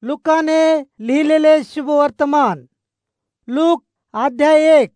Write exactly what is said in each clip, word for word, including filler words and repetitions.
लुकाने लिहिलेले शुभवर्तमान. लूक अध्याय एक.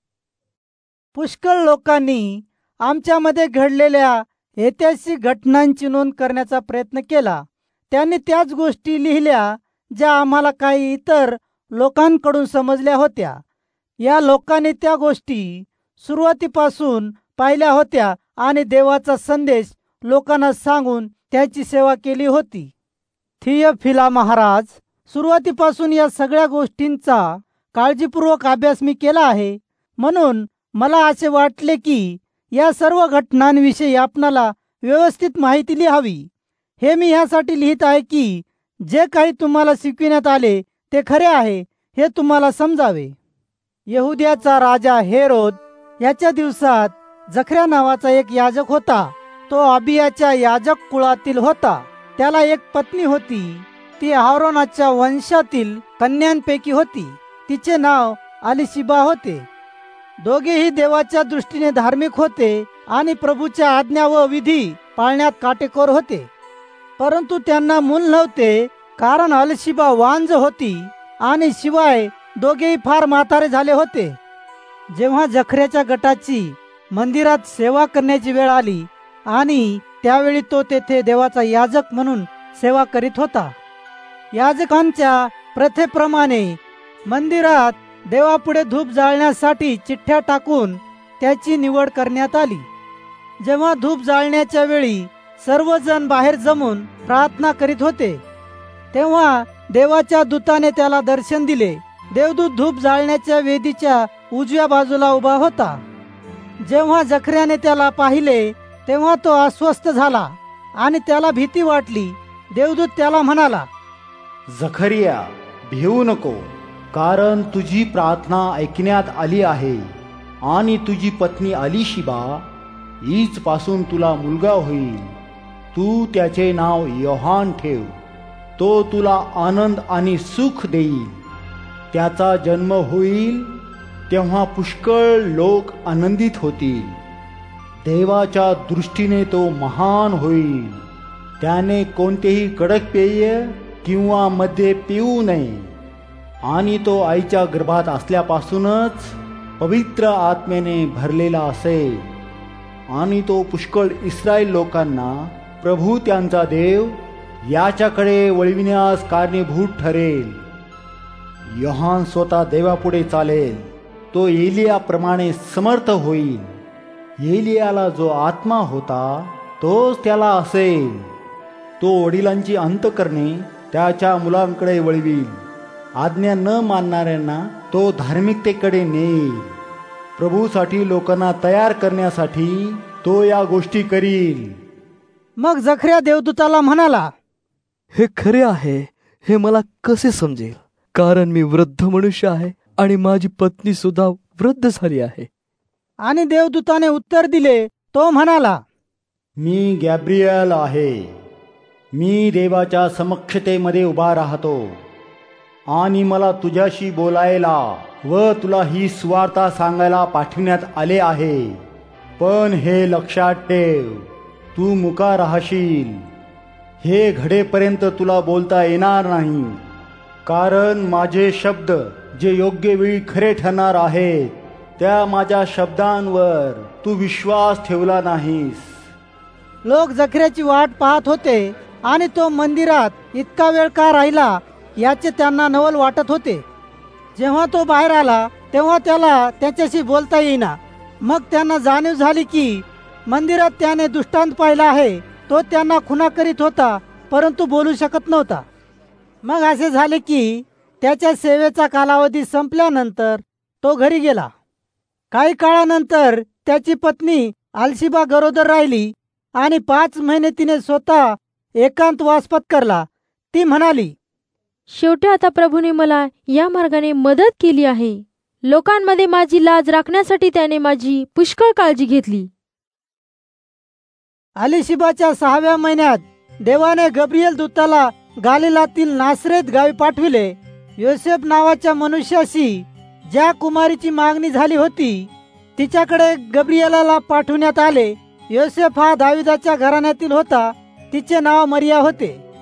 पुष्कळ लोकांनी आमच्यामध्ये घडलेल्या ऐतिहासिक घटनांची नोंद करण्याचा प्रयत्न केला. त्यांनी त्याच गोष्टी लिहिल्या ज्या आम्हाला काही इतर लोकांकडून समजल्या होत्या. या लोकांनी त्या गोष्टी सुरुवातीपासून पाहिल्या होत्या आणि देवाचा संदेश लोकांना सांगून त्याची सेवा केली होती. थियोफिला महाराज, सुरुवातीपासून या सगळ्या गोष्टींचा काळजीपूर्वक अभ्यास मी केला आहे. म्हणून मला असे वाटले की या सर्व घटनांविषयी आपणाला व्यवस्थित माहिती लिहावी. हे मी ह्यासाठी लिहित आहे की जे काही तुम्हाला शिकविण्यात आले ते खरे आहे हे तुम्हाला समजावे. यहुद्याचा राजा हेरोद याच्या दिवसात जखर्या नावाचा एक याजक होता. तो अबियाच्या याजक कुळातील होता. त्याला एक पत्नी होती. ती आरोनाच्या वंशातील कन्यांपैकी होती. तिचे नाव अलिशिबा होते. दोघेही देवाच्या दृष्टीने धार्मिक होते आणि प्रभूच्या आज्ञा व विधी पाळण्यात काटेकोर होते. परंतु त्यांना मूल नव्हते, कारण अलिशिबा वांज होती आणि शिवाय दोघेही फार म्हातारे झाले होते. जेव्हा जखर्याच्या गटाची मंदिरात सेवा करण्याची वेळ आली आणि त्यावेळी तो तेथे देवाचा याजक म्हणून सेवा करीत होता. याजकांच्या प्रथेप्रमाणे मंदिरात देवापुढे धूप जाळण्यासाठी चिठ्ठ्या टाकून त्याची निवड करण्यात आली. जेव्हा धूप जाळण्याच्या वेळी सर्वजण बाहेर जमून प्रार्थना करीत होते, तेव्हा देवाच्या दूताने त्याला दर्शन दिले. देवदूत धूप जाळण्याच्या वेदीच्या उजव्या बाजूला उभा होता. जेव्हा जखर्याने त्याला पाहिले तेव्हा तो अस्वस्थ झाला आणि त्याला भीती वाटली. देवदूत त्याला म्हणाला, जखर्या, भिवू नको, कारण तुझी प्रार्थना ऐकण्यात आली आहे आणि तुझी पत्नी अलिशिबा हीच पासून तुला मुलगा होईल. तू त्याचे नाव योहान ठेव. तो तुला आनंद आणि सुख देईल. त्याचा जन्म होईल तेव्हा पुष्कळ लोक आनंदित होतील. देवाच्या दृष्टीने तो महान होईल. त्याने कोणतेही कडक पेय किंवा मद्य पिऊ नये आणि तो आईच्या गर्भात असल्यापासूनच पवित्र आत्म्याने भरलेला असेल. आणि तो पुष्कळ इस्रायल लोकांना प्रभू त्यांचा देव याच्याकडे वळविण्यास कारणीभूत ठरेल. योहान स्वतः देवापुढे चालेल. तो एलियाप्रमाणे समर्थ होईल. एलियाला जो आत्मा होता तोच त्याला असेल. तो वडिलांची अंतःकरणे त्याच्या मुलांकडे वळवील. आज्ञा न मानणाऱ्यांना तो धार्मिकतेकडे नेईल. प्रभूसाठी लोकांना तयार करण्यासाठी तो या गोष्टी करील. मग जखर्या देवदूताला म्हणाला, हे खरे आहे हे मला कसे समजेल, कारण मी वृद्ध मनुष्य आहे आणि माझी पत्नी सुद्धा वृद्ध झाली आहे. आणि देवदूताने उत्तर दिले. तो म्हणाला, मी गॅब्रियल आहे. मी देवाच्या समक्षतेमध्ये उभा राहतो आणि मला तुझ्याशी बोलायला व तुला ही सुवार्ता सांगायला पाठविण्यात आले आहे. पण हे लक्षात ठेव, तू मुका राहशील. हे घडेपर्यंत तुला बोलता येणार नाही, कारण माझे शब्द जे योग्य वेळी खरे ठरणार आहेत त्या माझ्या शब्दांवर तू विश्वास ठेवला नाहीस. लोक जखर्याची वाट पाहत होते आणि तो मंदिरात इतका वेळ का राहिला याचे त्यांना नवल वाटत होते. जेव्हा तो बाहेर आला तेव्हा त्याला त्याच्याशी बोलता येईना. मग त्यांना जाणीव झाली की मंदिरात त्याने दृष्टांत पाहिला आहे. तो त्यांना खुणा करीत होता, परंतु बोलू शकत नव्हता. मग असे झाले की त्याच्या सेवेचा कालावधी संपल्यानंतर तो घरी गेला. काही काळानंतर त्याची पत्नी अलिशिबा गरोदर राहिली आणि पाच महिने तिने स्वतः एकांतवास पत्करला. ती म्हणाली, शेवटी आता प्रभूने मला या मार्गाने मदत केली आहे. लोकांमध्ये माझी लाज राखण्यासाठी त्याने माझी पुष्कळ काळजी घेतली. अलिशिबाच्या सहाव्या महिन्यात देवाने गब्रिएल दूताला गालिलातील नासरेत गावी पाठविले. योसेफ नावाच्या मनुष्याशी ज्या कुमारीची मागणी झाली होती तिच्याकडे गब्रिएलाला पाठवण्यात आले. योसेफ हा दाविदाच्या घराण्यातील होता. तिचे नाव मरिया होते.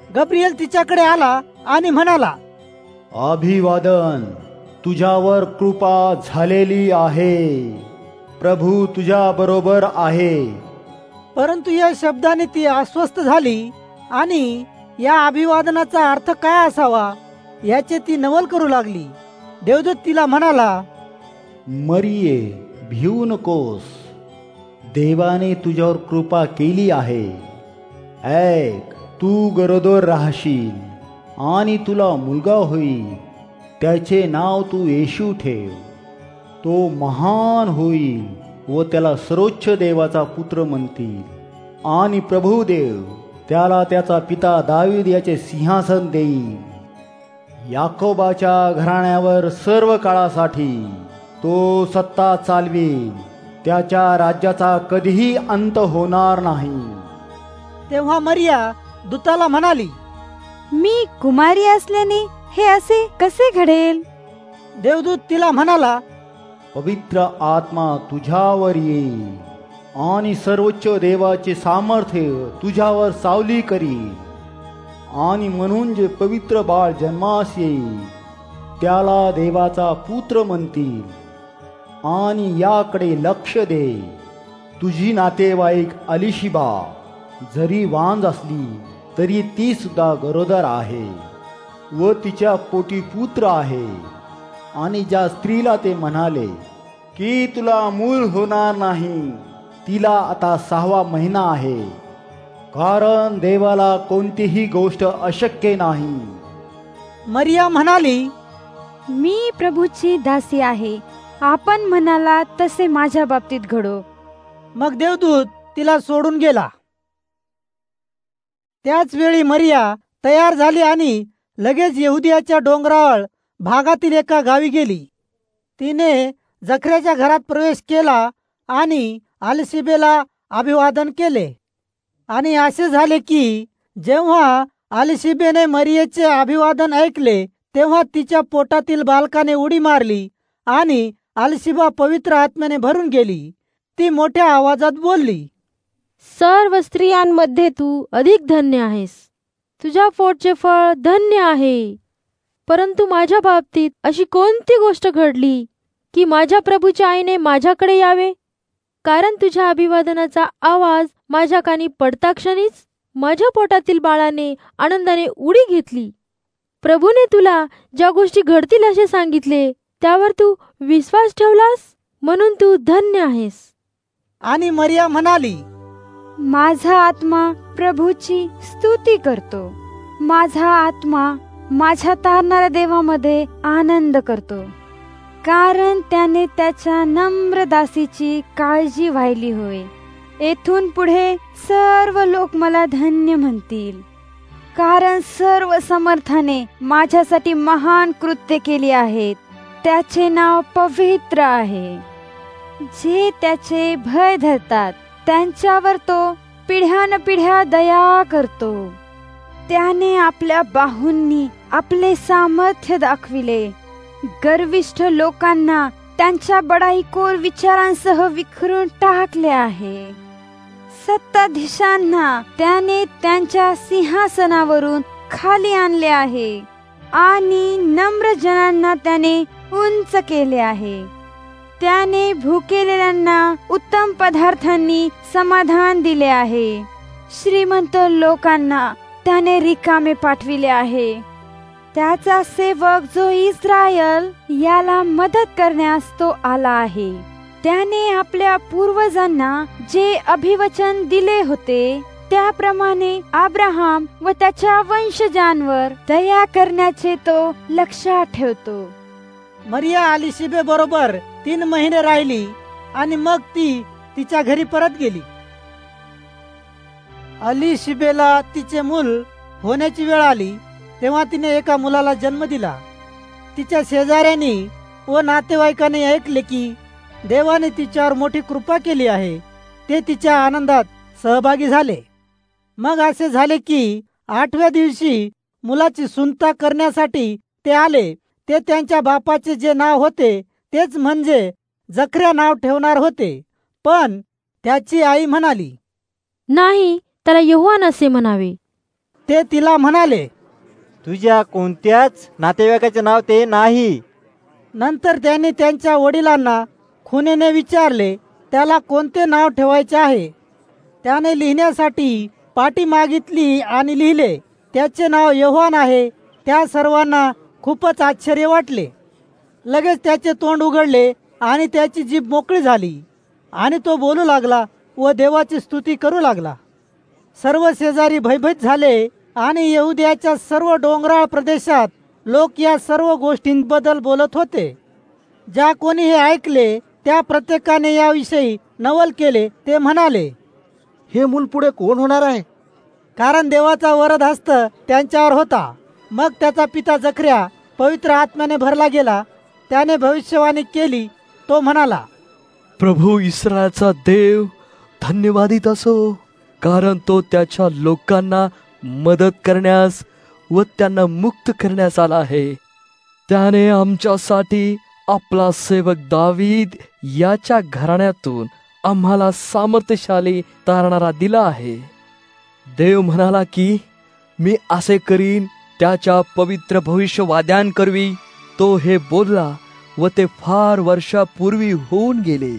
गब्रिएल तिच्याकडे आला आणि म्हणाला, अभिवादन, तुझ्यावर कृपा झालेली आहे, प्रभू तुझ्या बरोबर आहे. परंतु या शब्दाने ती अस्वस्थ झाली आणि या अभिवादनाचा अर्थ काय असावा याचे ती नवल करू लागली. देवदूत तिला म्हणाला, मरिये, भिवू नकोस, देवाने तुझ्यावर कृपा केली आहे. ऐक, तू गरोदर राहशील आणि तुला मुलगा होईल. त्याचे नाव तू येशू ठेव. तो महान होईल व त्याला सर्वोच्च देवाचा पुत्र म्हणतील. आणि प्रभू देव त्याला त्याचा पिता दावीद याचे सिंहासन देईल. याकोबाच्या घराण्यावर सर्व काळासाठी तो सत्ता चालवेल. त्याच्या राज्याचा कधीही अंत होणार नाही. तेव्हा मरिया दूताला म्हणाली, मी कुमारी असल्याने हे असे कसे घडेल? देवदूत तिला म्हणाला, पवित्र आत्मा तुझ्यावर येईल आणि सर्वोच्च देवाचे सामर्थ्य तुझ्यावर सावली करील. आणि म्हणून जे पवित्र बाळ जन्मास येईल त्याला देवाचा पुत्र म्हणतील. आणि याकडे लक्ष दे, तुझी नातेवाईक अलिशिबा जरी वांज असली तरी ती सुद्धा गरोदर आहे व तिच्या पोटी पुत्र आहे. आणि ज्या स्त्रीला ते म्हणाले की तुला मूल होणार नाही, तिला आता सहावा महिना आहे, कारण देवाला कोणतीही गोष्ट अशक्य नाही. मरिया म्हणाली, मी प्रभूची दासी आहे, आपण म्हणाला तसे माझ्या बाबतीत घडो. मग देवदूत तिला सोडून गेला. त्याच वेळी मरिया तयार झाली आणि लगेच यहुदियाच्या डोंगराळ भागातील एका गावी गेली. तिने जखऱ्याच्या घरात प्रवेश केला आणि अलिशिबेला अभिवादन केले. आणि असे झाले की जेव्हा अलिशिबेने मरियेचे अभिवादन ऐकले तेव्हा तिच्या पोटातील बालकाने उडी मारली आणि अलिशिबा पवित्र आत्म्याने भरून गेली. ती मोठ्या आवाजात बोलली, सर्व स्त्रियांमध्ये तू अधिक धन्य आहेस, तुझ्या पोटचे फळ धन्य आहे. परंतु माझ्या बाबतीत अशी कोणती गोष्ट घडली की माझ्या प्रभूच्या आईने माझ्याकडे यावे? कारण तुझ्या अभिवादनाचा आवाज माझ्या कानी पडता क्षणीच माझ्या पोटातील बाळाने आनंदाने उडी घेतली. प्रभूने तुला ज्या गोष्टी घडतील असे सांगितले त्यावर तू विश्वास ठेवलास, म्हणून तू धन्य आहेस. आणि मरिया म्हणाली, माझा आत्मा प्रभूची स्तुती करतो, माझा आत्मा माझ्या तारणाऱ्या देवामध्ये आनंद करतो, कारण त्याने त्याच्या नम्र दासीची काळजी वाहिली होय. येथून पुढे सर्व लोक मला धन्य म्हणतील, कारण सर्व समर्थाने माझ्यासाठी महान कृत्य केली आहेत. त्याचे नाव पवित्र आहे. जे त्याचे भय धरतात त्यांच्यावर तो पिढ्यानपिढ्या दया करतो. त्याने आपल्या बाहूंनी आपले सामर्थ्य दाखविले. गर्विष्ठ लोकांना त्यांच्या बडाईखोर विचारांसह विखरून टाकले आहे. सत्ताधीशांना त्याने त्यांच्या सिंहासनावरून खाली आणले आहे आणि नम्र जनांना त्याने उंच केले आहे. त्याने भुकेलेल्यांना उत्तम पदार्थांनी समाधान दिले आहे. श्रीमंत लोकांना त्याने रिकामे पाठविले आहे. त्याचा सेवक जो इस्रायल याला मदत करण्यास तो आला आहे. त्याने आपल्या पूर्वजांना जे अभिवचन दिले होते त्याप्रमाणे अब्राहम व त्याच्या वंशजांवर दया करण्याचे तो लक्षात ठेवतो. मरिया अलिशिबे बरोबर तीन महिने राहिली आणि मग ती तिच्या घरी परत गेली. अलिशिबेला तिचे मूल होण्याची वेळ आली तेव्हा तिने एका मुलाला जन्म दिला. तिच्या शेजाऱ्यांनी व नातेवाईकांनी ऐकले की देवाने तिच्यावर मोठी कृपा केली आहे. ते तिच्या आनंदात सहभागी झाले. मग असे झाले की आठव्या दिवशी मुलाची सुनता करण्यासाठी ते आले. ते त्यांच्या बापाचे जे नाव होते तेच म्हणजे जखऱ्या नाव ठेवणार होते. पण त्याची आई म्हणाली, नाही, त्याला योहान असे म्हणावे. ते तिला म्हणाले, तुझ्या कोणत्याच नातेवाईकाचे नाव ते नाही. नंतर त्याने त्यांच्या वडिलांना खुणेने विचारले, त्याला कोणते नाव ठेवायचे आहे. त्याने लिहिण्यासाठी पाटी मागितली आणि लिहिले, त्याचे नाव योहान आहे. त्या सर्वांना खूपच आश्चर्य वाटले. लगेच त्याचे तोंड उघडले आणि त्याची जीभ मोकळी झाली आणि तो बोलू लागला व देवाची स्तुती करू लागला. सर्व शेजारी भयभीत झाले आणि यहुदियाच्या सर्व डोंगराळ प्रदेशात लोक या सर्व गोष्टींबद्दल बोलत होते. ज्या कोणी हे ऐकले त्या प्रत्येकाने याविषयी नवल केले. ते म्हणाले, हे मूल पुढे कोण होणार आहे? कारण देवाचा वरद हस्त त्यांच्यावर होता. मग त्याचा पिता जकर्या पवित्र आत्म्याने भरला गेला. त्याने भविष्यवाणी केली. तो म्हणाला, प्रभू इस्रायलचा देव धन्यवादित असो, कारण तो त्याच्या लोकांना मदत करण्यास व त्यांना मुक्त करण्यास आला आहे. त्याने आमच्यासाठी आपला सेवक दावीद याच्या घराण्यातून आम्हाला सामर्थ्यशाली तारणारा दिला आहे. देव म्हणाला की मी असे करीन, त्याच्या पवित्र भविष्यवाद्यांकरवी तो हे बोलला व ते फार वर्षापूर्वी होऊन गेले.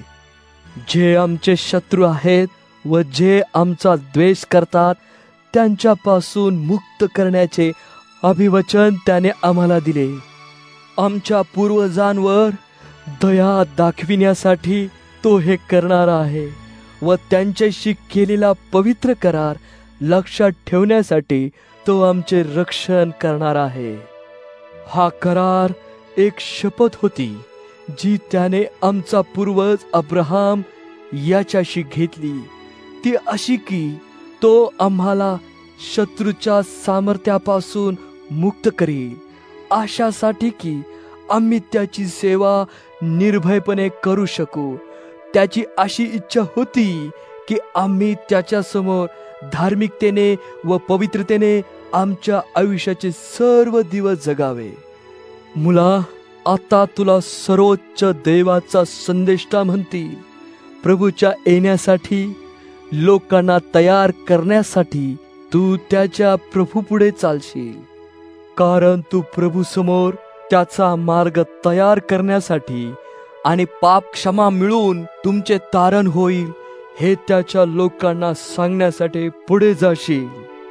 जे आमचे शत्रू आहेत व जे आमचा द्वेष करतात त्यांच्यापासून मुक्त करण्याचे अभिवचन त्याने आम्हाला दिले. आमच्या पूर्वजांवर दया दाखविण्यासाठी तो हे करणार आहे व त्यांच्याशी केलेला पवित्र करार लक्षात ठेवण्यासाठी तो आमचे रक्षण करणार आहे. हा करार एक शपथ होती जी त्याने आमचा पूर्वज अब्राहम याच्याशी घेतली. ती अशी की तो आम्हाला शत्रूच्या सामर्थ्यापासून मुक्त करील, अशासाठी की आम्ही त्याची सेवा निर्भयपणे करू शकू. त्याची अशी इच्छा होती की आम्ही त्याच्या समोर धार्मिकतेने व पवित्रतेने आमच्या आयुष्याचे सर्व दिवस जगावे. मुला, आता तुला सर्वोच्च देवाचा संदेष्टा म्हणतील. प्रभूच्या येण्यासाठी लोकांना तयार करण्यासाठी तू त्याच्या प्रभू पुढे चालशील, कारण तू प्रभू समोर त्याचा मार्ग तयार करण्यासाठी आणि पाप क्षमा मिळून तुमचे तारण होईल हे त्याच्या लोकांना सांगण्यासाठी पुढे जाशील.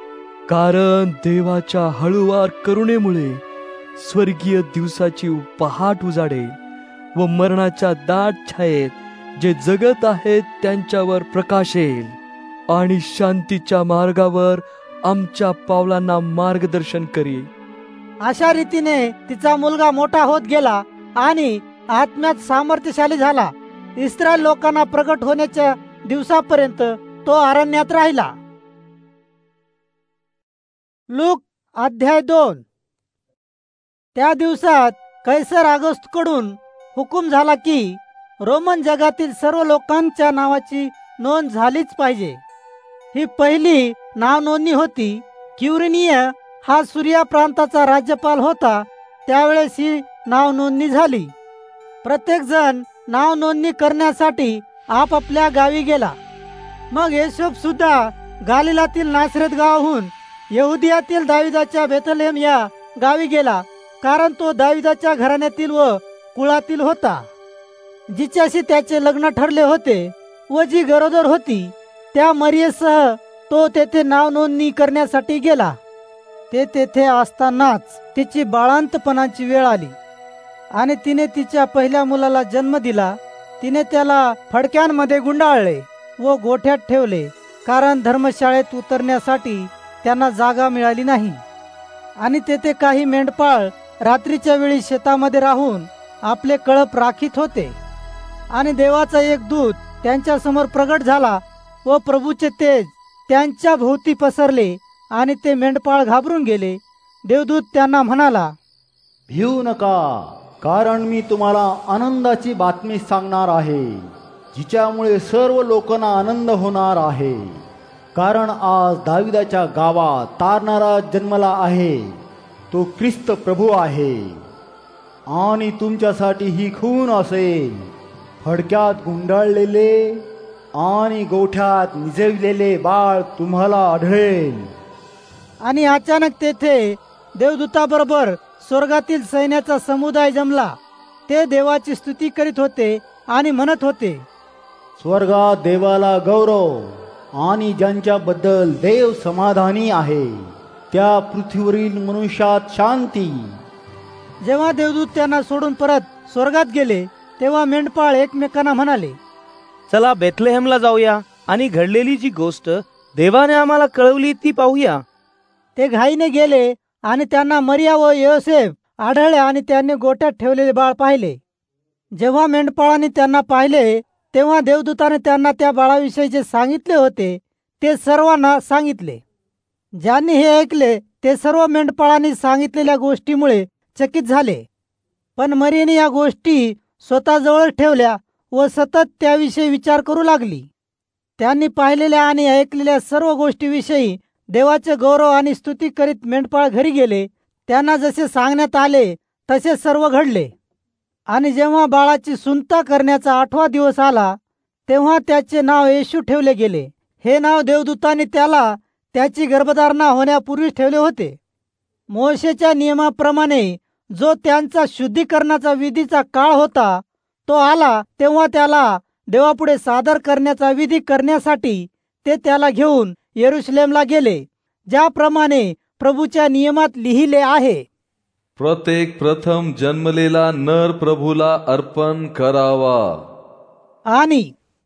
कारण देवाच्या हळूवार करुणेमुळे स्वर्गीय दिवसाची पहाट उजाडेल व मरणाच्या दाट छायेत जे जगत आहेत त्यांच्यावर प्रकाश येईल आणि शांतीच्या मार्गावर आमच्या पावलांना मार्गदर्शन करेल. अशा रीतीने तिचा मुलगा मोठा होत गेला आणि आत्म्यात सामर्थ्यशाली झाला. इस्रायल लोकांना प्रगट होण्याच्या दिवसापर्यंत तो अरण्यात राहिला. लूक अध्याय दोन. त्या दिवसात कैसर ऑगस्ट कडून हुकूम झाला की रोमन जगातील सर्व लोकांच्या नावाची नोंद झालीच पाहिजे. ही पहिली नाव नोंदणी होती. क्युरिनिय हा सूर्या प्रांताचा राज्यपाल होता. त्यावेळेस ही नाव नोंदणी झाली. प्रत्येक जण नाव नोंदणी करण्यासाठी आपापल्या गावी गेला. मग येशूब सुद्धा गालिलातील नासरेत गावाहून यहुदियातील दाविदाच्या बेथलेहेम या गावी गेला, कारण तो दाविदाच्या घराण्यातील व कुळातील होता. जिच्याशी त्याचे लग्न ठरले होते व जी गरोदर होती त्या मरियेसह तो तेथे नाव नोंदणी करण्यासाठी गेला. ते तेथे असतानाच तिची बाळंतपणाची वेळ आली आणि तिने तिच्या पहिल्या मुलाला जन्म दिला. तिने त्याला फडक्यांमध्ये गुंडाळले व गोठ्यात ठेवले, कारण धर्मशाळेत उतरण्यासाठी त्यांना जागा मिळाली नाही. आणि तेथे काही मेंढपाळ रात्रीच्या वेळी शेतामध्ये राहून आपले कळप राखीत होते. आणि देवाचा एक दूत त्यांच्या समोर प्रगट झाला व प्रभूचे तेज त्यांच्या भोवती पसरले आणि ते मेंढपाळ घाबरून गेले. देवदूत त्यांना म्हणाला, भिऊ नका, कारण मी तुम्हाला आनंदाची बातमी सांगणार आहे, जिच्यामुळे सर्व लोकांना आनंद होणार आहे. कारण आज दाविदाच्या गावात तारणारा जन्मला आहे, तो ख्रिस्त प्रभू आहे. आणि तुमच्यासाठी ही खूण असेल, फडक्यात गुंडाळलेले आणि गोठ्यात निजविलेले बाळ तुम्हाला आढळेल. आणि अचानक तेथे देवदूताबरोबर स्वर्गातील सैन्याचा समुदाय जमला. ते देवाची स्तुती करीत होते आणि म्हणत होते, स्वर्गात देवाला गौरव आणि ज्यांच्याबद्दल देव समाधानी आहे त्या पृथ्वीवरील मनुष्यात शांती. जेव्हा देवदूत त्यांना सोडून परत स्वर्गात गेले तेव्हा मेंढपाळ एकमेकांना म्हणाले, चला बेथलेहेमला जाऊया आणि घडलेली जी गोष्ट देवाने आम्हाला कळवली ती पाहूया. ते घाईने गेले आणि त्यांना मरिया व योसेफ आढळले आणि त्यांनी गोट्यात ठेवलेले बाळ पाहिले. जेव्हा मेंढपाळांनी त्यांना पाहिले तेव्हा देवदूताने त्यांना त्या बाळाविषयी सांगितले होते ते सर्वांना सांगितले. ज्यांनी हे ऐकले ते सर्व मेंढपाळांनी सांगितलेल्या गोष्टीमुळे चकित झाले. पण मरियेने या गोष्टी स्वतःजवळ ठेवल्या व सतत त्याविषयी विचार करू लागली. त्यांनी पाहिलेल्या आणि ऐकलेल्या सर्व गोष्टीविषयी देवाचे गौरव आणि स्तुती करीत मेंढपाळ घरी गेले. त्यांना जसे सांगण्यात आले तसे सर्व घडले. आणि जेव्हा बाळाची सुंता करण्याचा आठवा दिवस आला तेव्हा त्याचे नाव येशू ठेवले गेले. हे नाव देवदूतांनी त्याला त्याची गर्भधारणा होण्यापूर्वी ठेवले होते. मोशेच्या नियमाप्रमाणे जो त्यांचा शुद्धीकरणाचा विधीचा काळ होता तो आला तेव्हा त्याला देवापुढे सादर करण्याचा विधी करण्यासाठी ते त्याला घेऊन यरूशलेमला गेले, ज्याप्रमाणे प्रभूच्या नियमात लिहिले आहे, प्रत्येक प्रथम जन्मलेला नर प्रभूला अर्पण करावा आणि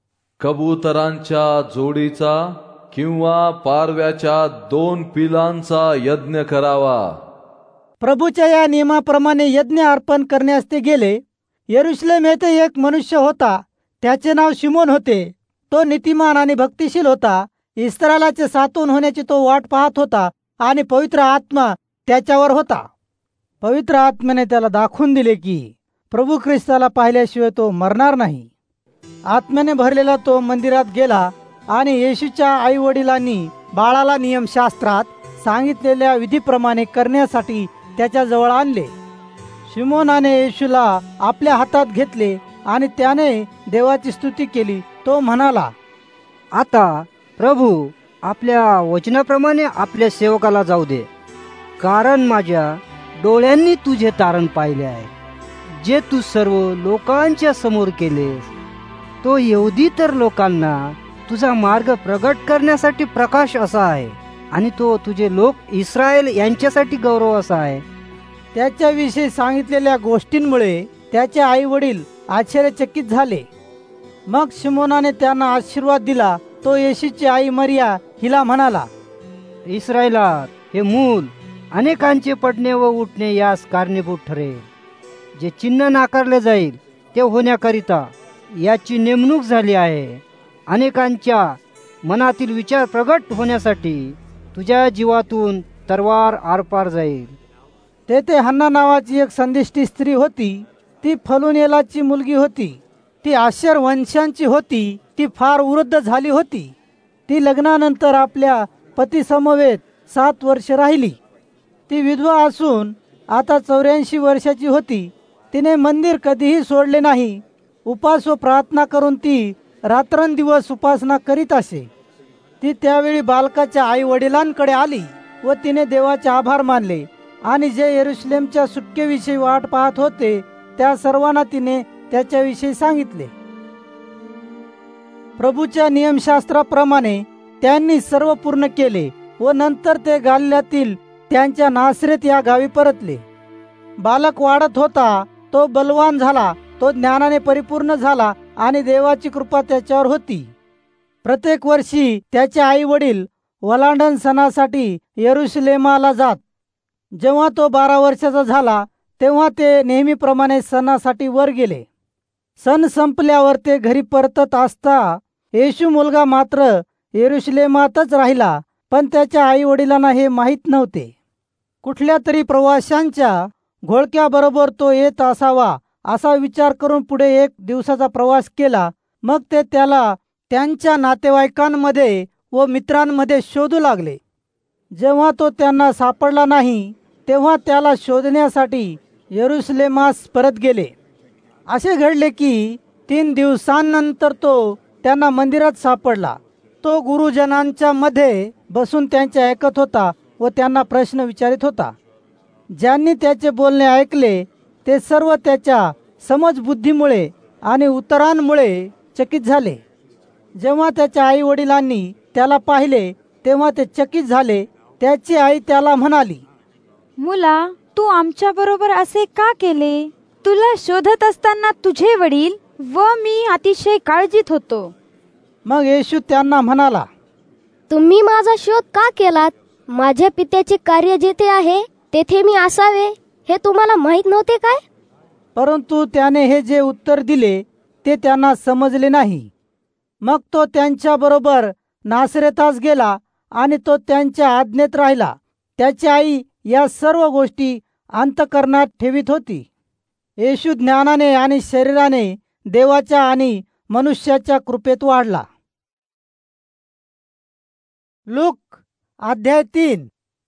कबुतरांच्या जोडीचा किंवा पारव्याच्या दोन पिलांचा यज्ञ करावा. प्रभूच्या या नियमाप्रमाणे यज्ञ अर्पण करण्यास ते गेले. यरूशलेम येथे एक मनुष्य होता, त्याचे नाव शिमोन होते. तो नीतिमान आणि भक्तिशील होता. इस्रायलाचे सातून होण्याची तो वाट पाहत होता आणि पवित्र आत्मा त्याच्यावर होता. पवित्र आत्म्याने त्याला दाखवून दिले की प्रभू ख्रिस्ताला पाहिल्याशिवाय तो मरणार नाही. आत्म्याने भरलेला तो मंदिरात गेला आणि येशूच्या आई वडिलांनी बाळाला नियमशास्त्रात सांगितलेल्या विधीप्रमाणे करण्यासाठी त्याच्याजवळ आणले. शिमोनाने येशूला आपल्या हातात घेतले आणि त्याने देवाची स्तुती केली. तो म्हणाला, आता प्रभू आपल्या वचनाप्रमाणे आपल्या सेवकाला जाऊ दे, कारण माझ्या डोळ्यांनी तुझे तारण पाहिले आहे, जे तू सर्व लोकांच्या समोर केलेस. तो यहुदी तर लोकांना तुझा मार्ग प्रगट करण्यासाठी प्रकाश असा आहे आणि तो तुझे लोक इस्रायल यांच्यासाठी गौरव असा आहे. त्याच्याविषयी सांगितलेल्या गोष्टींमुळे त्याचे आई वडील आश्चर्यचकित झाले. मग शिमोनाने त्यांना आशीर्वाद दिला. तो येशूची आई मरिया हिला म्हणाला, इस्रायलात हे मूल अनेकांचे पडणे व उठणे यास कारणीभूत ठरेल. जे चिन्ह नाकारले जाईल ते होण्याकरिता याची नेमणूक झाली आहे. अनेकांच्या मनातील विचार प्रगट होण्यासाठी तुझ्या जीवातून तरवार आरपार जाईल. तेथे हन्ना नावाची एक संदिष्टी स्त्री होती. ती फलुनेलाची मुलगी होती. ती आशेर वंशांची होती. ती फार वृद्ध झाली होती. ती लग्नानंतर आपल्या पतीसमवेत सात वर्ष राहिली. ती विधवा असून आता चौऱ्याऐंशी वर्षाची होती. तिने मंदिर कधीही सोडले नाही. उपास व प्रार्थना करून ती रात्रंदिवस उपासना करीत असे. ती त्यावेळी बालकाच्या आई वडिलांकडे आली व तिने देवाचे आभार मानले आणि जे यरूशलेमच्या सुटकेविषयी वाट पाहत होते त्या सर्वांना तिने त्याच्याविषयी सांगितले. प्रभूच्या नियमशास्त्राप्रमाणे त्यांनी सर्व पूर्ण केले व नंतर ते गालिल्यातील त्यांच्या नासरेत या गावी परतले. बालक वाढत होता. तो बलवान झाला. तो ज्ञानाने परिपूर्ण झाला आणि देवाची कृपा त्याच्यावर होती. प्रत्येक वर्षी त्याचे आई वडील वलांडण सणासाठी यरूशलेमाला जात. जेव्हा तो बारा वर्षाचा झाला तेव्हा ते नेहमीप्रमाणे सणासाठी वर गेले. सण संपल्यावर ते घरी परतत असता येशू मुलगा मात्र यरूशलेमातच राहिला. पण त्याच्या आई वडिलांना हे माहीत नव्हते. कुठल्या तरी प्रवाशांच्या घोळक्याबरोबर तो येत असावा असा विचार करून पुढे एक दिवसाचा प्रवास केला. मग ते त्याला त्यांच्या नातेवाईकांमध्ये व मित्रांमध्ये शोधू लागले. जेव्हा तो त्यांना सापडला नाही तेव्हा त्याला शोधण्यासाठी यरूशलेमास परत गेले. असे घडले की तीन दिवसांनंतर तो त्यांना मंदिरात सापडला. तो गुरुजनांच्या मध्ये बसून त्यांचे ऐकत होता व त्यांना प्रश्न विचारित होता. ज्यांनी त्याचे बोलणे ऐकले ते सर्व त्याच्या समजबुद्धीमुळे आणि उत्तरांमुळे चकित झाले. जेव्हा त्याच्या आई वडिलांनी त्याला पाहिले तेव्हा ते चकित झाले. त्याची आई त्याला म्हणाली, मुला, तू आमच्या बरोबर असे का केले? तुला शोधत असताना तुझे वडील व मी अतिशय काळजीत होतो. मग येशू त्यांना म्हणाला, तुम्ही माझा शोध का केलात? माझ्या पित्याचे कार्य जेथे आहे तेथे मी असावे हे तुम्हाला माहित नव्हते काय? परंतु त्याने हे जे उत्तर दिले ते त्यांना समजले नाही. मग तो त्यांच्या बरोबर नासरेतास गेला आणि तो त्यांच्या आज्ञेत राहिला. त्याची आई या सर्व गोष्टी अंतःकरणात ठेवीत होती. येशू ज्ञानाने आणि शरीराने देवाच्या आणि मनुष्याच्या कृपेत वाढला. लूक अध्याय तीन.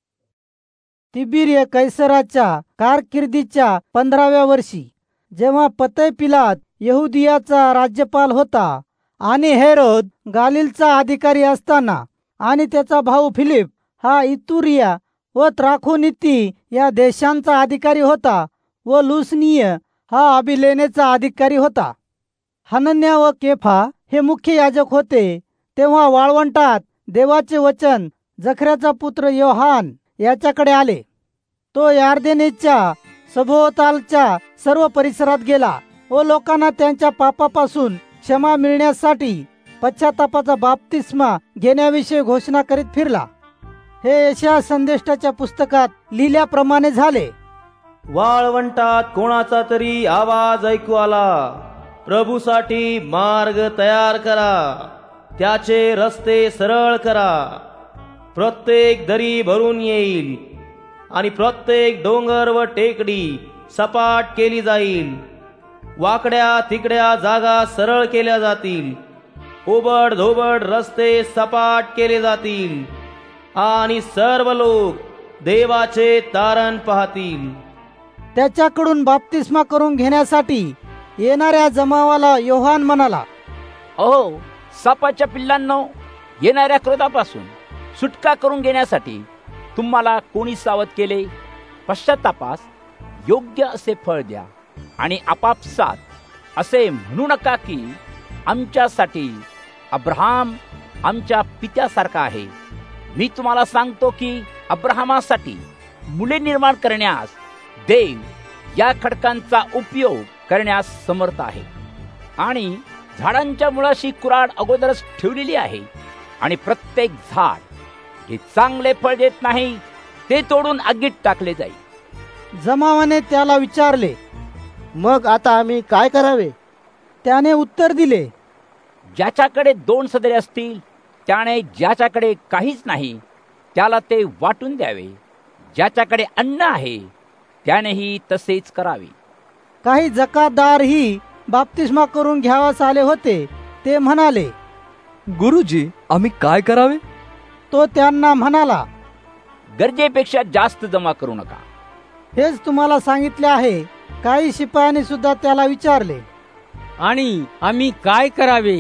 तिबिरिय कैसराच्या कारकिर्दीच्या पंधराव्या वर्षी, जेव्हा पतय पिलात यहुदियाचा राज्यपाल होता आणि हेरोद गालिलचा अधिकारी असताना आणि त्याचा भाऊ फिलिप हा इतुरिया व त्राखोनिती या देशांचा अधिकारी होता व लुसनीय हा अबिलेनेचा अधिकारी होता. हनन्या व केफा हे मुख्य याजक होते. तेव्हा वाळवंटात देवाचे वचन जखऱ्याचा पुत्र योहान याच्याकडे आले. तो यार्देनेच्या सभोवतालच्या सर्व परिसरात गेला व लोकांना त्यांच्या पापापासून क्षमा मिळण्यासाठी पश्चातापाचा बाप्तिस्मा घेण्याविषयी घोषणा करीत फिरला. हे यशाया संदेष्टाच्या पुस्तकात लिहिल्याप्रमाणे झाले. वाळवंटात कोणाचा तरी आवाज ऐकू आला, प्रभूसाठी मार्ग तयार करा, त्याचे रस्ते सरळ करा. प्रत्येक दरी भरून येईल आणि प्रत्येक डोंगर व टेकडी सपाट केली जाईल. वाकड्या तिकड्या जागा सरळ केल्या जातील. ओबड धोबड रस्ते सपाट केले जातील आणि सर्व लोक देवाचे तारण पाहतील. त्याच्याकडून बाप्तिस्मा करून घेण्यासाठी येणाऱ्या जमावाला योहान म्हणाला, अहो सापाच्या पिल्लांनो, येणाऱ्या क्रोधापासून सुटका करून घेण्यासाठी तुम्हाला कोणी सावध केले? पश्चातापास योग्य असे फळ द्या आणि आपापसात असे म्हणू नका की आमच्यासाठी अब्राहम आमच्या पित्यासारखा आहे. मी तुम्हाला सांगतो की अब्राहमासाठी मुले निर्माण करण्यास देव या खडकांचा उपयोग करण्यास समर्थ आहे. आणि झाडांच्या मुळाशी कुऱ्हाड अगोदरच ठेवलेली आहे आणि प्रत्येक झाड जे चांगले फळ देत नाही ते तोडून आगीत टाकले जाईल. जमावाने त्याला विचारले, मग आता आम्ही काय करावे? त्याने उत्तर दिले, ज्याच्याकडे दोन सदरे असतील त्याने ज्याच्याकडे काहीच नाही त्याला ते वाटून द्यावे. ज्याच्याकडे अन्न आहे त्यानेही तसेच करावे. काही जकातदारही बाप्तिस्मा करून घ्यावास आले होते. ते म्हणाले, गुरुजी, आम्ही काय करावे? तो त्यांना म्हणाला, गरजेपेक्षा जास्त जमा करू नका. हेच तुम्हाला सांगितले आहे. काही शिपायांनी सुद्धा त्याला विचारले, आणि आम्ही काय करावे?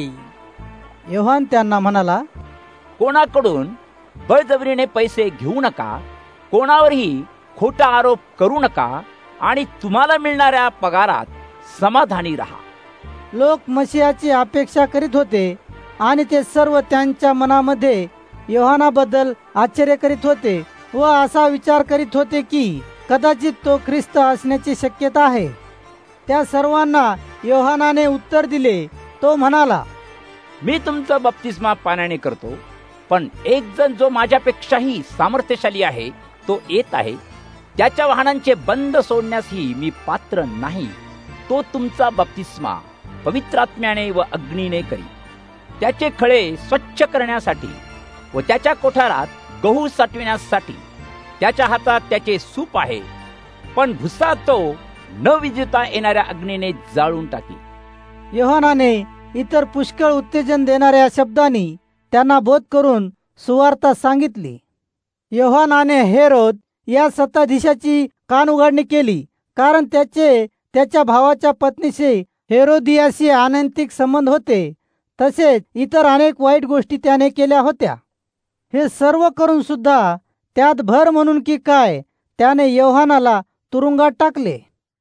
योहान त्यांना म्हणाला, कोणाकडून बळजबरीने पैसे घेऊ नका, कोणावरही खोटा आरोप करू नका आणि तुम्हाला मिळणाऱ्या पगारात समाधानी राहा. लोक मसीहाची अपेक्षा करीत होते आणि ते सर्व त्यांच्या मनामध्ये योहानाबद्दल आश्चर्य करीत होते व असा विचार करीत होते की कदाचित तो ख्रिस्त असण्याची शक्यता आहे. त्या सर्वांना योहानाने उत्तर दिले. तो म्हणाला, मी तुमचा बप्तिस्मा पाण्याने करतो, पण एक जण जो माझ्यापेक्षाही सामर्थ्यशाली आहे तो येत आहे. त्याच्या वाहनांचे बंद सोडण्यासही मी पात्र नाही. तो तुमचा बप्तिस्मा पवित्रात्म्याने व अग्नीने करी. त्याचे खळे स्वच्छ करण्यासाठी व त्याच्या कोठारात गहू साठविण्यासाठी त्याच्या हातात त्याचे सूप आहे, पण भुसा तो न विजेता येणाऱ्या अग्नीने जाळून टाकी. योहानाने इतर पुष्कळ उत्तेजन देणाऱ्या शब्दांनी त्यांना बोध करून सुवार्ता सांगितली. योहानाने हेरोद या सत्ताधीशाची कान उघडणी केली, कारण त्याचे त्याच्या भावाच्या पत्नीशी हेरोदियाशी अनैतिक संबंध होते. तसेच इतर अनेक वाईट गोष्टी त्याने केल्या होत्या. हे सर्व करून सुद्धा त्यात भर म्हणून की काय त्याने योहानाला तुरुंगात टाकले.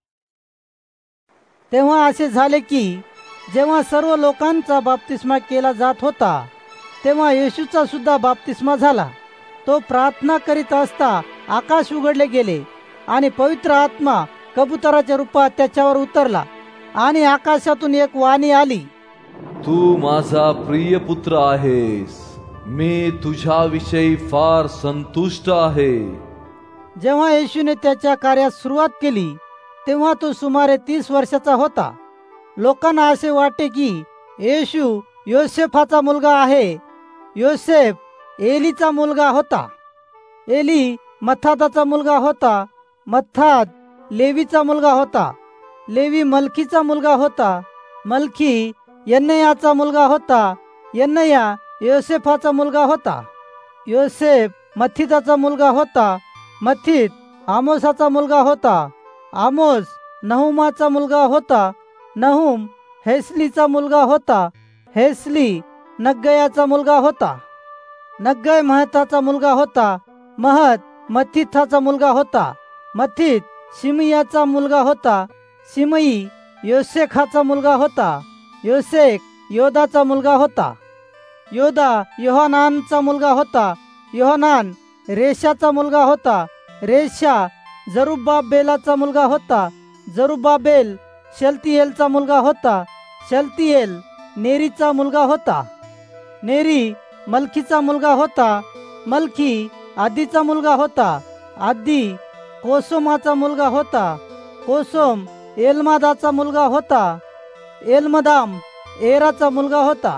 तेव्हा असे झाले की जेव्हा सर्व लोकांचा बाप्तिस्मा केला जात होता तेव्हा येशूचा सुद्धा बाप्तिस्मा झाला. तो प्रार्थना करीत असता आकाश उघडले गेले आणि पवित्र आत्मा कबुतराच्या रूपात त्याच्यावर उतरला आणि आकाशातून एक वाणी आली, तू माझा प्रिय पुत्र आहेस, मी तुझ्याविषयी फार संतुष्ट आहे. जेव्हा येशूने त्याच्या कार्यात सुरुवात केली तेव्हा तो सुमारे तीस वर्षाचा होता. लोकांना असे वाटे की येशू योसेफाचा मुलगा आहे. योसेफ एलीचा मुलगा होता. एली मत्थाताचा मुलगा होता. मत्थात लेवीचा मुलगा होता. लेवी मलखीचा मुलगा होता. मलखी यन्नयाचा मुलगा होता. यन्नया योसेफाचा मुलगा होता. योसेफ मत्थिताचा मुलगा होता. मत्थित आमोसाचा मुलगा होता. आमोस नहुमाचा मुलगा होता. नहुम हेस्लीचा मुलगा होता. हेस्ली नग्गयाचा मुलगा होता. नग्गय महताचा मुलगा होता. महत मत्थिथाचा मुलगा होता. मत्थित शिमयाचा मुलगा होता. शिमई योसेखाचा मुलगा होता. योसेख योदाचा मुलगा होता. योदा योहानानचा मुलगा होता. योहानान रेशाचा मुलगा होता. रेशा जरुब्बाबेलाचा मुलगा होता. जरुब्बाबेल शलतियेलचा मुलगा होता. शलतियेल नेरीचा मुलगा होता. नेरी मलखीचा मुलगा होता. मलखी आदीचा मुलगा होता. आदी कोसोमाचा मुलगा होता. कोसोम एलमादाचा मुलगा होता. एलमदाम एराचा मुलगा होता.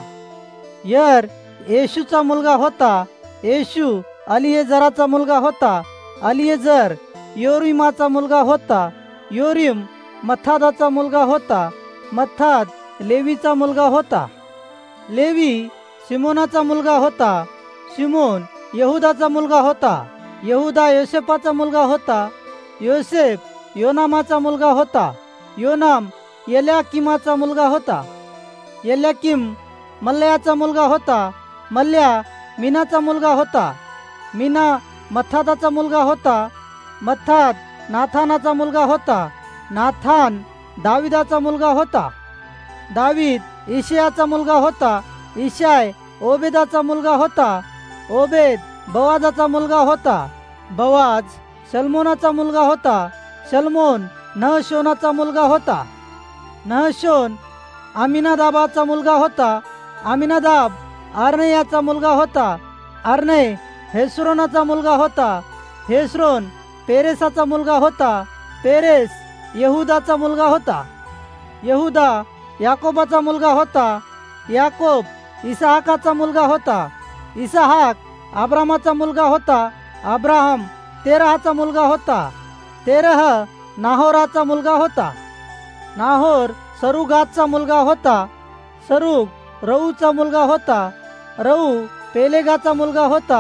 यर येशूचा मुलगा होता. येशू अलिएजराचा मुलगा होता. अलिएजर योरीमाचा मुलगा होता. योरीम मत्थादाचा मुलगा होता. मत्थात लेवीचा मुलगा होता. लेवी सिमोनाचा मुलगा होता. सिमोन यहुदाचा मुलगा होता. यहुदा योसेफाचा मुलगा होता. योसेफ योनामाचा मुलगा होता. योनाम एल्याकिमाचा मुलगा होता. एल्याकिम मल्ल्याचा मुलगा होता. मल्ल्या मीनाचा मुलगा होता. मीना मत्थाताचा मुलगा होता. मत्थात नाथानाचा मुलगा होता. नाथान दाविदाचा मुलगा होता. दावीद इशयाचा मुलगा होता. इशाय ओबेदाचा मुलगा होता. ओबेद बवाजाचा मुलगा होता. बवाज सलमोनाचा मुलगा होता. सलमोन नहशोनाचा मुलगा होता. नहशोन आमिनादाबाचा मुलगा होता. आमिनादाब आर्नयाचा मुलगा होता. आर्नय हेस्रोनाचा मुलगा होता. हेस्रोन पेरेसाचा मुलगा होता. पेरेस यहुदाचा मुलगा होता. यहुदा याकोबाचा मुलगा होता. याकोब इसहाकाचा मुलगा होता. इसहाक अब्रामाचा मुलगा होता. अब्राहम तेरहाचा मुलगा होता. तेरह नाहोराचा मुलगा होता. नाहोर सरुगाचा मुलगा होता. सरुग रऊचा मुलगा होता. रऊ पेलेगाचा मुलगा होता.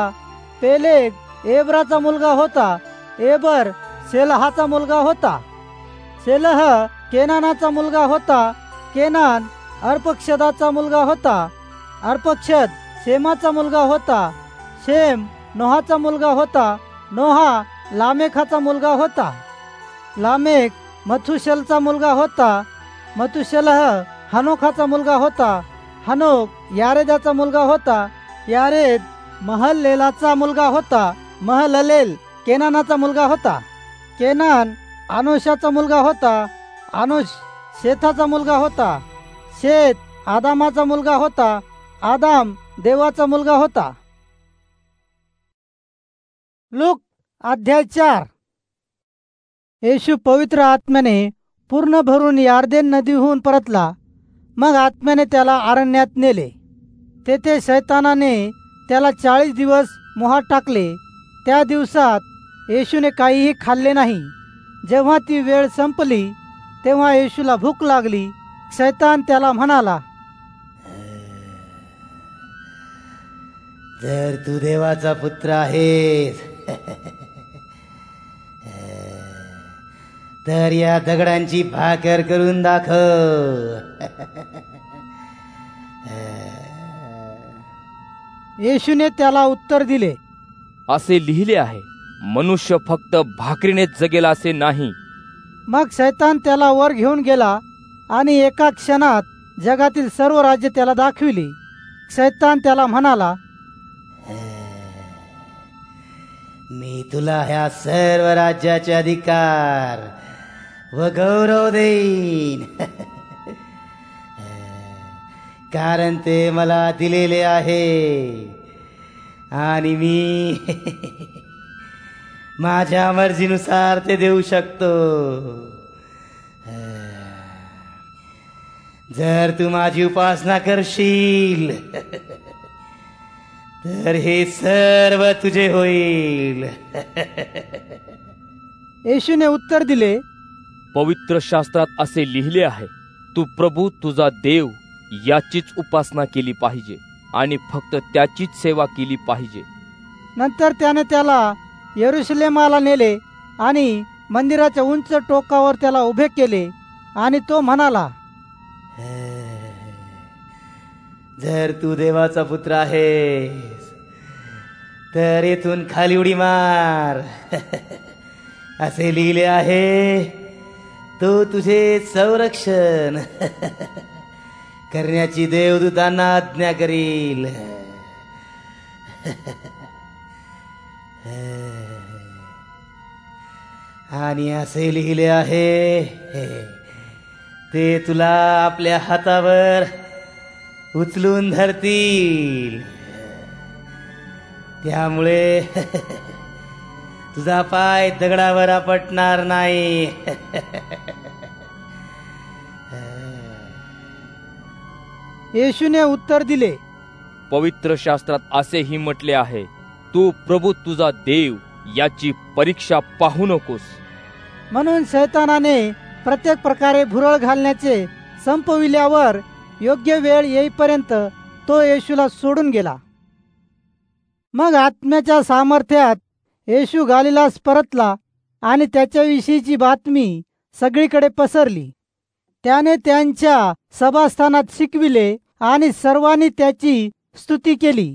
पेलेग एबराचा मुलगा होता. एबर शेलहाचा मुलगा होता. शेलह केनानाचा मुलगा होता. केनान अर्पक्षदाचा मुलगा होता. अर्पक्षद शेमाचा मुलगा होता. शेम नोहाचा मुलगा होता. नोहा लामेखाचा मुलगा होता. लामेक मथुशेलचा मुलगा होता. मथुशेलह हनोखाचा मुलगा होता. हनोक यारेदाचा मुलगा होता. यारेद महललेलाचा मुलगा होता. महललेल केनानाचा मुलगा होता. केनान आनोशाचा मुलगा होता. आनोश शेथाचा मुलगा होता. शेत आदामाचा मुलगा होता. आदाम देवाचा मुलगा होता. लूक अध्याय चार. येशू पवित्र आत्म्याने पूर्ण भरून यार्देन नदीहून परतला. मग आत्म्याने त्याला अरण्यात नेले. तेथे शैतानाने त्याला चाळीस दिवस मोहात टाकले. त्या दिवसात येशूने काहीही खाल्ले नाही. जेव्हा ती वेळ संपली तेव्हा येशूला भूक लागली. शैतान त्याला म्हणाला, जर तू देवाचा पुत्र आहेस तर या दगडांची भाकर करून दाखव. येशूने त्याला उत्तर दिले, असे लिहिले आहे, मनुष्य फक्त भाकरीनेच जगेल असे नाही. मग शैतान त्याला वर घेऊन गेला आणि एका क्षणात जगातील सर्व राज्य त्याला दाखविली. शैतान त्याला म्हणाला, मी तुला ह्या सर्व राज्याचे अधिकार व गौरव देईन, कारण ते मला दिलेले आहे आणि मी माझ्या मर्जीनुसार ते देऊ शकतो. जर तू माझी उपासना करशील तर हे सर्व तुझे होईल. येशूने उत्तर दिले, पवित्र शास्त्रात असे लिहिले आहे, तू प्रभू तुझा देव याचीच उपासना केली पाहिजे आणि फक्त त्याचीच सेवा केली पाहिजे. नंतर त्याने त्याला यरुशलेमाला नेले आणि मंदिराच्या उंच टोकावर त्याला उभे केले आणि तो म्हणाला, जर तू देवाचा पुत्र आहेस तर येथून खाली उडी मार. असे लिहिले आहे, तो तुझे संरक्षण करण्याची देवदूतांना आज्ञा करील. आणि असे लिहिले आहे, ते तुला आपल्या हातावर उचलून धरतील, त्यामुळे तुझा पाय दगडावर आपटणार नाही. येशूने उत्तर दिले, पवित्र शास्त्रात असेही म्हटले आहे, तू प्रभू तुझा देव याची परीक्षा पाहू नकोस. म्हणून शैतानाने प्रत्येक प्रकारे भुरळ घालण्याचे संपविल्यावर योग्य वेळ येईपर्यंत तो येशूला सोडून गेला. मग आत्म्याच्या सामर्थ्यात येशू गालिलास परतला आणि त्याच्याविषयीची बातमी सगळीकडे पसरली. त्याने त्यांच्या सभास्थानात शिकविले आणि सर्वांनी त्याची स्तुती केली.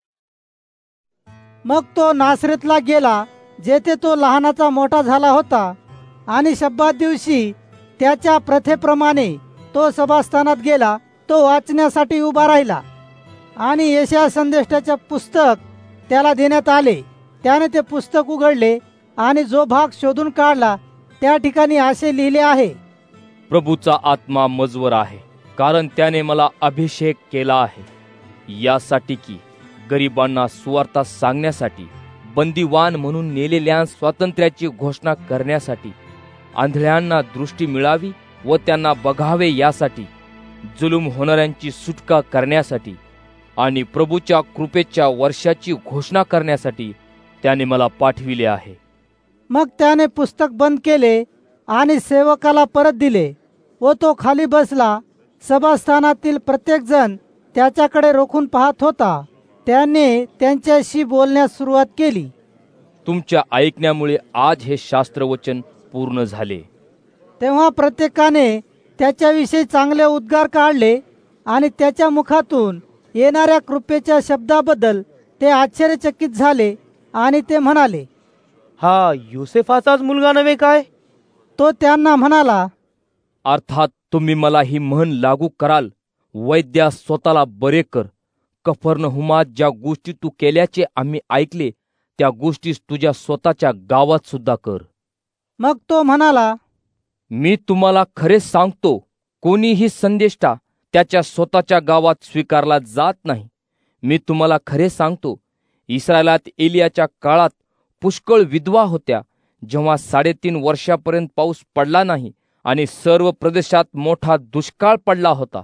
मग तो नासरेतला गेला, जेथे तो लहानाचा मोठा झाला होता, आणि शब्दात दिवशी त्याच्या प्रथेप्रमाणे तो सभास्थानात गेला. तो वाचण्यासाठी उभा राहिला आणि यशाया संदेष्टाचे पुस्तक त्याला देण्यात आले. त्याने ते पुस्तक उघडले आणि जो भाग शोधून काढला त्या ठिकाणी असे लिहिले आहे, प्रभूचा आत्मा मजवर आहे, कारण त्याने मला अभिषेक केला आहे, यासाठी की गरिबांना सुवार्ता सांगण्यासाठी, बंदीवान म्हणून नेलेल्या स्वातंत्र्याची घोषणा करण्यासाठी, आंधळ्यांना दृष्टी मिळावी व त्यांना बघावे यासाठी, जुलूम होणाऱ्यांची सुटका करण्यासाठी आणि प्रभूच्या कृपेच्या वर्षाची घोषणा करण्यासाठी त्याने मला पाठविले आहे. मग त्याने पुस्तक बंद केले आणि सेवकाला परत दिले व तो खाली बसला. सभास्थानातील प्रत्येक जण त्याच्याकडे रोखून पाहत होता. त्याने त्यांच्याशी बोलण्यास सुरुवात केली, तुमच्या ऐकण्यामुळे आज हे शास्त्रवचन पूर्ण झाले. तेव्हा प्रत्येकाने त्याच्याविषयी चांगले उद्गार काढले आणि त्याच्या मुखातून येणाऱ्या कृपेच्या शब्दाबद्दल ते आश्चर्यचकित झाले आणि ते म्हणाले, हा योसेफाचाच मुलगा नव्हे काय? तो त्यांना म्हणाला, अर्थात तुम्ही मला ही म्हण लागू कराल, वैद्या स्वतःला बरे कर. कफरनहुमात ज्या गोष्टी तू केल्याचे आम्ही ऐकले त्या गोष्टी तुझ्या स्वतःच्या गावात सुद्धा कर. मग तो म्हणाला, मी तुम्हाला खरे सांगतो, कोणीही संदेष्टा त्याच्या स्वतःच्या गावात स्वीकारला जात नाही. मी तुम्हाला खरे सांगतो, इस्रायलात एलियाच्या काळात पुष्कळ विधवा होत्या, जेव्हा साडेतीन वर्षापर्यंत पाऊस पडला नाही आणि सर्व प्रदेशात मोठा दुष्काळ पडला होता.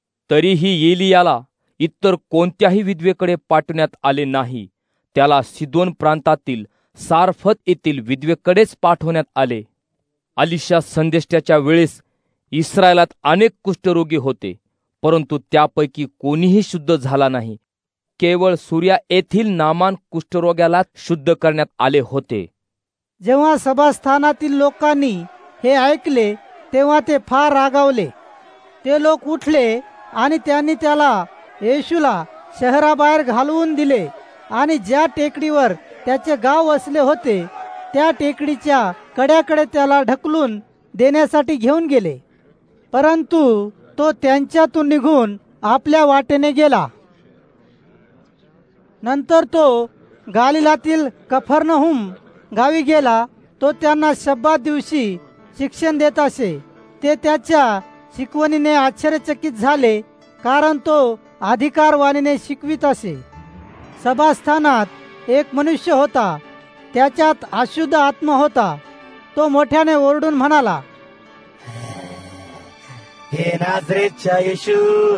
तरीही एलियाला इतर कोणत्याही विधवेकडे पाठवण्यात आले नाही. त्याला सिदोन प्रांतातील सारफत येथील विधवेकडेच पाठवण्यात आले. अलिशा संदेष्टाच्या वेळेस इस्रायलात अनेक कुष्ठरोगी होते, परंतु त्यापैकी कोणीही शुद्ध झाला नाही. केवळ सूर्या येथील नामान कुष्ठरोग्याला शुद्ध करण्यात आले होते. जेव्हा सभास्थानातील लोकांनी हे ऐकले तेव्हा ते फार रागावले. ते लोक उठले आणि त्यांनी त्याला येशूला शहराबाहेर घालवून दिले आणि ज्या टेकडीवर त्याचे गाव वसले होते त्या टेकडीच्या कड्याकडे त्याला ढकलून देण्यासाठी घेऊन गेले, परंतु तो त्यांच्यातून निघून आपल्या वाटेने गेला. नंतर तो गालिलातील कफरनहूम गावी गेला. तो त्यांना शब्बात दिवशी शिक्षण देत असे. ते त्याच्या शिकवणीने आश्चर्यचकित झाले, कारण तो अधिकारवाणीने शिकवित असे. सभास्थानात एक मनुष्य होता, त्याच्यात अशुद्ध आत्मा होता. तो मोठ्याने ओरडून म्हणाला, हे नाझरेतच्या येशू,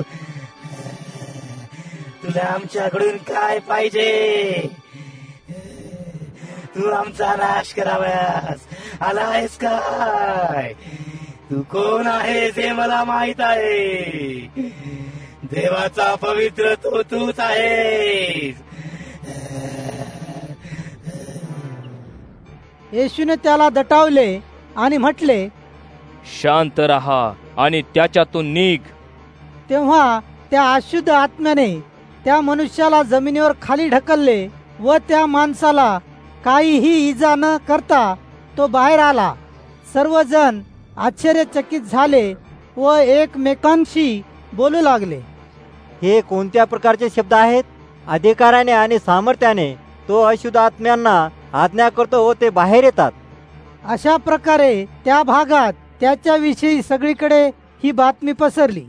तुला आमच्याकडून काय पाहिजे? तू आमचा नाश कराव्यास आला आहेस काय? तू कोण आहेस हे मला माहित आहे. देवाचा पवित्र तो तूच आहेस. येशूने त्याला दटावले आणि म्हटले, शांत रहा आणि त्याच्यातून निघ. तेव्हा त्या अशुद्ध आत्म्याने त्या मनुष्याला जमिनीवर खाली ढकलले व त्या माणसाला काहीही इजा न करता तो बाहेर आला. सर्वजण आश्चर्यचकित झाले व एकमेकांशी बोलू लागले, हे कोणत्या प्रकारचे शब्द आहेत? अधिकाराने आणि सामर्थ्याने तो अशुद्ध आत्म्यांना आज्ञा करतो व ते बाहेर येतात. अशा प्रकारे त्या भागात त्याच्याविषयी सगळीकडे ही बातमी पसरली.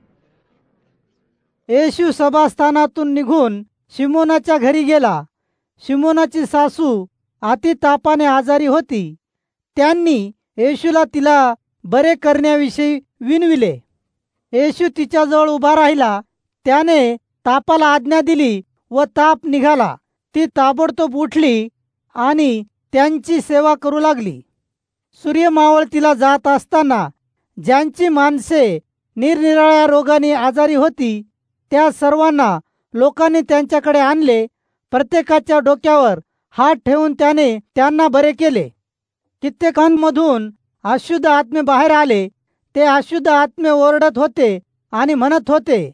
येशू सभास्थानातून निघून शिमोनाच्या घरी गेला. शिमोनाची सासू अति तापाने आजारी होती. त्यांनी येशूला तिला बरे करण्याविषयी विनविले. येशू तिच्याजवळ उभा राहिला. त्याने तापाला आज्ञा दिली व ताप निघाला. ती ताबडतोब उठली आणि त्यांची सेवा करू लागली. सूर्य मावळतीला जात असताना ज्यांची माणसे निरनिराळ्या रोगाने आजारी होती त्या सर्वांना लोकांनी त्यांच्याकडे आणले. प्रत्येकाच्या डोक्यावर हात ठेवून त्याने त्यांना बरे केले. कित्येकांमधून अशुद्ध आत्मे बाहेर आले. ते अशुद्ध आत्मे ओरडत होते आणि म्हणत होते,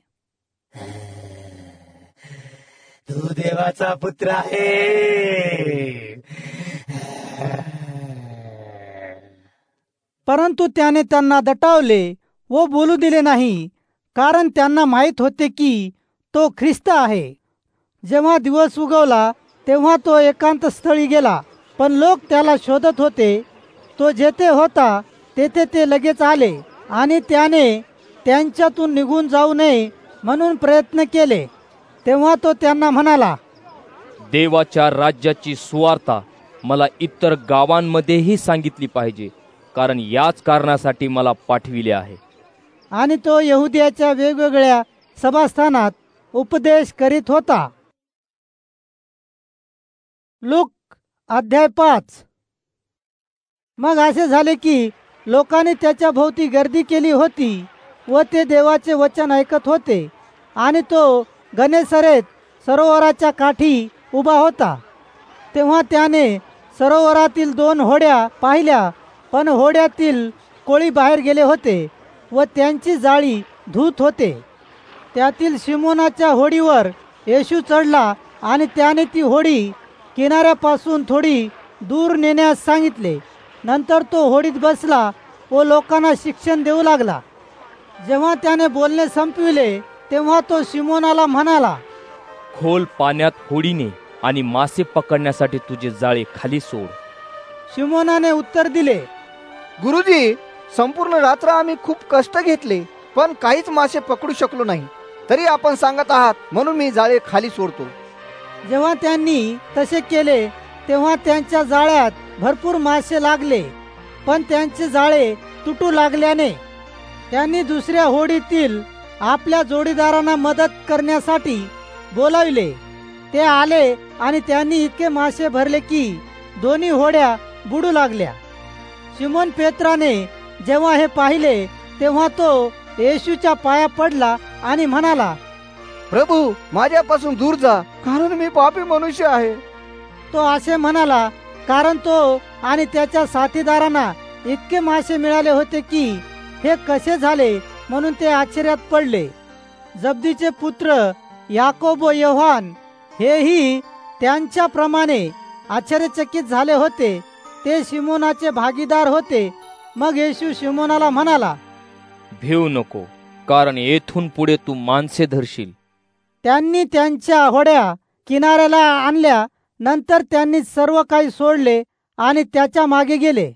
तू देवाचा पुत्र आहे. परंतु त्याने त्यांना दटावले व बोलू दिले नाही, कारण त्यांना माहीत होते की तो ख्रिस्त आहे. जेव्हा दिवस उगवला तेव्हा तो एकांत स्थळी गेला, पण लोक त्याला शोधत होते. तो जेथे होता तेथे ते लगेच आले आणि त्याने त्यांच्यातून निघून जाऊ नये म्हणून प्रयत्न केले. तेव्हा तो त्यांना म्हणाला, देवाच्या राज्याची सुवार्ता मला इतर गावांमध्येही सांगितली पाहिजे, कारण याच कारणासाठी मला पाठविले आहे. आणि तो यहुदियाच्या वेगवेगळ्या सभास्थानात उपदेश करीत होता. लूक अध्याय पाच. मग असे झाले की लोकांनी त्याच्या भोवती गर्दी केली होती व ते देवाचे वचन ऐकत होते. आणि तो गनेसरेत सरोवराच्या काठी उभा होता. तेव्हा त्याने सरोवरातील दोन होड्या पाहिल्या, पण होड्यातील कोळी बाहेर गेले होते व त्यांची जाळी धूत होते. त्यातील शिमोनाच्या होडीवर येशू चढला आणि त्याने ती होडी किनाऱ्यापासून थोडी दूर नेण्यास सांगितले. नंतर तो होडीत बसला व लोकांना शिक्षण देऊ लागला. जेव्हा त्याने बोलणे संपविले तेव्हा तो शिमोनाला म्हणाला, खोल पाण्यात होडीने आणि मासे पकडण्यासाठी तुझे जाळे खाली सोड. शिमोनाने उत्तर दिले, गुरुजी, संपूर्ण रात्र आम्ही खूप कष्ट घेतले पण काहीच मासे पकडू शकलो नाही. तरी आपण सांगत आहात म्हणून मी जाळे खाली सोडतो. जेव्हा त्यांनी तसे केले तेव्हा त्यांच्या जाळ्यात भरपूर मासे लागले, पण त्यांचे जाळे तुटू लागल्याने त्यांनी दुसऱ्या होडीतील आपल्या जोडीदारांना मदत करण्यासाठी बोलाविले. ते आले आणि त्यांनी इतके मासे भरले की दोन्ही होड्या बुडू लागल्या. शिमोन पेत्राने जेव्हा हे पाहिले तेव्हा तो येशूच्या पाया पडला आणि म्हणाला, प्रभू, माझ्यापासून दूर जा, कारण मी पापी मनुष्य आहे. तो असे म्हणाला कारण तो आणि त्याच्या साथीदारांना इतके मासे मिळाले होते की हे कसे झाले म्हणून ते आश्चर्यात पडले. जब्दीचे पुत्र याकोब व योहान हेही त्यांच्याप्रमाणे आश्चर्यचकित झाले होते. ते शिमोनाचे भागीदार होते. मग येशू शिमोनाला म्हणाला, भिवू नको, कारण येथून पुढे तू माणसे धरशील. त्यांनी त्यांच्या होड्या किनाऱ्याला आणल्या. नंतर त्यांनी सर्व काही सोडले आणि त्याच्या मागे गेले.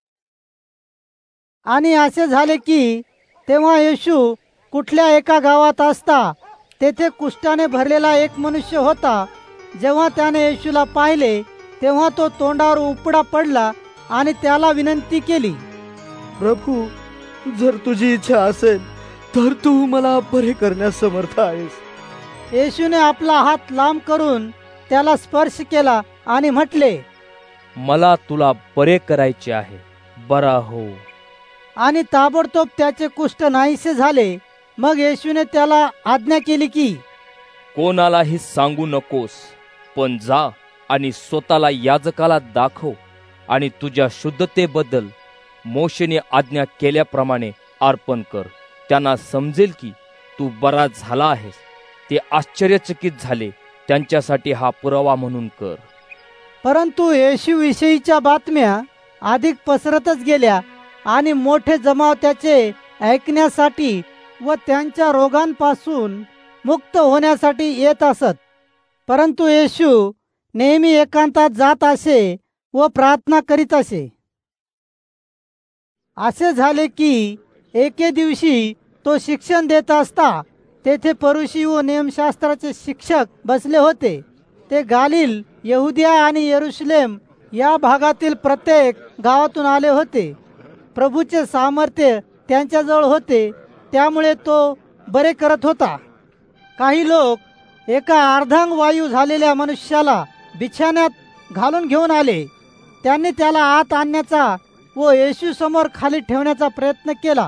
आणि असे झाले की तेव्हा येशू कुठल्या एका गावात असता तेथे कुष्ठाने भरलेला एक मनुष्य होता. जेव्हा त्याने येशूला पाहिले तेव्हा तो तोंडावर उपडा पडला आणि त्याला विनंती केली, प्रभू, जर तुझी इच्छा असेल तर तू मला बरे करण्यास समर्थ आहेस. येशूने आपला हात लांब करून त्याला स्पर्श केला आणि म्हटले, मला तुला बरे करायचे आहे, बरा हो. आणि ताबडतोब त्याचे कुष्ठ नाहीसे झाले. मग येशूने त्याला आज्ञा केली की, कोणालाही सांगू नकोस, पण जा आणि स्वतःला याजकाला दाखव आणि तुझ्या शुद्धतेबद्दल मोशेने आज्ञा केल्याप्रमाणे अर्पण कर. त्यांना समजेल की तू बरा झाला आहेस. ते आश्चर्यचकित झाले. त्यांच्यासाठी हा पुरावा म्हणून कर. परंतु येशू विषयीच्या बातम्या अधिक पसरतच गेल्या आणि मोठे जमाव त्याचे ऐकण्यासाठी व त्यांच्या रोगांपासून मुक्त होण्यासाठी येत असत. परंतु येशू नेहमी एकांतात जात असे व प्रार्थना करीत असे. असे झाले की एके दिवशी तो शिक्षण देत असता तेथे फरीसी व नियमशास्त्राचे शिक्षक बसले होते. ते गालिल, यहुदिया आणि यरुशलेम या भागातील प्रत्येक गावातून आले होते. प्रभूचे सामर्थ्य त्यांच्याजवळ होते, त्यामुळे तो बरे करत होता. काही लोक एका अर्धांग वायू झालेल्या मनुष्याला बिछाण्यात घालून घेऊन आले. त्यांनी त्याला आत आणण्याचा व येशू समोर खाली ठेवण्याचा प्रयत्न केला,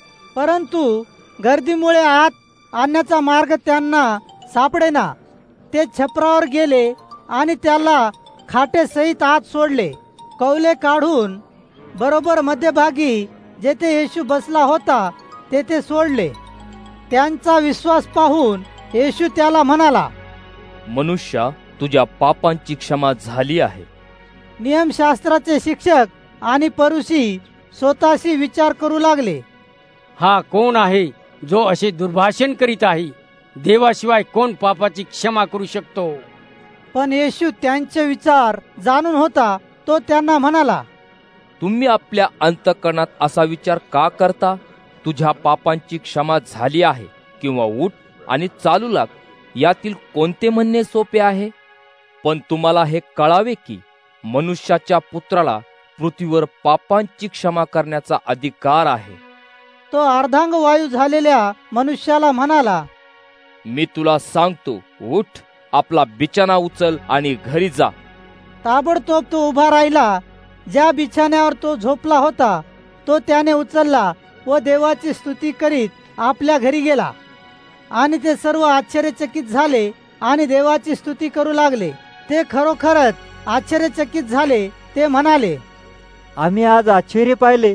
परंतु गर्दीमुळे आत आणण्याचा मार्ग त्यांना सापडेना. ते छपरावर गेले आणि त्याला खाटेसहित आत सोडले. कौले काढून बरोबर मध्यभागी जेथे येशू बसला होता तेथे सोडले. त्यांचा विश्वास पाहून येशू त्याला म्हणाला, मनुष्या, तुझ्या पापांची क्षमा झाली आहे. नियमशास्त्राचे शिक्षक आणि फरीसी स्वतःशी विचार करू लागले, हा कोण आहे जो असे दुर्भाषण करीत आहे? देवाशिवाय कोण पापाची क्षमा करू शकतो? पण येशू त्यांचे विचार जाणून होता. तो त्यांना म्हणाला, तुम्ही आपल्या अंतःकरणात असा विचार का करता? तुझ्या पापांची क्षमा झाली आहे किंवा उठ आणि चालू लाग, यातील कोणते म्हणणे सोपे आहे? पण तुम्हाला हे कळावे की मनुष्याच्या पुत्राला पृथ्वीवर पापांची क्षमा करण्याचा अधिकार आहे. तो अर्धांग वायू झालेल्या मनुष्याला म्हणाला, मी तुला सांगतो, उठ, आपला बिछाना उचल आणि घरी जा. ताबडतोब तो उभा राहिला. ज्या बिछाण्यावर तो झोपला होता तो त्याने उचलला व देवाची स्तुती करीत आपल्या घरी गेला. आणि ते सर्व आश्चर्यचकित झाले आणि देवाची स्तुती करू लागले. ते खरोखरच आश्चर्यचकित झाले. ते म्हणाले, आम्ही आज आश्चर्य पाहिले.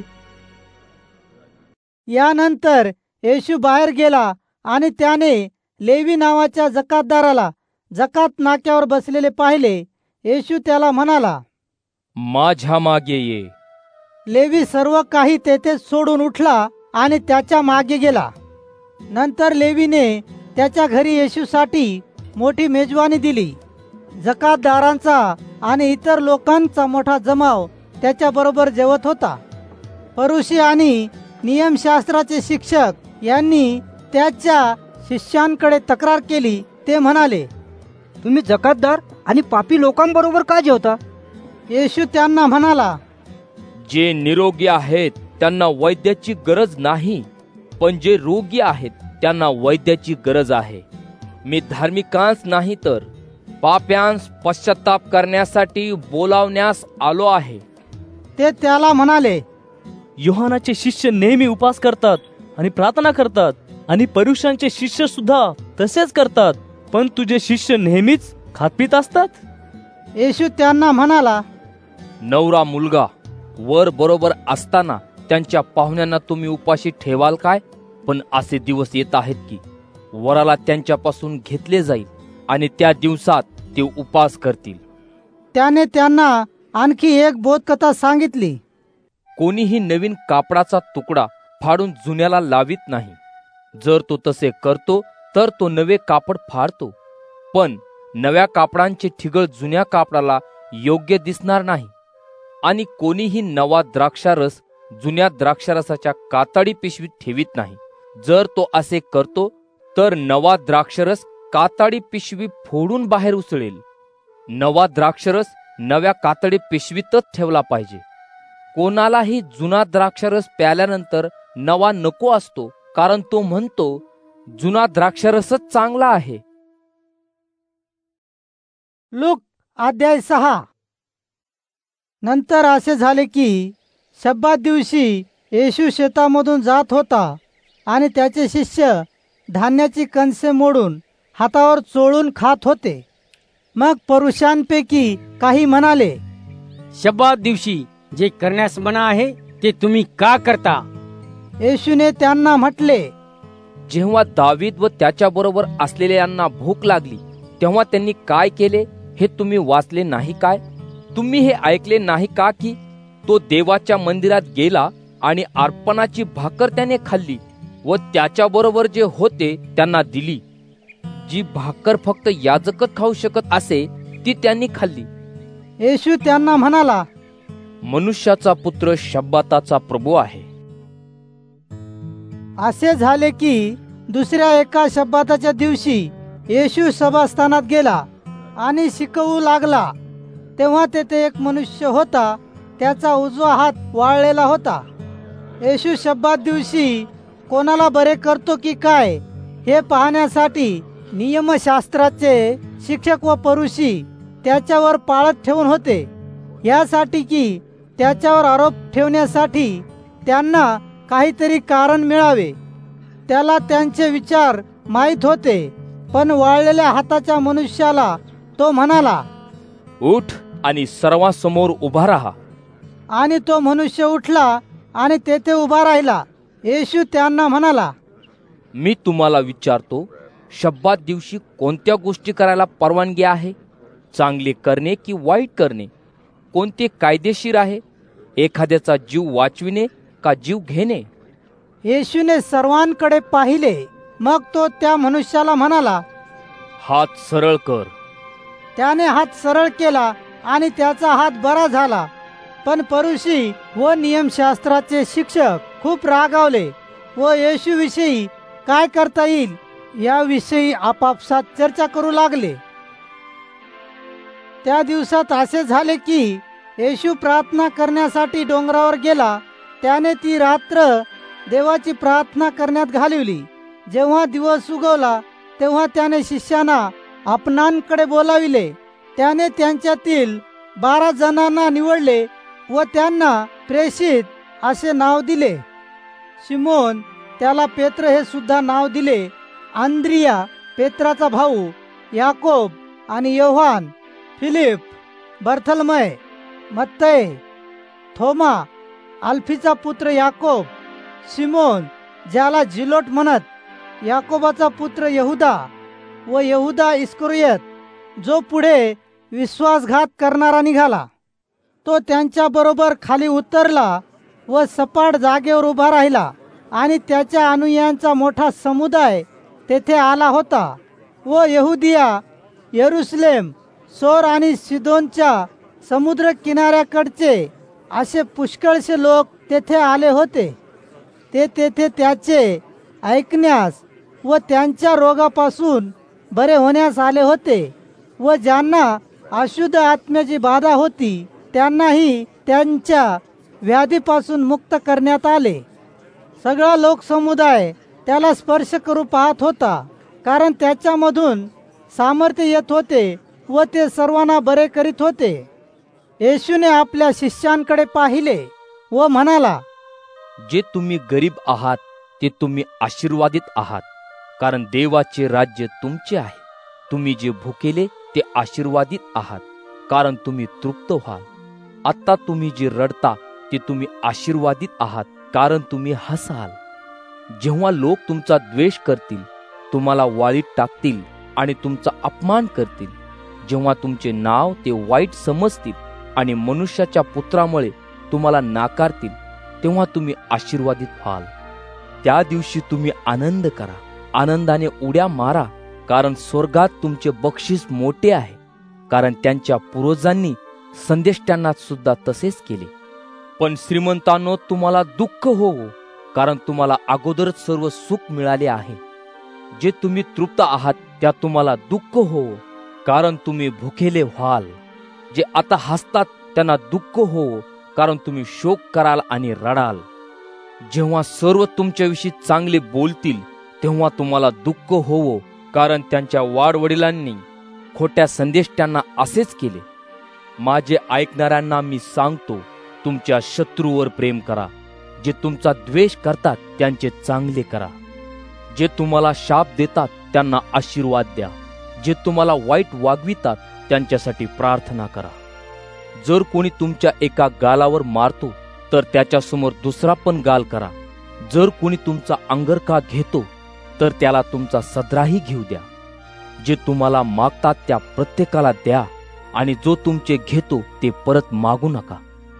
यानंतर येशू बाहेर गेला आणि त्याने लेवी नावाच्या जकातदाराला जकात नाक्यावर बसलेले पाहिले. येशू त्याला म्हणाला, माझ्या मागे ये. लेवी सर्व काही तेथे सोडून उठला आणि त्याच्या मागे गेला. नंतर लेवीने त्याच्या घरी येशूसाठी मोठी मेजवानी दिली. जकातदारांचा आणि इतर लोकांचा मोठा जमाव त्याच्या बरोबर जेवत होता. फरीसी आणि नियमशास्त्राचे शिक्षक यांनी त्याच्या शिष्यांकडे तक्रार केली. ते म्हणाले, तुम्ही जकातदार आणि पापी लोकांबरोबर का जेवता? येशू त्यांना म्हणाला, जे निरोगी आहेत त्यांना वैद्याची गरज नाही, पण जे रोगी आहेत त्यांना वैद्याची गरज आहे. मी धार्मिकांस नाही तर पाप्यांस पश्चाताप करण्यासाठी बोलावण्यास आलो आहे. ते त्याला म्हणाले, योहानाचे शिष्य नेहमी उपवास करतात आणि प्रार्थना करतात, आणि परुषांचे शिष्य सुद्धा तसेच करतात, पण तुझे शिष्य नेहमीच खातपीत असतात. येशू त्यांना म्हणाला, नवरा मुलगा वर बरोबर असताना त्यांच्या पाहुण्यांना तुम्ही उपाशी ठेवाल काय? पण असे दिवस येत आहेत की वराला त्यांच्यापासून घेतले जाईल आणि त्या दिवसात ते उपास करतील. त्याने त्यांना आणखी एक बोधकथा सांगितली. कोणीही नवीन कापडाचा तुकडा फाडून जुन्याला लावित नाही. जर तो तसे करतो तर तो नवे कापड फाडतो, पण नव्या कापडांचे ठिगळ जुन्या कापडाला योग्य दिसणार नाही. आणि कोणीही नवा द्राक्षारस जुन्या द्राक्षारसाच्या कातडी पिशवीत ठेवीत नाही. जर तो असे करतो तर नवा द्राक्षरस कातडी पिशवी फोडून बाहेर उसळेल. नवा द्राक्षरस नव्या कातडी पिशवीतच ठेवला पाहिजे. कोणालाही जुना द्राक्षरस प्याल्यानंतर नवा नको असतो, कारण तो म्हणतो जुना द्राक्षरसच चांगला आहे. लूक अध्याय सहा. नंतर असे झाले की शब्बात दिवशी येशू शेतामधून जात होता आणि त्याचे शिष्य धान्याची कणसे मोडून हातावर चोळून खात होते. मग पुरुषांपैकी काही म्हणाले, शब्बात दिवशी जे करण्यास मना आहे ते तुम्ही का करता? येशूने त्यांना म्हटले, जेव्हा दावीद व त्याच्याबरोबर असलेल्यांना भूक लागली तेव्हा त्यांनी काय केले हे तुम्ही वाचले नाही काय? तुम्ही हे ऐकले नाही का की तो देवाच्या मंदिरात गेला आणि अर्पणाची भाकर त्याने खाल्ली व त्याच्याबरोबर जे होते त्यांना दिली. जी भाकर फक्त याजकच खाऊ शकत असे ती त्यांनी खाल्ली. येशू त्यांना म्हणाला, मनुष्याचा पुत्र शब्बाताचा प्रभू आहे. असे झाले की दुसऱ्या एका शब्बाताच्या दिवशी येशू सभास्थानात गेला आणि शिकवू लागला. तेव्हा तेथे एक मनुष्य होता, त्याचा उजवा हात वाळलेला होता. येशू शब्बात दिवशी कोणाला बरे करतो की काय हे पाहण्यासाठी नियमशास्त्राचे शिक्षक व परुषी त्याच्यावर पाळत ठेवून होते, यासाठी की त्याच्यावर आरोप ठेवण्यासाठी त्यांना काहीतरी कारण मिळावे. त्याला त्यांचे विचार माहीत होते. पण वाळलेल्या हाताच्या मनुष्याला तो म्हणाला, उठ आणि सर्वांसमोर उभा राहा. आणि तो मनुष्य उठला आणि तेथे उभा राहिला. येशू त्यांना म्हणाला, मी तुम्हाला विचारतो, शब्बात दिवशी कोणत्या गोष्टी करायला परवानगी आहे? चांगले करणे की वाईट करणे? कोणते कायदेशीर आहे? एखाद्याचा जीव वाचविणे का जीव घेणे? येशूने सर्वांकडे पाहिले. मग तो त्या मनुष्याला म्हणाला, हात सरळ कर. त्याने हात सरळ केला आणि त्याचा हात बरा झाला. पण परुषी व नियमशास्त्राचे शिक्षक खूप रागावले व येशूविषयी काय करता येईल याविषयी आपापसात चर्चा करू लागले. त्या दिवसात असे झाले की येशू प्रार्थना करण्यासाठी डोंगरावर गेला. त्याने ती रात्र देवाची प्रार्थना करण्यात घालवली. जेव्हा दिवस उगवला तेव्हा त्याने शिष्यांना आपणांकडे बोलाविले. त्याने त्यांच्यातील बारा जणांना निवडले व त्यांना प्रेषित असे नाव दिले. शिमोन, त्याला पेत्र हे सुद्धा नाव दिले, आंद्रिया पेत्राचा भाऊ, याकोब आणि योहान, फिलिप, बर्थलमय, मत्तय, थोमा, अल्फीचा पुत्र याकोब, शिमोन ज्याला जिलोट म्हणत, याकोबाचा पुत्र यहुदा व यहुदा इस्करियोत, जो पुढे विश्वासघात करणारा निघाला. तो त्यांच्या बरोबर खाली उतरला व सपाट जागेवर उभा राहिला आणि त्याच्या अनुयायांचा मोठा समुदाय तेथे आला होता. व यहुदिया, यरुशलेम, सोर आणि सिदोनच्या समुद्र किनाऱ्याकडचे असे पुष्कळसे लोक तेथे आले होते. ते तेथे त्याचे ऐकण्यास व त्यांच्या रोगापासून बरे होण्यास आले होते. व ज्यांना अशुद्ध आत्म्याची बाधा होती त्यांनाही त्यांच्या व्याधीपासून मुक्त करण्यात आले. सगळा लोकसमुदाय त्याला स्पर्श करू पाहत होता, कारण त्याच्यामधून सामर्थ्य येत होते व ते सर्वांना बरे करीत होते. येशूने आपल्या शिष्यांकडे पाहिले व म्हणाला, जे तुम्ही गरीब आहात ते तुम्ही आशीर्वादित आहात, कारण देवाचे राज्य तुमचे आहे. तुम्ही जे भुकेले ते आशीर्वादित आहात, कारण तुम्ही तृप्त व्हाल. आता तुम्ही जे रडता ते तुम्ही आशीर्वादित आहात, कारण तुम्ही हसाल. जेव्हा लोक तुमचा द्वेष करतील, तुम्हाला वाळीत टाकतील आणि तुमचा अपमान करतील, जेव्हा तुमचे नाव ते वाईट समजतील आणि मनुष्याच्या पुत्रामुळे तुम्हाला नाकारतील, तेव्हा तुम्ही आशीर्वादित व्हाल. त्या दिवशी तुम्ही आनंद करा, आनंदाने उड्या मारा, कारण स्वर्गात तुमचे बक्षीस मोठे आहे. कारण त्यांच्या पूर्वजांनी संदेष्ट्यांना सुद्धा तसेच केले. पण श्रीमंतांनो, तुम्हाला दुःख होवो, कारण तुम्हाला अगोदरच सर्व सुख मिळाले आहे. जे तुम्ही तृप्त आहात त्या तुम्हाला दुःख होवो, कारण तुम्ही भुकेले व्हाल. जे आता हसतात त्यांना दुःख होवो, कारण तुम्ही शोक कराल आणि रडाल. जेव्हा सर्व तुमच्याविषयी चांगले बोलतील तेव्हा तुम्हाला दुःख होवो, कारण त्यांच्या वाडवडिलांनी खोट्या संदेष्ट्यांना असेच केले. माझे ऐकणाऱ्यांना मी सांगतो, तुमच्या शत्रूवर प्रेम करा. जे तुमचा द्वेष करतात त्यांचे चांगले करा. जे तुम्हाला शाप देतात त्यांना आशीर्वाद द्या. जे तुम्हाला वाईट वागवितात त्यांच्यासाठी प्रार्थना करा. जर कोणी तुमच्या एका गालावर मारतो तर त्याच्यासमोर दुसरा पण गाल करा. जर कोणी तुमचा अंगरखा घेतो तर त्याला तुमचा सदराही घेऊ द्या. जे तुम्हाला मागतात त्या प्रत्येकाला द्या, आणि जो तुमचे घेतो ते परत मागू नका.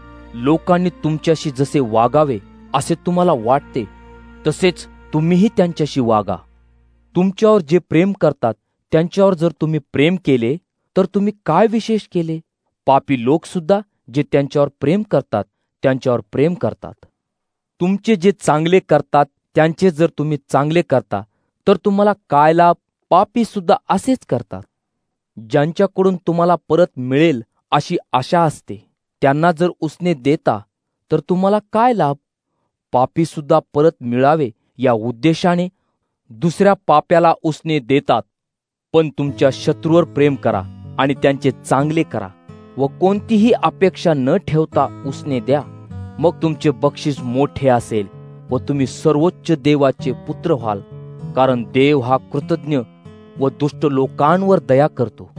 लोकांनी तुमच्याशी जसे वागावे असे तुम्हाला वाटते तसेच तुम्हीही त्यांच्याशी वागा. तुमच्यावर जे प्रेम करतात त्यांच्यावर जर तुम्ही प्रेम केले तर तुम्ही काय विशेष केले? पापी लोक सुद्धा जे त्यांच्यावर प्रेम करतात त्यांच्यावर प्रेम करतात. तुमचे जे चांगले करतात त्यांचे जर तुम्ही चांगले करता तर तुम्हाला काय लाभ? पापी सुद्धा असेच करतात. ज्यांच्याकडून तुम्हाला परत मिळेल अशी आशा असते त्यांना जर उसने देता तर तुम्हाला काय लाभ? पापी सुद्धा परत मिळावे या उद्देशाने दुसऱ्या पाप्याला उसने देतात. पण तुमच्या शत्रूवर प्रेम करा आणि त्यांचे चांगले करा व कोणतीही अपेक्षा न ठेवता उसने द्या. मग तुमचे बक्षीस मोठे असेल व तुम्ही सर्वोच्च देवाचे पुत्र व्हाल, कारण देव हा कृतज्ञ व दुष्ट लोकांवर दया करतो.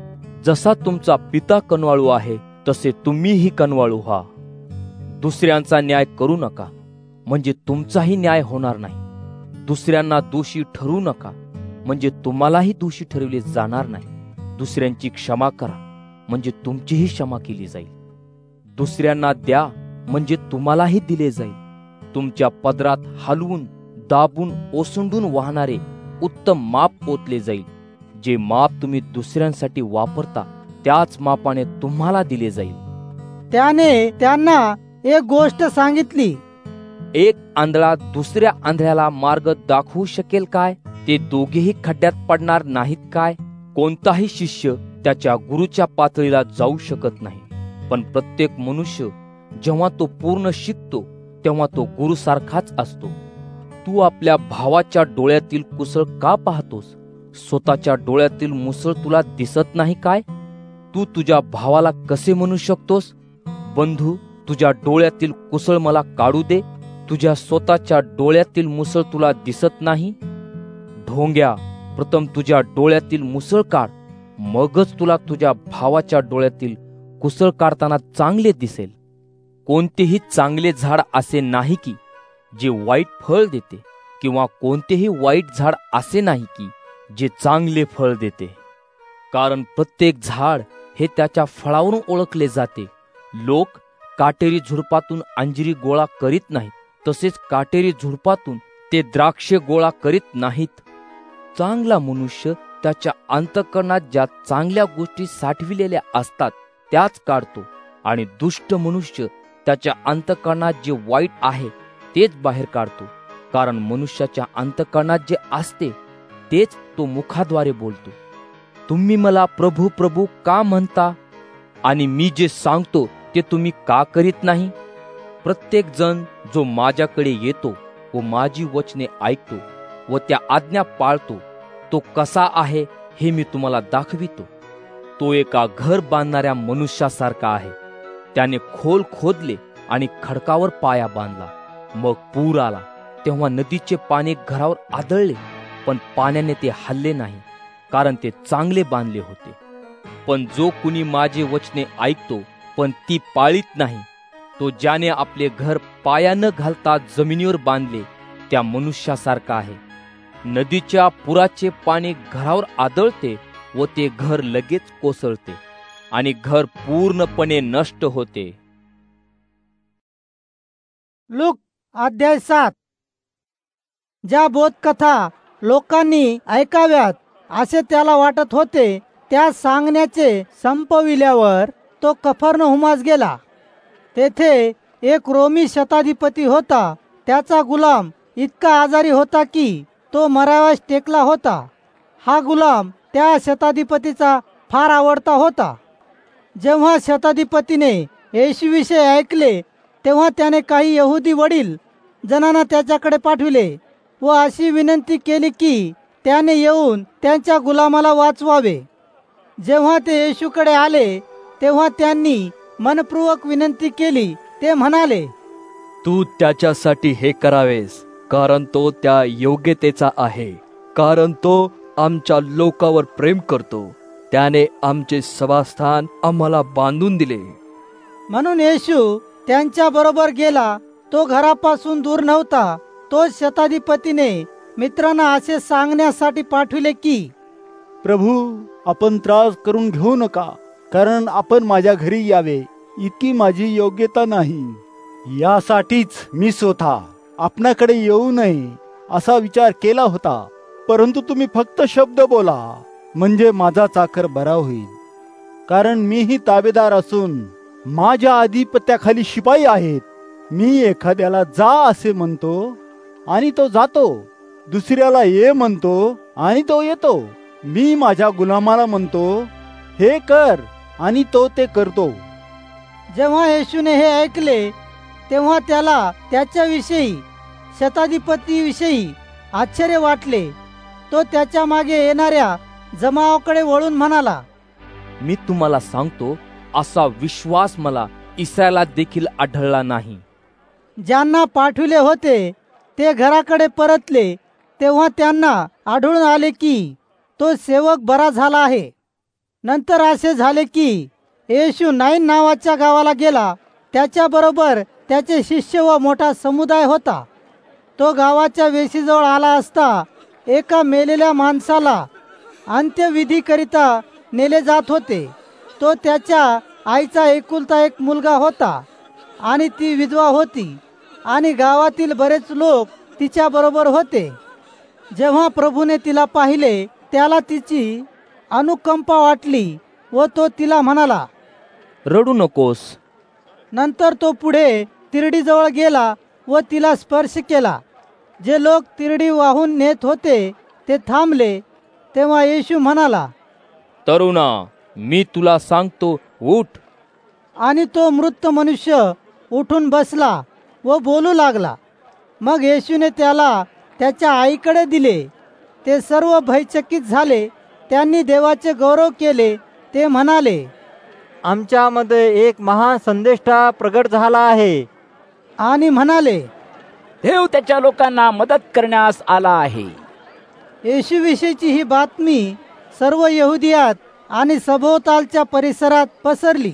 जसा तुमचा पिता कनवाळू आहे तसे तुम्हीही कनवाळू व्हा. दुसऱ्यांचा न्याय करू नका, म्हणजे तुमचाही न्याय होणार नाही. दुसऱ्यांना दोषी ठरवू नका, म्हणजे तुम्हालाही दोषी ठरवले जाणार नाही. दुसऱ्यांची क्षमा करा, म्हणजे तुमचीही क्षमा केली जाईल. दुसऱ्यांना द्या, म्हणजे तुम्हालाही दिले जाईल. तुमच्या पदरात हलवून दाबून ओसंडून वाहणारे उत्तम माप ओतले जाईल. जे माप तुम्ही दुसऱ्यांसाठी वापरता त्याच मापाने तुम्हाला दिले जाईल. त्याने त्यांना एक गोष्ट सांगितली. एक आंधळा दुसऱ्या आंधळ्याला मार्ग दाखवू शकेल काय? ते दोघेही खड्ड्यात पडणार नाहीत काय? कोणताही शिष्य त्याच्या गुरुच्या पातळीला जाऊ शकत नाही. पण प्रत्येक मनुष्य जेव्हा तो पूर्ण शिकतो तेव्हा तो गुरुसारखाच असतो. तू आपल्या भावाच्या डोळ्यातील कुसळ का पाहतोस? स्वतःच्या डोळ्यातील मुसळ तुला दिसत नाही काय? तू तुझ्या भावाला कसे म्हणू शकतोस, बंधू, तुझ्या डोळ्यातील कुसळ मला काढू दे? तुझ्या स्वतःच्या डोळ्यातील मुसळ तुला दिसत नाही? ढोंग्या, प्रथम तुझ्या डोळ्यातील मुसळ काढ, मगच तुला तुझ्या भावाच्या डोळ्यातील कुसळ काढताना चांगले दिसेल. कोणतेही चांगले झाड असे नाही की जे वाईट फळ देते, किंवा कोणतेही वाईट झाड असे नाही की जे चांगले फळ देते. कारण प्रत्येक झाड हे त्याच्या फळावरून ओळखले जाते. लोक काटेरी झुडपातून अंजिरी गोळा करीत नाहीत, तसेच काटेरी झुडपातून ते द्राक्षे गोळा करीत नाहीत. चांगला मनुष्य त्याच्या अंतःकरणात ज्या चांगल्या गोष्टी साठविलेल्या असतात त्याच काढतो, आणि दुष्ट मनुष्य त्याच्या अंतःकरणात जे वाईट आहे तेच बाहेर काढतो. कारण मनुष्याच्या अंतःकरणात जे असते तेच तो मुखाद्वारे बोलतो. तुम्ही मला प्रभू प्रभू का म्हणता, आणि मी जे सांगतो ते तुम्ही का करीत नाही? प्रत्येक जण जो माझ्याकडे येतो व माझी वचने ऐकतो व त्या आज्ञा पाळतो तो कसा आहे हे मी तुम्हाला दाखवितो. तो एका घर बांधणाऱ्या मनुष्यासारखा आहे. त्याने खोल खोदले आणि खडकावर पाया बांधला. मग पूर आला तेव्हा नदीचे पाणी घरावर आदळले, पण पाण्याने ते हल्ले नाही, कारण ते चांगले बांधले होते. पण जो कुणी माझे वचने ऐकतो पण ती पाळीत नाही, तो ज्याने आपले घर पाया न घालता जमिनीवर बांधले त्या मनुष्यासारखा आहे. नदीच्या पुराचे पाणी घरावर आदळते व ते घर लगेच कोसळते आणि घर पूर्णपणे नष्ट होते. लूक अध्याय सात. ज्या बोधकथा लोकांनी ऐकाव्यात असे त्याला वाटत होते त्या सांगण्याचे संपविल्यावर तो कफरनहुमास गेला. तेथे एक रोमी शताधिपती होता. त्याचा गुलाम इतका आजारी होता की तो मराव्यास टेकला होता. हा गुलाम त्या शताधिपतीचा फार आवडता होता. जेव्हा शताधिपतीने येशूविषयी ऐकले तेव्हा त्याने काही यहुदी वडील जणांना त्याच्याकडे पाठविले व अशी विनंती केली की त्याने येऊन त्यांच्या गुलामाला वाचवावे. जेव्हा ते येशूकडे आले तेव्हा त्यांनी मनपूर्वक विनंती केली. ते म्हणाले, तू त्याच्यासाठी हे करावेस, कारण तो त्या योग्यतेचा आहे, कारण तो आमच्या लोकावर प्रेम करतो. त्याने आमचे सभास्थान आम्हाला बांधून दिले. म्हणून येशू त्यांच्या बरोबर गेला. तो घरापासून दूर नव्हता. तो शताधिपतीने मित्रांना असे सांगण्यासाठी पाठविले की, प्रभू, आपण त्रास करून घेऊ नका, कारण आपण माझ्या घरी यावे इतकी माझी योग्यता नाही. यासाठीच मी स्वतः आपणाकडे येऊ नये असा विचार केला होता. परंतु तुम्ही फक्त शब्द बोला म्हणजे माझा चाकर बरा होईल. कारण मीही ताबेदार असून माझ्या अधिपत्याखाली शिपाई आहेत. मी एखाद्याला जा असे म्हणतो आणि तो जातो, दुसऱ्याला ये म्हणतो आणि तो येतो. मी माझ्या गुलामाला म्हणतो हे कर आणि तो ते करतो. जेव्हा येशूने हे ऐकले तेव्हा त्याला त्याच्याविषयी शताधिपतीविषयी आश्चर्य वाटले. तो त्याच्या मागे येणाऱ्या जमावाकडे वळून म्हणाला, मी तुम्हाला सांगतो, असा विश्वास मला इस्रायलात देखील आढळला नाही. ज्यांना पाठविले होते ते घराकडे परतले तेव्हा त्यांना आढळून आले की तो सेवक बरा झाला आहे. नंतर असे झाले की येशू नाईन नावाच्या गावाला गेला. त्याच्याबरोबर त्याचे शिष्य व मोठा समुदाय होता. तो गावाच्या वेशीजवळ आला असता एका मेलेल्या माणसाला अंत्यविधीकरिता नेले जात होते. तो त्याच्या आईचा एकुलता एक मुलगा होता आणि ती विधवा होती आणि गावातील बरेच लोक तिच्या बरोबर होते. जेव्हा प्रभूने तिला पाहिले त्याला तिची अनुकंपा वाटली व तो तिला म्हणाला, रडू नकोस. नंतर तो पुढे तिरडीजवळ गेला व तिला स्पर्श केला. जे लोक तिरडी वाहून नेत होते ते थांबले. तेव्हा येशू म्हणाला, तरुणा, मी तुला सांगतो, उठ. आणि तो मृत मनुष्य उठून बसला व बोलू लागला. मग येशूने त्याला त्याच्या आईकडे दिले. ते सर्व भयचकित झाले. त्यांनी देवाचे गौरव केले. ते म्हणाले, आमच्यामध्ये एक महान संदेष्टा प्रगट झाला आहे. आणि म्हणाले, देव त्याच्या लोकांना मदत करण्यास आला आहे. येशूविषयीची ही बातमी सर्व यहुदियात आणि सभोवतालच्या परिसरात पसरली.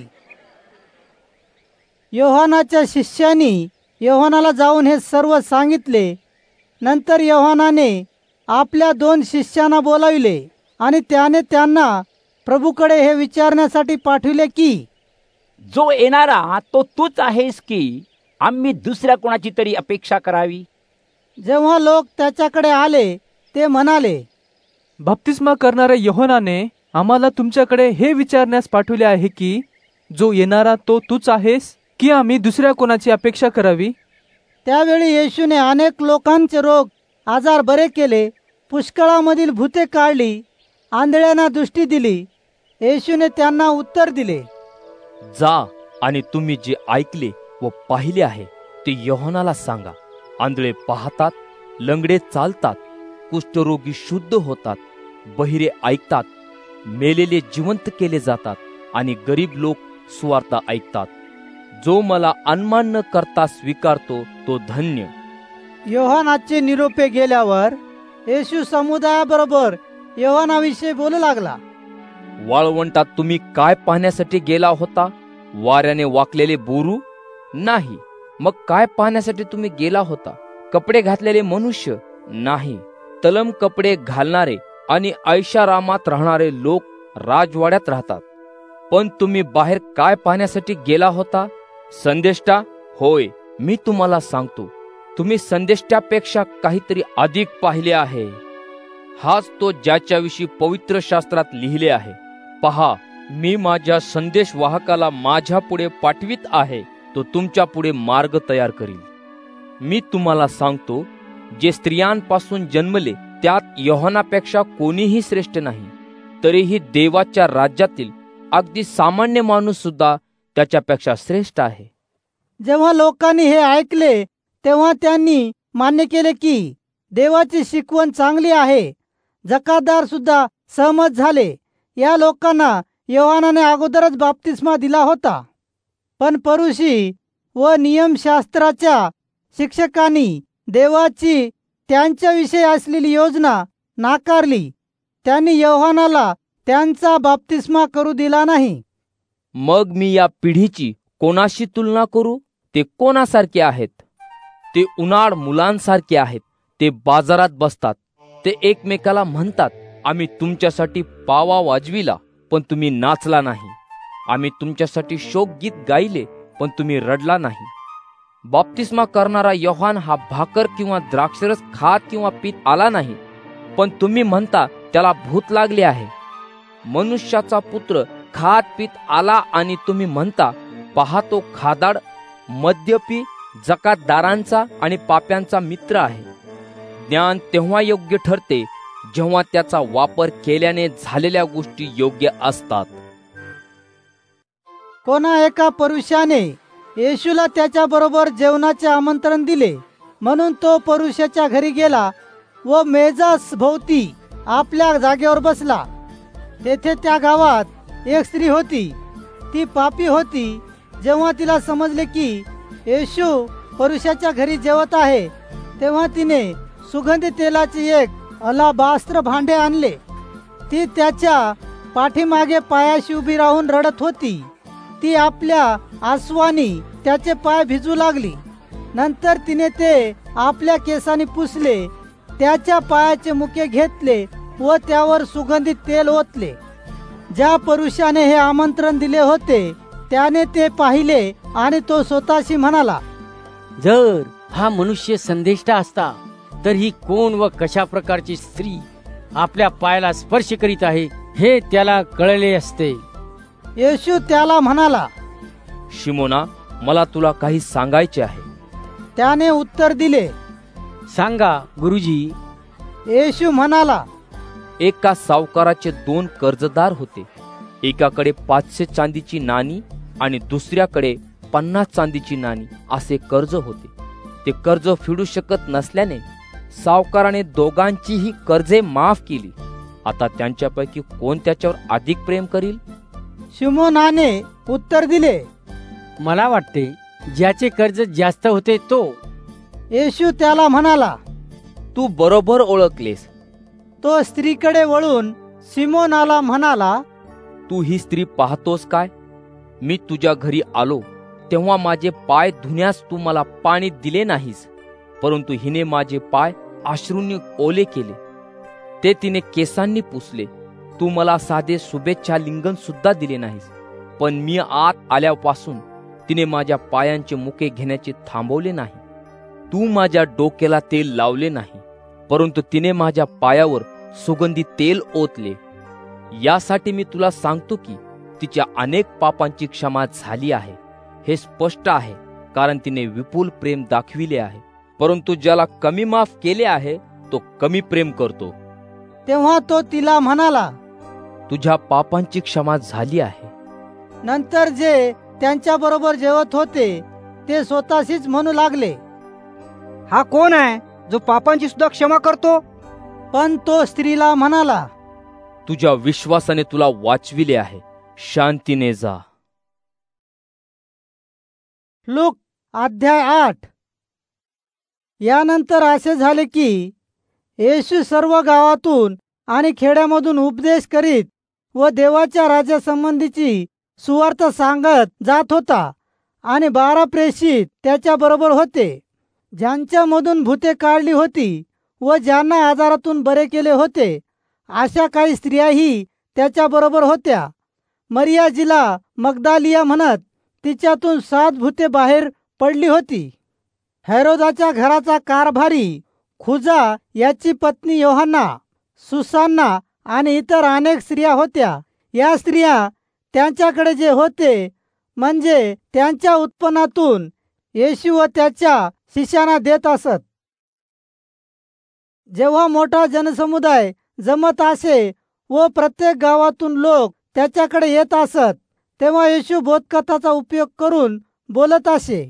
योहानाच्या शिष्यांनी योहानाला जाऊन हे सर्व सांगितले. नंतर योहानाने आपल्या दोन शिष्यांना बोलाविले आणि त्याने त्यांना प्रभूकडे हे विचारण्यासाठी पाठविले की, जो येणारा तो तूच आहेस की आम्ही दुसऱ्या कोणाची तरी अपेक्षा करावी? जेव्हा लोक त्याच्याकडे आले ते म्हणाले, बप्तिस्मा करणाऱ्या योहानाने आम्हाला तुमच्याकडे हे विचारण्यास पाठविले आहे की जो येणारा तो तूच आहेस की आम्ही दुसऱ्या कोणाची अपेक्षा करावी? त्यावेळी येशूने अनेक लोकांचे रोग आजार बरे केले, पुष्कळामधील भूते काढली, आंधळ्यांना दृष्टी दिली. येशूने त्यांना उत्तर दिले, जा आणि तुम्ही जे ऐकले व पाहिले आहे ते योहानाला सांगा. आंधळे पाहतात, लंगडे चालतात, कुष्ठरोगी शुद्ध होतात, बहिरे ऐकतात, मेलेले जिवंत केले जातात आणि गरीब लोक सुवार्ता ऐकतात. जो मला अनमान न करता स्वीकारतो तो धन्य. योहानाचे निरोपे गेल्यावर येशू समुदायाबरोबर योहानाविषयी बोलू लागला. वाळवंटात तुम्ही काय पाहण्यासाठी गेला होता? वाऱ्याने वाकलेले बोरू? नाही. मग काय पाहण्यासाठी तुम्ही गेला होता? कपडे घातलेले मनुष्य? नाही. तलम कपडे घालणारे आणि ऐशारामात राहणारे लोक राजवाड्यात राहतात. पण तुम्ही बाहेर काय पाहण्यासाठी गेला होता? संदेष्टा? होय, मी तुम्हाला सांगतो, तुम्ही संदेष्टापेक्षा काहीतरी अधिक पाहिले आहे. हाच तो ज्याच्याविषयी पवित्र शास्त्रात लिहिले आहे, पहा, मी माझ्या संदेश वाहकाला माझ्या पुढे पाठवित आहे, तो तुमच्या पुढे मार्ग तयार करील. मी तुम्हाला सांगतो, जे स्त्रियांपासून जन्मले त्यात योहानापेक्षा कोणीही श्रेष्ठ नाही. तरीही देवाच्या राज्यातील अगदी सामान्य माणूस सुद्धा त्याच्यापेक्षा श्रेष्ठ आहे. जेव्हा लोकांनी हे ऐकले तेव्हा त्यांनी मान्य केले की देवाची शिकवण चांगली आहे. जकातदार सुद्धा सहमत झाले. या लोकांना योहानाने अगोदरच बाप्तिस्मा दिला होता. पण फरीसी व नियमशास्त्राच्या शिक्षकांनी देवाची त्यांच्याविषयी असलेली योजना नाकारली. त्यांनी योहानाला त्यांचा बाप्तिस्मा करू दिला नाही. मग मी या पिढीची कोणाशी तुलना करू? ते कोणासारखे आहेत? ते उन्हाळ मुलांसारखे आहेत. ते बाजारात बसतात. ते एकमेकाला म्हणतात, आम्ही तुमच्यासाठी पावा वाजविला, पण तुम्ही नाचला नाही. आम्ही तुमच्यासाठी शोकगीत गायले, पण तुम्ही रडला नाही. बाप्तिस्मा करणारा योहान हा भाकर किंवा द्राक्षरस खात किंवा पीत आला नाही, पण तुम्ही म्हणता त्याला भूत लागले आहे. मनुष्याचा पुत्र खात पीत आला आणि तुम्ही म्हणता, पहा, तो खादाड, मद्यपी, जकातदारांचा आणि पाप्यांचा मित्र आहे. ज्ञान तेव्हा योग्य ठरते जेव्हा त्याचा वापर केल्याने झालेल्या गोष्टी योग्य असतात. कोणा एका पुरुषाने येशूला त्याच्याबरोबर जेवणाचे आमंत्रण दिले, म्हणून तो पुरुषाच्या घरी गेला व मेजास भोवती आपल्या जागेवर बसला. तेथे त्या गावात एक स्त्री होती. ती पापी होती. जेव्हा तिला समजले की येशू पुरुषाच्या घरी जेवत आहे, तेव्हा तिने सुगंधी तेलाचे एक अलाबास्त्र भांडे आणले. ती त्याच्या पाठीमागे पायाशी उभी राहून रडत होती. ती आपल्या आसवानी त्याचे पाय भिजू लागली. नंतर तिने ते आपल्या केसांनी पुसले, त्याच्या पायाचे मुके घेतले व त्यावर सुगंधित तेल ओतले. ज्या पुरुषाने हे आमंत्रण दिले होते त्याने ते पाहिले आणि तो स्वतःशी म्हणाला, जर हा मनुष्य संदेष्टा असता तर ही कोण व कशा प्रकारची स्त्री आपल्या पायाला स्पर्श करीत आहे हे त्याला कळले असते. येशू त्याला म्हणाला, शिमोना, मला तुला काही सांगायचे आहे. त्याने उत्तर दिले, सांगा गुरुजी. येशू म्हणाला, एका सावकाराचे दोन कर्जदार होते. एकाकडे पाचशे चांदीची नाणी आणि दुसऱ्याकडे पन्नास चांदीची नाणी असे कर्ज होते. ते कर्ज फेडू शकत नसल्याने सावकाराने दोघांचीही कर्जे माफ केली. आता त्यांच्यापैकी कोण त्याच्यावर अधिक प्रेम करील? शिमोनाने उत्तर दिले, मला वाटते ज्याचे कर्ज जास्त होते तो. येशू त्याला म्हणाला, तू बरोबर ओळखलेस. तो स्त्रीकडे वळून सिमोनाला म्हणाला, तू ही स्त्री पाहतोस काय? मी तुझ्या घरी आलो तेव्हा माझे पाय धुण्यास तू मला पाणी दिले नाहीस, परंतु हिने माझे पाय अश्रूंनी ओले केले. ते तिने केसांनी पुसले. तू मला साधे शुभेच्छा लिंगन सुद्धा दिले नाहीस. पण मी आत आल्यापासून तिने माझ्या पायांचे मुके घेण्याचे थांबवले नाही. तू माझ्या डोक्याला तेल लावले नाही, परंतु तिने माझ्या पायावर सुगंधी तेल ओतले. यासाठी मी तुला सांगतो की तिच्या अनेक पापांची क्षमा झाली आहे. हे स्पष्ट आहे, कारण तिने विपुल प्रेम दाखविले आहे. परंतु ज्याला कमी माफ केले आहे तो कमी प्रेम करतो. तेव्हा तो तिला म्हणाला, तुझ्या पापांची क्षमा झाली आहे. नंतर जे त्यांच्या बरोबर जेवत होते ते स्वतःशीच म्हणू लागले, हा कोण आहे जो पापांची सुद्धा क्षमा करतो? पण तो स्त्रीला म्हणाला, तुझ्या विश्वासाने तुला वाचविले आहे. शांतीने जा. लूक अध्याय आठ. यानंतर असे झाले की येशू सर्व गावातून आणि खेड्यामधून उपदेश करीत व देवाच्या राज्यासंबंधीची सुवार्ता सांगत जात होता. आणि बारा प्रेषित त्याच्या बरोबर होते, ज्यांच्यामधून भूते काढली होती व ज्यांना आजारातून बरे केले होते. अशा काही स्त्रियाही त्याच्याबरोबर होत्या. मरिया जिला मगदालिया म्हणत, तिच्यातून सात भूते बाहेर पडली होती. हेरोदाच्या घराचा कारभारी खुजा याची पत्नी योहाना, सुसान्ना आणि इतर अनेक स्त्रिया होत्या. या स्त्रिया त्यांच्याकडे जे होते म्हणजे त्यांच्या उत्पन्नातून येशू व त्याच्या शिष्यांना देत असत. जेव्हा मोठा जनसमुदाय जमत असे व प्रत्येक गावातून लोक त्याच्याकडे येत असत, तेव्हा येशू बोधकथाचा उपयोग करून बोलत असे.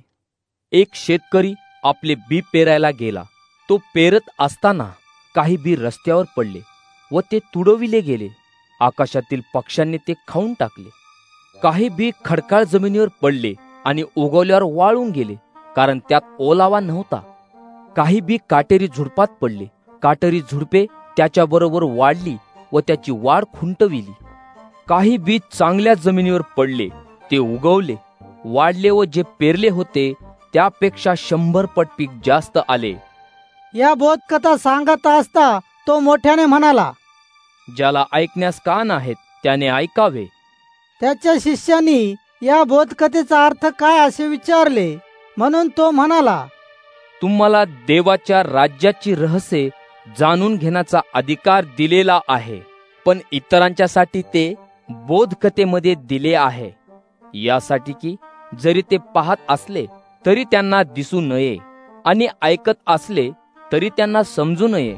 एक शेतकरी आपले बी पेरायला गेला. तो पेरत असताना काही बी रस्त्यावर पडले व ते तुडविले गेले. आकाशातील पक्ष्यांनी ते खाऊन टाकले. काही बी खडकाळ जमिनीवर पडले आणि उगवल्यावर वाळून गेले, कारण त्यात ओलावा नव्हता. काही बी काटेरी झुडपात पडले. काटेरी झुडपे त्याच्याबरोबर वाढली व त्याची वाढ खुंटविली. काही बी चांगल्या जमिनीवर पडले. ते उगवले, वाढले व जे पेरले होते त्यापेक्षा शंभर पट पीक जास्त आले. या बोधकथा सांगत असता तो मोठ्याने म्हणाला, ज्याला ऐकण्यास कान आहेत त्याने ऐकावे. त्याच्या शिष्यांनी या बोधकथेचा अर्थ काय असे विचारले, म्हणून तो म्हणाला, तुम्हाला देवाच्या राज्याची रहस्ये जाणून घेण्याचा अधिकार दिलेला आहे, पण इतरांच्यासाठी ते बोधकथेमध्ये दिले आहे, यासाठी की जरी ते पाहत असले तरी त्यांना दिसू नये आणि ऐकत असले तरी त्यांना समजू नये.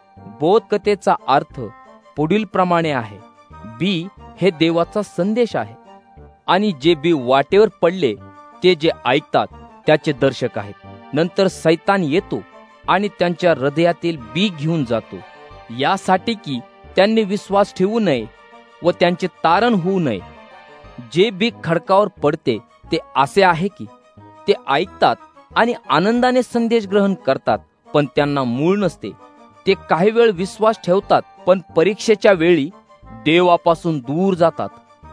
बोधकथेचा अर्थ पुढील प्रमाणे आहे. बी हे देवाचा संदेश आहे आणि जे बी वाटेवर पडले ते जे ऐकतात त्याचे दर्शक आहेत. नंतर सैतान येतो आणि त्यांच्या हृदयातील बी घेऊन जातो, यासाठी की त्यांनी विश्वास ठेवू नये व त्यांचे तारण होऊ नये. जे बी खडकावर पडते ते असे आहे की ते ऐकतात आणि आनंदाने संदेश ग्रहण करतात, पण त्यांना मूळ नसते. ते काही वेळ विश्वास ठेवतात, पण परीक्षेच्या वेळी देवापासून दूर जातात.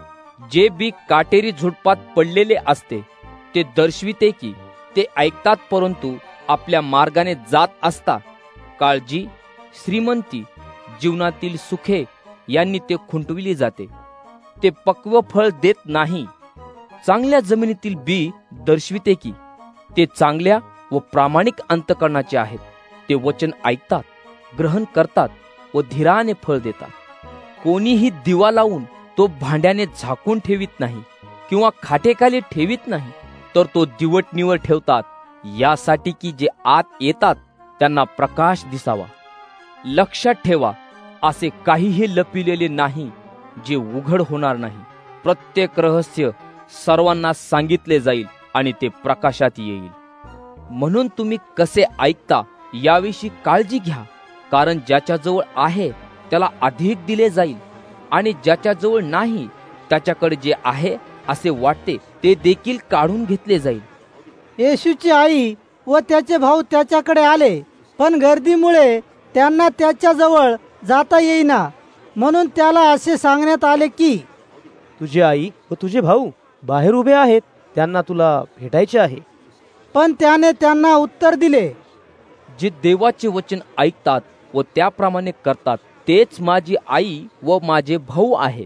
जे बी काटेरी झुडपात पडलेले असते ते दर्शविते की ते ऐकतात, परंतु आपल्या मार्गाने जात असता काळजी, श्रीमंती, जीवनातील सुखे यांनी ते खुंटविली जाते. ते पक्व फळ देत नाही. चांगल्या जमिनीतील बी दर्शविते की ते चांगल्या व प्रामाणिक अंतकरणाचे आहेत. ते वचन ऐकतात, ग्रहण करतात व धीराने फळ देतात. कोणीही दिवा लावून तो भांड्याने झाकून ठेवीत नाही किंवा खाटेखाली ठेवीत नाही, तर तो दिवटणीवर ठेवतात, यासाठी की जे आत येतात त्यांना प्रकाश दिसावा. लक्षात ठेवा, असे काहीही लपिलेले नाही जे उघड होणार नाही. प्रत्येक रहस्य सर्वांना सांगितले जाईल आणि ते प्रकाशात येईल. म्हणून तुम्ही कसे ऐकता याविषयी काळजी घ्या, कारण ज्याच्याजवळ आहे त्याला अधिक दिले जाईल आणि ज्याच्याजवळ नाही त्याच्याकडे जे आहे असे वाटते ते देखील काढून घेतले जाईल. येशूची आई व त्याचे भाऊ त्याच्याकडे आले, पण गर्दीमुळे त्यांना त्याच्याजवळ जाता येईना. म्हणून त्याला असे सांगण्यात आले की तुझी आई व तुझे भाऊ बाहेर उभे आहेत, त्यांना तुला भेटायचे आहे. पण त्याने त्यांना उत्तर दिले, जे देवाचे वचन ऐकतात व त्याप्रमाणे करतात तेच माझी आई व माझे भाऊ आहेत.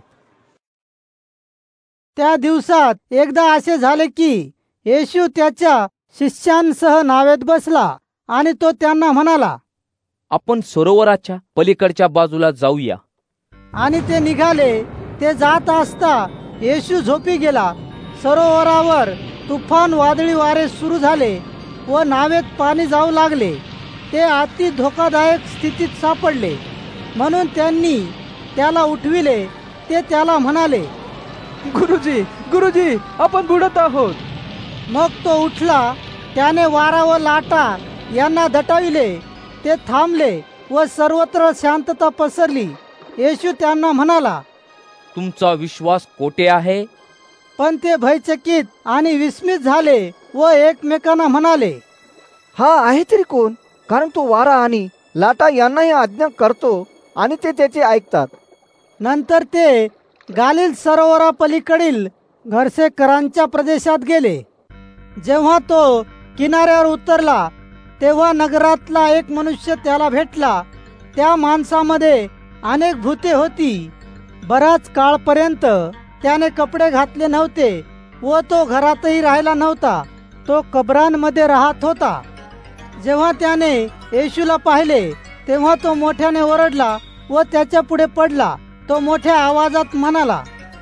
त्या दिवसात एकदा असे झाले की येशू त्याच्या शिष्यांसह नावेत बसला आणि तो त्यांना म्हणाला, आपण सरोवराच्या पलीकडच्या बाजूला जाऊया. आणि ते निघाले. ते जात असता येशू झोपी गेला. सरोवरावर तुफान वादळी वारे सुरू झाले व नावेत पाणी जाऊ लागले. ते अति धोकादायक स्थितीत सापडले, म्हणून त्यांनी त्याला उठविले. ते त्याला म्हणाले, गुरुजी गुरुजी आपण बुडत आहोत. मग तो उठला. त्याने वारा व लाटा यांना दटाविले. ते थांबले व सर्वत्र शांतता पसरली. येशू त्यांना म्हणाला, तुमचा विश्वास कोठे आहे? पण ते भयचकित आणि विस्मित झाले व एकमेकांना म्हणाले, हा आहे तरी कोण? कारण तो वारा आणि लाटा यांनाही आज्ञा करतो आणि ते त्याचे ऐकतात. नंतर ते गालिल सरोवरापलीकडील घरसेकरांच्या प्रदेशात गेले. जेव्हा तो किनाऱ्यावर उतरला तेव्हा नगरातला एक मनुष्य त्याला भेटला. त्या माणसामध्ये अनेक भूते होती. बराच काळपर्यंत त्याने कपडे घातले नव्हते व तो घरातही राहिला नव्हता, तो कब्रांमध्ये राहत होता. जेव्हा त्याने येशूला पाहिले तेव्हा तो मोठ्याने ओरडला व त्याच्या पुढे पडला. तो मोठ्या आवाजात म्हणाला,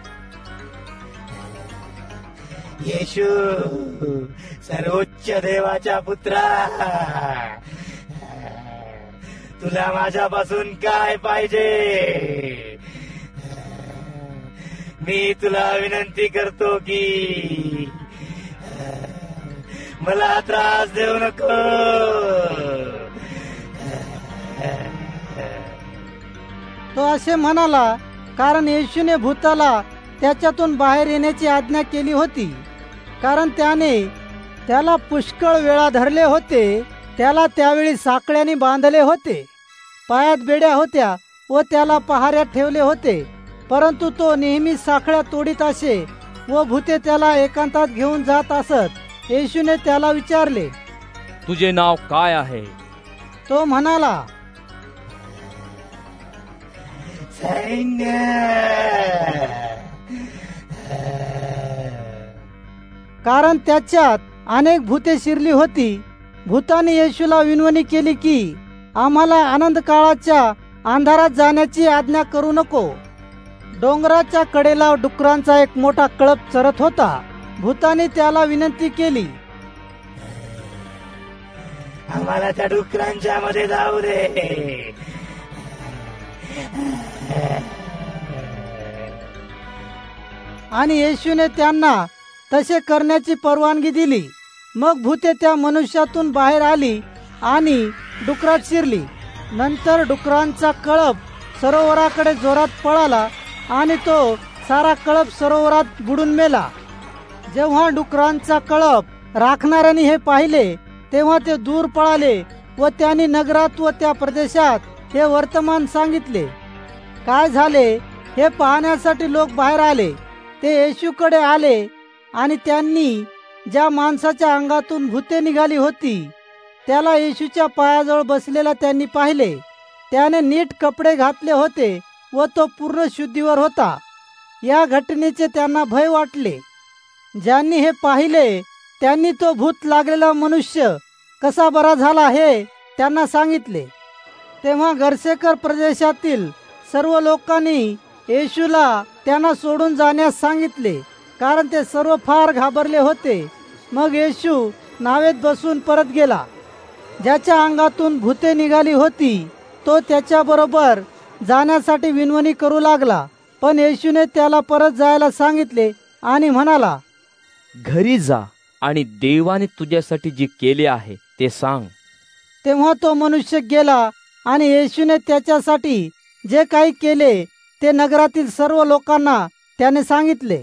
येशू, सर्वोच्च देवाच्या पुत्रा, तुला माझ्यापासून काय पाहिजे? मी तुला विनंती करतो की मला त्रास देऊ नको. तो असे म्हणाला कारण येशूने भूताला त्याच्यातून बाहेर येण्याची आज्ञा केली होती, कारण त्याने त्याला पुष्कळ वेळा धरले होते. त्याला त्यावेळी साखळ्यांनी बांधले होते, पायात बेड्या होत्या व त्याला पहाऱ्यात ठेवले होते, परंतु तो नेहमी साखळ्या तोडीत असे व भूते त्याला एकांतात घेऊन जात असत. येशूने त्याला विचारले, तुझे नाव काय आहे? तो म्हणाला, सैन्य. कारण त्याच्यात अनेक भूते शिरली होती. भूताने येशूला विनवणी केली की आम्हाला आनंद काळाच्या अंधारात जाण्याची आज्ञा करू नको. डोंगराच्या कडेला डुकरांचा एक मोठा कळप चरत होता. भूताने त्याला विनंती केली, आम्हाला त्या डुकरांच्या मध्ये जाऊ दे. आणि येशूने त्यांना तसे करण्याची परवानगी दिली. मग भूते त्या मनुष्यातून बाहेर आली आणि डुकरात शिरली. नंतर डुकरांचा कळप सरोवराकडे जोरात पळाला आणि तो सारा कळप सरोवरात बुडून मेला. जेव्हा डुकरांचा कळप राखणाऱ्यांनी हे पाहिले तेव्हा ते दूर पळाले व त्यांनी नगरात व त्या प्रदेशात हे वर्तमान सांगितले. काय झाले हे पाहण्यासाठी लोक बाहेर आले. ते येशूकडे आले आणि त्यांनी ज्या माणसाच्या अंगातून भूते निघाली होती त्याला येशूच्या पायाजवळ बसलेला त्यांनी पाहिले. त्याने नीट कपडे घातले होते व तो पूर्ण शुद्धीवर होता. या घटनेचे त्यांना भय वाटले. ज्यांनी हे पाहिले त्यांनी तो भूत लागलेला मनुष्य कसा बरा झाला हे त्यांना सांगितले. तेव्हा गर्सेकर प्रदेशातील सर्व लोकांनी येशूला त्यांना सोडून जाण्यास सांगितले, कारण ते सर्व फार घाबरले होते. मग येशू नावेत बसून परत गेला. ज्याच्या अंगातून भूते निघाली होती तो त्याच्याबरोबर जाण्यासाठी विनवणी करू लागला, पण येशूने त्याला परत जायला सांगितले आणि म्हणाला, घरी जा आणि देवाने तुझ्यासाठी जे केले आहे ते सांग. तेव्हा तो मनुष्य गेला आणि येशूने त्याच्यासाठी जे काही केले ते नगरातील सर्व लोकांना त्याने सांगितले.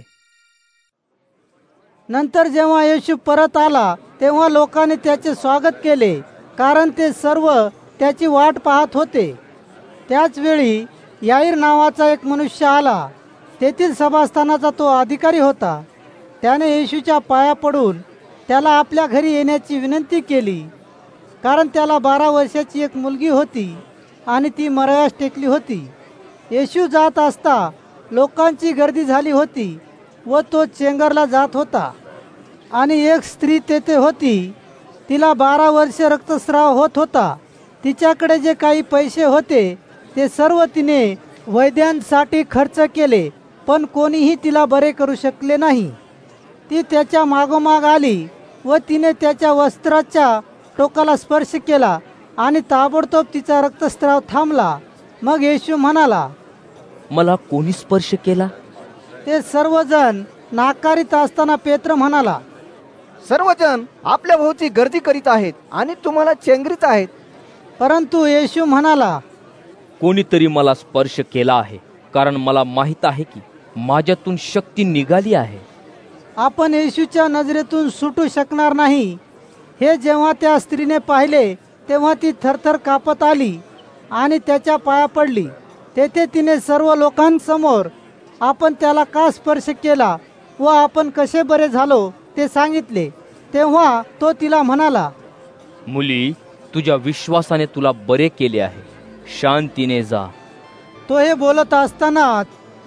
नंतर जेव्हा येशू परत आला तेव्हा लोकांनी त्याचे स्वागत केले, कारण ते सर्व त्याची वाट पाहत होते. त्याच वेळी याईर नावाचा एक मनुष्य आला. तेथील सभास्थानाचा तो अधिकारी होता. त्याने येशूच्या पाया पडून त्याला आपल्या घरी येण्याची विनंती केली, कारण त्याला बारा वर्षाची एक मुलगी होती आणि ती मरायास टेकली होती. येशू जात असता लोकांची गर्दी झाली होती व तो चेंगरला जात होता. आणि एक स्त्री तेथे होती. तिला बारा वर्षे रक्तस्राव होत होता. तिच्याकडे जे काही पैसे होते ते सर्व तिने वैद्यांसाठी खर्च केले, पण कोणीही तिला बरे करू शकले नाही. ती त्याच्या मागोमाग आली व तिने त्याच्या वस्त्राच्या टोकाला स्पर्श केला आणि ताबडतोब तिचा रक्तस्राव थांबला. मग येशू म्हणाला, मला कोणी स्पर्श केला? ते सर्वजण नाकारीत असताना पेत्र म्हणाला, सर्वजण आपल्या भोवती गर्दी करीत आहेत आणि तुम्हाला चेंगरीत आहेत. परंतु येशू म्हणाला, कोणीतरी मला स्पर्श केला आहे, कारण मला माहित आहे की माझ्यातून शक्ती निघाली आहे. आपण येशूच्या नजरेतून सुटू शकणार नाही हे जेव्हा त्या स्त्रीने पाहिले तेव्हा ती थरथर कापत आली आणि त्याच्या पाया पडली. तेथे तिने सर्व लोकांसमोर आपण त्याला का स्पर्श केला व आपण कसे बरे झालो ते सांगितले. तेव्हा तो तिला म्हणाला, मुली, तुझ्या विश्वासाने तुला बरे केले आहे, शांतीने जा. तो हे बोलत असताना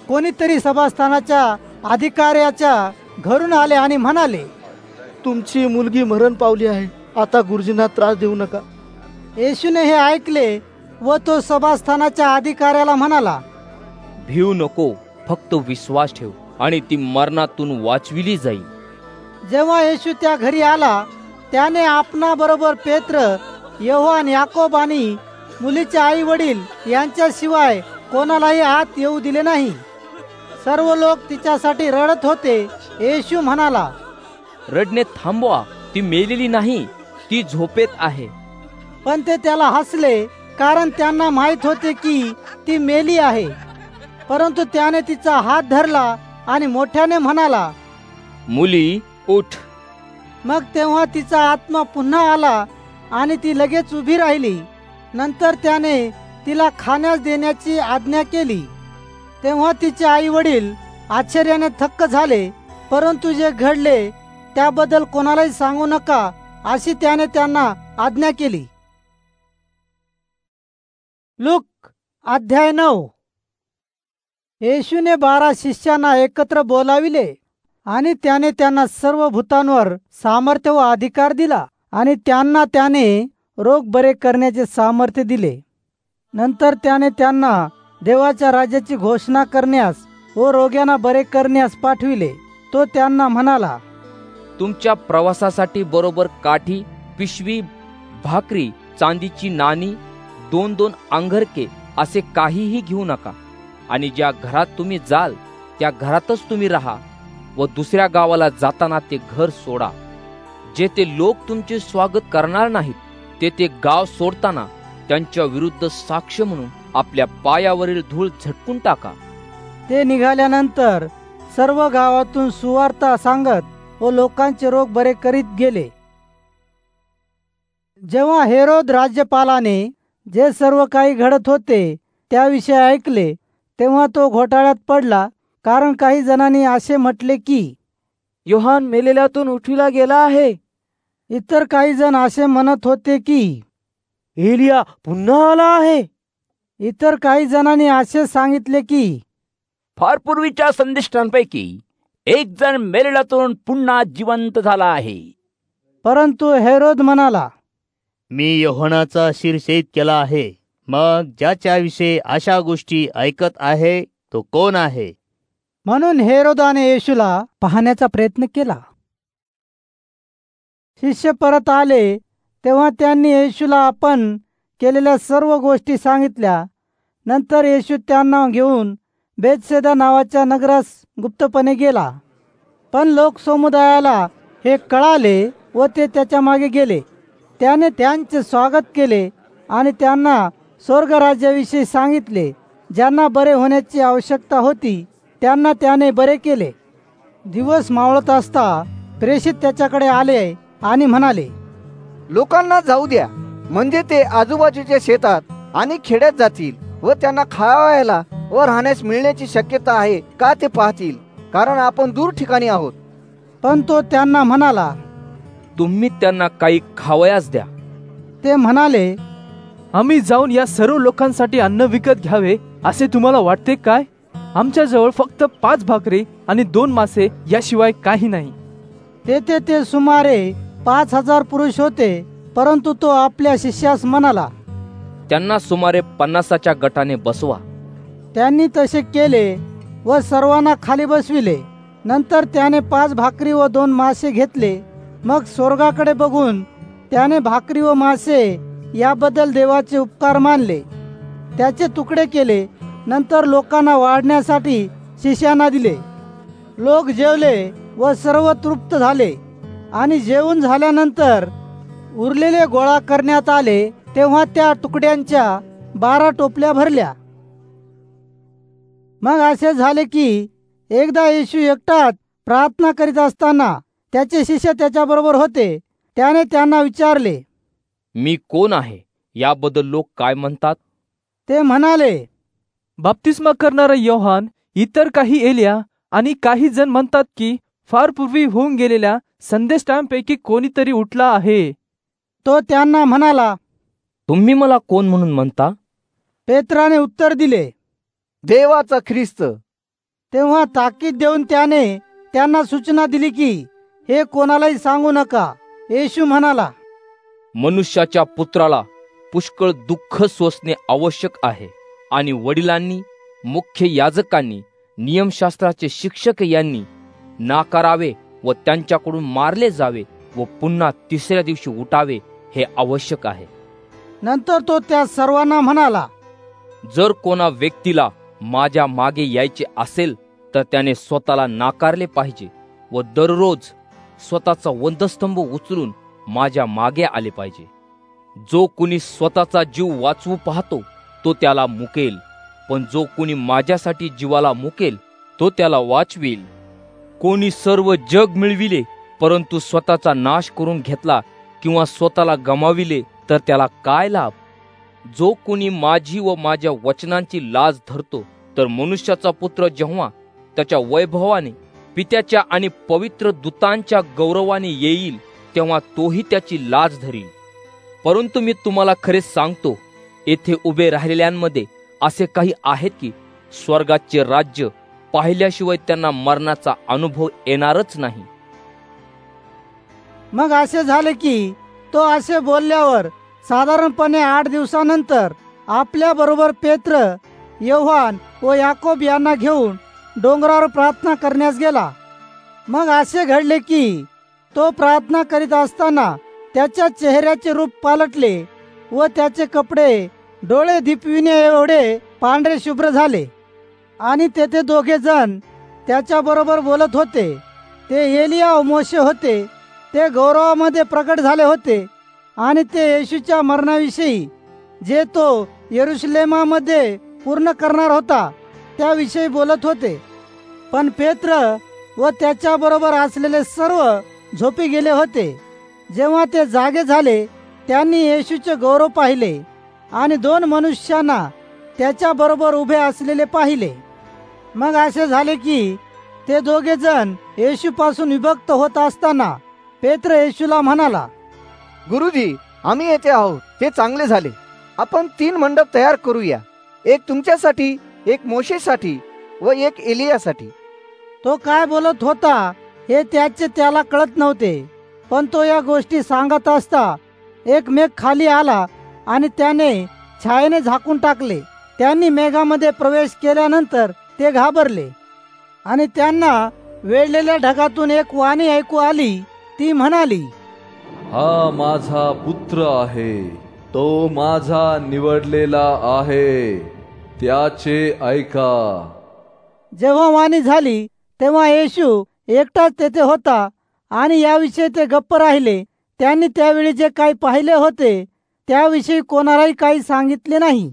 कोणीतरी सभास्थानाच्या अधिकाऱ्याच्या घरून आले आणि म्हणाले, तुमची मुलगी मरण पावली आहे, आता गुरुजींना त्रास देऊ नका. येशूने हे ऐकले व तो सभास्थानाच्या अधिकाऱ्याला म्हणाला, भिऊ नको, फक्त विश्वास ठेव आणि ती मरणातून वाचविली जाईल. जेव्हा येशू त्या घरी आला, त्याने आपणा बरोबर पेत्र, योहान, याकोब आणि मुलीचे आई वडील यांच्याशिवाय कोणालाही आत येऊ दिले नाही. सर्व लोक तिच्यासाठी रडत होते. येशू म्हणाला, रडणे थांबवा, ती मेलेली नाही, ती झोपेत आहे. पण ते त्याला हसले, कारण त्यांना माहित होते की ती मेली आहे. परंतु त्याने तिचा हात धरला आणि मोठ्याने म्हणाला, मुली, उठ. मग तेव्हा तिचा आत्मा पुन्हा आला आणि ती लगेच उभी राहिली. नंतर त्याने तिला खाण्यास देण्याची आज्ञा केली. तेव्हा तिचे आई वडील आश्चर्याने थक्क झाले. परंतु जे घडले त्याबद्दल कोणालाही सांगू नका, अशी त्याने त्यांना आज्ञा केली. लूक अध्याय नऊ. येशूने बारा शिष्यांना एकत्र बोलाविले आणि त्याने त्यांना सर्व भूतांवर सामर्थ्य व अधिकार दिला आणि त्यांना त्याने रोग बरे करण्याचे सामर्थ्य दिले. नंतर त्याने त्यांना देवाच्या राज्याची घोषणा करण्यास व रोग्यांना बरे करण्यास पाठविले. तो त्यांना म्हणाला, तुमच्या प्रवासासाठी बरोबर काठी, पिशवी, भाकरी, चांदीची नाणी, दोन दोन अंगरके असे काहीही घेऊ नका. आणि ज्या घरात तुम्ही जाल त्या घरातच तुम्ही राहा व दुसऱ्या गावाला जाताना ते घर सोडा. जेथे लोक तुमचे स्वागत करणार नाहीत, ते ते गाव सोडताना त्यांच्या विरुद्ध साक्ष म्हणून आपल्या पायावरील धूळ झटकून टाका. ते निघाल्यानंतर सर्व गावातून सुवार्ता सांगत व लोकांचे रोग बरे करीत गेले. जेव्हा हेरोद राज्यपालाने जे सर्व काही घडत होते त्याविषयी ऐकले, तेव्हा तो घोटाळ्यात पडला. कारण काही जणांनी असे म्हटले की योहान मेलेल्यातून उठविला गेला आहे. इतर काही जण असे म्हणत होते की एलिया पुन्हा आला आहे. इतर काही जणांनी असे सांगितले की फार पूर्वीच्या संदेष्टांपैकी एक जण मेलेल्यातून पुन्हा जिवंत झाला आहे. परंतु हेरोद म्हणाला, मी योहानाचा शिरछेद केला आहे. मग ज्याच्याविषयी अशा गोष्टी ऐकत आहे तो कोण आहे? म्हणून हेरोदाने येशूला पाहण्याचा प्रयत्न केला. शिष्य परत आले तेव्हा त्यांनी येशूला आपण केलेल्या सर्व गोष्टी सांगितल्या. नंतर येशू त्यांना घेऊन बेतसेदा नावाच्या नगरास गुप्तपणे गेला. पण लोकसमुदायाला हे कळाले व ते त्याच्या मागे गेले. त्याने त्यांचे स्वागत केले आणि त्यांना स्वर्गराज्याविषयी सांगितले. ज्यांना बरे होण्याची आवश्यकता होती त्यांना त्याने बरे केले. दिवस मावळत असता प्रेषित त्याच्याकडे आले आणि म्हणाले, लोकांना जाऊ द्या, म्हणजे ते आजूबाजूच्या शेतात आणि खेड्यात जातील व त्यांना खावायला व राहण्यास मिळण्याची शक्यता आहे का ते पाहतील, कारण आपण दूर ठिकाणी आहोत. पण तो त्यांना म्हणाला, तुम्ही त्यांना काही खावयास द्या. ते म्हणाले, आम्ही जाऊन या सर्व लोकांसाठी अन्न विकत घ्यावे असे तुम्हाला वाटते काय? आमच्याजवळ फक्त पाच भाकरी आणि दोन मासे याशिवाय काही नाही. तेथे ते सुमारे पाच हजार पुरुष होते. परंतु तो आपल्या शिष्यास म्हणाला, त्यांना सुमारे पन्नासाच्या गटाने बसवा. त्यांनी तसे केले व सर्वांना खाली बसविले. नंतर त्याने पाच भाकरी व दोन मासे घेतले. मग स्वर्गाकडे बघून त्याने भाकरी व मासे याबद्दल देवाचे उपकार मानले. त्याचे तुकडे केले. नंतर लोकांना वाढण्यासाठी शिष्यांना दिले. लोक जेवले व सर्व तृप्त झाले. आणि जेवून झाल्यानंतर उरलेले गोळा करण्यात आले. तेव्हा त्या तुकड्यांच्या बारा टोपल्या भरल्या. मग असे झाले की एकदा येशू एकटाच प्रार्थना करीत असताना त्याचे शिष्य त्याच्याबरोबर होते. त्याने त्यांना विचारले, मी कोण आहे याबद्दल लोक काय म्हणतात? ते म्हणाले, बाप्तिस्मा करणारा योहान, इतर काही एलिया आणि काही जण म्हणतात की फार पूर्वी होऊन गेलेल्या संदेष्टांपैकी कोणीतरी उठला आहे. तो त्यांना म्हणाला, तुम्ही मला कोण म्हणून म्हणता? पेत्राने उत्तर दिले, देवाचा ख्रिस्त. तेव्हा ताकीद देऊन त्याने त्यांना सूचना दिली की हे कोणालाही सांगू नका. येशू म्हणाला, मनुष्याच्या पुत्राला पुष्कळ दुःख सोसणे आवश्यक आहे आणि वडिलांनी, मुख्य याजकांनी, नियमशास्त्राचे शिक्षक यांनी नाकारावे व त्यांच्याकडून मारले जावे व पुन्हा तिसऱ्या दिवशी उठावे हे आवश्यक आहे. नंतर तो त्या सर्वांना म्हणाला, जर कोणा व्यक्तीला माझ्या मागे यायचे असेल तर त्याने स्वतःला नाकारले पाहिजे व दररोज स्वतःचा वधस्तंभ उचलून माझ्या मागे आले पाहिजे. जो कुणी स्वतःचा जीव वाचवू पाहतो तो त्याला मुकेल, पण जो कुणी माझ्यासाठी जीवाला मुकेल तो त्याला वाचवेल. कोणी सर्व जग मिळविले परंतु स्वतःचा नाश करून घेतला किंवा स्वतःला गमाविले तर त्याला काय लाभ? जो कोणी माझी व माझ्या वचनांची लाज धरतो तर मनुष्याचा पुत्र जेव्हा त्याच्या वैभवाने, पित्याच्या आणि पवित्र दूतांच्या गौरवाने येईल तेव्हा तोही त्याची लाज धरील. परंतु मी तुम्हाला खरेच सांगतो, येथे उभे राहिलेल्यांमध्ये असे काही आहेत की स्वर्गाचे राज्य पाहिल्याशिवाय त्यांना मरणाचा अनुभव येणारच नाही. मग असे झाले की तो असे बोलल्यावर साधारणपणे आठ दिवसानंतर आपल्या बरोबर पेत्र, योहान व याकोब यांना घेऊन डोंगरावर प्रार्थना करण्यास गेला. मग असे घडले की तो प्रार्थना करीत असताना त्याच्या चेहऱ्याचे रूप पालटले व त्याचे कपडे डोळे दिपविणे एवढे पांढरे शुभ्र झाले. आणि तेथे दोघे जण त्याच्या बरोबर बोलत होते. ते एलिया व मोशे होते. ते गौरवामध्ये प्रकट झाले होते आणि ते येशूच्या मरणाविषयी, जे तो यरुशलेमामध्ये पूर्ण करणार होता, त्याविषयी बोलत होते. पण पेत्र व त्याच्या बरोबर असलेले सर्व झोपी गेले होते. जेव्हा ते जागे झाले त्यांनी येशूचे गौरव पाहिले आणि दोन मनुष्यांना त्याच्या बरोबर उभे असलेले पाहिले. मग असे झाले की ते दोघे जण येशूपासून विभक्त होत असताना पेत्र येशूला म्हणाला, गुरुजी, आम्ही येथे आहोत, ते चांगले झाले. आपण तीन मंडप तयार करूया, एक तुमच्यासाठी, एक मोशेसाठी व एक एलियासाठी. तो काय बोलत होता हे त्याचे त्याला कळत नव्हते. पण तो या गोष्टी सांगत असता एक मेघ खाली आला आणि त्याने छायेने झाकून टाकले. त्यांनी मेघामध्ये प्रवेश केल्यानंतर ते घाबरले आणि त्यांना वेढलेल्या ढगातून एक वाणी ऐकू आली. ती म्हणाली, हा माझा पुत्र आहे, तो माझा निवडलेला आहे, त्याचे ऐका. जेव्हा वाणी झाली तेव्हा येशू एकटाच तेथे होता आणि याविषयी ते गप्प राहिले. त्यांनी त्यावेळी जे काही पाहिले होते त्याविषयी कोणालाही काही सांगितले नाही.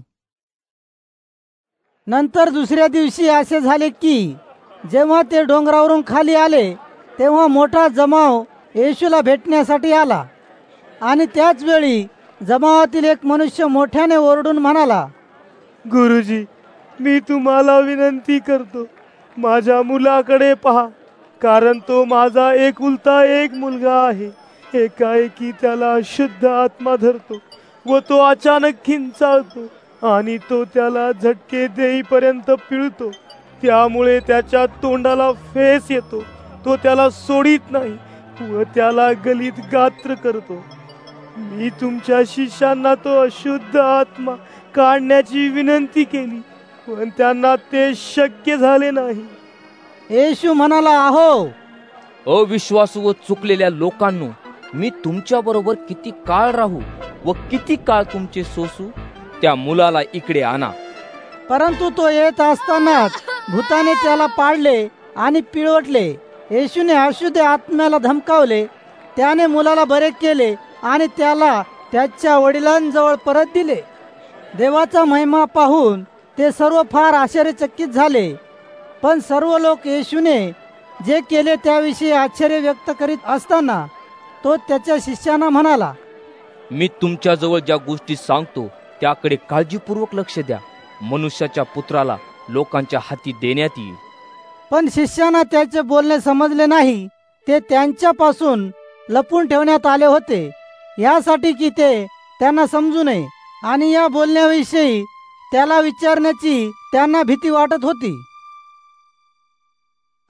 नंतर दुसऱ्या दिवशी असे झाले की जेव्हा ते डोंगरावरून खाली आले तेव्हा मोठा जमाव येशूला भेटण्यासाठी आला. आणि त्याच वेळी जमावातील एक मनुष्य मोठ्याने ओरडून म्हणाला, गुरुजी, मी तुम्हाला विनंती करतो, माझ्या मुलाकडे पहा, कारण तो माझा एकुलता एक मुलगा आहे. एकाएकी त्याला शुद्ध आत्मा धरतो व तो अचानक किंचाळतो आणि तो त्याला झटके देईपर्यंत पिळतो. त्यामुळे त्याच्या तोंडाला फेस येतो. तो त्याला सोडित नाही व त्याला गलित गात्र करतो. मी तुमच्या शिष्यांना तो अशुद्ध आत्मा काढण्याची विनंती केली पण त्यांना ते शक्य झाले नाही. येशू म्हणाला, अहो अविश्वासू व चुकलेल्या लोकांनो, मी तुमच्या बरोबर किती काळ राहू व किती काळ तुमचे सोसू? त्या मुलाला इकडे आणा. परंतु तो येत असतानाच भूताने त्याला पाडले आणि पिळवटले. येशूने अशुद्ध आत्म्याला धमकावले. त्याने मुलाला बरे केले आणि त्याला त्याच्या वडिलांजवळ परत दिले. देवाचा महिमा पाहून ते सर्व फार आश्चर्यचकित झाले. पण सर्व लोक येशूने जे केले त्याविषयी आश्चर्य व्यक्त करीत असताना तो त्याच्या शिष्यांना म्हणाला, मी तुमच्याजवळ ज्या गोष्टी सांगतो त्याकडे काळजीपूर्वक लक्ष द्या. मनुष्याच्या पुत्राला लोकांच्या हाती देण्यात येईल. पण शिष्यांना त्याचे बोलणे समजले नाही. ते त्यांच्यापासून लपून ठेवण्यात आले होते, यासाठी की ते त्यांना समजू नये आणि या बोलण्याविषयी त्याला विचारण्याची त्यांना भीती वाटत होती.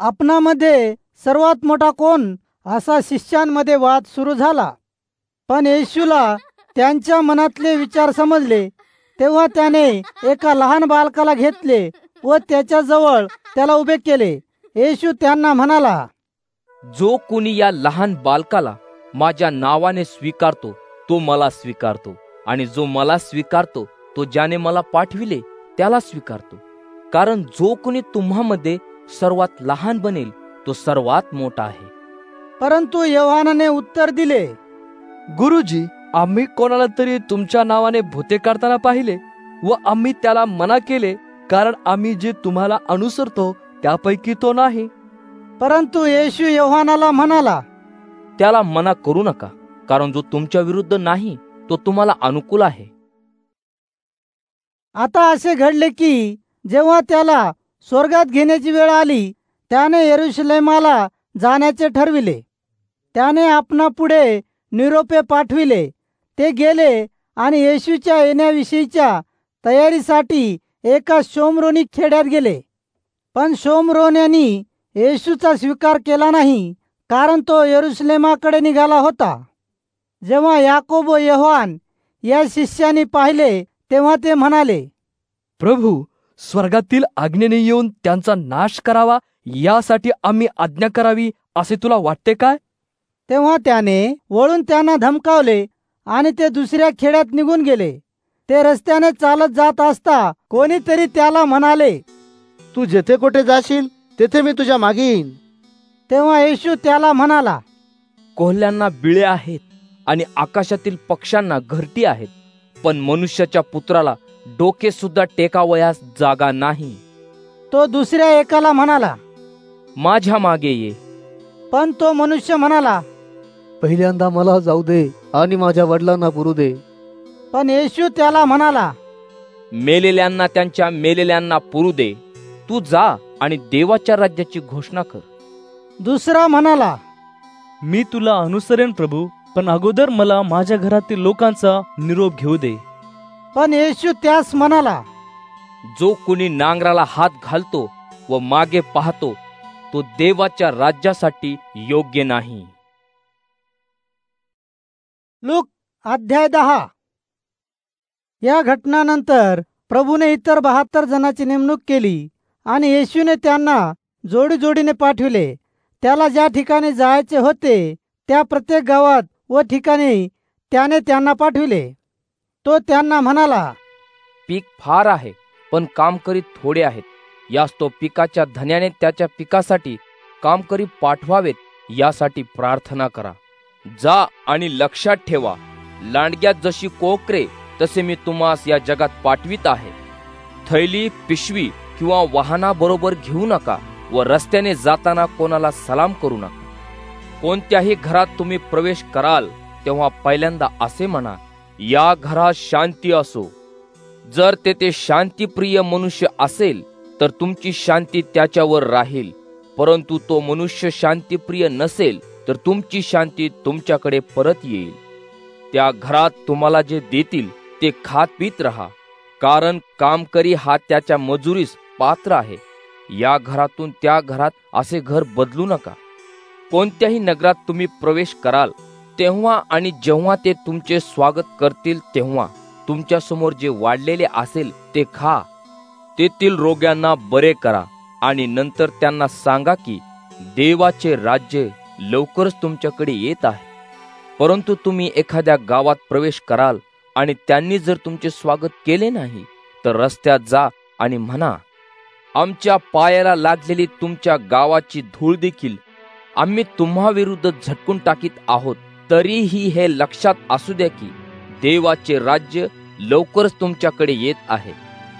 आपणामध्ये सर्वात मोठा कोण, असा शिष्यांमध्ये वाद सुरू झाला. पण येशूला त्यांच्या मनातले विचार समजले. तेव्हा त्याने एका लहान बालकाला घेतले व त्याच्या जवळ त्याला उभे केले. येशू त्यांना म्हणाला, जो कोणी या लहान बालकाला माझ्या नावाने स्वीकारतो तो मला स्वीकारतो, आणि जो मला स्वीकारतो तो ज्याने मला पाठविले त्याला स्वीकारतो. कारण जो कोणी तुम्हामध्ये सर्वात लहान बनेल तो सर्वात मोठा आहे. परंतु योहानाने उत्तर दिले, गुरुजी, आम्ही कोणाला तरी तुमच्या नावाने भूते काढताना पाहिले व आम्ही त्याला मना केले, कारण आम्ही जे तुम्हाला अनुसरतो त्यापैकी तो नाही. परंतु येशू योहानाला म्हणाला, त्याला मना करू नका, कारण जो तुमच्या विरुद्ध नाही तो तुम्हाला अनुकूल आहे. आता असे घडले की जेव्हा त्याला स्वर्गात घेण्याची वेळ आली, त्याने यरूशलेमाला जाण्याचे ठरविले. त्याने आपणा पुढे निरोपे पाठविले. ते गेले आणि येशूच्या येण्याविषयीच्या तयारीसाठी एका शोमरोनी खेड्यात गेले. पण शोमरोन्यांनी येशूचा स्वीकार केला नाही, कारण तो यरूशलेमाकडे निघाला होता. जेव्हा याकोब व योहान या शिष्याने पाहिले तेव्हा ते म्हणाले, प्रभू, स्वर्गातील आज्ञेने येऊन त्यांचा नाश करावा यासाठी आम्ही आज्ञा करावी असे तुला वाटते काय? तेव्हा त्याने वळून त्यांना धमकावले आणि ते दुसऱ्या खेड्यात निघून गेले. ते रस्त्याने चालत जात असता कोणीतरी त्याला म्हणाले, तू जेथे कोठे जाशील तेथे मी तुझ्या मागे येईन. तेव्हा येशू त्याला म्हणाला, कोल्ह्यांना बिळे आहेत आणि आकाशातील पक्ष्यांना घरटी आहेत, पण मनुष्याच्या पुत्राला डोके सुद्धा टेकावयास जागा नाही. तो दुसऱ्या एकाला म्हणाला, माझ्या मागे ये. पण तो मनुष्य म्हणाला, पहिल्यांदा मला जाऊ दे आणि माझ्या वडिलांना पुरू दे. पण येशू त्याला म्हणाला, मेलेल्यांना त्यांच्या मेलेल्यांना पुरू दे. तू जा आणि देवाच्या राज्याची घोषणा कर. दुसरा म्हणाला, मी तुला अनुसरेन प्रभू, पण अगोदर मला माझ्या घरातील लोकांचा निरोप घेऊ दे. पण येशू त्यास म्हणाला, जो कोणी नांगराला हात घालतो व मागे पाहतो तो देवाच्या राज्यासाठी योग्य नाही. लूक अध्याय दहा. या घटनानंतर प्रभूने इतर बहात्तर जणांची नेमणूक केली आणि येशूने त्यांना जोडी जोडीने पाठविले. त्याला ज्या ठिकाणी जायचे होते त्या प्रत्येक गावात व ठिकाणी त्याने त्यांना पाठविले. तो त्यांना म्हणाला, पीक फार आहे पण कामकरी थोडे आहेत. यास तो पिकाच्या धन्याने त्याच्या पिकासाठी कामकरी पाठवावेत यासाठी प्रार्थना करा. जा आणि लक्षात ठेवा, लांडग्यात जशी कोकरे तसे मी तुम्हास या जगात पाठवित आहे. थैली, पिशवी किंवा वाहना बरोबर घेऊ नका व रस्त्याने जाताना कोणाला सलाम करू नका. कोणत्याही घरात तुम्ही प्रवेश कराल तेव्हा पहिल्यांदा असे म्हणा, या घरात शांती असो. जर तेथे शांतीप्रिय मनुष्य असेल तर तुमची शांती त्याच्यावर राहील, परंतु तो मनुष्य शांतीप्रिय नसेल तर तुमची शांती तुमच्याकडे परत येईल. त्या घरात तुम्हाला जे देतील ते खात पीत राहा, कारण कामकरी हा त्याच्या मजुरीस पात्र आहे. या घरातून त्या घरात असे घर बदलू नका. कोणत्याही नगरात तुम्ही प्रवेश कराल तेव्हा आणि जेव्हा ते तुमचे स्वागत करतील तेव्हा तुमच्या समोर जे वाढलेले असेल ते खा. तेथील रोग्यांना बरे करा आणि नंतर त्यांना सांगा की देवाचे राज्य लवकरच तुमच्याकडे येत आहे. परंतु तुम्ही एखाद्या गावात प्रवेश कराल आणि त्यांनी जर तुमचे स्वागत केले नाही तर रस्त्यात जा आणि म्हणा, आमच्या पायाला लागलेली तुमच्या गावाची धूळ देखील आम्ही तुम्हा विरुद्ध झटकून टाकीत आहोत. तरीही हे लक्षात असू द्या की देवाचे राज्य लवकरच तुमच्याकडे येत आहे.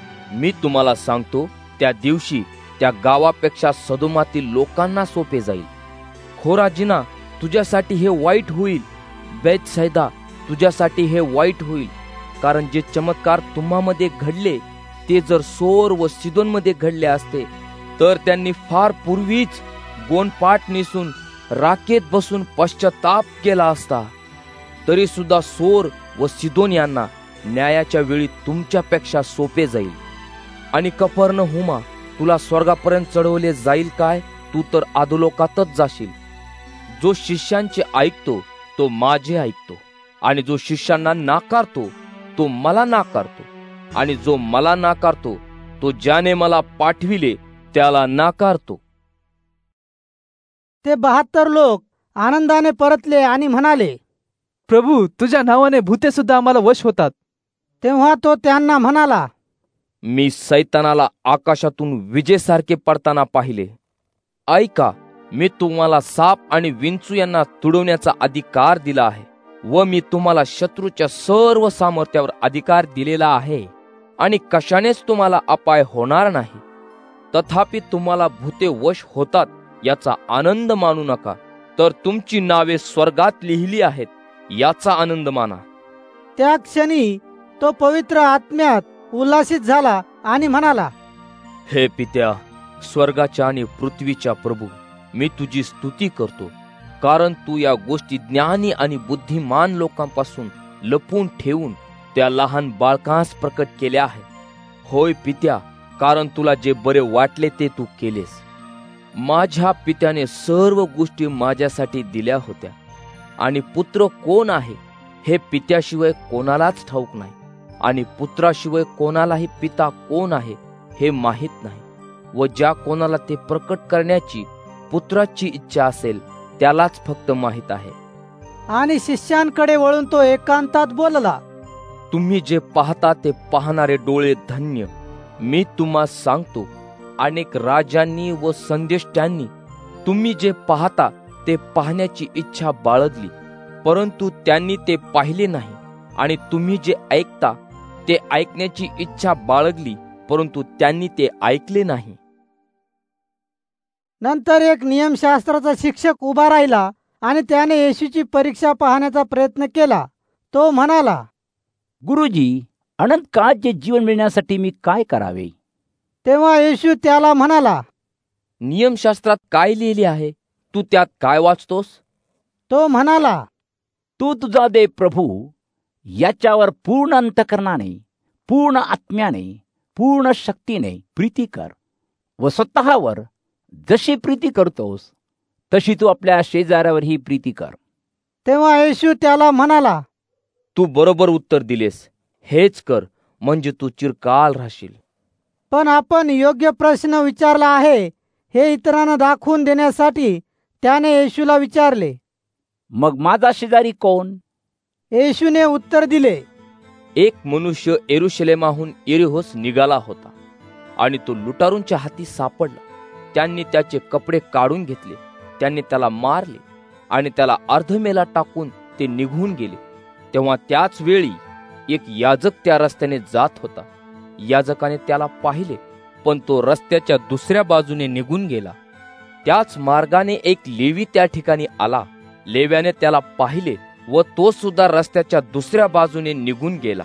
मी तुम्हाला सांगतो, त्या दिवशी त्या गावापेक्षा सदोमातील लोकांना सोपे जाईल. खोराजिना, तुझ्यासाठी हे वाईट होईल. बेतसैदा, तुझ्यासाठी हे वाईट होईल. कारण जे चमत्कार तुम्हामध्ये घडले ते जर सोर व सिदोनमध्ये घडले असते तर त्यांनी फार पूर्वीच गोणपाट नेसून राखेत बसून पश्चाताप केला असता. तरी सुद्धा सोर व सिदोन यांना न्यायाच्या वेळी तुमच्यापेक्षा सोपे जाईल. आणि कफरनहुमा, तुला स्वर्गापर्यंत चढवले जाईल काय? तू तर अधोलोकातच जाशील. जो शिष्यांचे ऐकतो तो माझे ऐकतो, आणि जो शिष्यांना नाकारतो तो मला नाकारतो, आणि जो मला नाकारतो तो ज्याने मला पाठविले त्याला नाकारतो. ते बहात्तर लोक आनंदाने परतले आणि म्हणाले, प्रभू, तुझ्या नावाने भूते सुद्धा आम्हाला वश होतात. तेव्हा तो त्यांना म्हणाला, मी सैतानाला आकाशातून विजेसारखे पडताना पाहिले. ऐका, मी तुम्हाला साप आणि विंचू यांना तुडवण्याचा अधिकार दिला आहे, व मी तुम्हाला शत्रूच्या सर्व सामर्थ्यावर अधिकार दिलेला आहे, आणि कशानेच तुम्हाला अपाय होणार नाही. तथापि तुम्हाला भूते वश होतात याचा आनंद मानू नका, तर तुमची नावे स्वर्गात लिहिली आहेत याचा आनंद माना. त्या क्षणी तो पवित्र आत्म्यात उल्हासित झाला आणि म्हणाला, हे पित्या, स्वर्गाच्या आणि पृथ्वीच्या प्रभू, मी तुझी स्तुती करतो, कारण तू या गोष्टी ज्ञानी आणि बुद्धिमान लोकांपासून लपून ठेवून त्या लहान बाळकांस प्रकट केल्या आहेत. होय पित्या, कारण तुला जे बरे वाटले ते तू केलेस. माझ्या पित्याने सर्व गोष्टी माझ्यासाठी दिल्या होत्या, आणि पुत्र कोण आहे हे पित्याशिवाय कोणालाच ठाऊक नाही, आणि पुत्राशिवाय कोणालाही पिता कोण आहे हे माहीत नाही, व ज्या कोणाला ते प्रकट करण्याची पुत्राची इच्छा असेल त्यालाच फक्त माहीत आहे. आणि शिष्यांकडे वळून तो एकांतात बोलला, तुम्ही जे पाहता ते पाहणारे डोळे धन्य. मी तुम्हा सांगतो, अनेक राजांनी व संदेष्ट्यांनी तुम्ही जे पाहता ते पाहण्याची इच्छा बाळगली, परंतु त्यांनी ते पाहिले नाही, आणि तुम्ही जे ऐकता ते ऐकण्याची इच्छा बाळगली, परंतु त्यांनी ते ऐकले नाही. नंतर एक नियमशास्त्राचा शिक्षक उभा राहिला आणि त्याने येशूची परीक्षा पाहण्याचा प्रयत्न केला. तो म्हणाला, गुरुजी, अनंत काळाचे जीवन मिळण्यासाठी मी काय करावे? तेव्हा येशू त्याला म्हणाला, नियमशास्त्रात काय लिहिले आहे, तू त्यात काय वाचतोस? तो म्हणाला, तू तुझा देव प्रभू याच्यावर पूर्ण अंतकरणाने, पूर्ण आत्म्याने, पूर्ण शक्तीने प्रीती कर, व स्वतःवर जशी प्रीती करतोस तशी तू आपल्या शेजाऱ्यावरही प्रीती कर. तेव्हा येशू त्याला म्हणाला, तू बरोबर उत्तर दिलेस, हेच कर, म्हणजे तू चिरकाल राहशील. पण आपण योग्य प्रश्न विचारला आहे हे इतरांना दाखवून देण्यासाठी त्याने येशूला विचारले, मग माझा शेजारी कोण? येशूने उत्तर दिले, एक मनुष्य यरूशलेमाहून यरीहोस निघाला होता, आणि तो लुटारूंच्या हाती सापडला. त्यांनी त्याचे कपडे काढून घेतले, त्यांनी त्याला मारले, आणि त्याला अर्धमेला टाकून ते निघून गेले. तेव्हा त्याच वेळी एक याजक त्या रस्त्याने जात होता. याजकाने त्याला पाहिले, पण तो रस्त्याच्या दुसऱ्या बाजूने निघून गेला. त्याच मार्गाने एक लेवी त्या ठिकाणी आला. लेव्याने त्याला पाहिले, व तो सुद्धा रस्त्याच्या दुसऱ्या बाजूने निघून गेला.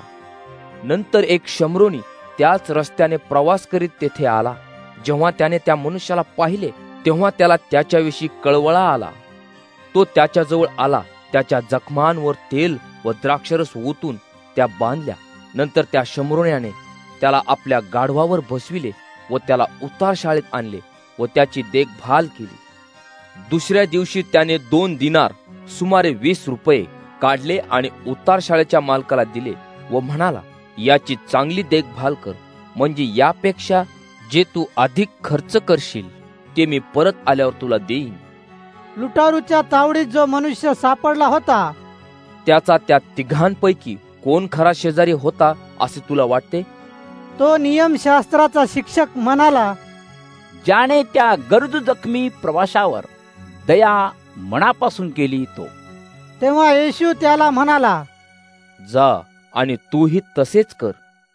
नंतर एक शमरोनी त्याच रस्त्याने प्रवास करीत तेथे आला. जेव्हा त्याने त्या मनुष्याला पाहिले तेव्हा त्याला त्याच्याविषयी कळवळा आला. तो त्याच्याजवळ आला, त्याच्या जखमांवर तेल व द्राक्षरस ओतून त्या बांधल्या. नंतर त्या शमरोण्याने त्याला आपल्या गाढवावर बसविले व त्याला उतार शाळेत आणले व त्याची देखभाल केली. दुसऱ्या दिवशी त्याने दोन दिनार सुमारे वीस रुपये काढले आणि उतार शाळेच्या मालकाला दिले व म्हणाला, याची चांगली देखभाल कर, म्हणजे यापेक्षा जे तू अधिक खर्च करशील ते मी परत आल्यावर तुला देईन. लुटारूच्या तावडीत जो मनुष्य सापडला होता त्याचा त्या तिघांपैकी कोण खरा शेजारी होता असे तुला वाटते? तो नियमशास्त्राचा शिक्षक म्हणाला, ज्याने त्या गरजू जखमी प्रवाशावर दया मनापासून केली तो. तेव्हा येशू त्याला म्हणाला, जा आणि तूही तसेच कर.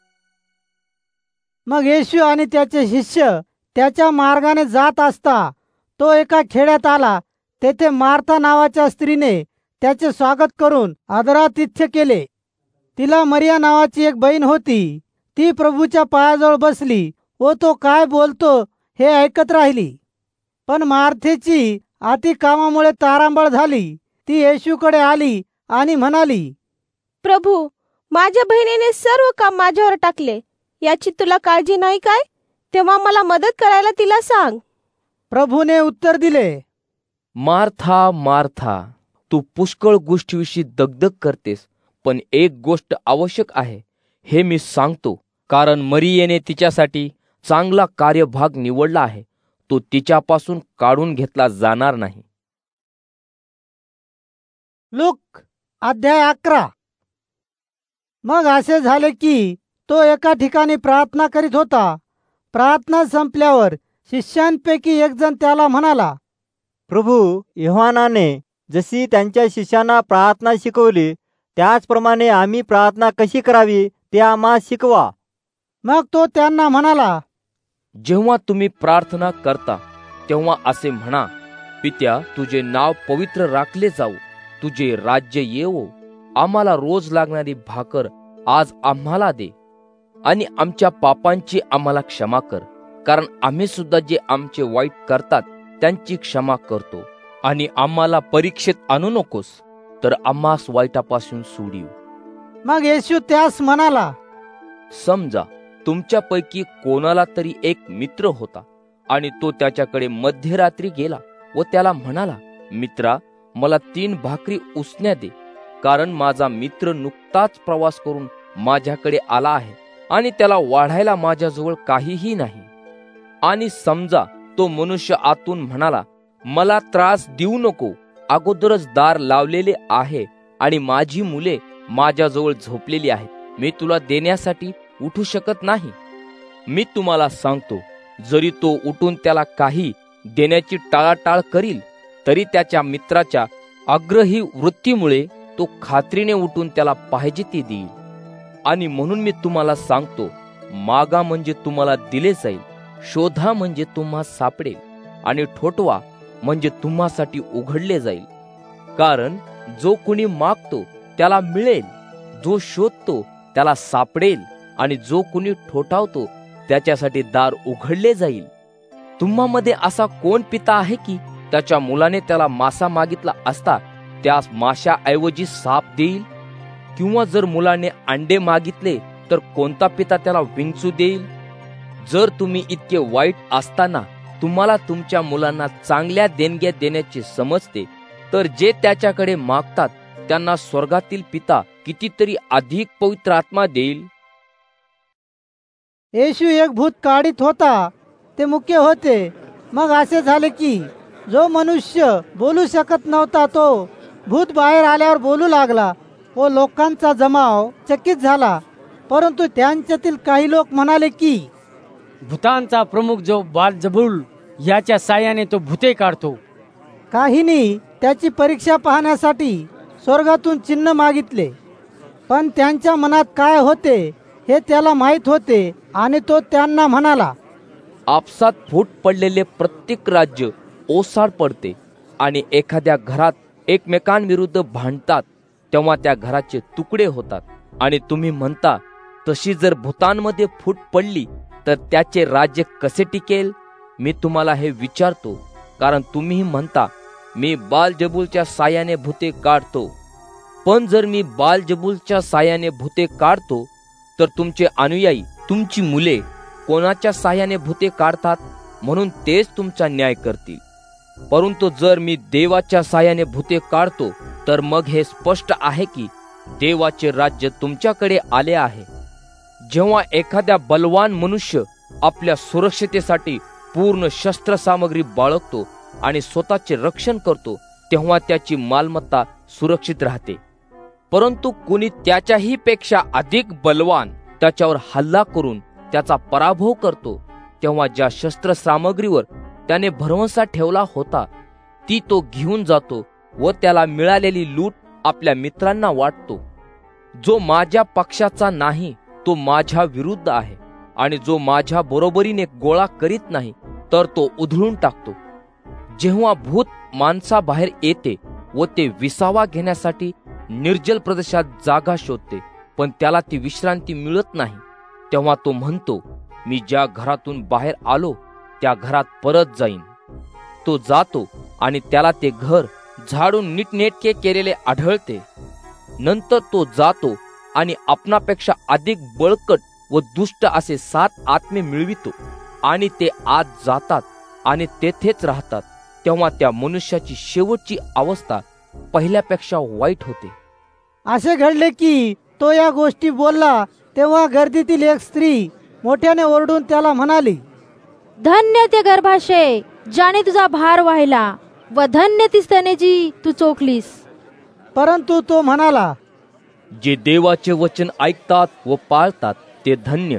मग येशू आणि त्याचे शिष्य त्याच्या मार्गाने जात असता तो एका खेड्यात आला. तेथे मार्था नावाच्या स्त्रीने त्याचे स्वागत करून आदरातिथ्य केले. तिला मरिया नावाची एक बहीण होती. ती प्रभूच्या पायाजवळ बसली व तो काय बोलतो हे ऐकत राहिली. पण मार्थेची अति कामामुळे तारांबळ झाली. ती येशूकडे आली आणि म्हणाली, प्रभू, माझ्या बहिणीने सर्व काम माझ्यावर टाकले. याची तुला काळजी नाही काय? तेव्हा मला मदत करायला तिला सांग. प्रभूने उत्तर दिले, मार्था मार्था, तू पुष्कळ गोष्टीविषयी दगदग करतेस, पण एक गोष्ट आवश्यक आहे, हे मी सांगतो. कारण मरियेने तिच्यासाठी चांगला कार्यभाग निवडला आहे, तो तिच्यापासून काढून घेतला जाणार नाही. लूक अध्याय अकरा. मग असे झाले की तो एका ठिकाणी प्रार्थना करीत होता. प्रार्थना संपल्यावर शिष्यांपैकी एक जण त्याला म्हणाला, प्रभू, योहानाने जशी त्यांच्या शिष्यांना प्रार्थना शिकवली, त्याचप्रमाणे आम्ही प्रार्थना कशी करावी ते आम्हाला शिकवा. मग तो त्यांना म्हणाला, जेव्हा तुम्ही प्रार्थना करता तेव्हा असे म्हणा, पित्या, तुझे नाव पवित्र राखले जाऊ, तुझे राज्य येवो, आम्हाला रोज लागणारी भाकर आज आम्हाला दे, आणि आमच्या पापांची आम्हाला क्षमा कर, कारण आम्ही सुद्धा जे आमचे वाईट करतात त्यांची क्षमा करतो, आणि आम्हाला परीक्षेत आणू नकोस, तर आम्हास वाईटापासून सोडीव. मग येशू त्यास म्हणाला, समजा तुमच्यापैकी कोणाला तरी एक मित्र होता, आणि तो त्याच्याकडे मध्यरात्री गेला व त्याला म्हणाला, मित्रा, मला तीन भाकरी उसण्या दे, कारण माझा मित्र नुकताच प्रवास करून माझ्याकडे आला आहे आणि त्याला वाढायला माझ्याजवळ काहीही नाही. आणि समजा तो मनुष्य आतून म्हणाला, मला त्रास देऊ नको, अगोदरच दार लावलेले आहे आणि माझी मुले माझ्याजवळ झोपलेली आहेत, मी तुला देण्यासाठी उठू शकत नाही. मी तुम्हाला सांगतो, जरी तो उठून त्याला काही देण्याची टाळाटाळ करील, तरी त्याच्या मित्राच्या आग्रही वृत्तीमुळे तो खात्रीने उठून त्याला पाहिजे ते देईल. आणि म्हणून मी तुम्हाला सांगतो, मागा म्हणजे तुम्हाला दिले जाईल, शोधा म्हणजे तुम्हा सापडेल, आणि ठोठवा म्हणजे तुम्हासाठी उघडले जाईल. कारण जो कोणी मागतो त्याला मिळेल, जो शोधतो त्याला सापडेल, आणि जो कोणी ठोठावतो त्याच्यासाठी दार उघडले जाईल. तुम्हामध्ये असा कोण पिता आहे की त्याच्या मुलाने त्याला मासा मागितला असता त्यास माशाऐवजी साप देईल? किंवा जर मुलाने अंडे मागितले तर कोणता पिता त्याला विंचू देईल? जर तुम्ही इतके वाईट असताना तुम्हाला तुमच्या मुलांना चांगल्या देणग्या देण्याचे समजते, तर जे त्याच्याकडे मागतात त्यांना स्वर्गातील पिता कितीतरी अधिक पवित्र आत्मा देईल. येशू एक भूत काढीत होता, ते मुके होते. मग असे झाले की जो मनुष्य बोलू शकत नव्हता तो भूत बाहेर आल्यावर बोलू लागला व लोकांचा जमाव चकित झाला. परंतु त्यांच्यातील काही लोक म्हणाले की, भूतांचा प्रमुख जो बालजबूल याच्या साह्याने तो भूते काढतो. काहींनी त्याची परीक्षा पाहण्यासाठी स्वर्गातून चिन्ह मागितले, पण त्यांच्या मनात काय होते हे त्याला माहीत होते, आणि तो त्यांना म्हणाला, आपसात फूट पडलेले प्रत्येक राज्य ओसाड पडते, आणि एखाद्या घरात एकमेकांविरुद्ध भांडतात, तेव्हा त्या घराचे तुकडे होतात. आणि तुम्ही म्हणता, तशी जर भूतांमध्ये फूट पडली तर त्याचे राज्य कसे टिकेल? मी तुम्हाला हे विचारतो, कारण तुम्ही म्हणता, मी बालजबूलच्या साह्याने भूते काढतो. पण जर मी बालजबूलच्या साह्याने भूते काढतो, तर तुमचे अनुयायी, तुमची मुले कोणाच्या साह्याने भूते काढतात, म्हणून तेच तुमचा न्याय करतील. परंतु जर मी देवाच्या साह्याने भूते काढतो, तर मग हे स्पष्ट आहे की देवाचे राज्य तुमच्याकडे आले आहे. जेव्हा एखाद्या बलवान मनुष्य आपल्या सुरक्षितेसाठी पूर्ण शस्त्रसामग्री बाळगतो आणि स्वतःचे रक्षण करतो, तेव्हा त्याची मालमत्ता सुरक्षित राहते. परंतु कोणी त्याच्याही पेक्षा अधिक बलवान त्याच्यावर हल्ला करून त्याचा पराभव करतो, तेव्हा ज्या शस्त्रसामग्रीवर त्याने भरवसा ठेवला होता ती तो घेऊन जातो व त्याला मिळालेली लूट आपल्या मित्रांना वाटतो. जो माझ्या पक्षाचा नाही तो माझ्या विरुद्ध आहे, आणि जो माझ्या बरोबरीने गोळा करीत नाही तर तो उधळून टाकतो. जेव्हा भूत माणसाबाहेर येते व ते विसावा घेण्यासाठी निर्जल प्रदेशात जागा शोधते, पण त्याला ती विश्रांती मिळत नाही, तेव्हा तो म्हणतो, मी ज्या घरातून बाहेर आलो त्या घरात परत जाईन. तो जातो आणि त्याला ते घर झाडून नीटनेटके केलेले आढळते. नंतर तो जातो आणि आपणापेक्षा अधिक बळकट व दुष्ट असे सात आत्मे मिळवितो, आणि ते आत जातात आणि तेथेच राहतात, तेव्हा त्या मनुष्याची शेवटची अवस्था पहिल्यापेक्षा वाईट होते. असे घडले की तो या गोष्टी बोलला तेव्हा गर्दीतील एक स्त्री मोठ्याने ओरडून त्याला म्हणाली, धन्य ते गर्भाशय ज्याने तुझा भार वाहिला व धन्य ती स्तने जी तू चोखलीस. परंतु तो म्हणाला, जे देवाचे वचन ऐकतात व पाळतात ते धन्य.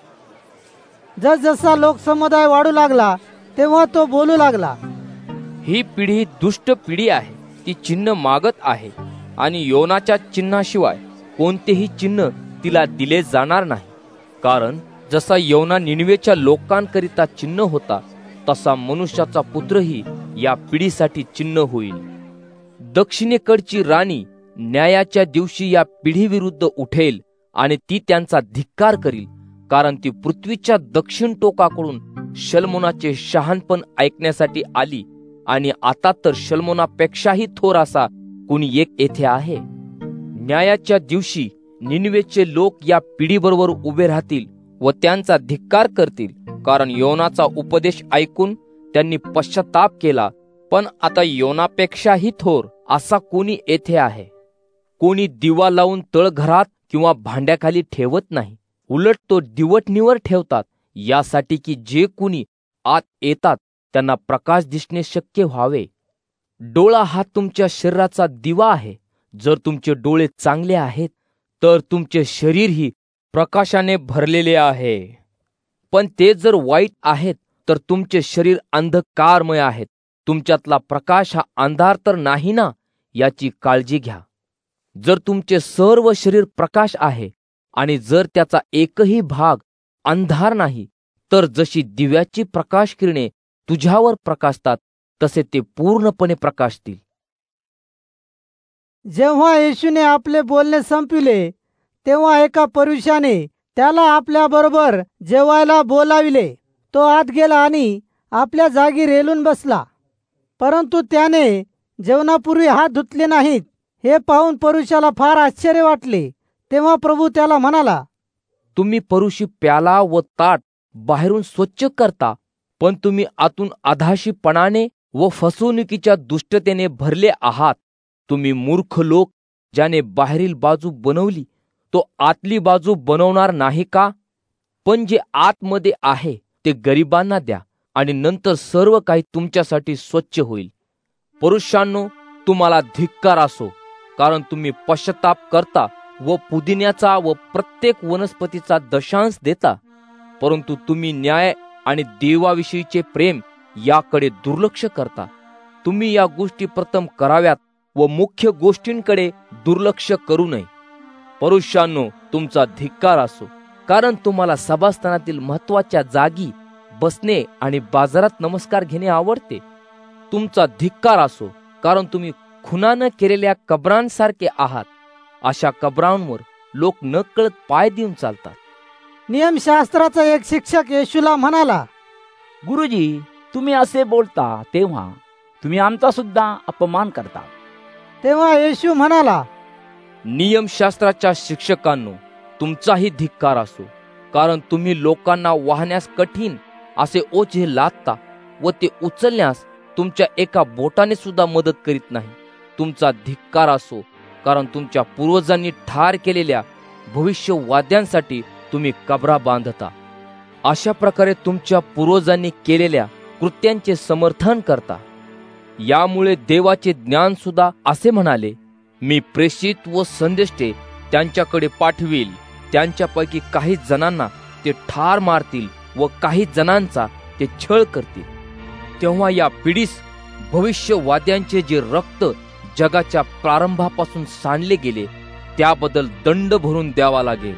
जसजसा लोकसमुदाय वाढू लागला तेव्हा तो बोलू लागला, ही पिढी दुष्ट पिढी आहे, ती चिन्ह मागत आहे आणि योनाच्या चिन्हाशिवाय कोणतेही चिन्ह तिला दिले जाणार नाही. कारण जसा योना निनवेच्या लोकांकरिता चिन्ह होता, तसा मनुष्याचा पुत्रही या पिढीसाठी चिन्ह होईल. दक्षिणेकडची राणी न्यायाच्या दिवशी या पिढीविरुद्ध उठेल आणि ती त्यांचा धिक्कार करील, कारण ती पृथ्वीच्या दक्षिण टोकाकडून शल्मोनाचे शहाणपण ऐकण्यासाठी आली आणि आता तर शल्मोनापेक्षाही थोर असा कोणी एक येथे आहे. न्यायाच्या दिवशी निनवेचे लोक या पिढीबरोबर उभे राहतील व त्यांचा धिक्कार करतील, कारण योनाचा उपदेश ऐकून त्यांनी पश्चाताप केला. पण आता योनापेक्षाही थोर असा कोणी येथे आहे. कोणी दिवा लावून तळघरात किंवा भांड्याखाली ठेवत नाही, उलट तो दिवटणीवर ठेवतात, यासाठी की जे कोणी आत येतात त्यांना प्रकाश दिसणे शक्य व्हावे. डोळा हा तुमच्या शरीराचा दिवा आहे. जर तुमचे डोळे चांगले आहेत तर तुमचे शरीरही प्रकाशाने भरलेले आहे. पण ते जर वाईट आहेत तर तुमचे शरीर अंधकारमय आहेत. तुमच्यातला प्रकाश हा अंधार तर नाही ना, याची काळजी घ्या. जर तुमचे सर्व शरीर प्रकाश आहे आणि जर त्याचा एकही भाग अंधार नाही, तर जशी दिव्याची प्रकाश किरणे तुझ्यावर प्रकाशतात तसे ते पूर्णपणे प्रकाशतील. जेव्हा येशूने आपले बोलणे संपविले तेव्हा एका पुरुषाने त्याला आपल्या बरोबर जेवायला बोलाविले. तो आत गेला आणि आपल्या जागी रेलून बसला. परंतु त्याने जेवणापूर्वी हात धुतले नाहीत. हे पाहून पुरुषाला फार आश्चर्य वाटले. तेव्हा प्रभू त्याला म्हणाला, तुम्ही परुषी प्याला व ताट बाहेरून स्वच्छ करता, पण तुम्ही आतून अधाशीपणाने व फसवणुकीच्या दुष्टतेने भरले आहात. तुम्ही मूर्ख लोक, ज्याने बाहेरील बाजू बनवली तो आतली बाजू बनवणार नाही का? पण जे आतमध्ये आहे ते गरिबांना द्या आणि नंतर सर्व काही तुमच्यासाठी स्वच्छ होईल. पुरुषांनो, तुम्हाला धिक्कार असो, कारण तुम्ही पश्चाताप करता व पुदिन्याचा व प्रत्येक वनस्पतीचा दशांश देता, परंतु तुम्ही न्याय आणि देवाविषयीचे प्रेम याकडे दुर्लक्ष करता. तुम्ही या गोष्टी प्रथम कराव्यात व मुख्य गोष्टींकडे दुर्लक्ष करू नये. पुरुषांनो, तुमचा धिक्कार असो, कारण तुम्हाला सभास्थानातील महत्वाच्या जागी बसणे आणि बाजारात नमस्कार घेणे आवडते. तुमचा धिक्कार असो, कारण तुम्ही खुनानं केलेल्या कबरांसारखे आहात. अशा कबरांवर लोक नकळत पाय देऊन चालतात. नियमशास्त्राचा एक शिक्षक येशूला म्हणाला, गुरुजी, तुम्ही असे बोलता तेव्हा तुम्ही आमचा सुद्धा अपमान करता. तेव्हा येशू म्हणाला, नियमशास्त्राच्या शिक्षकांनो, तुमचाही धिक्कार असो, कारण तुम्ही लोकांना वाहण्यास कठीण असे ओझे लादता व ते उचलण्यास तुमच्या एका बोटाने सुद्धा मदत करीत नाही. तुमचा धिक्कार असो, कारण तुमच्या पूर्वजांनी ठार केलेल्या भविष्यवाद्यांसाठी तुम्ही कबरा बांधता. अशा प्रकारे तुमच्या पूर्वजांनी केलेल्या कृत्यांचे समर्थन करता. यामुळे देवाचे ज्ञान सुद्धा असे म्हणाले, मी प्रेषित व संदेष्टे त्यांच्याकडे पाठवील. त्यांच्यापैकी काही जणांना ते ठार मारतील व काही जणांचा ते छळ करतील. तेव्हा या पिढीस भविष्यवाद्यांचे जे रक्त जगाच्या प्रारंभापासून सांडले गेले त्याबद्दल दंड भरून द्यावा लागेल.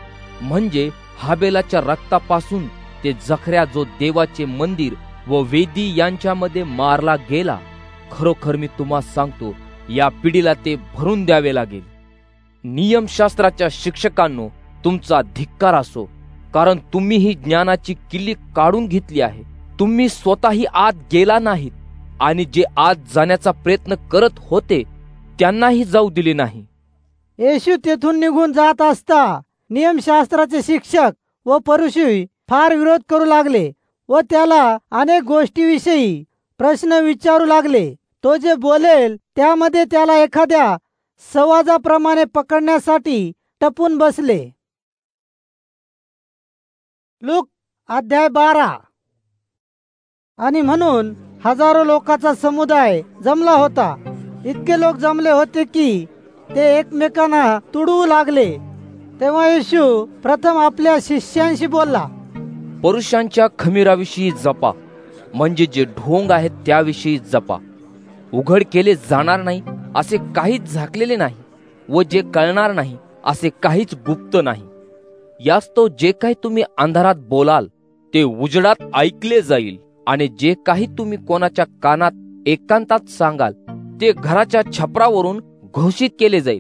म्हणजे हाबेलाच्या रक्तापासून ते जखऱ्या जो देवाचे मंदिर व वेदी यांच्यामध्ये मारला गेला, खरोखर मी तुम्हाला सांगतो, या पिढीला ते भरून द्यावे लागेल. नियमशास्त्राच्या शिक्षकांनो, तुमचा धिक्कार असो, कारण तुम्ही ही ज्ञानाची किल्ली काढून घेतली आहे. तुम्ही स्वतःही आत गेला नाहीत आणि जे आत जाण्याचा प्रयत्न करत होते त्यांनाही जाऊ दिले नाही. येशू तेथून निघून जात असता नियमशास्त्राचे शिक्षक व फरिसी फार विरोध करू लागले व त्याला अनेक गोष्टीविषयी प्रश्न विचारू लागले. तो जे बोलेल त्यामध्ये त्याला एखाद्या संवादाप्रमाणे पकडण्यासाठी टपून बसले. लूक अध्याय बारा. आणि म्हणून हजारो लोकांचा समुदाय जमला होता. इतके लोक जमले होते की ते एकमेकांना तुडवू लागले. तेव्हा येशू प्रथम आपल्या शिष्यांशी बोलला. पुरुषांच्या खमीराविषयी जपा, म्हणजे जे ढोंग आहेत त्याविषयी जपा. उघड केले जाणार नाही असे काहीच झाकलेले नाही, व जे कळणार नाही असे काहीच गुप्त नाही. यास्तव जे काही तुम्ही अंधारात बोलाल ते उजडात ऐकले जाईल, आणि जे काही तुम्ही कोणाच्या कानात एकांतात सांगाल ते घराच्या छपरावरून घोषित केले जाईल.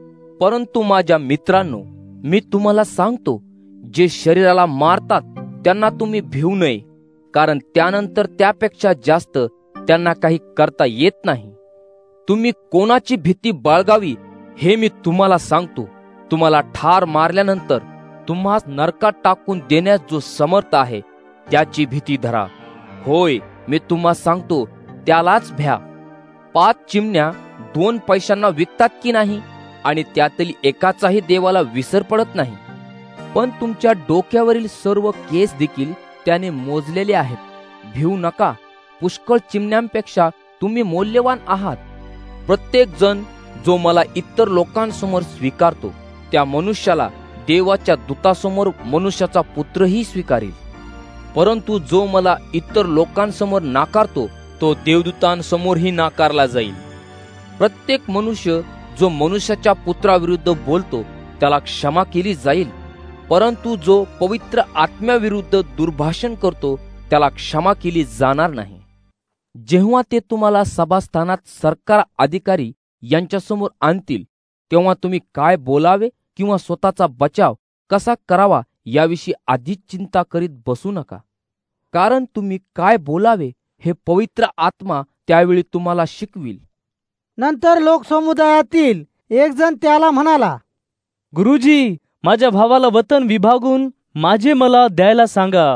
परंतु माझ्या मित्रांनो, मी तुम्हाला सांगतो, जे शरीराला मारतात त्यांना तुम्ही भिवू नये, कारण त्यानंतर त्यापेक्षा जास्त त्यांना काही करता येत नाही. तुम्ही कोणाची भीती बाळगावी हे मी तुम्हाला सांगतो. तुम्हाला ठार मारल्यानंतर तुम्हास नरकात टाकून देण्यास जो समर्थ आहे त्याची भीती धरा. होय, मी तुम्हा सांगतो, त्यालाच भ्या. पाच चिमण्या दोन पैशांना विकतात की नाही, आणि त्यातली एकाचाही देवाला विसर पडत नाही. पण तुमच्या डोक्यावरील सर्व केस देखील त्याने मोजलेले आहेत. भिवू नका, पुष्कळ चिमण्यांपेक्षा तुम्ही मौल्यवान आहात. प्रत्येक जण जो मला इतर लोकांसमोर स्वीकारतो त्या मनुष्याला देवाच्या दूतासमोर मनुष्याचा पुत्रही स्वीकारेल. परंतु जो मला इतर लोकांसमोर नाकारतो तो देवदूतांसमोरही नाकारला जाईल. प्रत्येक मनुष्य जो मनुष्याच्या पुत्राविरुद्ध बोलतो त्याला क्षमा केली जाईल, परंतु जो पवित्र आत्म्याविरुद्ध दुर्भाषण करतो त्याला क्षमा केली जाणार नाही. जेव्हा ते तुम्हाला सभास्थानात सरकार अधिकारी यांच्यासमोर आणतील तेव्हा तुम्ही काय बोलावे किंवा स्वतःचा बचाव कसा करावा याविषयी आधीच चिंता करीत बसू नका, कारण तुम्ही काय बोलावे हे पवित्र आत्मा त्यावेळी तुम्हाला शिकविल. नंतर लोकसमुदायातील एक जण त्याला म्हणाला, गुरुजी, माझ्या भावाला वतन विभागून माझे मला द्यायला सांगा.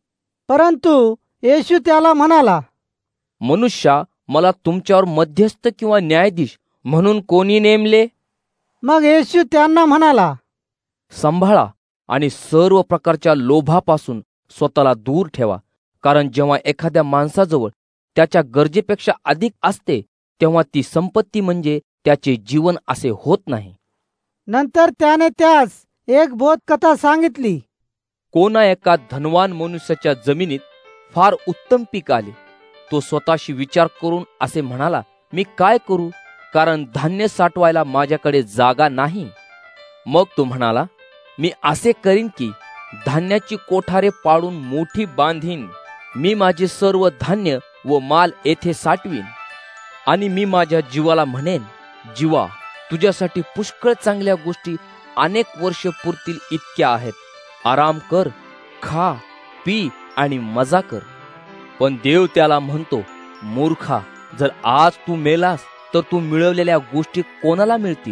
परंतु येशू त्याला म्हणाला, मनुष्या, मला तुमच्यावर मध्यस्थ किंवा न्यायाधीश म्हणून कोणी नेमले? मग येशू त्यांना म्हणाला, सांभाळा आणि सर्व प्रकारच्या लोभापासून स्वतःला दूर ठेवा, कारण जेव्हा एखाद्या माणसाजवळ त्याच्या गरजेपेक्षा अधिक असते तेव्हा ती संपत्ती म्हणजे त्याचे जीवन असे होत नाही. नंतर त्याने त्यास एक बोधकथा सांगितली. कोणा एका धनवान मनुष्याच्या जमिनीत फार उत्तम पीक आले. तो स्वतःशी विचार करून असे म्हणाला, मी काय करू, कारण धान्य साठवायला माझ्याकडे जागा नाही. मग तो म्हणाला, मी असे करीन की धान्याची कोठारे पाडून मोठी बांधीन. मी माझे सर्व धान्य व माल येथे साठवीन. आणि मी माझ्या जीवाला म्हणेन, जीवा, तुझ्यासाठी पुष्कळ चांगल्या गोष्टी अनेक वर्ष पुरतील इतक्या आहेत. आराम कर, खा, पी आणि मजा कर. पण देव त्याला म्हणतो, मूर्खा, जर आज तू मेलास तर तू मिळवलेल्या गोष्टी कोणाला मिळतील?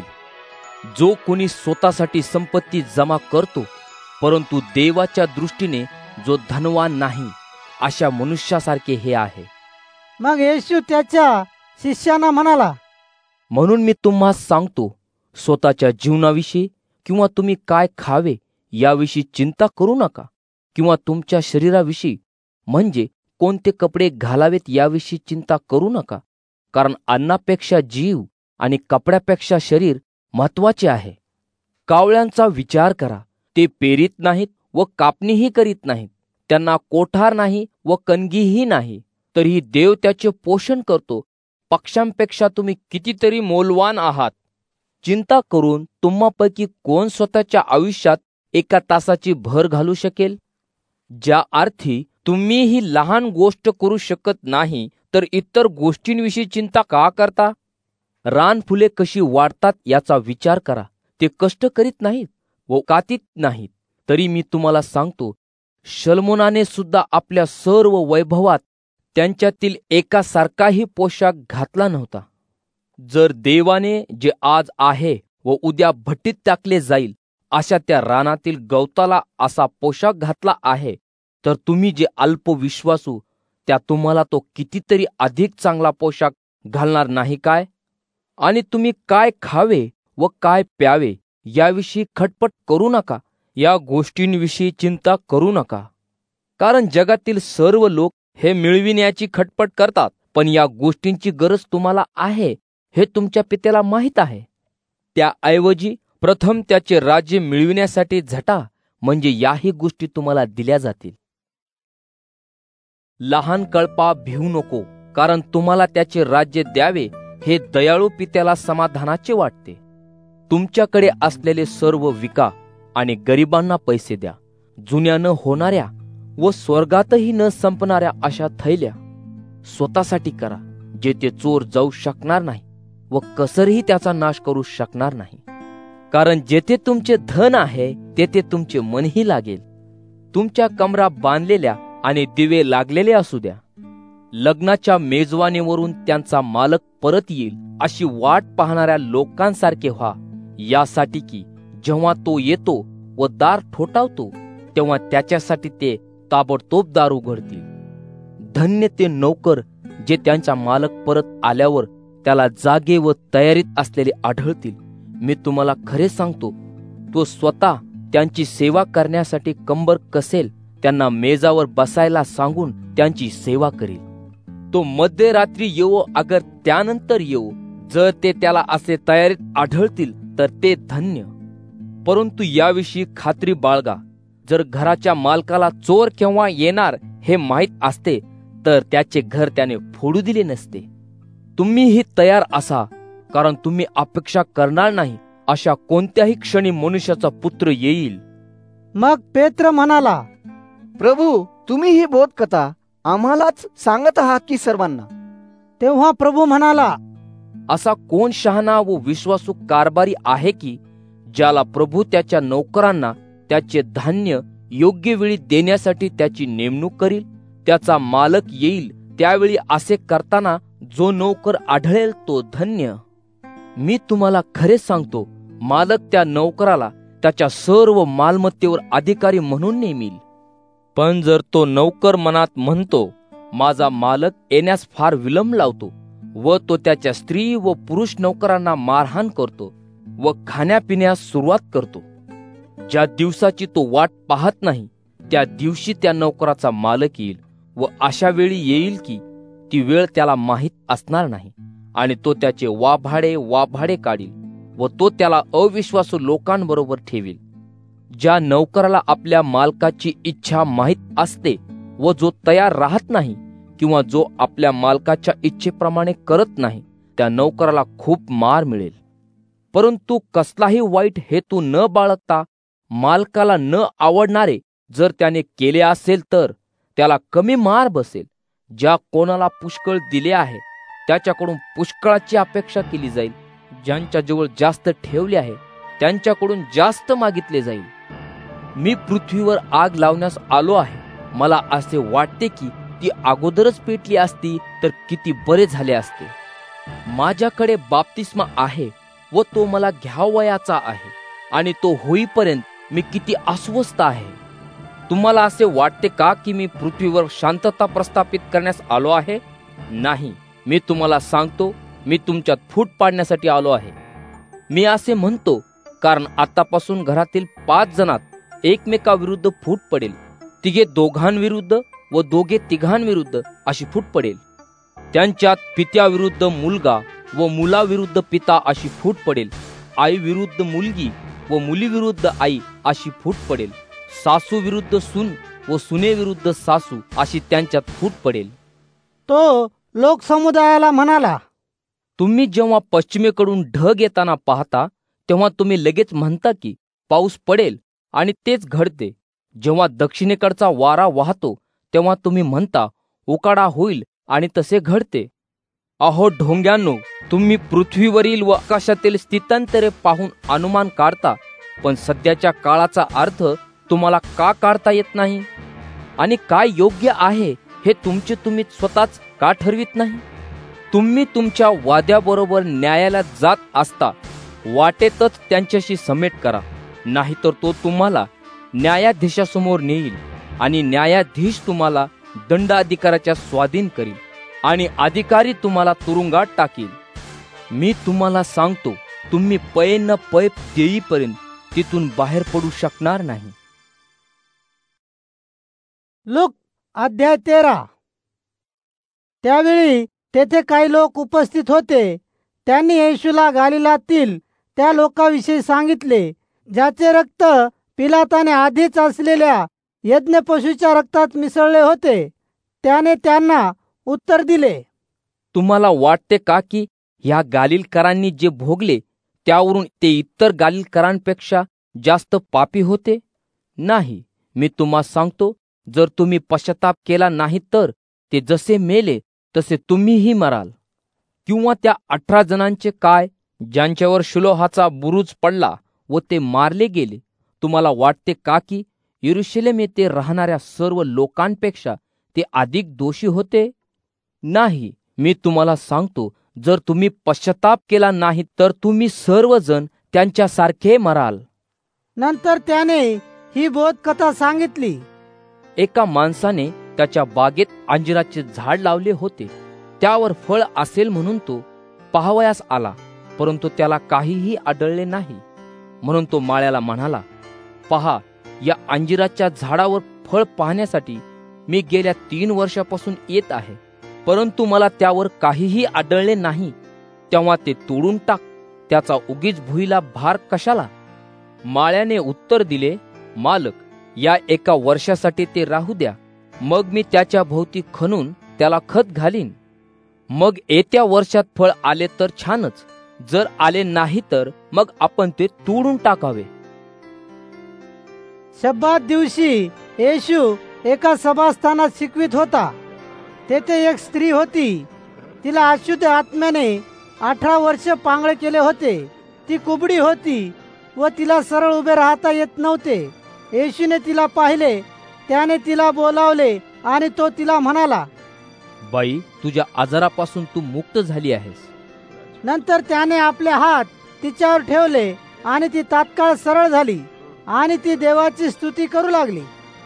जो कोणी स्वतःसाठी संपत्ती जमा करतो परंतु देवाच्या दृष्टीने जो धनवान नाही, अशा मनुष्यासारखे हे आहे. मग येशू त्याच्या शिष्यांना म्हणाला, म्हणून मी तुम्हास सांगतो, स्वतःच्या जीवनाविषयी किंवा तुम्ही काय खावे याविषयी चिंता करू नका, किंवा तुमच्या शरीराविषयी म्हणजे कोणते कपडे घालावेत याविषयी चिंता करू नका. कारण अन्नापेक्षा जीव आणि कपड्यापेक्षा शरीर महत्वाचे आहे. कावळ्यांचा विचार करा, ते पेरीत नाहीत व कापणीही करीत नाहीत, त्यांना कोठार नाही व कणगीही नाही, तरीही देव त्याचे पोषण करतो. पक्ष्यांपेक्षा तुम्ही कितीतरी मौल्यवान आहात. चिंता करून तुम्हापैकी कोण स्वतःच्या आयुष्यात एका तासाची भर घालू शकेल? ज्या अर्थी तुम्ही ही लहान गोष्ट करू शकत नाही तर इतर गोष्टींविषयी चिंता का करता? रानफुले कशी वाढतात याचा विचार करा. ते कष्ट करीत नाहीत व कातीत नाहीत, तरी मी तुम्हाला सांगतो, शल्मोनाने सुद्धा आपल्या सर्व वैभवात त्यांच्यातील एकासारखाही पोशाख घातला नव्हता. जर देवाने जे आज आहे व उद्या भट्टीत टाकले जाईल अशा त्या रानातील गवताला असा पोशाख घातला आहे, तर तुम्ही जे अल्पविश्वासू, त्या तुम्हाला तो कितीतरी अधिक चांगला पोशाख घालणार नाही काय? आणि तुम्ही काय खावे व काय प्यावे याविषयी खटपट करू नका, या गोष्टींविषयी चिंता करू नका. कारण जगातील सर्व लोक हे मिळविण्याची खटपट करतात, पण या गोष्टींची गरज तुम्हाला आहे हे तुमच्या पित्याला माहीत आहे. त्याऐवजी प्रथम त्याचे राज्य मिळविण्यासाठी झटा, म्हणजे याही गोष्टी तुम्हाला दिल्या जातील. लहान कळपा भिवू नको, कारण तुम्हाला त्याचे राज्य द्यावे हे दयाळू पित्याला समाधानाचे वाटते. तुमच्याकडे असलेले सर्व विका आणि गरिबांना पैसे द्या. जुन्या न होणाऱ्या व स्वर्गातही न संपणाऱ्या अशा थैल्या स्वतःसाठी करा, जेथे चोर जाऊ शकणार नाही व कसरही त्याचा नाश करू शकणार नाही. कारण जेथे तुमचे धन आहे तेथे तुमचे मनही लागेल. तुमच्या कमरा बांधलेल्या आणि दिवे लागलेले असू द्या. लग्नाच्या मेजवानीवरून त्यांचा मालक परत येईल अशी वाट पाहणाऱ्या लोकांसारखे व्हा, यासाठी की जेव्हा तो येतो व दार ठोठावतो तेव्हा त्याच्यासाठी ते ताबडतोब दार उघडतील. धन्य ते नौकर जे त्यांचा मालक परत आल्यावर त्याला जागे व तयारीत असलेले आढळतील. मी तुम्हाला खरे सांगतो, तो स्वतः त्यांची सेवा करण्यासाठी कंबर कसेल, त्यांना मेजावर बसायला सांगून त्यांची सेवा करेल. तो मध्यरात्री येवो अगर त्यानंतर येवो, जर ते त्याला असे तयारीत आढळतील तर ते धन्य. परंतु याविषयी खात्री बाळगा, जर घराच्या मालकाला चोर केव्हा येणार हे माहीत असते तर त्याचे घर त्याने फोडू दिले नसते. तुम्हीही तयार असा, कारण तुम्ही अपेक्षा करणार नाही अशा कोणत्याही क्षणी मनुष्याचा पुत्र येईल. मग पेत्र म्हणाला, प्रभू, तुम्ही ही बोधकथा आम्हालाच सांगत आहात की सर्वांना? तेव्हा प्रभू म्हणाला, असा कोण शहाणा व विश्वासू कारभारी आहे की ज्याला प्रभू त्याच्या नौकरांना त्याचे धान्य योग्य वेळी देण्यासाठी त्याची नेमणूक करील. त्याचा मालक येईल त्यावेळी असे करताना जो नौकर आढळेल तो धन्य. मी तुम्हाला खरे सांगतो, मालक त्या नौकराला त्याच्या सर्व मालमत्तेवर अधिकारी म्हणून नेमील. पण जर तो नौकर मनात म्हणतो, माझा मालक येण्यास फार विलंब लावतो, व तो त्याच्या स्त्री व पुरुष नौकरांना मारहाण करतो व खाण्यापिण्यास सुरुवात करतो, ज्या दिवसाची तो वाट पाहत नाही त्या दिवशी त्या नौकराचा मालक येईल व अशा वेळी येईल की ती वेळ त्याला माहीत असणार नाही, आणि तो त्याचे वाभाडे वाभाडे काढील व तो त्याला अविश्वासू लोकांबरोबर ठेवील. ज्या नौकराला आपल्या मालकाची इच्छा माहीत असते व जो तयार राहत नाही किंवा जो आपल्या मालकाच्या इच्छेप्रमाणे करत नाही, त्या नौकराला खूप मार मिळेल. परंतु कसलाही वाईट हेतू न बाळगता मालकाला न आवडणारे जर त्याने केले असेल तर त्याला कमी मार बसेल. ज्या कोणाला पुष्कळ दिले आहे त्याच्याकडून पुष्कळाची अपेक्षा केली जाईल. ज्यांच्याजवळ जास्त ठेवले आहे त्यांच्याकडून जास्त मागितले जाईल. मी पृथ्वीवर आग लावण्यास आलो आहे. मला असे वाटते की ती अगोदरच पेटली असती तर किती बरे झाले असते. माझ्याकडे बाप्तिस्मा आहे व तो मला घ्यावयाचा आहे, आणि तो होईपर्यंत मी किती अस्वस्थ आहे. तुम्हाला असे वाटते का की मी पृथ्वीवर शांतता प्रस्थापित करण्यास आलो आहे? नाही, मी तुम्हाला सांगतो, मी तुमच्यात फूट पाडण्यासाठी आलो आहे. मी असे म्हणतो कारण आतापासून घरातील पाच जणात एकमेकाविरुद्ध फूट पडेल. तिघे दोघांविरुद्ध व दोघे तिघांविरुद्ध अशी फूट पडेल. त्यांच्यात पित्याविरुद्ध मुलगा व मुलाविरुद्ध पिता अशी फूट पडेल. आई विरुद्ध मुलगी व मुलीविरुद्ध आई अशी फूट पडेल. सासू विरुद्ध सून व सुनेविरुद्ध सासू अशी त्यांच्यात फूट पडेल. तो लोकसमुदायाला म्हणाला, तुम्ही जेव्हा पश्चिमेकडून ढग येताना पाहता तेव्हा तुम्ही लगेच म्हणता की पाऊस पडेल, आणि तेच घडते. जेव्हा दक्षिणेकडचा वारा वाहतो तेव्हा तुम्ही म्हणता उकाडा होईल, आणि तसे घडते. अहो ढोंग्यांनो, तुम्ही पृथ्वीवरील व आकाशातील स्थितांतरे पाहून अनुमान काढता, पण सध्याच्या काळाचा अर्थ तुम्हाला का काढता येत नाही? आणि काय योग्य आहे हे तुमचे तुम्ही स्वतःच का ठरवित नाही? तुम्ही तुमच्या वाद्याबरोबर न्यायालयात जात असता वाटेतच त्यांच्याशी समेट करा, नाहीतर तो तुम्हाला न्यायाधीशासमोर नेईल आणि न्यायाधीश तुम्हाला दंडाधिकाराच्या स्वाधीन करील आणि अधिकारी तुम्हाला तुरुंगात टाकील. मी तुम्हाला सांगतो, तुम्ही पै न पै देईपर्यंत तिथून बाहेर पडू शकणार नाही. लूक अध्याय तेरा. त्यावेळी तेथे काही लोक उपस्थित होते. त्यांनी येशूला गालिलातील त्या लोकाविषयी सांगितले, ज्याचे रक्त पिलाताने आधीच असलेल्या यज्ञपशूच्या रक्तात मिसळले होते. त्याने त्यांना उत्तर दिले, तुम्हाला वाटते का की ह्या गालिलकरांनी जे भोगले त्यावरून ते इतर गालिलकरांपेक्षा जास्त पापी होते? नाही, मी तुम्हाला सांगतो, जर तुम्ही पश्चाताप केला नाही तर ते जसे मेले तसे तुम्हीही मराल. किंवा त्या अठरा जणांचे काय, ज्यांच्यावर शिलोहाचा बुरुज पडला व ते मारले गेले? तुम्हाला वाटते का की यरूशलेम येथे राहणाऱ्या सर्व लोकांपेक्षा ते अधिक दोषी होते? नाही, मी तुम्हाला सांगतो, जर तुम्ही पश्चाताप केला नाही तर तुम्ही सर्वजण त्यांच्यासारखे मराल. नंतर त्याने ही बोधकथा सांगितली. एका माणसाने त्याच्या बागेत अंजिराचे झाड लावले होते. त्यावर फळ असेल म्हणून तो पाहावयास आला, परंतु त्याला काहीही आढळले नाही. म्हणून तो माळ्याला म्हणाला, पहा, या अंजिराच्या झाडावर फळ पाहण्यासाठी मी गेल्या तीन वर्षापासून येत आहे, परंतु मला त्यावर काहीही आढळले नाही. तेव्हा ते तोडून टाक, त्याचा उगीच भुईला भार कशाला? माळ्याने उत्तर दिले, मालक, या एका वर्षासाठी ते राहू द्या, मग मी त्याच्या भोवती खणून त्याला खत घालीन. मग येत्या वर्षात फळ आले तर छानच, जर आले नाही तर मग आपण ते तोडून टाकावे. शब्बात दिवशी येशू एका सभास्थानात शिकवित होता. तेथे एक स्त्री होती. तिला अशुद्ध आत्म्याने अठरा वर्ष पांगळे केले होते. ती कुबडी होती व तिला सरळ उभे राहता येत नव्हते. येशूने तिला पाहिले. त्याने तिला बोलावले आणि तो तिला म्हणाला, बाई, तुझ्या आजारापासून तू मुक्त झाली आहेस. नंतर त्याने आपले हात तिच्यावर ठेवले आणि ती तात्काळ सरळ झाली आणि ती देवाची स्तुती करू लागली.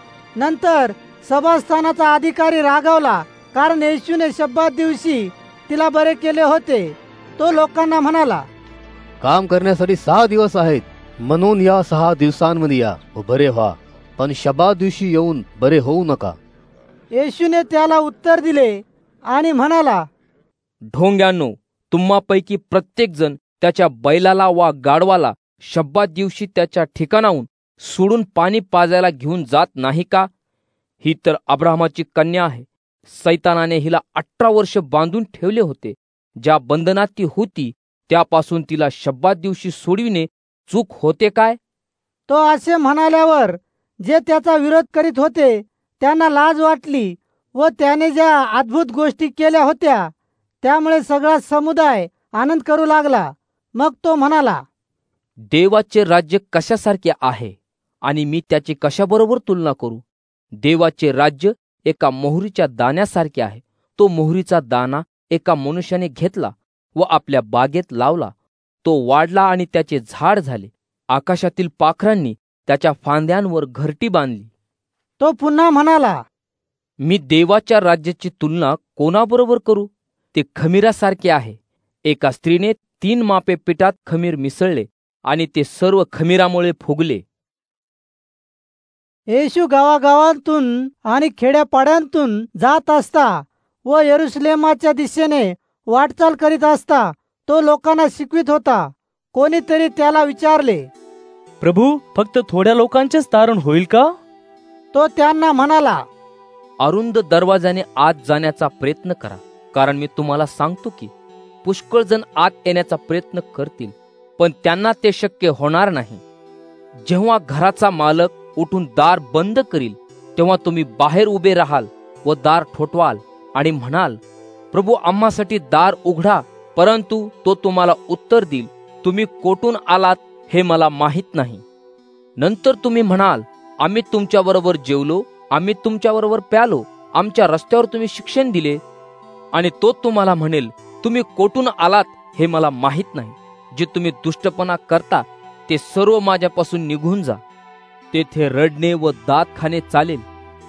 नंतर सभास्थानाचा अधिकारी रागावला, कारण येशूने शब्दात दिवशी तिला बरे केले होते. तो लोकांना म्हणाला, काम करण्यासाठी सहा दिवस आहेत, म्हणून या सहा दिवसांमध्ये या व बरे व्हा, पण शब्दात दिवशी येऊन बरे होऊ नका. येशूने त्याला उत्तर दिले आणि म्हणाला, ढोंग्यांनो, तुम्हापैकी प्रत्येक जण त्याच्या बैलाला वा गाढवाला शब्दात दिवशी त्याच्या ठिकाणाहून सोडून पाणी पाजायला घेऊन जात नाही का? ही तर अब्राहमाची कन्या आहे. सैतानाने हिला अठरा वर्ष बांधून ठेवले होते. ज्या बंधनात ती होती त्यापासून तिला शब्दात दिवशी सोडविणे चूक होते काय? तो असे म्हणाल्यावर जे त्याचा विरोध करीत होते त्यांना लाज वाटली व त्याने ज्या अद्भुत गोष्टी केल्या होत्या त्यामुळे सगळा समुदाय आनंद करू लागला. मग तो म्हणाला, देवाचे राज्य कशासारखे आहे आणि मी त्याची कशाबरोबर तुलना करू? देवाचे राज्य एका मोहरीच्या दाण्यासारखे आहे. तो मोहरीचा दाणा एका मनुष्याने घेतला व आपल्या बागेत लावला. तो वाढला आणि त्याचे झाड झाले. आकाशातील पाखरांनी त्याच्या फांद्यांवर घरटी बांधली. तो पुन्हा म्हणाला, मी देवाच्या राज्याची तुलना कोणाबरोबर करू? ते खमीरासारखे आहे. एका स्त्रीने तीन मापे पिठात खमीर मिसळले आणि ते सर्व खमीरामुळे फुगले. येशू गावागावांतून आणि खेड्यापाड्यांतून जात असता व यरूशलेमाच्या दिशेने वाटचाल करीत असता तो लोकांना शिकवित होता. कोणीतरी त्याला विचारले, प्रभू, फक्त थोड्या लोकांचेच तारण होईल का? तो त्यांना म्हणाला, अरुंद दरवाजाने आत जाण्याचा प्रयत्न करा, कारण मी तुम्हाला सांगतो की पुष्कळ जण आत येण्याचा प्रयत्न करतील, पण त्यांना ते शक्य होणार नाही. जेव्हा घराचा मालक उठून दार बंद करील तेव्हा तुम्ही बाहेर उभे राहाल व दार ठोठवाल आणि म्हणाल, प्रभू, आम्हासाठी दार उघडा. परंतु तो तुम्हाला उत्तर देईल, तुम्ही कोठून आलात हे मला माहीत नाही. नंतर तुम्ही म्हणाल, आम्ही तुमच्याबरोबर जेवलो, आम्ही तुमच्याबरोबर प्यालो, आमच्या रस्त्यावर तुम्ही शिक्षण दिले. आणि तो तुम्हाला म्हणेल, तुम्ही कोठून आलात हे मला माहीत नाही. जे तुम्ही दुष्टपणा करता ते सर्व माझ्यापासून निघून जा. तेथे रडणे व दात खाणे चालेल.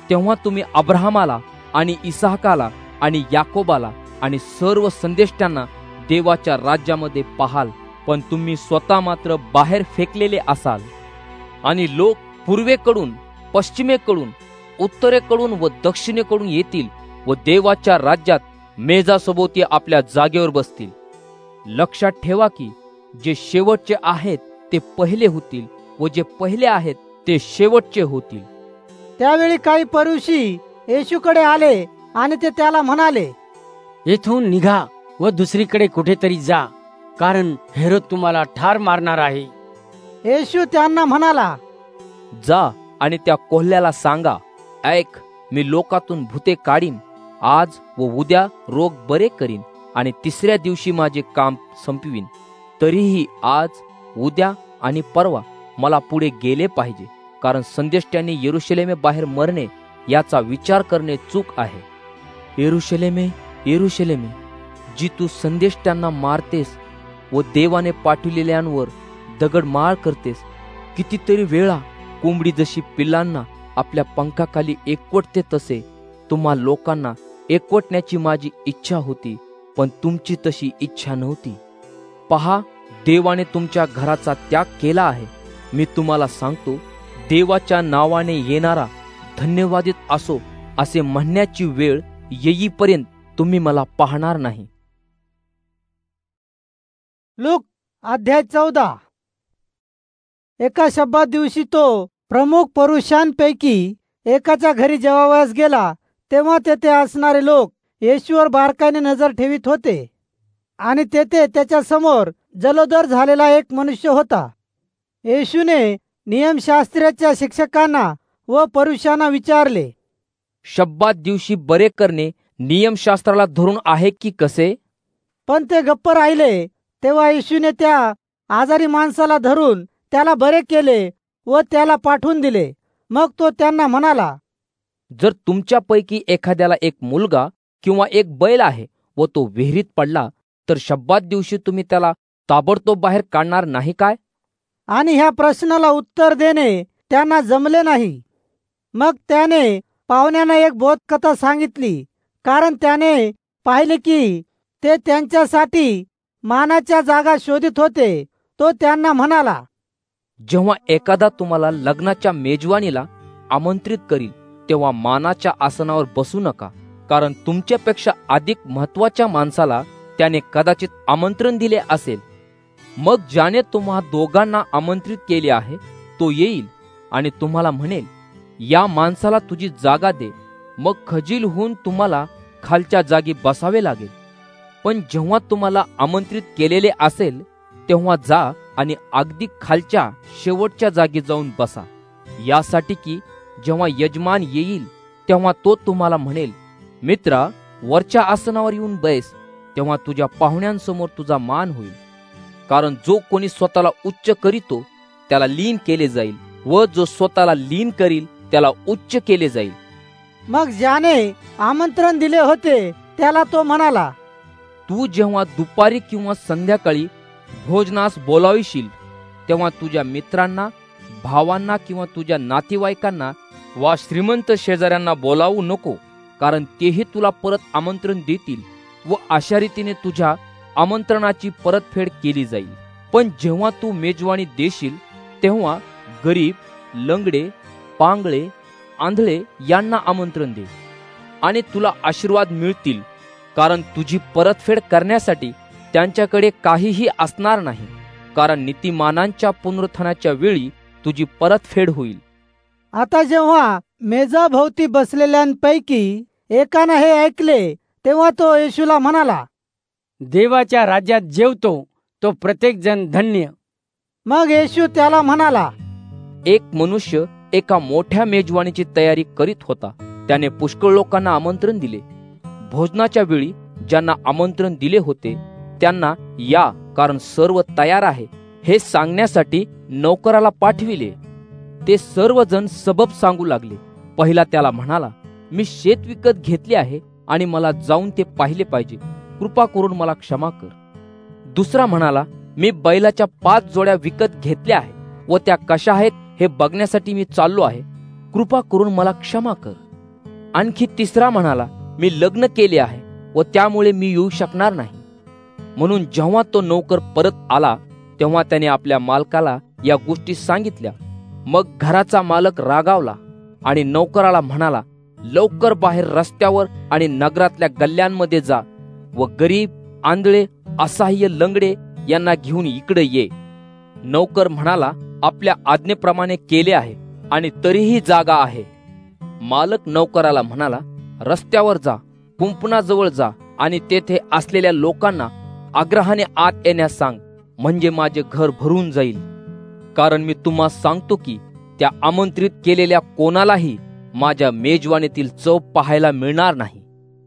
तेव्हा तुम्ही अब्राहमाला आणि इसाहकाला आणि याकोबाला आणि सर्व संदेष्टांना देवाच्या राज्यामध्ये पाहाल, पण तुम्ही स्वतः मात्र बाहेर फेकलेले असाल. आणि लोक पूर्वेकडून, पश्चिमेकडून, उत्तरेकडून व दक्षिणेकडून येतील व देवाच्या राज्यात मेजासोबती आपल्या जागेवर बसतील. लक्षात ठेवा की जे शेवटचे आहेत ते पहिले होतील व जे पहिले आहेत ते शेवटचे होतील. त्यावेळी काही परुषी येशूकडे आले आणि ते त्याला म्हणाले, येथून निघा व दुसरीकडे कुठेतरी जा, कारण हेरोद तुम्हाला ठार मारणार आहे. येशू त्यांना म्हणाला, जा आणि त्या कोल्ह्याला सांगा, ऐक, मी लोकातून भूते काढीन, आज व उद्या रोग बरे करीन आणि तिसऱ्या दिवशी माझे काम संपवीन. तरीही आज, उद्या आणि परवा मला पुढे गेले पाहिजे, कारण संदेष्टांनी यरूशलेमे बाहेर मरणे याचा विचार करणे चूक आहे. यरूशलेमे, यरूशलेमे, जी तू संदेष्टांना मारतेस व देवाने पाठविलेल्यांवर दगडमाळ करतेस, कितीतरी वेळा कोंबडी जशी पिल्लांना आपल्या पंखाखाली एकवटते तसे तुम्हा लोकांना एकवटण्याची माझी इच्छा होती, पण तुमची तशी इच्छा नव्हती. पहा, देवाने तुमच्या घराचा त्याग केला आहे. मी तुम्हाला सांगतो, देवाच्या नावाने येणारा धन्यवादित असो असे म्हणण्याची वेळ येईपर्यंत तुम्ही मला पाहणार नाही. लूक अध्याय चौदा. एका शब्दात दिवशी तो प्रमुख पुरुषांपैकी एकाच्या घरी जेवावयास गेला, तेव्हा तेथे असणारे लोक येशूवर बारकाईने नजर ठेवीत होते. आणि तेथे त्याच्या समोर जलोदर झालेला एक मनुष्य होता. येशूने नियमशास्त्राच्या शिक्षकांना व पुरुषांना विचारले, शब्दात दिवशी बरे करणे नियमशास्त्राला धरून आहे की कसे? पण ते गप्प राहिले. तेव्हा येशूने त्या आजारी माणसाला धरून त्याला बरे केले व त्याला पाठवून दिले. मग तो त्यांना म्हणाला, जर तुमच्यापैकी एखाद्याला एक मुलगा किंवा एक बैल आहे व तो विहिरीत पडला, तर शब्दात दिवशी तुम्ही त्याला ताबडतोब बाहेर काढणार नाही काय? आणि ह्या प्रश्नाला उत्तर देणे त्यांना जमले नाही. मग त्याने पाहुण्यांना एक बोधकथा सांगितली, कारण त्याने पाहिले की ते त्यांच्यासाठी मानाच्या जागा शोधित होते. तो त्यांना म्हणाला, जेव्हा एखादा तुम्हाला लग्नाच्या मेजवानीला आमंत्रित करील, तेव्हा मानाच्या आसनावर बसू नका, कारण तुमच्यापेक्षा अधिक महत्वाच्या माणसाला त्याने कदाचित आमंत्रण दिले असेल. मग ज्याने तुम्हा दोघांना आमंत्रित केले आहे तो येईल आणि तुम्हाला म्हणेल, या माणसाला तुझी जागा दे. मग खजील होऊन तुम्हाला खालच्या जागी बसावे लागेल. पण जेव्हा तुम्हाला आमंत्रित केलेले असेल तेव्हा जा आणि अगदी खालच्या शेवटच्या जागी जाऊन बसा, यासाठी की जेव्हा यजमान येईल तेव्हा तो तुम्हाला म्हणेल, मित्रा, वरच्या आसनावर येऊन बैस, तेव्हा तुझ्या पाहुण्यांसमोर तुझा मान होईल. कारण जो कोणी स्वतःला उच्च करीतो त्याला लीन केले जाईल, व जो स्वतःला लीन करील त्याला उच्च केले जाईल. मग ज्याने आमंत्रण दिले होते त्याला तो म्हणाला, तू जेव्हा दुपारी किंवा संध्याकाळी भोजनास बोलाविशील, तेव्हा तुझ्या मित्रांना, भावांना किंवा तुझ्या नातेवाईकांना वा श्रीमंत शेजाऱ्यांना बोलावू नको, कारण तेही तुला परत आमंत्रण देतील व अशा रीतीने तुझ्या आमंत्रणाची परतफेड केली जाईल. पण जेव्हा तू मेजवानी देशील तेव्हा गरीब, लंगडे, पांगळे, आंधळे यांना आमंत्रण दे आणि तुला आशीर्वाद मिळतील, कारण तुझी परतफेड करण्यासाठी त्यांच्याकडे काहीही असणार नाही, कारण नीतिमानांच्या पुनरुत्थानाच्या वेळी तुझी परतफेड होईल. आता जेव्हा मेजाभोवती बसलेल्यांपैकी एकाने हे ऐकले तेव्हा तो येशूला म्हणाला, देवाच्या राज्यात जेवतो तो प्रत्येक जण धन्य. मग येशू त्याला म्हणाला, एक मनुष्य एका मोठ्या मेजवानीची तयारी करीत होता. त्याने पुष्कळ लोकांना आमंत्रण दिले. भोजनाच्या वेळी ज्यांना आमंत्रण दिले होते त्यांना या, कारण सर्व तयार आहे, हे सांगण्यासाठी नोकराला पाठविले. ते सर्वजण सबब सांगू लागले. पहिला त्याला म्हणाला, मी शेत विकत घेतले आहे आणि मला जाऊन ते पाहिले पाहिजे, कृपा करून मला क्षमा कर. दुसरा म्हणाला, मी बैलाच्या पाच जोड्या विकत घेतल्या आहे व त्या कशा आहेत हे बघण्यासाठी मी चाललो आहे, कृपा करून मला क्षमा कर. आणखी तिसरा म्हणाला, मी लग्न केले आहे व त्यामुळे मी येऊ शकणार नाही. म्हणून जेव्हा तो नोकर परत आला तेव्हा त्याने आपल्या मालकाला या गोष्टी सांगितल्या. मग घराचा मालक रागावला आणि नोकराला म्हणाला, लवकर बाहेर रस्त्यावर आणि नगरातल्या गल्ल्यांमध्ये जा व गरीब, आंधळे, असहाय्य, लंगडे यांना घेऊन इकडे ये. नोकर म्हणाला, आपल्या आज्ञेप्रमाणे केले आहे आणि तरीही जागा आहे. मालक नोकराला म्हणाला, रस्त्यावर जा, कुंपणाजवळ जा आणि तेथे असलेल्या लोकांना आग्रहाने आत येण्यास सांग, म्हणजे माझे घर भरून जाईल. कारण मी तुम्हा सांगतो की त्या आमंत्रित केलेल्या कोणालाही माझ्या मेजवानीतील चव पाहायला मिळणार नाही.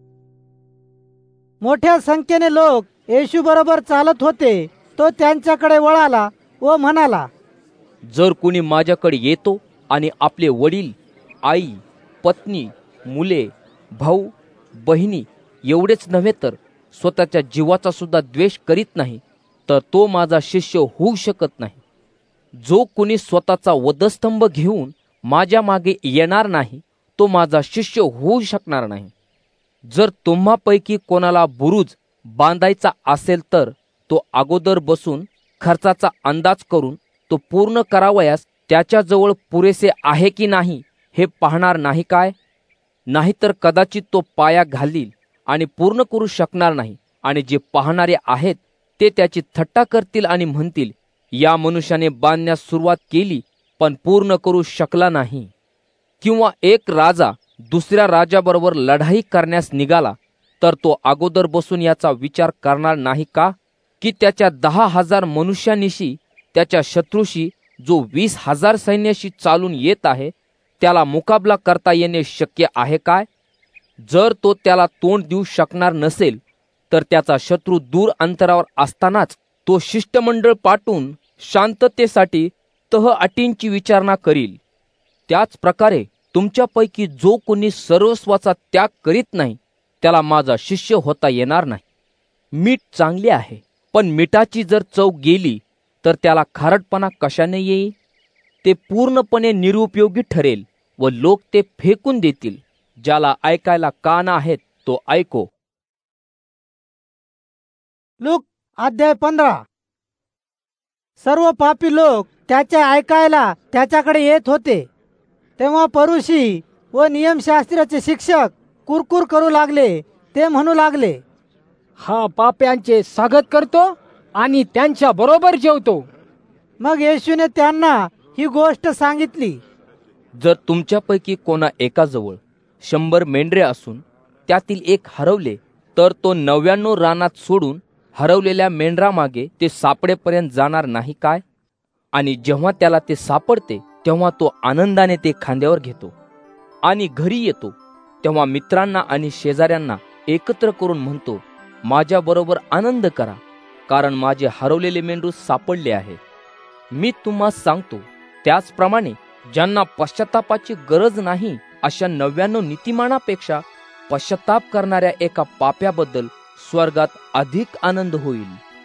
मोठ्या संख्येने लोक येशू बरोबर चालत होते. तो त्यांच्याकडे वळाला व म्हणाला, जर कोणी माझ्याकडे येतो आणि आपले वडील, आई, पत्नी, मुले, भाऊ, बहिणी एवढेच नव्हे तर स्वतःच्या जीवाचा सुद्धा द्वेष करीत नाही, तर तो माझा शिष्य होऊ शकत नाही. जो कोणी स्वतःचा वधस्तंभ घेऊन माझ्या मागे येणार नाही, तो माझा शिष्य होऊ शकणार नाही. जर तुम्हापैकी कोणाला बुरुज बांधायचा असेल तर तो अगोदर बसून खर्चाचा अंदाज करून तो पूर्ण करावयास त्याच्याजवळ पुरेसे आहे की नाही हे पाहणार नाही काय? नाहीतर कदाचित तो पाया घालील आणि पूर्ण करू शकणार नाही, आणि जे पाहणारे आहेत ते त्याची थट्टा करतील आणि म्हणतील, या मनुष्याने बांधण्यास सुरुवात केली पण पूर्ण करू शकला नाही. किंवा एक राजा दुसऱ्या राजाबरोबर लढाई करण्यास निघाला तर तो अगोदर बसून याचा विचार करणार नाही का, की त्याच्या दहा हजार मनुष्यानिशी त्याच्या शत्रूशी जो वीस हजार सैन्याशी चालून येत आहे त्याला मुकाबला करता येणे शक्य आहे काय? जर तो त्याला तोंड देऊ शकणार नसेल तर त्याचा शत्रू दूर अंतरावर असतानाच तो शिष्टमंडळ पाठवून शांततेसाठी तह अटींची विचारणा करील. त्याच प्रकारे तुमच्यापैकी जो कोणी सर्वस्वाचा त्याग करीत नाही त्याला माझा शिष्य होता येणार नाही. मीठ चांगले आहे, पण मिठाची जर चव गेली तर त्याला खारटपणा कशाने येईल? ते पूर्णपणे निरुपयोगी ठरेल व लोक ते फेकून देतील. ज्याला ऐकायला कान आहेत तो ऐको. लूक अध्याय पंधरा. सर्व पापी लोक त्याच्या ऐकायला त्याच्याकडे येत होते. तेव्हा परुषी व नियमशास्त्राचे शिक्षक कुरकुर करू लागले. ते म्हणू लागले, हा पाप्यांचे स्वागत करतो आणि त्यांच्या बरोबर जेवतो. मग येशूने त्यांना ही गोष्ट सांगितली. जर तुमच्यापैकी कोणा एकाजवळ शंभर मेंढरे असून त्यातील एक हरवले तर तो नव्याण्णव रानात सोडून हरवलेल्या मेंढरामागे ते सापडेपर्यंत जाणार नाही काय? आणि जेव्हा त्याला ते सापडते तेव्हा तो आनंदाने ते खांद्यावर घेतो. आणि घरी येतो तेव्हा मित्रांना आणि शेजाऱ्यांना एकत्र करून म्हणतो, माझ्याबरोबर आनंद करा, कारण माझे हरवलेले मेंढरू सापडले आहे. मी तुम्हाला सांगतो, त्याचप्रमाणे ज्यांना पश्चातापाची गरज नाही अशा नव्याण्णव नीतिमानापेक्षा पश्चाताप करणाऱ्या एका पाप्याबद्दल स्वर्गात अधिक आनंद होईल.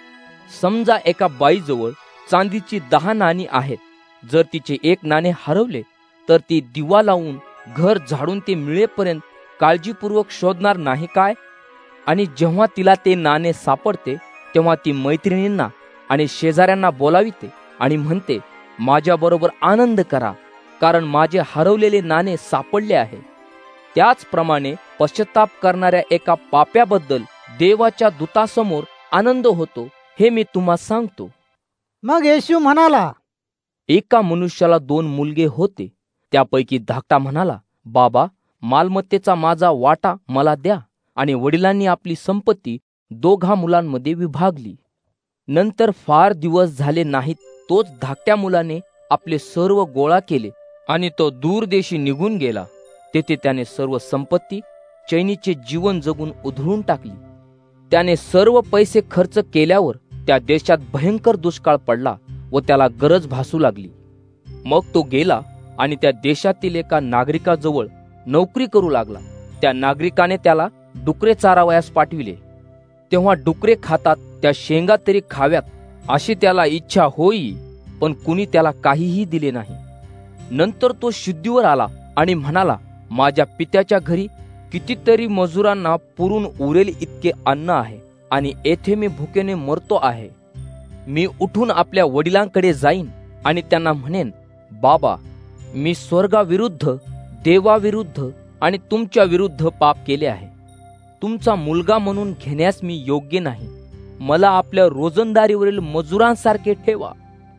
समजा एका बाईजवळ चांदीची दहा नाणी आहेत. जर तिचे एक नाणे हरवले तर ती दिवा लावून घर झाडून ते मिळेपर्यंत काळजीपूर्वक शोधणार नाही काय? आणि जेव्हा तिला ते नाणे सापडते तेव्हा ती मैत्रिणींना आणि शेजाऱ्यांना बोलाविते आणि म्हणते, माझ्याबरोबर आनंद करा, कारण माझे हरवलेले नाणे सापडले आहे. त्याचप्रमाणे पश्चाताप करणाऱ्या एका पाप्याबद्दल देवाच्या दूतासमोर आनंद होतो, हे मी तुम्हा सांगतो. मग येशू म्हणाला, एका मनुष्याला दोन मुलगे होते. त्यापैकी धाकटा म्हणाला, बाबा, मालमत्तेचा माझा वाटा मला द्या. आणि वडिलांनी आपली संपत्ती दोघा मुलांमध्ये विभागली. नंतर फार दिवस झाले नाहीत, तोच धाकट्या मुलाने आपले सर्व गोळा केले आणि तो दूर देशी निघून गेला. तेथे त्याने सर्व संपत्ती चैनीचे जीवन जगून उधळून टाकली. त्याने सर्व पैसे खर्च केल्यावर त्या देशात भयंकर दुष्काळ पडला व त्याला गरज भासू लागली. मग तो गेला आणि त्या देशातील एका नागरिकाजवळ नोकरी करू लागला. त्या नागरिकाने त्याला डुकरे चारावयास पाठविले. तेव्हा डुकरे खातात त्या शेंगा तरी खाव्यात अशी त्याला इच्छा होई, पण कुणी त्याला काहीही दिले नाही. नंतर तो शुद्धीवर आला आणि म्हणाला, माझ्या पित्याच्या घरी कितीतरी मजुरांना पुरून उरेल इतके अन्न आहे आणि येथे मी भुकेने मरतो आहे. मी उठून आपल्या वडिलांकडे जाईन आणि त्यांना म्हणेन, बाबा, मी स्वर्गाविरुद्ध, देवाविरुद्ध आणि तुमच्या विरुद्ध पाप केले आहे. तुमचा मुलगा म्हणून घेण्यास मी योग्य नाही. मला आपल्या रोजंदारीवरील मजुरांसारखे ठेवा.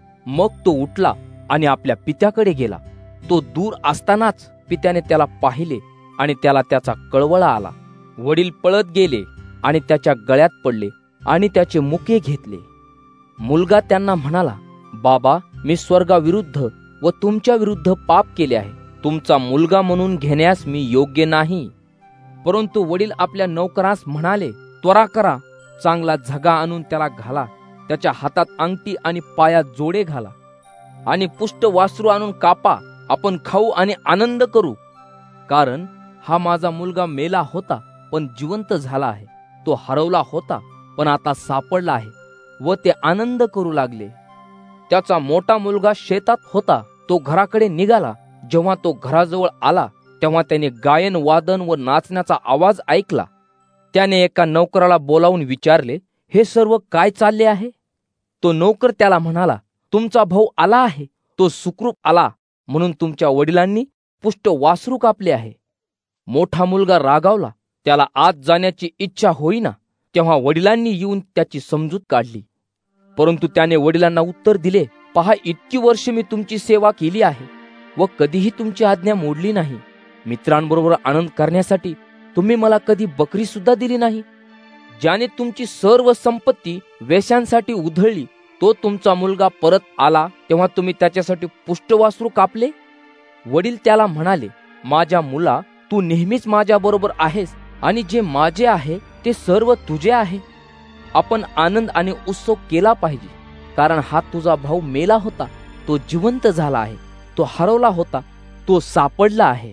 मग तो उठला आणि आपल्या पित्याकडे गेला. तो दूर असतानाच पित्याने त्याला पाहिले आणि त्याला त्याचा कळवळा आला. वडील पळत गेले आणि त्याच्या गळ्यात पडले आणि त्याचे मुके घेतले. मुलगा त्यांना म्हणाला, बाबा, मी स्वर्गाविरुद्ध व तुमच्या विरुद्ध पाप केले आहे. तुमचा मुलगा म्हणून घेण्यास मी योग्य नाही. परंतु वडील आपल्या नौकरास म्हणाले, त्वरा करा, चांगला झगा आणून त्याला घाला, त्याच्या हातात अंगठी आणि पायात जोडे घाला आणि पुष्ट वासरू आणून कापा. आपण खाऊ आणि आनंद करू, कारण हा माझा मुलगा मेला होता पण जिवंत झाला आहे. तो हरवला होता पण आता सापडला आहे. व ते आनंद करू लागले. त्याचा मोठा मुलगा शेतात होता. तो घराकडे निघाला. जेव्हा तो घराजवळ आला तेव्हा त्याने गायन, वादन व नाचण्याचा आवाज ऐकला. त्याने एका नौकराला बोलावून विचारले, हे सर्व काय चालले आहे? तो नौकर त्याला म्हणाला, तुमचा भाऊ आला आहे. तो सुखरूप आला म्हणून तुमच्या वडिलांनी पुष्ट वासरू कापले आहे. मोठा मुलगा रागावला. त्याला आत जाण्याची इच्छा होईना. तेव्हा वडिलांनी येऊन त्याची समजूत काढली. परंतु त्याने वडिलांना उत्तर दिले, पहा, इतकी वर्ष मी तुमची सेवा केली आहे व कधीही तुमची आज्ञा मोडली नाही. मित्रांबरोबर आनंद करण्यासाठी तुम्ही मला कधी बकरी सुद्धा दिली नाही. ज्याने तुमची सर्व संपत्ती वेश्यांसाठी उधळली, तो तुमचा मुलगा परत आला तेव्हा तुम्ही त्याच्यासाठी पुष्टवासरू कापले. वडील त्याला म्हणाले, माझ्या मुला, तू नेहमीच माझ्या बरोबर आहेस आणि जे माझे आहे ते सर्व तुझे आहे. आपण आनंद आणि उत्सव केला पाहिजे, कारण हा तुझा भाऊ मेला होता, तो जिवंत झाला आहे. तो हरवला होता, तो सापडला आहे.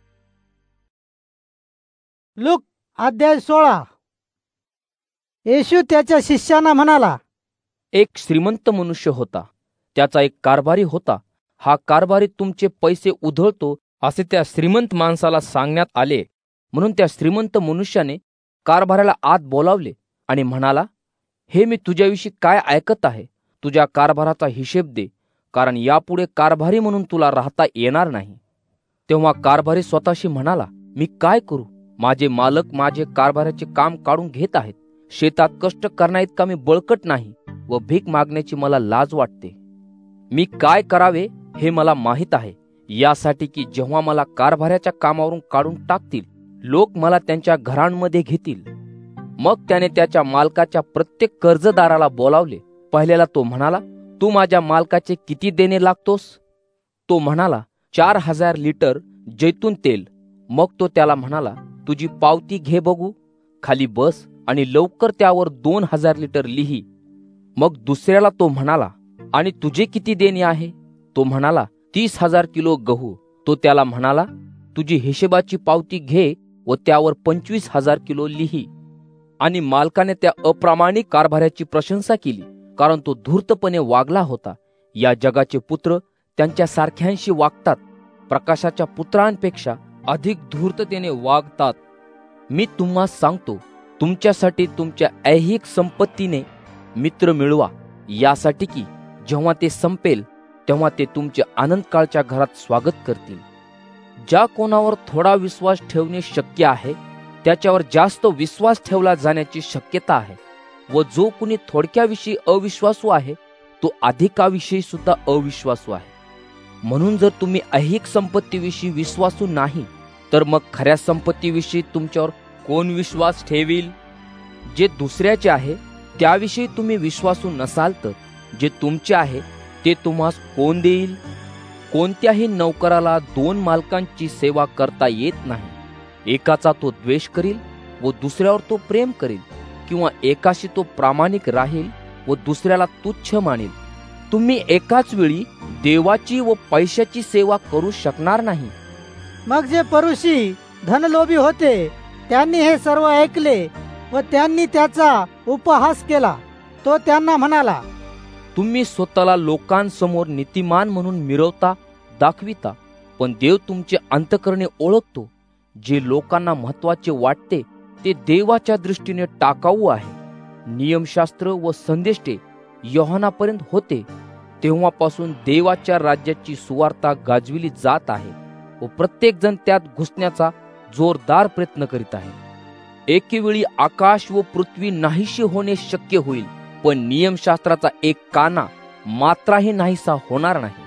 लूक अध्याय सोळा. येशू त्याच्या शिष्यांना म्हणाला, एक श्रीमंत मनुष्य होता. त्याचा एक कारभारी होता. हा कारभारी तुमचे पैसे उधळतो असे त्या श्रीमंत माणसाला सांगण्यात आले. म्हणून त्या श्रीमंत मनुष्याने कारभाराला आत बोलावले आणि म्हणाला, हे मी तुझ्याविषयी काय ऐकत आहे, तुझ्या कारभाराचा हिशेब दे, कारण यापुढे कारभारी म्हणून तुला राहता येणार नाही. तेव्हा कारभारी स्वतःशी म्हणाला, मी काय करू? माझे मालक माझे कारभाराचे काम काढून घेत आहेत. शेतात कष्ट करण्याइतका मी बळकट नाही व भीक मागण्याची मला लाज वाटते. मी काय करावे हे मला माहीत आहे, यासाठी की जेव्हा मला कारभाराच्या कामावरून काढून टाकतील, लोक मला त्यांच्या घरांमध्ये घेतील. मग त्याने त्याच्या मालकाच्या प्रत्येक कर्जदाराला बोलावले. पहिल्याला तो म्हणाला, तू माझ्या मालकाचे किती देणे लागतोस? तो म्हणाला, चार हजार लिटर जैतून तेल. मग तो त्याला म्हणाला, तुझी पावती घे बघू. खाली बस आणि लवकर त्यावर दोन हजार लिटर लिही. मग दुसऱ्याला तो म्हणाला, आणि तुझे किती देणे आहे? तो म्हणाला, तीस हजार किलो गहू. तो त्याला म्हणाला, तुझी हिशेबाची पावती घे व त्यावर पंचवीस हजार किलो लिही. आणि मालकाने त्या अप्रामाणिक कारभाराची प्रशंसा केली, कारण तो धूर्तपणे वागला होता. या जगाचे पुत्र त्यांच्या सारख्यांशी वागतात, प्रकाशाच्या पुत्रांपेक्षा अधिक धूर्ततेने वागतात. मी तुम्हा सांगतो, तुमच्यासाठी तुमच्या ऐहिक संपत्तीने मित्र मिळवा, यासाठी की जेव्हा ते संपेल तेव्हा ते तुमचे आनंदकाळच्या घरात स्वागत करतील. ज्या कोणावर थोडा विश्वास ठेवणे शक्य आहे, त्याच्यावर जास्त विश्वास ठेवला जाण्याची शक्यता आहे. व जो कुणी थोडक्याविषयी अविश्वासू आहे, तो अधिकाविषयी सुद्धा अविश्वासू आहे. म्हणून जर तुम्ही ऐहिक संपत्तीविषयी विश्वासू नाही, तर मग खऱ्या संपत्तीविषयी तुमच्यावर कोण विश्वास ठेवील? जे दुसऱ्याचे आहे त्याविषयी तुम्ही विश्वासू नसाल, तर जे तुमचे आहे ते तुम्हास कोण देईल? कोणत्याही नौकराला दोन मालकांची सेवा करता येत नाही. एकाचा तो द्वेष करील व दुसऱ्यावर तो प्रेम करील, किंवा एकाशी तो प्रामाणिक राहील व दुसऱ्याला तुच्छ मानेल. तुम्ही एकाच वेळी देवाची व पैशाची सेवा करू शकणार नाही. मग जे परुषी धनलोभी होते त्यांनी हे सर्व ऐकले व त्यांनी त्याचा उपहास केला. तो त्यांना म्हणाला, तुम्ही स्वतःला लोकांसमोर नीतिमान म्हणून मिरवता, दाखविता, पण देव तुमचे अंतःकरणे ओळखतो. जे लोकांना महत्वाचे वाटते ते देवाच्या दृष्टीने टाकाऊ आहे. नियमशास्त्र व संदेष्टे योहानापर्यंत होते तेव्हापासून देवाच्या राज्याची सुवार्ता गाजविली जात आहे व प्रत्येक जण त्यात घुसण्याचा जोरदार प्रयत्न करीत आहे. एकेवेळी आकाश व पृथ्वी नाहीशी होणे शक्य होईल, पण नियमशास्त्राचा एक काना मात्राही नाहीसा होणार नाही.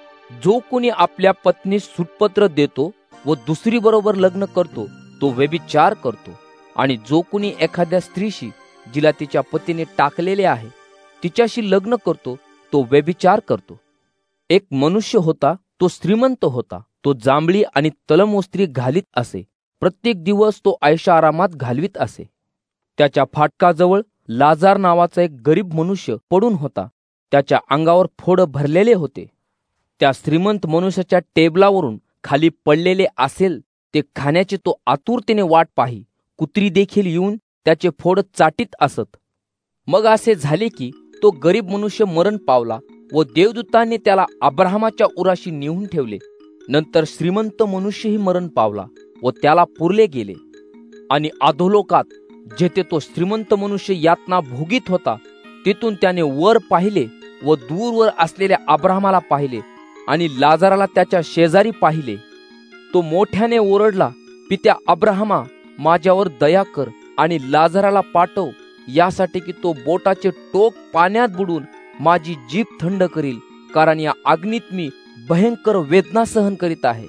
जो कोणी आपल्या पत्नीस सुटपत्र देतो व दुसरी बरोबर लग्न करतो तो व्यभिचार करतो, आणि जो कोणी एखाद्या स्त्रीशी जिला तिच्या पतीने टाकलेले आहे तिच्याशी लग्न करतो तो व्यभिचार करतो. एक मनुष्य होता, तो श्रीमंत होता. तो जांभळी आणि तलमोस्त्री घालीत असे. प्रत्येक दिवस तो ऐशा आरामात घालवीत असे. त्याच्या फाटकाजवळ लाजार नावाचा एक गरीब मनुष्य पडून होता. त्याच्या अंगावर फोड भरलेले होते. त्या श्रीमंत मनुष्याच्या टेबलावरून खाली पडलेले असेल ते खाण्याची तो आतुरतेने वाट पाही. कुत्री देखील येऊन त्याचे फोड चाटीत असत. मग असे झाले की तो गरीब मनुष्य मरण पावला व देवदूतांनी त्याला अब्राहमाच्या उराशी नेऊन ठेवले. नंतर श्रीमंत मनुष्यही मरण पावला व त्याला पुरले गेले. आणि अधोलोकात जेथे तो श्रीमंत मनुष्य यातना भोगीत होता तिथून त्याने वर पाहिले व दूरवर असलेल्या अब्राहमाला पाहिले आणि लाजाराला त्याच्या शेजारी पाहिले. तो मोठ्याने ओरडला, पित्या अब्राहमा, माझ्यावर दया कर आणि लाजाराला पाठव, यासाठी की तो बोटाचे टोक पाण्यात बुडून माझी जीभ थंड करील, कारण या अग्नीत मी भयंकर वेदना सहन करीत आहे.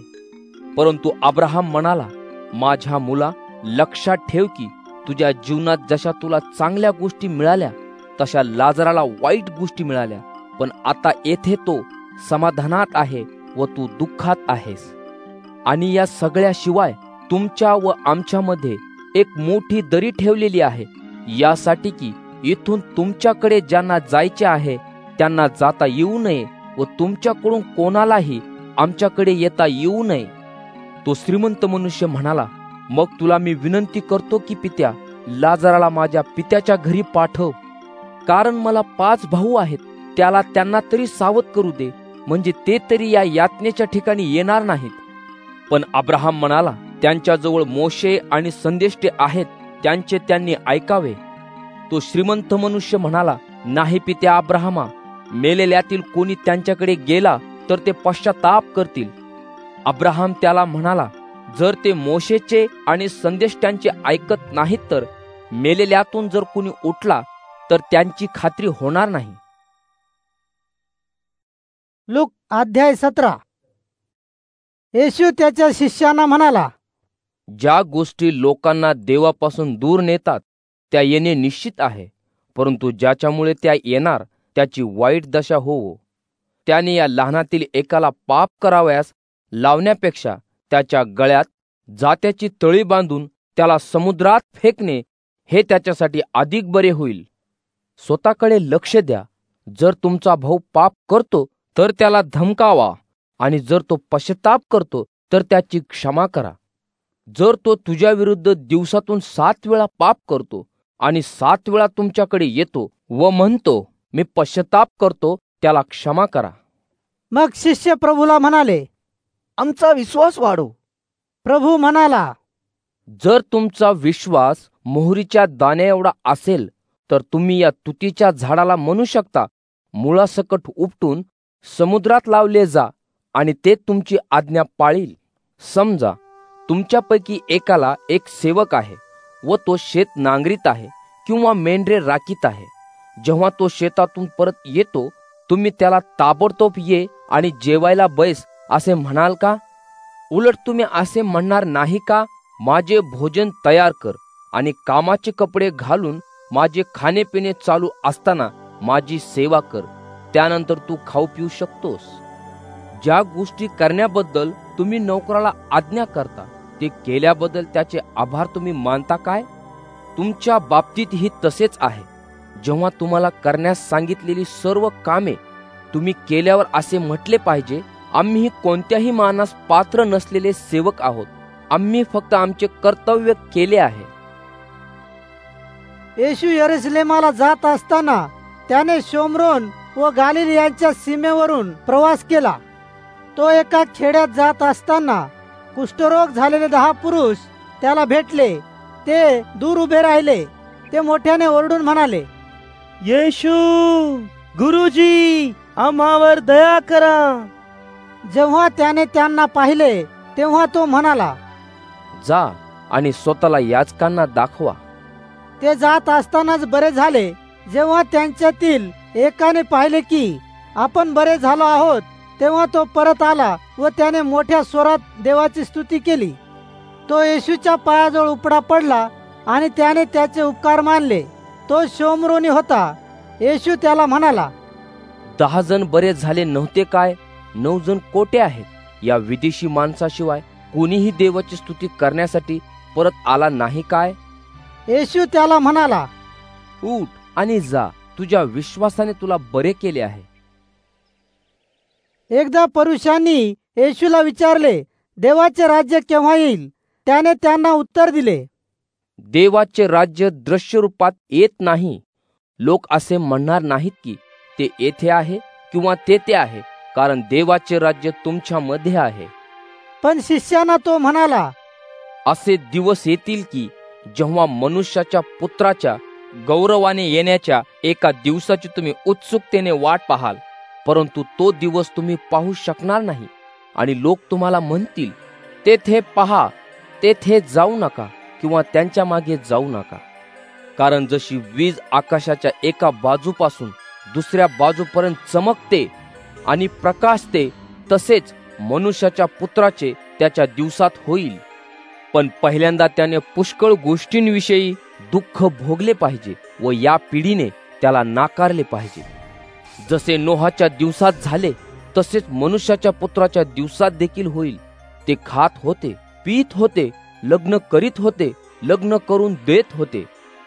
परंतु अब्राहम म्हणाला, माझ्या मुला, लक्षात ठेव की तुझ्या जीवनात जशा तुला चांगल्या गोष्टी मिळाल्या तशा लाजाराला वाईट गोष्टी मिळाल्या, पण आता येथे तो समाधानात आहे व तू दुःखात आहेस. आणि या सगळ्याशिवाय तुमच्या व आमच्यामध्ये एक मोठी दरी ठेवलेली आहे, यासाठी की इथून तुमच्याकडे ज्यांना जायचे आहे त्यांना जाता येऊ नये व तुमच्याकडून कोणालाही आमच्याकडे येता येऊ नये. तो श्रीमंत मनुष्य म्हणाला, मग तुला मी विनंती करतो की पित्या, लाजाराला माझ्या पित्याच्या घरी पाठव, कारण मला पाच भाऊ आहेत. त्याला त्यांना तरी सावध करू दे, म्हणजे ते तरी या यातनेच्या ठिकाणी येणार नाहीत. पण अब्राहम म्हणाला, त्यांच्याजवळ मोशे आणि संदेष्टे आहेत, त्यांचे त्यांनी ऐकावे. तो श्रीमंत मनुष्य म्हणाला, नाही पित्या अब्राहमा, मेलेल्यातील कोणी त्यांच्याकडे गेला तर ते पश्चाताप करतील. अब्राहम त्याला म्हणाला, जर ते मोशेचे आणि संदेष्टांचे ऐकत नाहीत तर मेलेल्यातून जर कोणी उठला तर त्यांची खात्री होणार नाही. लूक अध्याय सतरा. येशू त्याच्या शिष्यांना म्हणाला, ज्या गोष्टी लोकांना देवापासून दूर नेतात त्या येणे निश्चित आहे, परंतु ज्याच्यामुळे त्या येणार त्याची वाईट दशा होवो. त्याने या लहानातील एकाला पाप करावयास लावण्यापेक्षा त्याच्या गळ्यात जात्याची तळी बांधून त्याला समुद्रात फेकणे हे त्याच्यासाठी अधिक बरे होईल. स्वतःकडे लक्ष द्या. जर तुमचा भाऊ पाप करतो तर त्याला धमकावा, आणि जर तो पश्चाताप करतो तर त्याची क्षमा करा. जर तो तुझ्या विरुद्ध दिवसातून सात वेळा पाप करतो आणि सात वेळा तुमच्याकडे येतो व म्हणतो, मी पश्चाताप करतो, त्याला क्षमा करा. मग शिष्य प्रभूला म्हणाले, आमचा विश्वास वाढव. प्रभू म्हणाला, जर तुमचा विश्वास मोहरीच्या दाण्या एवढा असेल तर तुम्ही या तुतीच्या झाडाला म्हणू शकता, मुळासकट उपटून समुद्रात लावले जा, आणि ते तुमची आज्ञा पाळील. समजा तुमच्यापैकी एकाला एक सेवक आहे व तो शेत नांगरीत आहे किंवा मेंढरे राखीत आहे. जेव्हा तो शेतातून परत येतो तुम्ही त्याला ताबडतोब ये आणि जेवायला बैस असे म्हणाल का? उलट तुम्ही असे म्हणणार नाही का, माझे भोजन तयार कर आणि कामाचे कपडे घालून माझे खाणेपिणे चालू असताना माझी सेवा कर, त्यानंतर तू खाऊ पिऊ शकतोस. ज्या गोष्टी करण्याबद्दल तुम्ही नोकराला आज्ञा करता ते केल्याबद्दल त्याचे आभार तुम्ही मानता काय? तुमच्या बाबतीतही तसेच आहे. जेव्हा तुम्हाला करण्यास सांगितलेली सर्व कामे तुम्ही केल्यावर असे म्हटले पाहिजे, आम्ही कोणत्याही मानास पात्र नसलेले सेवक आहोत, आम्ही फक्त आमचे कर्तव्य केले आहे. येशू यरूशलेमाला जात असताना त्याने शोमरोन व गालिल यांच्या सीमेवरून प्रवास केला. तो एका खेड्यात जात असताना कुष्ठरोग झालेले दहा पुरुष त्याला भेटले. ते दूर उभे राहिले. ते मोठ्याने ओरडून म्हणाले, येशू, गुरुजी, आम्हावर दया करा. जेव्हा त्याने त्यांना पाहिले तेव्हा तो म्हणाला, जा आणि स्वतःला याजकांना दाखवा. ते जात असतानाच बरे झाले. जेव्हा त्यांच्यातील एकाने पाहिले की आपण बरे झालो आहोत, तेव्हा तो परत आला व त्याने मोठ्या स्वरात देवाची स्तुती केली. तो येशूच्या पायाजवळ उपडा पडला आणि त्याने त्याचे उपकार मानले. तो शोमरोनी होता. येशू त्याला म्हणाला, दहा जण बरे झाले नव्हते काय? नऊ जण कोठे आहेत? या विदेशी माणसाशिवाय कोणीही देवाची स्तुती करण्यासाठी परत आला नाही काय? येशू त्याला म्हणाला, उठ आणि जा, तुझ्या विश्वासाने तुला बरे केले आहे. एकदा पुरुषांनी येशूला विचारले, देवाचे राज्य केव्हा येईल? त्याने त्यांना उत्तर दिले, देवाचे राज्य दृश्य रूपात येत नाही. लोक असे म्हणणार नाहीत की ते येथे आहे किंवा तेथे आहे, कारण देवाचे राज्य तुमच्या मध्ये आहे. पण शिष्यांना तो म्हणाला, असे दिवस येतील की जेव्हा मनुष्याच्या पुत्राच्या गौरवाने येण्याच्या एका दिवसाची तुम्ही उत्सुकतेने वाट पाहाल, परंतु तो दिवस तुम्ही पाहू शकणार नाही. आणि लोक तुम्हाला म्हणतील, तेथे पहा, तेथे जाऊ नका किंवा त्यांच्या मागे जाऊ नका. कारण जशी वीज आकाशाच्या एका बाजूपासून दुसऱ्या बाजूपर्यंत चमकते आणि प्रकाशते, तसेच मनुष्याच्या पुत्राचे त्याच्या दिवसात होईल. पण पहिल्यांदा त्याने पुष्कळ गोष्टींविषयी दुःख भोगले पाहिजे व या पिढीने त्याला नाकारले पाहिजे. जसे नोहाच्या दिवसात झाले तसेच मनुष्याच्या पुत्राच्या दिवसात देखील होईल. ते खात होते, पीत होते, लग्न करीत होते, लग्न करून देत होते.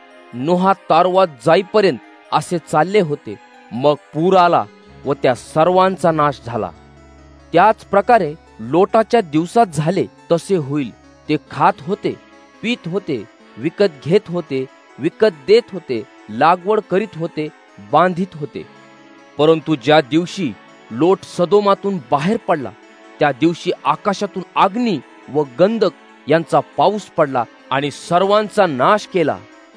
नोहा तारवात जाईपर्यंत असे चालले होते. मग पूर आला व त्या सर्वांचा नाश झाला. त्याच प्रकारे लोटाच्या दिवसात झाले तसे होईल. ते खात होते, पीत होते, विकत घेत होते, विकत देत होते, लागवड करीत होते, बांधित होते. परंतु ज्या दिवशी लोट सदोमातून बाहेर पडला, त्या दिवशी आकाशातून अग्नी व गंधक यांचा पाऊस पडला आणि सर्वांचा नाश केला.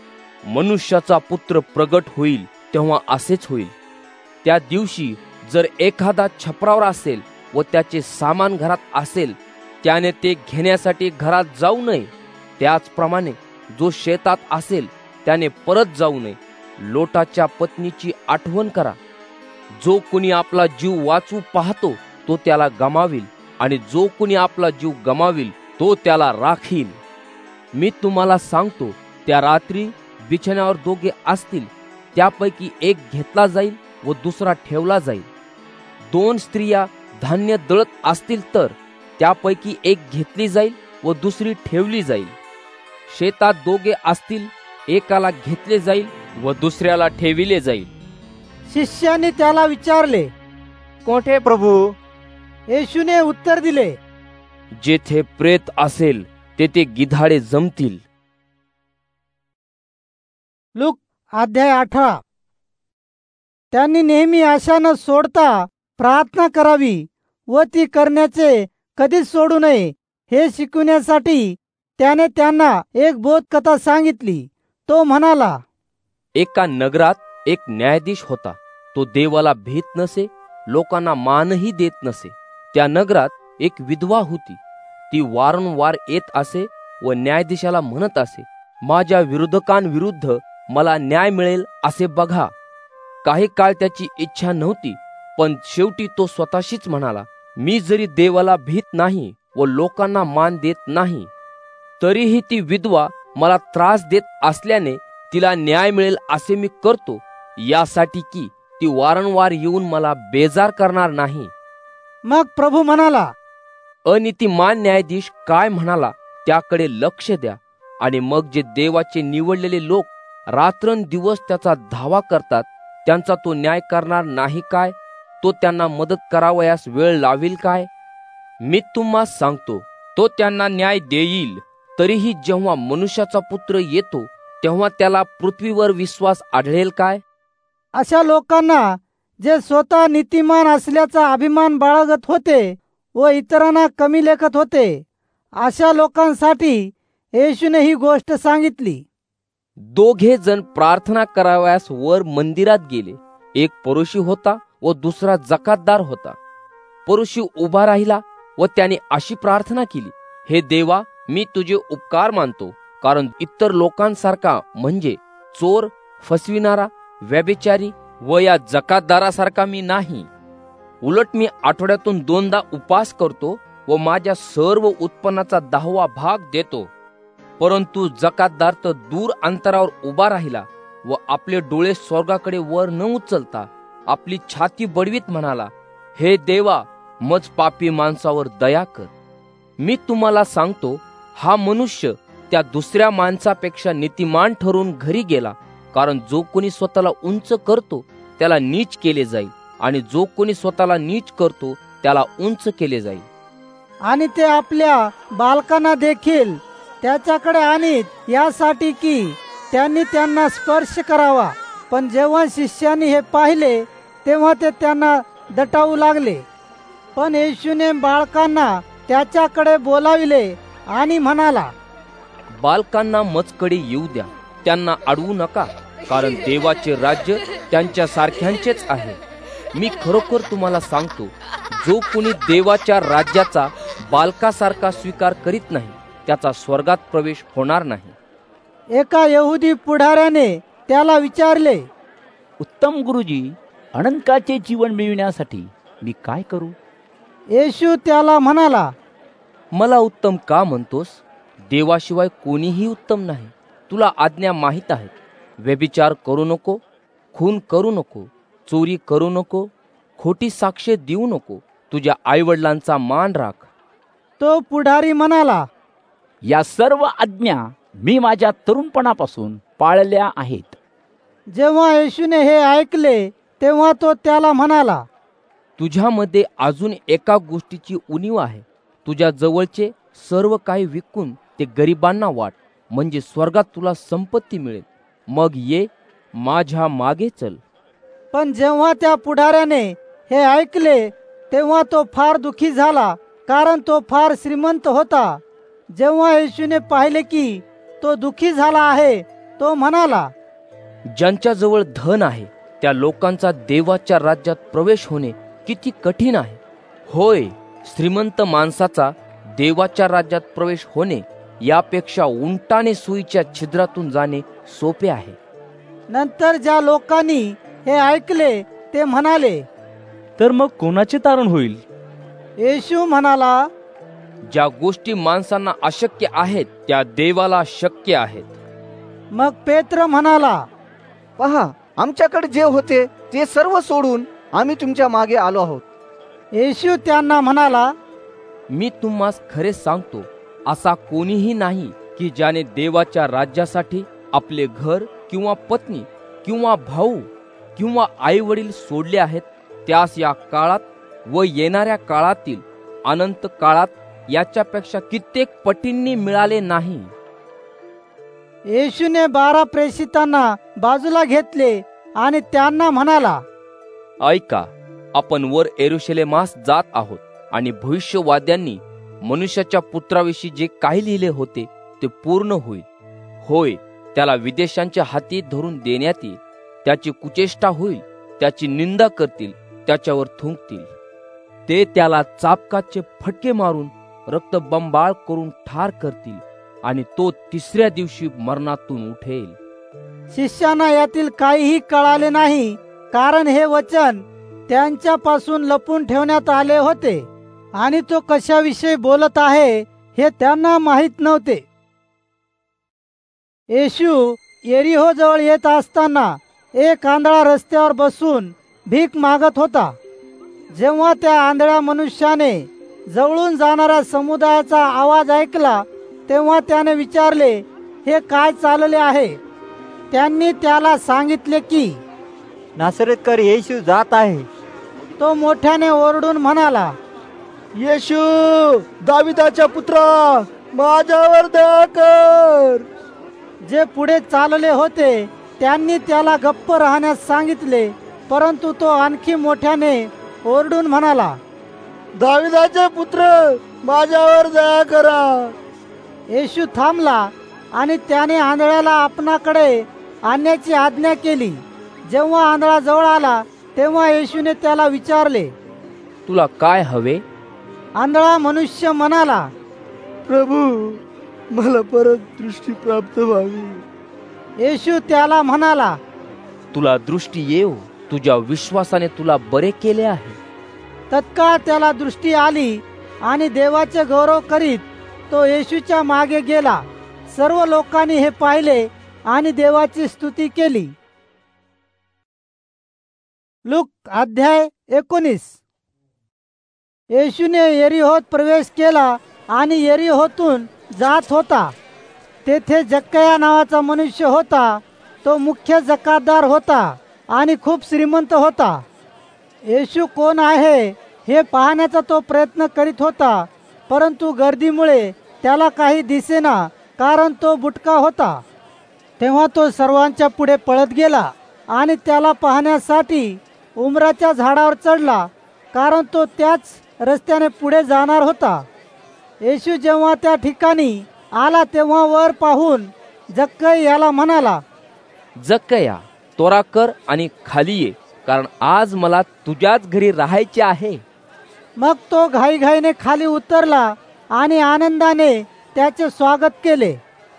मनुष्याचा पुत्र प्रगट होईल तेव्हा असेच होईल. त्या दिवशी जर एखादा छपरावर असेल व त्याचे सामान घरात असेल, त्याने ते घेण्यासाठी घरात जाऊ नये. त्याचप्रमाणे जो शेतात असेल त्याने परत जाऊ नये. लोटाच्या पत्नीची आठवण करा. जो कुणी आपला जीव वाचू पाहतो तो त्याला गमावील, आणि जो कुणी आपला जीव गमावील तो त्याला राखील. मी तुम्हाला सांगतो, त्या रात्री बिछाण्यावर दोघे असतील, त्यापैकी एक घेतला जाईल व दुसरा ठेवला जाईल. दोन स्त्रिया धान्य दळत असतील तर त्यापैकी एक घेतली जाईल व दुसरी ठेवली जाईल. शेतात दोघे असतील, एकाला घेतले जाईल व दुसऱ्याला ठेविले जाईल. शिष्याने त्याला विचारले, कोठे प्रभू? येशूने उत्तर दिले, जेथे प्रेत असेल तेथे गिधाडे जमतील. लूक अध्याय अठरा. त्यांनी नेहमी आशा न सोडता प्रार्थना करावी व ती करण्याचे कधीच सोडू नये, हे शिकवण्यासाठी त्याने त्यांना एक बोधकथा सांगितली. तो म्हणाला, एका नगरात एक न्यायाधीश होता. तो देवाला भीत नसे, लोकांना मानही देत नसे. त्या नगरात एक विधवा होती. ती वारंवार येत असे व न्यायाधीशाला म्हणत असे, माझ्या विरोधकांविरुद्ध मला न्याय मिळेल असे बघा. काही काळ त्याची इच्छा नव्हती, पण शेवटी तो स्वतःशीच म्हणाला, मी जरी देवाला भीत नाही व लोकांना मान देत नाही, तरीही ती विधवा मला त्रास देत असल्याने तिला न्याय मिळेल असे मी करतो, यासाठी की ती वारंवार येऊन मला बेजार करणार नाही. मग प्रभू म्हणाला, अनीतिमान न्यायाधीश काय म्हणाला त्याकडे लक्ष द्या. आणि मग जे देवाचे निवडलेले लोक रात्रंदिवस त्याचा धावा करतात, त्यांचा तो न्याय करणार नाही काय? तो त्यांना मदत करावयास वेळ लावेल काय? मी तुम्हा सांगतो, तो त्यांना न्याय देईल. तरीही जेव्हा मनुष्याचा पुत्र येतो तेव्हा त्याला पृथ्वीवर विश्वास आढळेल काय? अशा लोकांना जे स्वतः नीतिमान असल्याचा अभिमान बाळगत होते व इतरांना कमी लेखत होते, अशा लोकांसाठी येशूने ही गोष्ट सांगितली. दोघे जण प्रार्थना करावयास वर मंदिरात गेले. एक परोशी होता व दुसरा जकातदार होता. परोशी उभा राहिला व त्याने अशी प्रार्थना केली, हे देवा, मी तुझे उपकार मानतो, कारण इतर लोकांसारखा म्हणजे चोर, फसविणारा, व्यभिचारी व या जकातदारासारखा मी नाही. उलट मी आठवड्यातून दोनदा उपास करतो व माझ्या सर्व उत्पन्नाचा दहावा भाग देतो. परंतु जकातदार तर दूर अंतरावर उभा राहिला व आपले डोळे स्वर्गाकडे वर न उचलता आपली छाती बडवीत म्हणाला, हे देवा, मज पापी माणसावर दया कर. मी तुम्हाला सांगतो, हा मनुष्य त्या दुसऱ्या माणसापेक्षा नीतिमान ठरून घरी गेला, कारण जो कोणी स्वतःला उंच करतो त्याला नीच केले जाईल, आणि जो कोणी स्वतःला नीच करतो त्याला उंच केले जाईल. आणि ते आपल्या बालकांना देखील त्याच्याकडे आणीत यासाठी की त्यांनी त्यांना स्पर्श करावा. पण जेव्हा शिष्यांनी हे पाहिले तेव्हा ते त्यांना दटावू लागले. पण येशूने बालकांना त्याच्याकडे बोलाविले आणि म्हणाला, बालकांना मजकडे येऊ द्या, त्यांना अडवू नका, कारण देवाचे राज्य त्यांच्या सारख्यांचेच आहे. मी खरोखर तुम्हाला सांगतो, जो कोणी देवाच्या राज्याचा बालकासारखा स्वीकार करीत नाही त्याचा स्वर्गात प्रवेश होणार नाही. एका यहुदी पुढाऱ्याने त्याला विचारले, उत्तम गुरुजी, अनंताचे जीवन मिळविण्यासाठी मी काय करू? येशू त्याला म्हणाला, मला उत्तम का म्हणतोस? देवाशिवाय कोणीही उत्तम नाही. तुला आज्ञा माहीत आहेत. व्यभिचार करू नको, खून करू नको, चोरी करू नको, खोटी साक्ष देऊ नको, तुझ्या आईवडिलांचा मान राख. तो पुढारी म्हणाला, या सर्व आज्ञा मी माझ्या तरुणपणापासून पाळल्या आहेत. जेव्हा येशूने हे ऐकले तेव्हा तो त्याला म्हणाला, तुझ्यामध्ये अजून एका गोष्टीची उणीव आहे. तुझ्या जवळचे सर्व काही विकून ते गरिबांना वाट, म्हणजे स्वर्गात तुला संपत्ती मिळेल. मग ये, माझ्या मागे चल. पण जेव्हा त्या पुढाऱ्याने हे ऐकले तेव्हा तो फार दुःखी झाला, कारण तो फार श्रीमंत होता. जेव्हा येशूने पाहिले की तो दुःखी झाला आहे, तो म्हणाला, ज्यांच्याजवळ धन आहे त्या लोकांचा देवाच्या राज्यात प्रवेश होणे किती कठीण आहे. होय, श्रीमंत माणसाचा देवाच्या राज्यात प्रवेश होणे यापेक्षा उंटाने सुईच्या छिद्रातून जाणे सोपे आहे. नंतर ज्या लोकांनी हे ऐकले ते म्हणाले, तर मग कोणाचे तारण होईल? येशू म्हणाला, ज्या गोष्टी माणसांना अशक्य आहेत त्या देवाला शक्य आहेत. मग पेत्र म्हणाला, पहा, आमच्याकडे जे होते ते सर्व सोडून आम्ही तुमच्या मागे आलो आहोत. येशू त्यांना म्हणाला, मी तुम्हास खरे सांगतो, असा कोणीही नाही की ज्याने देवाच्या राज्यासाठी आपले घर किंवा पत्नी किंवा भाऊ किंवा आई वडील सोडले आहेत, त्यास या काळात व येणाऱ्या काळातील अनंत काळात याच्यापेक्षा कित्येक पटींनी मिळाले नाही. येशूने बारा प्रेषितांना बाजूला घेतले आणि त्यांना म्हणाला, ऐका, आपण वर यरूशलेमास जात आहोत, आणि भविष्यवाद्यांनी मनुष्याच्या पुत्राविषयी जे काही लिहिले होते ते पूर्ण होईल. होय, त्याला विदेशांच्या हाती धरून देण्यात येईल. त्याची कुचेष्टा होईल, त्याची निंदा करतील, त्याच्यावर थुंकतील. ते त्याला चाबकाचे फटके मारून रक्तबंबाळ करून ठार करतील, आणि तो तिसऱ्या दिवशी मरणातून उठेल. शिष्यांना यातील काहीही कळाले नाही, कारण हे वचन त्यांच्यापासून लपून ठेवण्यात आले होते आणि तो कशाविषयी बोलत आहे हे त्यांना माहीत नव्हते. येशू येरिहो जवळ येत असताना एक आंधळा रस्त्यावर बसून भीक मागत होता. जेव्हा त्या आंधळ्या मनुष्याने जवळून जाणाऱ्या समुदायाचा आवाज ऐकला तेव्हा त्याने विचारले, हे काय चालले आहे? त्यांनी त्याला सांगितले की नासरतकर येशू जात आहे. तो मोठ्याने ओरडून म्हणाला, येशू, दाविदाच्या पुत्रा, माझ्यावर दया कर. जे पुढे चालले होते त्यांनी त्याला गप्प राहण्यास सांगितले, परंतु तो आणखी मोठ्याने ओरडून म्हणाला, दाविदाचे पुत्र, माझ्यावर दया करा. येशू थांबला आणि त्याने आंधळ्याला आपणाकडे आणण्याची आज्ञा केली. जेव्हा आंधळा जवळ आला तेव्हा येशूने त्याला विचारले, तुला काय हवे? आंधळा मनुष्य म्हणाला, प्रभू, मला परत दृष्टी प्राप्त व्हावी. येशू त्याला म्हणाला, तुला दृष्टी येऊ, तुझ्या विश्वासाने तुला बरे केले आहे. तत्काळ त्याला दृष्टी आली आणि देवाचे गौरव करीत तो येशूच्या मागे गेला. सर्व लोकांनी हे पाहिले आणि देवाची स्तुती केली. लूक अध्याय एकोणीस. येशूने यरीहोत प्रवेश केला आणि यरीहोतून जात होता. तेथे जक्कया नावाचा मनुष्य होता. तो मुख्य जकातदार होता आणि खूप श्रीमंत होता. येशू कोण आहे हे पाहण्याचा तो प्रयत्न करीत होता, परंतु गर्दीमुळे त्याला काही दिसेना, कारण तो बुटका होता. तेव्हा तो सर्वांच्या पुढे पळत गेला आणि त्याला पाहण्यासाठी उमराच्या झाडावर चढला, कारण तो त्याच रस्त्याने पुढे जाणार होता. येशू जेव्हा त्या ठिकाणी आला तेव्हा वर पाहून जक्कई याला म्हणाला, जक्कया, त्वरा कर आणि खाली ये, कारण आज मला तुझ्याच घरी राहायचे आहे. मग तो घाईघाईने खाली उतरला आणि आनंदाने त्याचे स्वागत केले.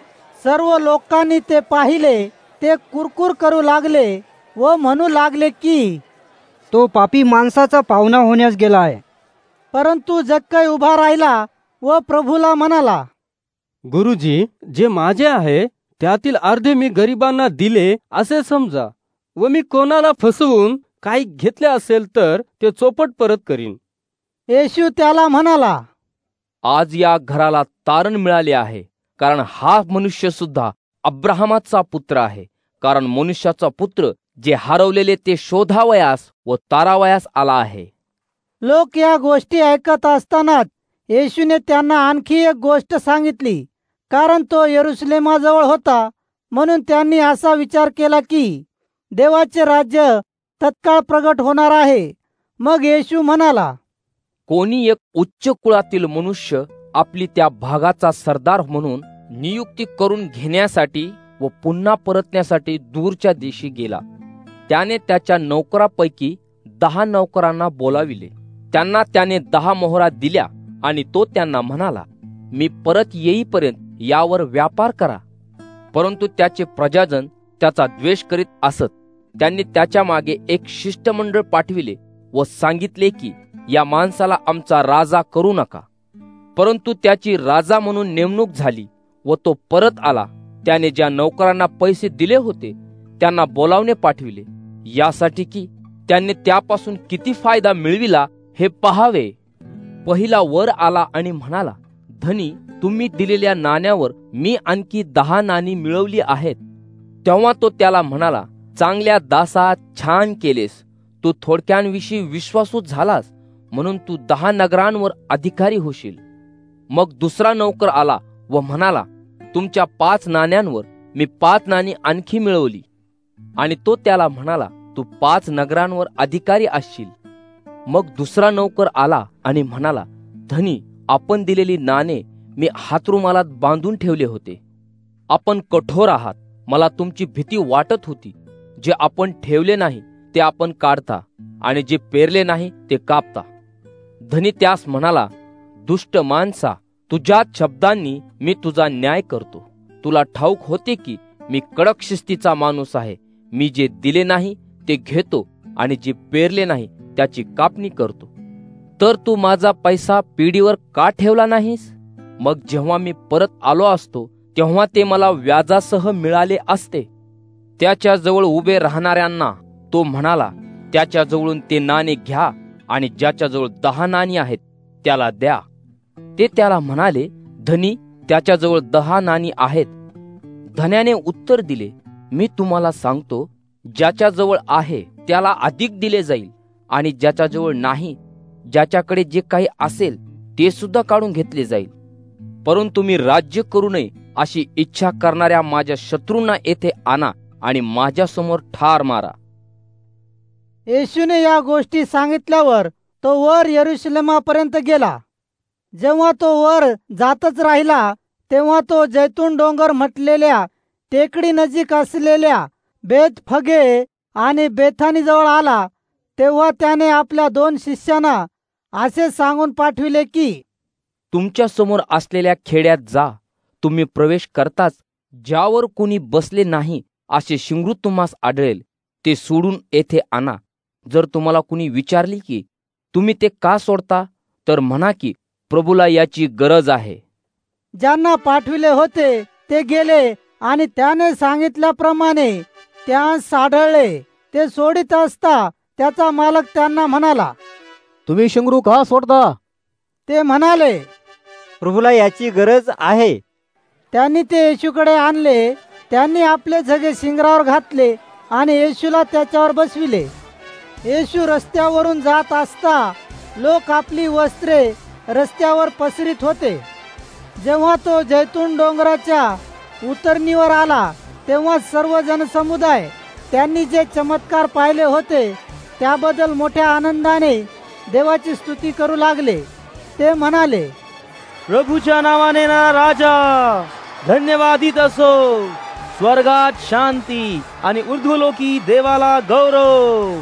सर्व लोकांनी ते पाहिले. ते कुरकुर करू लागले व म्हणू लागले की तो पापी माणसाचा पाहुणा होण्यास गेला आहे. परंतु जक्कई उभा राहिला व प्रभूला म्हणाला, गुरुजी, जे माझे आहे त्यातील अर्धे मी गरिबांना दिले असे समजा, व मी कोणाला फसवून काही घेतले असेल तर ते चोपट परत करीन. येशू त्याला म्हणाला, आज या घराला तारण मिळाले आहे, कारण हा मनुष्य सुद्धा अब्राहमाचा पुत्र आहे. कारण मनुष्याचा पुत्र जे हरवलेले ते शोधावयास व तारावयास आला आहे. लोक या गोष्टी ऐकत असतानाच येशूने त्यांना आणखी एक गोष्ट सांगितली. कारण तो यरुशलेमाजवळ होता, म्हणून त्यांनी असा विचार केला की देवाचे राज्य तत्काळ प्रगट होणार आहे. मग येशू म्हणाला, कोणी एक उच्च कुळातील मनुष्य आपली त्या भागाचा सरदार म्हणून नियुक्ती करून घेण्यासाठी व पुन्हा परतण्यासाठी दूरच्या देशी गेला. त्याने त्याच्या नौकरापैकी दहा नौकरांना बोलाविले. त्यांना त्याने दहा मोहरा दिल्या आणि तो त्यांना म्हणाला, मी परत येईपर्यंत यावर व्यापार करा. परंतु त्याचे प्रजाजन त्याचा द्वेष करीत असत. त्यांनी त्याच्या मागे एक शिष्टमंडळ पाठविले व सांगितले की या माणसाला आमचा राजा करू नका. परंतु त्याची राजा म्हणून नेमणूक झाली व तो परत आला. त्याने ज्या नौकरांना पैसे दिले होते त्यांना बोलावणे पाठविले, यासाठी की त्यांनी त्यापासून किती फायदा मिळविला हे पहावे. पहिला वर आला आणि म्हणाला, धनी, तुम्ही दिलेल्या नाण्यावर मी आणखी दहा नाणी मिळवली आहेत. तेव्हा तो त्याला म्हणाला, चांगल्या दासा, छान केलेस. तू थोडक्यांविषयी विश्वासू झालास, म्हणून तू दहा नगरांवर अधिकारी होशील. मग दुसरा नौकर आला व म्हणाला, तुमच्या पाच नाण्यांवर मी पाच नाणी आणखी मिळवली. आणि तो त्याला म्हणाला, तू पाच नगरांवर अधिकारी असशील. मग दुसरा नौकर आला आणि म्हणाला, धनी, आपण दिलेली नाणे मी हातरुमालात बांधून ठेवले होते. आपण कठोर आहात. मला तुमची भीती वाटत होती. जे आपण ठेवले नाही ते आपण काढता आणि जे पेरले नाही ते कापता. धनी त्यास म्हणाला, दुष्ट माणसा, तुझ्याच शब्दांनी मी तुझा न्याय करतो. तुला ठाऊक होते की मी कडक शिस्तीचा माणूस आहे. मी जे दिले नाही ते घेतो आणि जे पेरले नाही त्याची कापणी करतो. तर तू माझा पैसा पिढीवर का ठेवला नाहीस? मग जेव्हा मी परत आलो असतो तेव्हा ते मला व्याजासह मिळाले असते. त्याच्या जवळ उभे राहणाऱ्यांना तो म्हणाला, त्याच्या जवळून ते नाणे घ्या आणि ज्याच्याजवळ दहा नाणी आहेत त्याला द्या. ते त्याला म्हणाले, धनी, त्याच्याजवळ दहा नाणी आहेत. धन्याने उत्तर दिले, मी तुम्हाला सांगतो, ज्याच्याजवळ आहे त्याला अधिक दिले जाईल आणि ज्याच्याजवळ नाही, ज्याच्याकडे जे काही असेल ते सुद्धा काढून घेतले जाईल. परंतु मी राज्य करू नये अशी इच्छा करणाऱ्या माझ्या शत्रूंना येथे आणा आणि माझ्यासमोर ठार मारा. येशूने या गोष्टी सांगितल्यावर तो वर यरुशलेमापर्यंत गेला. जेव्हा तो वर जातच राहिला तेव्हा तो जैतून डोंगर म्हटलेल्या टेकडी नजीक असलेल्या बेतफगे आणि बेथानीजवळ आला. तेव्हा त्याने आपल्या दोन शिष्यांना असे सांगून पाठविले की, तुमच्या समोर असलेल्या खेड्यात जा. तुम्ही प्रवेश करताच ज्यावर कोणी बसले नाही असे शिंगरू तुम्हास आढळेल, ते सोडून येथे आणा. जर तुम्हाला कुणी विचारले की तुम्ही ते का सोडता, तर म्हणा की प्रभूला याची गरज आहे. ज्यांना पाठविले होते ते गेले आणि त्याने सांगितल्याप्रमाणे त्यास आढळले. ते सोडित असता त्याचा मालक त्यांना म्हणाला, तुम्ही शिंगरू का सोडता? ते म्हणाले, प्रभूला याची गरज आहे. त्यांनी ते येशूकडे आणले. त्यांनी आपले झगे शिंगरावर घातले आणि येशूला त्याच्यावर बसविले. येशू रस्त्यावरून जात असता लोक आपली वस्त्रे रस्त्यावर पसरीत होते. जेव्हा तो जैतून डोंगराच्या उतरणीवर आला तेव्हा सर्व जनसमुदाय त्यांनी जे चमत्कार पाहिले होते त्याबद्दल मोठ्या आनंदाने देवाची स्तुती करू लागले. ते म्हणाले, प्रभूच्या नावाने ना राजा धन्यवादित असो. स्वर्गात शांती आणि ऊर्ध्वलोकी देवाला गौरव.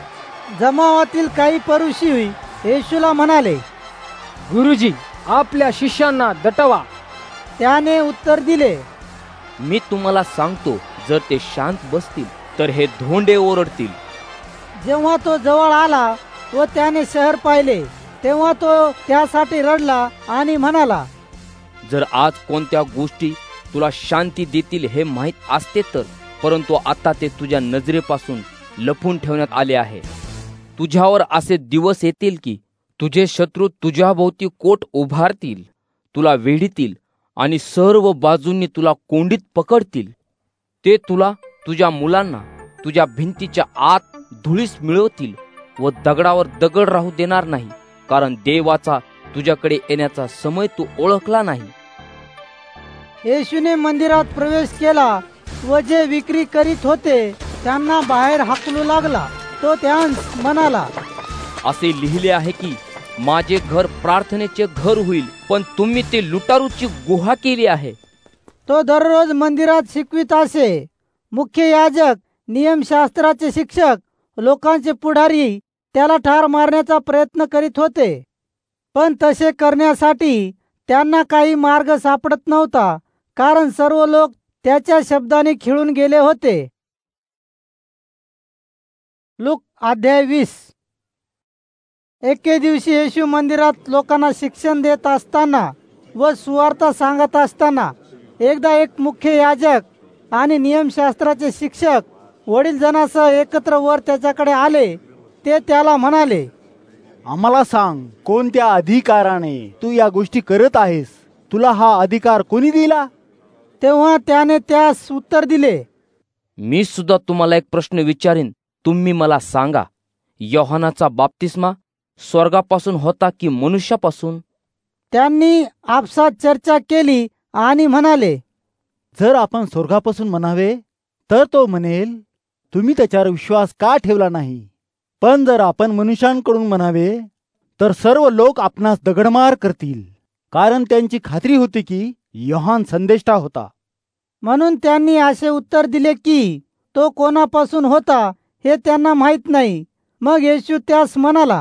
जमावातील काही परुषी येशूला म्हणाले, गुरुजी, आपल्या शिष्यांना दटवा. त्याने उत्तर दिले, मी तुम्हाला सांगतो, जर ते शांत बसतील तर हे धोंडे ओरडतील. जेव्हा तो जवळ आला व त्याने शहर पाहिले तेव्हा तो त्यासाठी रडला आणि म्हणाला, जर आज कोणत्या गोष्टी तुला शांती देतील हे माहीत असते तर, परंतु आता ते तुझ्या नजरेपासून लपून ठेवण्यात आले आहे. तुझ्यावर असे दिवस येतील की तुझे शत्रू तुझ्या भोवती कोट उभारतील, तुला वेढीतील आणि सर्व बाजूंनी तुला कोंडीत पकडतील. ते तुला, तुझ्या मुलांना तुझ्या भिंतीच्या आत धुळीस मिळवतील व दगडावर दगड राहू देणार नाही, कारण देवाचा तुझ्याकडे येण्याचा समय तू ओळखला नाही. येशूने मंदिरात प्रवेश केला व जे विक्री करीत होते त्यांना बाहेर हाकलू लागला. तो त्यांस म्हणाला, असे लिहिले आहे की माझे घर प्रार्थनेचे घर होईल, पण तुम्ही ते लुटारूची गुहा केली आहे. तो दररोज मंदिरात शिकवित असे. मुख्य याजक, नियमशास्त्राचे शिक्षक, लोकांचे पुढारी त्याला ठार मारण्याचा प्रयत्न करीत होते, पण तसे करण्यासाठी त्यांना काही मार्ग सापडत नव्हता, कारण सर्व लोक त्याच्या शब्दाने खिळून गेले होते. लूक अध्याय वीस. एके दिवशी येशू मंदिरात लोकांना शिक्षण देत असताना व सुवार्ता सांगत असताना एकदा एक मुख्य याजक आणि नियमशास्त्राचे शिक्षक वडील जणांसह एकत्र वर त्याच्याकडे आले. ते त्याला म्हणाले, आम्हाला सांग, कोणत्या अधिकाराने तू या गोष्टी करत आहेस? तुला हा अधिकार कोणी दिला? तेव्हा त्याने त्यास उत्तर दिले, मी सुद्धा तुम्हाला एक प्रश्न विचारीन, तुम्ही मला सांगा. योहानाचा बाप्तिस्मा स्वर्गापासून होता की मनुष्यापासून? त्यांनी आपसात चर्चा केली आणि म्हणाले, जर आपण स्वर्गापासून म्हणावे तर तो म्हणेल, तुम्ही त्याच्यावर विश्वास का ठेवला नाही? पण जर आपण मनुष्यांकडून म्हणावे तर सर्व लोक आपणास दगडमार करतील, कारण त्यांची खात्री होती की योहान संदेष्टा होता. म्हणून त्यांनी असे उत्तर दिले की तो कोणापासून होता हे त्यांना माहीत नाही. मग येशू त्यास म्हणाला,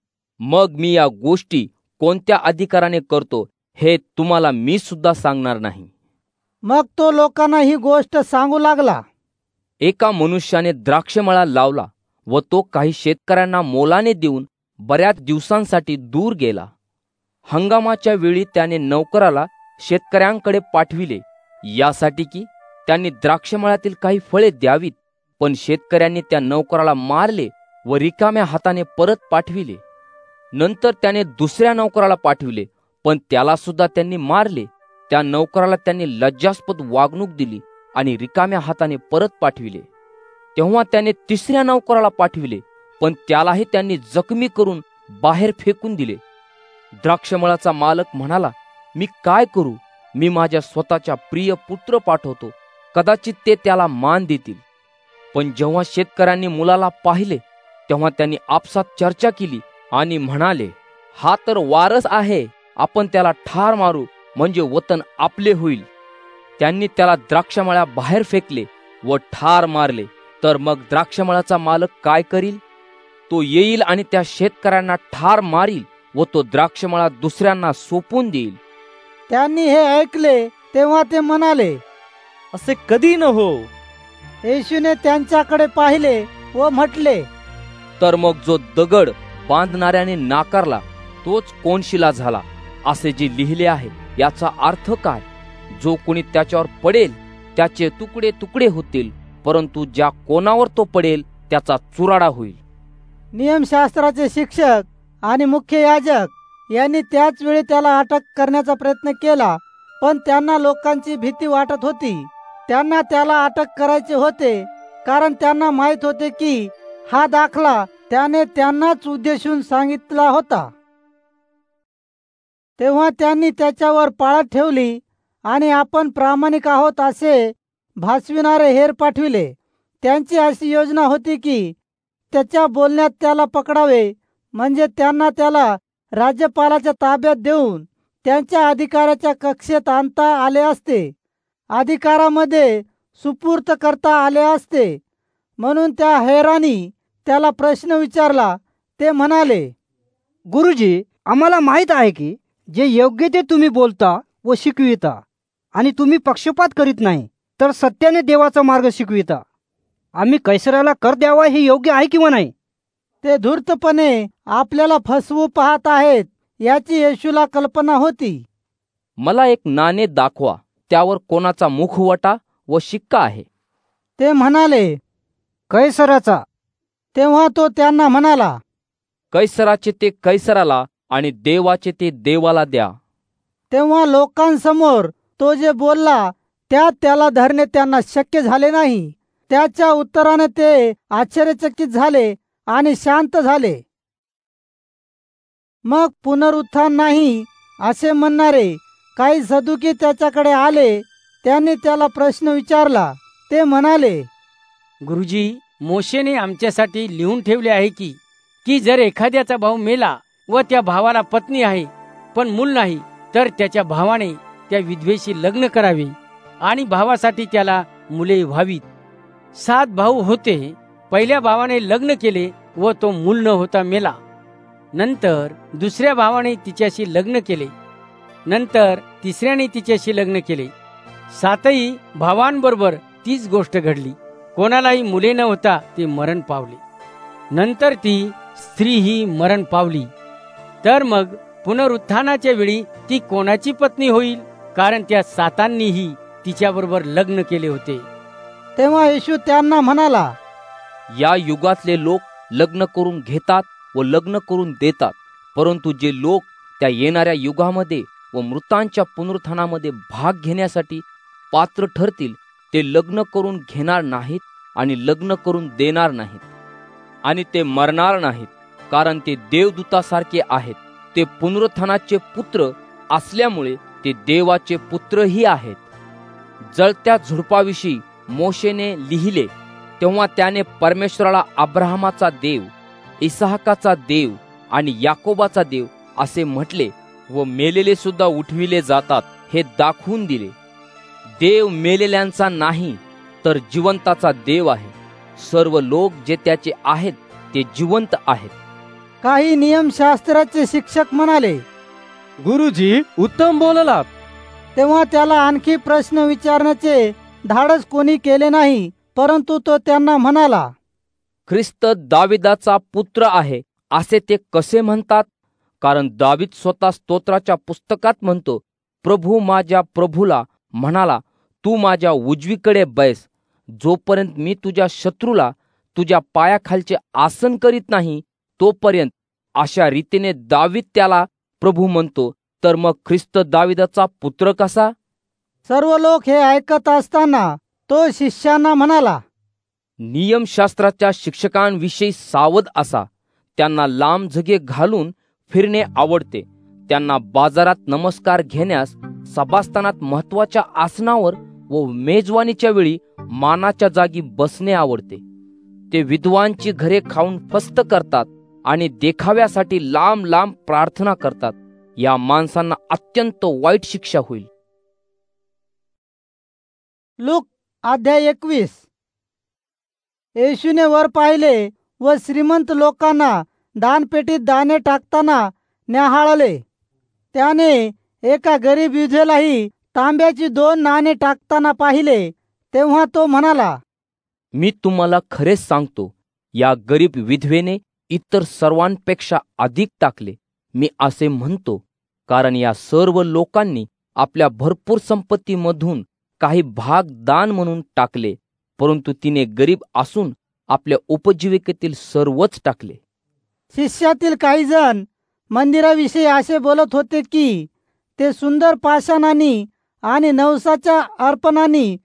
मग मी या गोष्टी कोणत्या अधिकाराने करतो हे तुम्हाला मी सुद्धा सांगणार नाही. मग तो लोकांना ही गोष्ट सांगू लागला. एका मनुष्याने द्राक्षमळा लावला व तो काही शेतकऱ्यांना मोलाने देऊन बऱ्याच दिवसांसाठी दूर गेला. हंगामाच्या वेळी त्याने नौकराला शेतकऱ्यांकडे पाठविले, यासाठी की त्यांनी द्राक्षमळ्यातील काही फळे द्यावीत. पण शेतकऱ्यांनी त्या नौकराला मारले व रिकाम्या हाताने परत पाठविले. नंतर त्याने दुसऱ्या नौकराला पाठविले, पण त्याला सुद्धा त्यांनी मारले. त्या नौकराला त्यांनी लज्जास्पद वागणूक दिली आणि रिकाम्या हाताने परत पाठविले. तेव्हा त्याने तिसऱ्या नौकराला पाठविले, पण त्यालाही त्यांनी जखमी करून बाहेर फेकून दिले. द्राक्षमळाचा मालक म्हणाला, मी काय करू? मी माझ्या स्वतःच्या प्रिय पुत्र पाठवतो, कदाचित ते त्याला मान देतील. पण जेव्हा शेतकऱ्यांनी मुलाला पाहिले तेव्हा त्यांनी आपसात चर्चा केली आणि म्हणाले, हा तर वारस आहे, आपण त्याला ठार मारू, म्हणजे वतन आपले होईल. त्यांनी त्याला द्राक्षमळ्या बाहेर फेकले व ठार मारले. तर मग द्राक्षमळाचा मालक काय करील? तो येईल आणि त्या शेतकऱ्यांना ठार मारील व तो द्राक्षमळा दुसऱ्यांना सोपून देईल. त्यांनी हे ऐकले तेव्हा ते म्हणाले, असे कधी न हो. येशूने त्यांच्याकडे पाहिले व म्हटले, तर मग जो दगड बांधणाऱ्याने नाकारला तोच कोनशिला झाला, असे जे लिहिले आहे याचा अर्थ काय? जो कोणी त्याच्यावर पडेल त्याचे तुकडे तुकडे होतील, परंतु ज्या कोणावर तो पडेल त्याचा चुराडा होईल. नियमशास्त्राचे शिक्षक आणि मुख्य याजक यांनी त्याच वेळी त्याला अटक करण्याचा प्रयत्न केला, पण त्यांना लोकांची भीती वाटत होती. त्यांना त्याला अटक करायचे होते, कारण त्यांना माहित होते की हा दाखला त्याने त्यांनाच उद्देशून सांगितला होता. तेव्हा त्यांनी त्याच्यावर पाळत ठेवली आणि आपण प्रामाणिक आहोत असे भासविणारे हेर पाठविले. त्यांची अशी योजना होती की त्याच्या बोलण्यात त्याला पकडावे, म्हणजे त्यांना त्याला राज्यपालाच्या ताब्यात देऊन त्यांच्या अधिकाराच्या कक्षेत आणता आले असते, अधिकारामध्ये सुपूर्त करता आले असते. म्हणून त्या हेरानी त्याला प्रश्न विचारला. ते म्हणाले, गुरुजी, आम्हाला माहित आहे की जे योग्य ते तुम्ही बोलता व शिकविता, आणि तुम्ही पक्षपात करीत नाही, तर सत्याने देवाचा मार्ग शिकविता. आम्ही कैसराला कर द्यावा हे योग्य आहे किंवा नाही? ते धूर्तपणे आपल्याला फसवू पाहत आहेत याची येशूला कल्पना होती. मला एक नाणे दाखवा, त्यावर कोणाचा मुखवटा व शिक्का आहे? ते म्हणाले, कैसराचा. तेव्हा तो त्यांना म्हणाला, कैसराचे ते कैसराला आणि देवाचे ते देवाला द्या. तेव्हा लोकांसमोर तो जे बोलला त्यात त्याला धरणे त्यांना शक्य झाले नाही. त्याच्या उत्तराने ते आश्चर्यचकित झाले आणि शांत झाले. मग पुनरुत्थान नाही असे म्हणणारे काही सदुकी त्याच्याकडे आले. त्यांनी त्याला प्रश्न विचारला. ते म्हणाले, गुरुजी, मोशेने आमच्यासाठी लिहून ठेवले आहे की की जर एखाद्याचा भाऊ मेला व त्या भावाला पत्नी आहे पण मूल नाही, तर त्याच्या भावाने त्या विधवेशी लग्न करावे आणि भावासाठी त्याला मुले व्हावीत. सात भाऊ होते. पहिल्या भावाने लग्न केले व तो मूल न होता मेला. नंतर दुसऱ्या भावाने तिच्याशी लग्न केले. नंतर तिसऱ्याने तिच्याशी लग्न केले. सातही भावांबरोबर तीच गोष्ट घडली. कोणालाही मुले न होता ते मरण पावले. नंतर ती स्त्री ही मरण पावली. तर मग पुनरुत्थानाच्या वेळी ती कोणाची पत्नी होईल? कारण त्या सातांनीही तिच्याबरोबर लग्न केले होते. तेव्हा येशू त्यांना म्हणाला, या युगातले लोक लग्न करून घेतात व लग्न करून देतात, परंतु जे लोक त्या येणाऱ्या युगामध्ये व मृतांच्या पुनरुत्थानामध्ये भाग घेण्यासाठी पात्र ठरतील ते लग्न करून घेणार नाहीत आणि लग्न करून देणार नाहीत. आणि ते मरणार नाहीत, कारण ते देवदूतासारखे आहेत. ते पुनरुत्थानाचे पुत्र असल्यामुळे ते देवाचे पुत्रही आहेत. जळत्या झुडपाविषयी मोशेने लिहिले तेव्हा त्याने परमेश्वराला अब्राहमाचा देव, इसहाकाचा देव आणि याकोबाचा देव असे म्हटले व मेलेले सुद्धा उठविले जातात हे दाखवून दिले. देव मेलेल्यांचा नाही तर जिवंताचा देव आहे. सर्व लोक जे त्याचे आहेत ते जिवंत आहेत. काही नियमशास्त्राचे शिक्षक म्हणाले, गुरुजी, उत्तम बोललात. तेव्हा त्याला आणखी प्रश्न विचारण्याचे धाडस कोणी केले नाही, परंतु तो त्यांना म्हणाला, ख्रिस्त दाविदाचा पुत्र आहे असे ते कसे म्हणतात? कारण दावीद स्वतः स्तोत्राच्या पुस्तकात म्हणतो, प्रभू माझ्या प्रभूला म्हणाला, तू माझ्या उजवीकडे बैस, जोपर्यंत मी तुझ्या शत्रूला तुझ्या पायाखालचे आसन करीत नाही तोपर्यंत. अशा रीतीने दावीद त्याला प्रभू म्हणतो. तर मग ख्रिस्त दाविदाचा पुत्र कसा? सर्व लोक हे ऐकत असताना तो शिष्यांना म्हणाला, नियमशास्त्राच्या शिक्षकांविषयी सावध असा. त्यांना लांब झगे घालून फिरणे आवडते. त्यांना बाजारात नमस्कार घेण्यास, सभास्थानात महत्वाच्या आसनावर व मेजवानीच्या वेळी मानाच्या जागी बसणे आवडते. ते विद्वांची घरे खाऊन फस्त करतात आणि देखाव्यासाठी लांब लांब प्रार्थना करतात, या माणसांना अत्यंत वाईट शिक्षा होईल. लूक अध्याय एकवीस. येशूने वर पाहिले व श्रीमंत लोकांना दानपेटीत दाणे टाकताना न्याहाळले. त्याने एका गरीब विधवेलाही तांब्याची दोन नाणे टाकताना पाहिले. तेव्हा तो म्हणाला, मी तुम्हाला खरेच सांगतो, या गरीब विधवेने इतर सर्वांपेक्षा अधिक टाकले. मी असे म्हणतो, कारण या सर्व लोकांनी आपल्या भरपूर संपत्तीमधून काही भाग दान म्हणून टाकले, परंतु तिने गरीब असून आपल्या उपजीविकेतील सर्वच टाकले. शिष्यातील काही जण मंदिराविषयी असे बोलत होते की ते सुंदर पाषाणांनी आणि नवसाच्या अर्पणांनी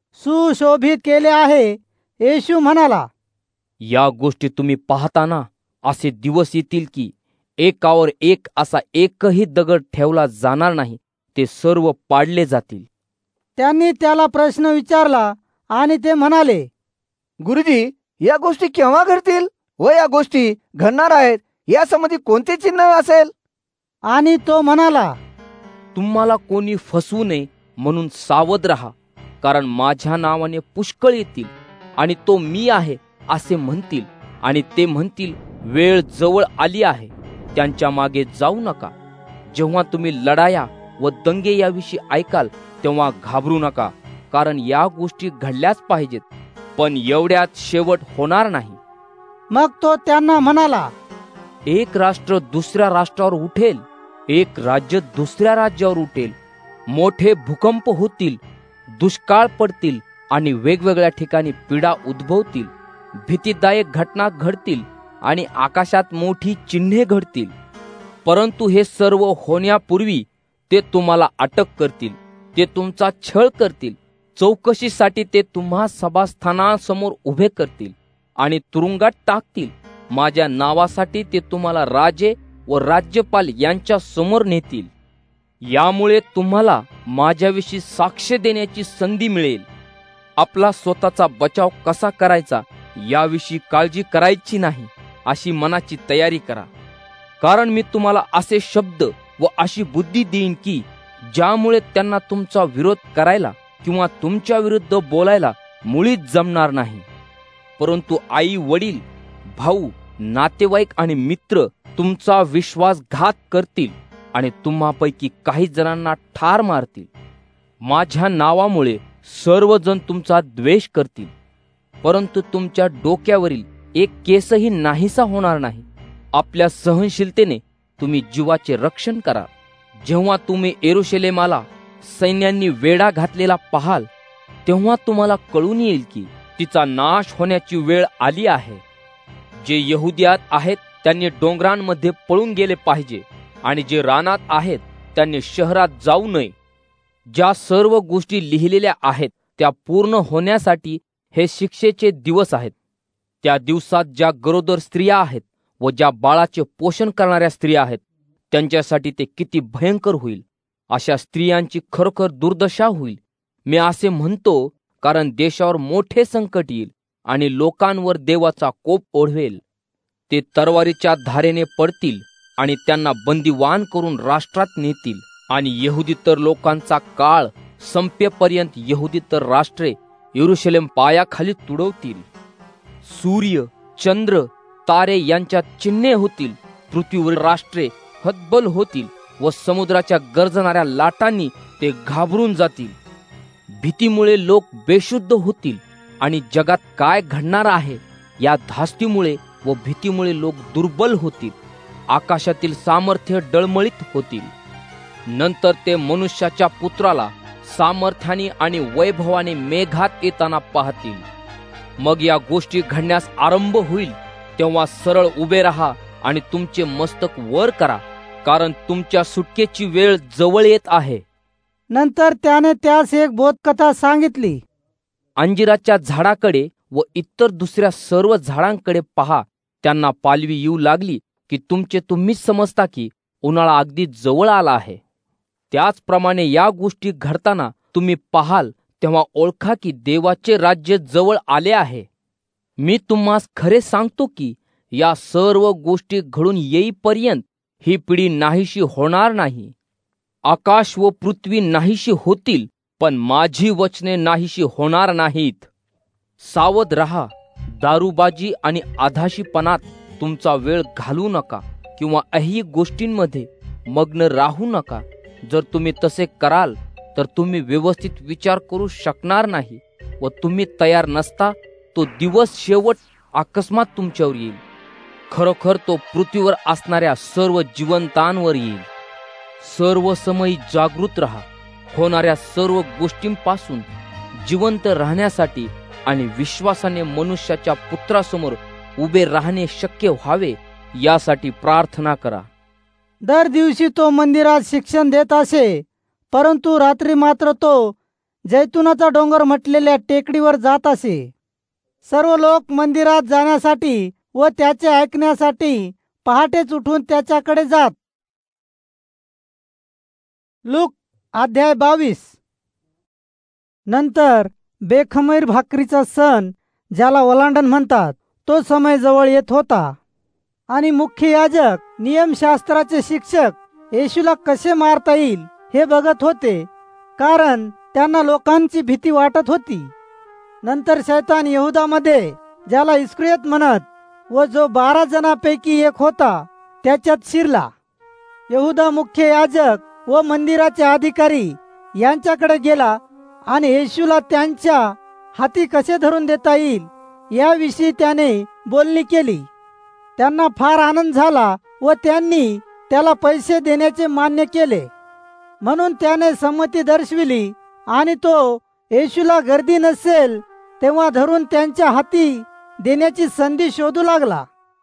सुशोभित केले आहे. येशू म्हणाला, या गोष्टी तुम्ही पाहताना असे दिवस येतील की एकावर एक असा एकही दगड ठेवला जाणार नाही, ते सर्व पाडले जातील. त्यांनी त्याला प्रश्न विचारला आणि ते म्हणाले, गुरुजी, या गोष्टी केव्हा घडतील व या गोष्टी घडणार आहेत, यासंबंधी कोणते चिन्ह असेल? आणि तो म्हणाला, तुम्हाला कोणी फसवू नये म्हणून सावध राहा, कारण माझ्या नावाने पुष्कळ येतील आणि तो मी आहे असे म्हणतील, आणि ते म्हणतील वेळ जवळ आली आहे, त्यांच्या मागे जाऊ नका. जेव्हा तुम्ही लढाया व दंगे याविषयी ऐकाल तेव्हा घाबरू नका, कारण या गोष्टी घडल्याच पाहिजेत, पण एवढ्यात शेवट होणार नाही. मग तो त्यांना म्हणाला, एक राष्ट्र दुसऱ्या राष्ट्रावर उठेल, एक राज्य दुसऱ्या राज्यावर उठेल. मोठे भूकंप होतील, दुष्काळ पडतील आणि वेगवेगळ्या ठिकाणी पीडा उद्भवतील. भीतीदायक घटना घडतील आणि आकाशात मोठी चिन्हे घडतील. परंतु हे सर्व होण्यापूर्वी ते तुम्हाला अटक करतील, ते तुमचा छळ करतील, चौकशीसाठी ते तुम्हा सभास्थानासमोर उभे करतील आणि तुरुंगात टाकतील. माझ्या नावासाठी ते तुम्हाला राजे व राज्यपाल यांच्या समोर नेतील. यामुळे तुम्हाला माझ्याविषयी साक्ष देण्याची संधी मिळेल. आपला स्वतःचा बचाव कसा करायचा याविषयी काळजी करायची नाही, अशी मनाची तयारी करा. कारण मी तुम्हाला असे शब्द व अशी बुद्धी देईन की ज्यामुळे त्यांना तुमचा विरोध करायला किंवा तुमच्या विरुद्ध बोलायला मुळीच जमणार नाही. परंतु आई वडील, भाऊ, नातेवाईक आणि मित्र तुमचा विश्वासघात करतील आणि तुम्हापैकी काही जणांना ठार मारतील. माझ्या नावामुळे सर्वजण तुमचा द्वेष करतील, परंतु तुमच्या डोक्यावरील एक केसही नाहीसा होणार नाही. आपल्या सहनशीलतेने तुम्ही जीवाचे रक्षण करा. जेव्हा तुम्ही यरूशलेमाला सैन्यांनी वेढा घातलेला पाहाल, तेव्हा तुम्हाला कळून येईल की तिचा नाश होण्याची वेळ आली आहे. जे यहुदियात आहेत त्यांनी डोंगरांमध्ये पळून गेले पाहिजे, आणि जे रानात आहेत त्यांनी शहरात जाऊ नये. ज्या सर्व गोष्टी लिहिलेल्या आहेत त्या पूर्ण होण्यासाठी हे शिक्षेचे दिवस आहेत. त्या दिवसात ज्या गरोदर स्त्रिया आहेत व ज्या बाळाचे पोषण करणाऱ्या स्त्रिया आहेत त्यांच्यासाठी ते किती भयंकर होईल. अशा स्त्रियांची खरोखर दुर्दशा होईल. मी असे म्हणतो कारण देशावर मोठे संकट येईल आणि लोकांवर देवाचा कोप ओढवेल. ते तरवारीच्या धारेने पडतील आणि त्यांना बंदिवान करून राष्ट्रात नेतील. आणि यहुदीतर लोकांचा काळ संपेपर्यंत यहुदीतर राष्ट्रे यरूशलेम पायाखाली तुडवतील. सूर्य, चंद्र, तारे यांच्या चिन्हे होतील. पृथ्वीवरील राष्ट्रे हतबल होतील व समुद्राच्या गर्जणाऱ्या लाटांनी ते घाबरून जातील. भीतीमुळे लोक बेशुद्ध होतील आणि जगात काय घडणार आहे या धास्तीमुळे व भीतीमुळे लोक दुर्बल होतील. आकाशातील सामर्थ्य डळमळीत होतील. नंतर ते मनुष्याच्या पुत्राला सामर्थ्याने आणि वैभवाने मेघात येताना पाहतील. मग या गोष्टी घडण्यास आरंभ होईल तेव्हा सरळ उभे राहा आणि तुमचे मस्तक वर करा, कारण तुमच्या सुटकेची वेळ जवळ येत आहे. नंतर त्याने त्यास एक बोधकथा सांगितली. अंजिराच्या झाडाकडे व इतर दुसऱ्या सर्व झाडांकडे पहा. त्यांना पालवी येऊ लागली की तुमचे तुम्हीच समजता की उन्हाळा अगदी जवळ आला आहे. त्याचप्रमाणे या गोष्टी घडताना तुम्ही पाहाल तेव्हा ओळखा की देवाचे राज्य जवळ आले आहे. मी तुम्हास खरे सांगतो की या सर्व गोष्टी घडून येईपर्यंत ही पिढी नाहीशी होणार नाही. आकाश व पृथ्वी नाहीशी होतील, पण माझी वचने नाहीशी होणार नाहीत. सावध रहा, दारूबाजी आणि आधाशीपणात तुमचा वेळ घालवू नका किंवा अही गोष्टींमध्ये मग्न राहू नका. जर तुम्ही तसे कराल तर तुम्ही व्यवस्थित विचार करू शकणार नाही व तुम्ही तयार नसता तो दिवस शेवट अकस्मात तुमच्यावर येईल. खरोखर तो पृथ्वीवर असणाऱ्या सर्व जिवंतांवर येईल. सर्व समयी जागृत रहा. होणाऱ्या सर्व गोष्टींपासून जिवंत राहण्यासाठी आणि विश्वासाने मनुष्याच्या पुत्रासमोर उभे राहणे शक्य व्हावे यासाठी प्रार्थना करा. दर दिवशी तो मंदिरात शिक्षण देत असे, परंतु रात्री मात्र तो जैतुनाचा डोंगर म्हटलेल्या टेकडीवर जात असे. सर्व लोक मंदिरात जाण्यासाठी व त्याचे ऐकण्यासाठी पहाटेच उठून त्याच्याकडे जात. लूक अध्याय बावीस. नंतर बेखमीर भाकरीचा सण, ज्याला ओलांडण म्हणतात, तो समय जवळ येत होता आणि मुख्य याजक, नियमशास्त्राचे शिक्षक येशूला कसे मारता येईल हे बघत होते, कारण त्यांना लोकांची भीती वाटत होती. नंतर शैतान यहुदामध्ये, ज्याला इस्करियोत म्हणत व जो बारा जणांपैकी एक होता, त्याच्यात शिरला. यहुदा मुख्य याजक व मंदिराचे अधिकारी यांच्याकडे गेला आणि येशूला त्यांच्या हाती कसे धरून देता येईल याविषयी त्याने बोलणी केली. त्यांना फार आनंद झाला व त्यांनी त्याला पैसे देण्याचे मान्य केले. म्हणून त्याने संमती दर्शविली आणि तो येशूला गर्दी नसेल तेव्हा धरून त्यांच्या हाती देण्याची संधी शोधू लागला.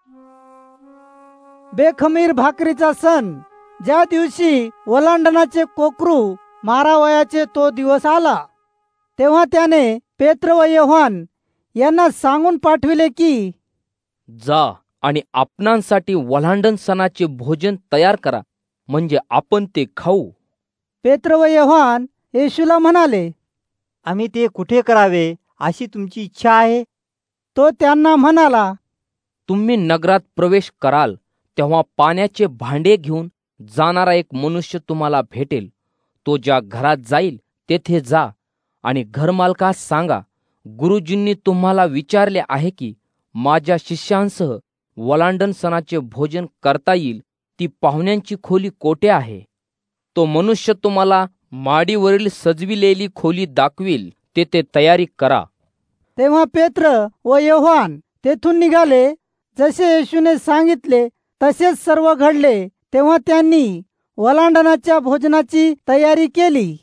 बेखमीर भाकरीचा सण, ज्या दिवशी ओलांडणाचे कोकरू मारावयाचे, तो दिवस आला. तेव्हा त्याने पेत्र व योहान यांना सांगून पाठविले की, जा आणि आपणांसाठी ओलांडण सणाचे भोजन तयार करा, म्हणजे आपण ते खाऊ. पेत्र व योहान येशूला म्हणाले, आम्ही ते कुठे करावे अशी तुमची इच्छा आहे? तो त्यांना म्हणाला, तुम्ही नगरात प्रवेश कराल तेव्हा पाण्याचे भांडे घेऊन जाणारा एक मनुष्य तुम्हाला भेटेल. तो ज्या घरात जाईल तेथे जा आणि घरमालकास सांगा, गुरुजींनी तुम्हाला विचारले आहे की माझ्या शिष्यांसह ओलांडण सणाचे भोजन करता येईल, ती पाहुण्यांची खोली कोठे आहे. तो मनुष्य तुम्हाला माडीवरील सजविलेली खोली दाखवील, तेथे तयारी करा. तेव्हा पेत्र व योहान तेथून निघाले. जसे येशूने सांगितले तसेच सर्व घडले. तेव्हा त्यांनी ओलांडणाच्या भोजनाची तयारी केली.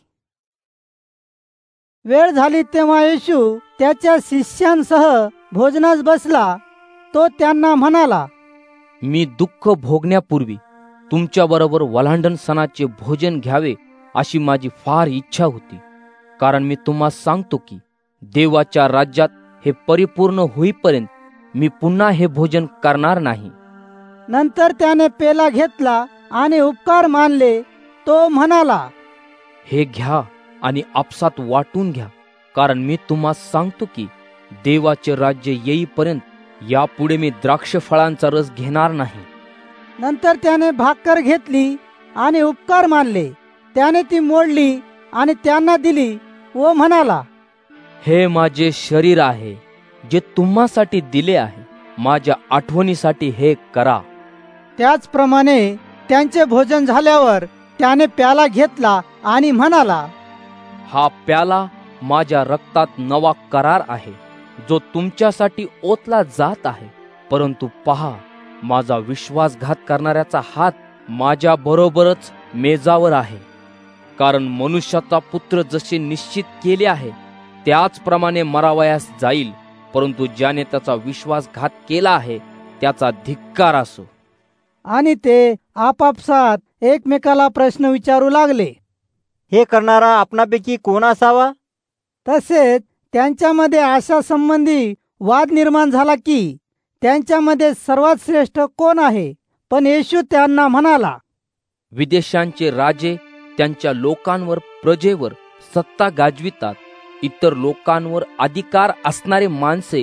वेळ झाली तेव्हा येशू त्याच्या शिष्यांसह भोजनास बसला. तो त्यांना म्हणाला, मी दुःख भोगण्यापूर्वी तुमच्याबरोबर ओलांडण सणाचे भोजन घ्यावे अशी माझी फार इच्छा होती. कारण मी तुम्हाला सांगतो की देवाच्या राज्यात हे परिपूर्ण होईपर्यंत मी पुन्हा हे भोजन करणार नाही. नंतर त्याने पेला घेतला आणि उपकार मानले. तो म्हणाला, हे घ्या आणि आपसात वाटून घ्या, कारण मी तुम्हाला सांगतो की देवाचे राज्य येईपर्यंत यापुढे मी द्राक्ष फळांचा रस घेणार नाही. नंतर त्याने भाकर घेतली आणि उपकार मानले. त्याने ती मोडली आणि त्यांना दिली व म्हणाला, हे माझे शरीर आहे जे तुम्हासाठी दिले आहे. माझ्या आठवणीसाठी हे करा. त्याचप्रमाणे त्यांचे भोजन झाल्यावर त्याने प्याला घेतला आणि म्हणाला, हा प्याला माझ्या रक्तात नवा करार आहे, जो तुमच्यासाठी ओतला जात आहे. परंतु पहा, माझा विश्वासघात करणाऱ्याचा हात माझ्या बरोबरच मेजावर आहे. कारण मनुष्याचा पुत्र जसे निश्चित केले आहे त्याचप्रमाणे मरावयास जाईल, परंतु ज्याने त्याचा विश्वासघात केला आहे त्याचा धिक्कार असो. आणि ते आपापसात एकमेकाला प्रश्न विचारू लागले, हे करणारा आपणापैकी कोण असावा? तसेच त्यांच्यामध्ये अशा संबंधी वाद निर्माण झाला की त्यांच्यामध्ये सर्वात श्रेष्ठ कोण आहे. पण येशू त्यांना म्हणाला, विदेशांचे राजे त्यांच्या लोकांवर, प्रजेवर सत्ता गाजवितात. इतर लोकांवर अधिकार असणारे माणसे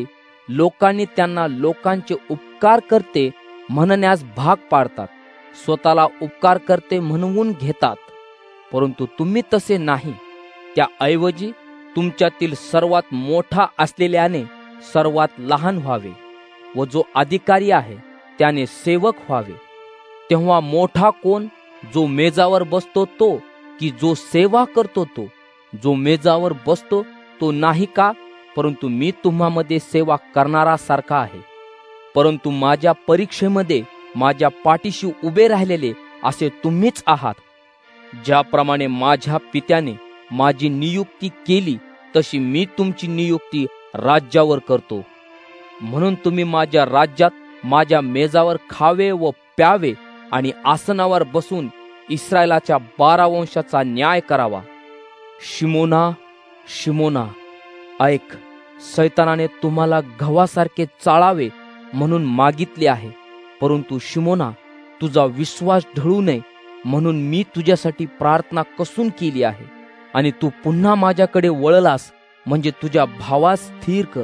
लोकांनी त्यांना लोकांचे उपकार करते म्हणण्यास भाग पाडतात, स्वतःला उपकार करते म्हणवून घेतात. परंतु तुम्ही तसे नाही. त्याऐवजी तुमच्यातील सर्वात मोठा असलेल्याने सर्वात लहान व्हावे व जो अधिकारी आहे त्याने सेवक व्हावे. तेव्हा मोठा कोण, जो मेजावर बसतो तो, की जो सेवा करतो तो? जो मेजावर बसतो तो नाही का? परंतु मी तुम्हामध्ये सेवा करणारा सारखा आहे. परंतु माझ्या परीक्षेमध्ये माझ्या पाठीशी उभे राहिलेले असे तुम्हीच आहात. ज्याप्रमाणे माझ्या पित्याने माझी नियुक्ती केली तशी मी तुमची नियुक्ती राज्यावर करतो. म्हणून तुम्ही माझ्या राज्यात माझ्या मेजावर खावे व प्यावे आणि आसनावर बसून इस्रायलाच्या बारा वंशाचा न्याय करावा. शिमोना, शिमोना, ऐक, सैतानाने तुम्हाला गव्हासारखे चाळावे म्हणून मागितले आहे. परंतु शिमोना, तुझा विश्वास ढळू नये म्हणून मी तुझ्यासाठी प्रार्थना कसून केली आहे. आणि तू पुन्हा माझ्याकडे वळलास म्हणजे तुझ्या भावास स्थिर कर.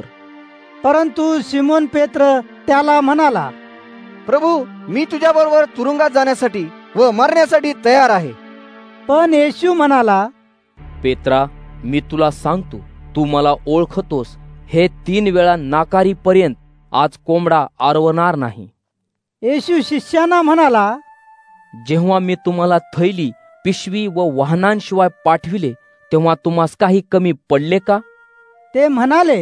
परंतु शिमोन पेत्र त्याला म्हणाला, प्रभू, मी तुझ्या बरोबर तुरुंगात जाण्यासाठी व मरण्यासाठी तयार आहे. पण येशू म्हणाला, पेत्रा, मी तुला सांगतो, तू मला ओळखतोस हे तीन वेळा नाकारीपर्यंत आज कोंबडा आरवणार नाही. येशू शिष्यांना म्हणाला, जेव्हा मी तुम्हाला थैली, पिशवी व वाहनांशिवाय पाठविले तेव्हा तुम्हास काही कमी पडले का? ते म्हणाले,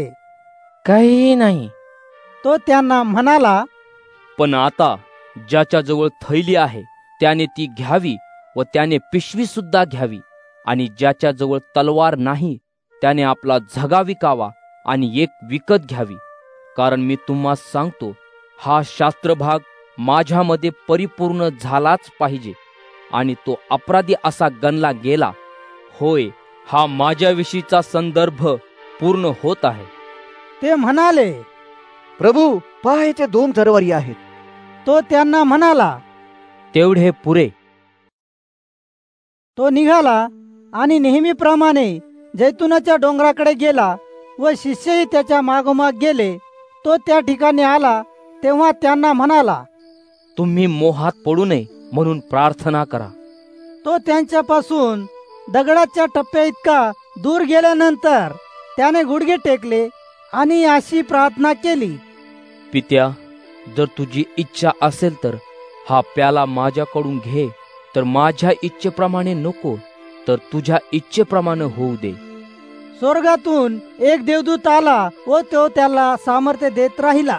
काही नाही. तो त्यांना म्हणाला, पण आता ज्याच्याजवळ थैली आहे त्याने ती घ्यावी व त्याने पिशवी सुद्धा घ्यावी. आणि ज्याच्याजवळ तलवार नाही त्याने आपला झगा विकावा आणि एक विकत घ्यावी. कारण मी तुम्हाला सांगतो, हा शास्त्रभाग माझ्यामध्ये परिपूर्ण झालाच पाहिजे. आणि तो अपराधी असा गणला गेला. होय, हा माझ्याविषयीचा संदर्भ पूर्ण होत आहे. ते म्हणाले, प्रभू, पहा येथे दोन तरवारी आहेत. तो त्यांना म्हणाला, तेवढे पुरे. तो निघाला आणि नेहमीप्रमाणे जैतुनाच्या डोंगराकडे गेला व शिष्यही त्याच्या मागोमाग गेले. तो त्या ठिकाणी आला तेव्हा त्यांना म्हणाला, तुम्ही मोहात पडू नये म्हणून प्रार्थना करा. तो त्यांच्यापासून दगडाच्या टप्प्या इतका दूर गेल्यानंतर त्याने गुडघे टेकले आणि अशी प्रार्थना केली, पित्या, जर तुझी इच्छा असेल तर हा प्याला माझ्याकडून घे. तर माझ्या इच्छेप्रमाणे नको, तर तुझ्या इच्छेप्रमाणे होऊ दे. स्वर्गातून एक देवदूत आला व तो त्याला सामर्थ्य देत राहिला.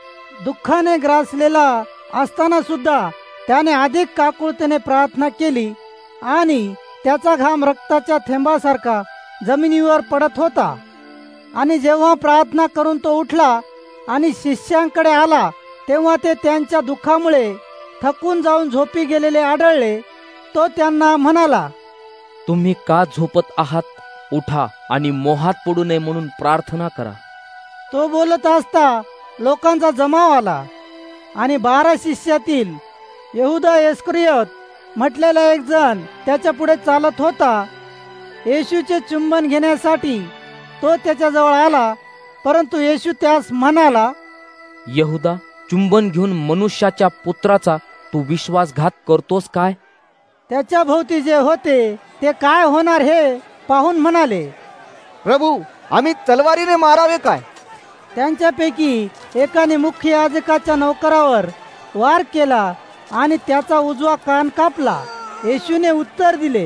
दुःखाने ग्रासलेला असताना सुद्धा त्याने अधिक काकुळतेने प्रार्थना केली आणि त्याचा घाम रक्ताच्या थेंबासारखा जमिनीवर पडत होता. आणि जेव्हा प्रार्थना करून तो उठला आणि शिष्यांकडे आला तेव्हा ते त्यांच्या दुःखामुळे थकून जाऊन झोपी गेलेले आढळले. तो त्यांना म्हणाला, तुम्ही का झोपत आहात? उठा आणि मोहात पडू नये म्हणून प्रार्थना करा. तो बोलत असता लोकांचा जमाव आला आणि बारा शिष्यातील यहुदा इस्करियोत म्हटलेला एक जण त्याच्या पुढे चालत होता. येशूचे चुंबन घेण्यासाठी तो त्याच्याजवळ आला, परंतु येशू त्यास म्हणाला, यहुदा, चुंबन घेऊन मनुष्याच्या पुत्राचा तू विश्वासघात करतोस काय? त्याच्या भोवती जे होते ते काय होणार हे पाहून म्हणाले, प्रभू, आम्ही तलवारीने मारावे काय? त्यांच्यापैकी एकाने मुख्य याजकाच्या नौकरावर वार केला आणि त्याचा उजवा कान कापला. येशूने उत्तर दिले,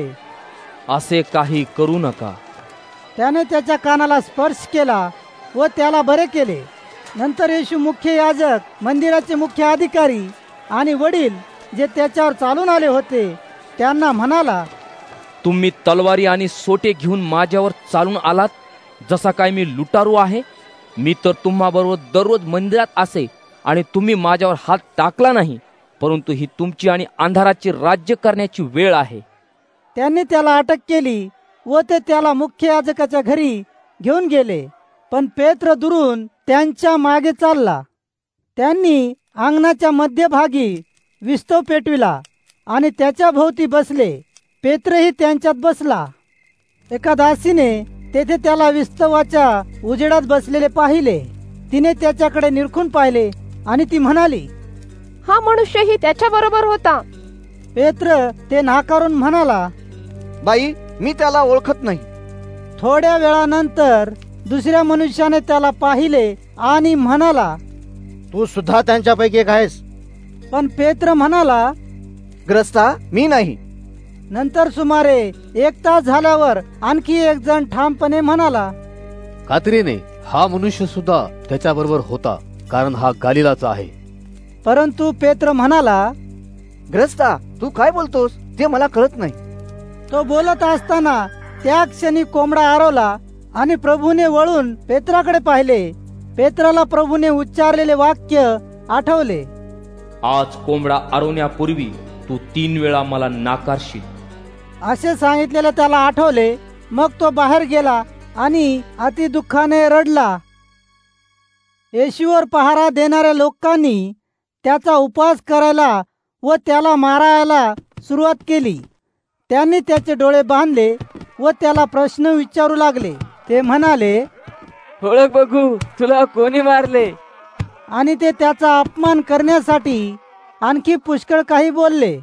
असे काही करू नका. त्याने त्याच्या कानाला स्पर्श केला व त्याला बरे केले. नंतर येशू मुख्य याजक, मंदिराचे मुख्य अधिकारी आणि वडील जे त्याच्यावर चालून आले होते त्यांना म्हणाला, तुम्ही तलवारी आणि सोटे घेऊन माझ्यावर चालून आलात, जसा काय मी लुटारू आहे? मी तर तुम्हाबरोबर दररोज मंदिरात असे आणि तुम्ही माझ्यावर हात टाकला नाही. परंतु ही तुमची आणि अंधाराची राज्य करण्याची वेळ आहे. त्यांनी त्याला अटक केली व ते त्याला मुख्य याजकाच्या घरी घेऊन गेले. पण पेत्र दुरून त्यांच्या मागे चालला. त्यांनी अंगणाच्या मध्यभागी विस्तव पेटविला आणि त्याच्या भोवती बसले. पेत्रही त्यांच्यात बसला. एका दासीने तेथे त्याला विस्तवाच्या उजेडात बसलेले पाहिले. तिने त्याच्याकडे निरखून पाहिले आणि ती म्हणाली, हा मनुष्यही त्याच्या बरोबर होता. पेत्र ते नाकारून म्हणाला, बाई, मी त्याला ओळखत नाही. थोड्या वेळानंतर दुसऱ्या मनुष्याने त्याला पाहिले आणि म्हणाला, तू सुद्धा त्यांच्यापैकी एक आहेस. पण पेत्र म्हणाला, ग्रस्ता, मी नाही. नंतर सुमारे एक तास झाल्यावर आणखी एक जण ठामपणे म्हणाला, खात्रीने हा मनुष्य सुद्धा त्याच्या बरोबर होता, कारण हा गालिलाचा आहे. परंतु पेत्र म्हणाला, ग्रस्ता, तू काय बोलतोस ते मला कळत नाही. तो बोलत असताना त्या क्षणी कोंबडा आरवला आणि प्रभूने वळून पेत्राकडे पाहिले. पेत्राला प्रभूने उच्चारलेले वाक्य आठवले, आज कोंबडा आरवण्यापूर्वी तू तीन वेळा मला नाकारशील. असे सांगितलेले त्याला आठवले. मग तो बाहेर गेला आणि अति दुःखाने रडला. येशूवर पहारा देणाऱ्या लोकांनी त्याचा उपवास करायला व त्याला मारायला सुरुवात केली. त्यांनी त्याचे डोळे बांधले व त्याला प्रश्न विचारू लागले. ते म्हणाले, ओळख बघू, तुला कोणी मारले? आणि ते त्याचा अपमान करण्यासाठी आणखी पुष्कळ काही बोलले.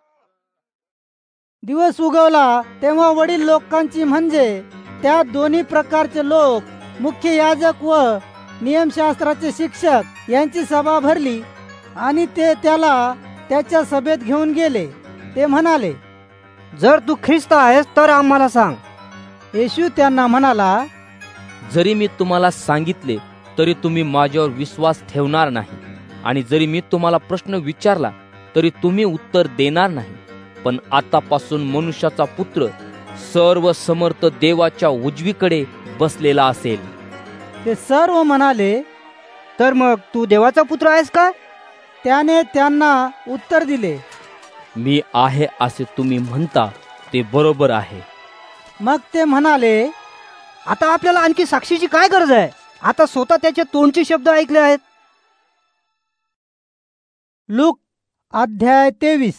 दिवस उगवला तेव्हा वडील लोकांची म्हणजे त्या दोन्ही प्रकारचे लोक, मुख्य याजक व नियमशास्त्राचे शिक्षक यांची सभा भरली आणि ते त्याला त्याच्या सभेत घेऊन गेले. ते म्हणाले, जर तू ख्रिस्त आहेस तर आम्हाला सांग. येशू त्यांना म्हणाला, जरी मी तुम्हाला सांगितले तरी तुम्ही माझ्यावर विश्वास ठेवणार नाही, आणि जरी मी तुम्हाला प्रश्न विचारला तरी तुम्ही उत्तर देणार नाही. पण आतापासून मनुष्याचा पुत्र सर्व समर्थ देवाच्या उजवीकडे बसलेला असेल. ते सर्व म्हणाले, तर मग तू देवाचा पुत्र आहेस का? त्याने त्यांना उत्तर दिले, मी आहे असे तुम्ही म्हणता ते बरोबर आहे. मग ते म्हणाले, आता आपल्याला आणखी साक्षीची काय गरज आहे? आता स्वतः त्याचे तोंडचे शब्द ऐकले आहेत. लूक अध्याय तेवीस.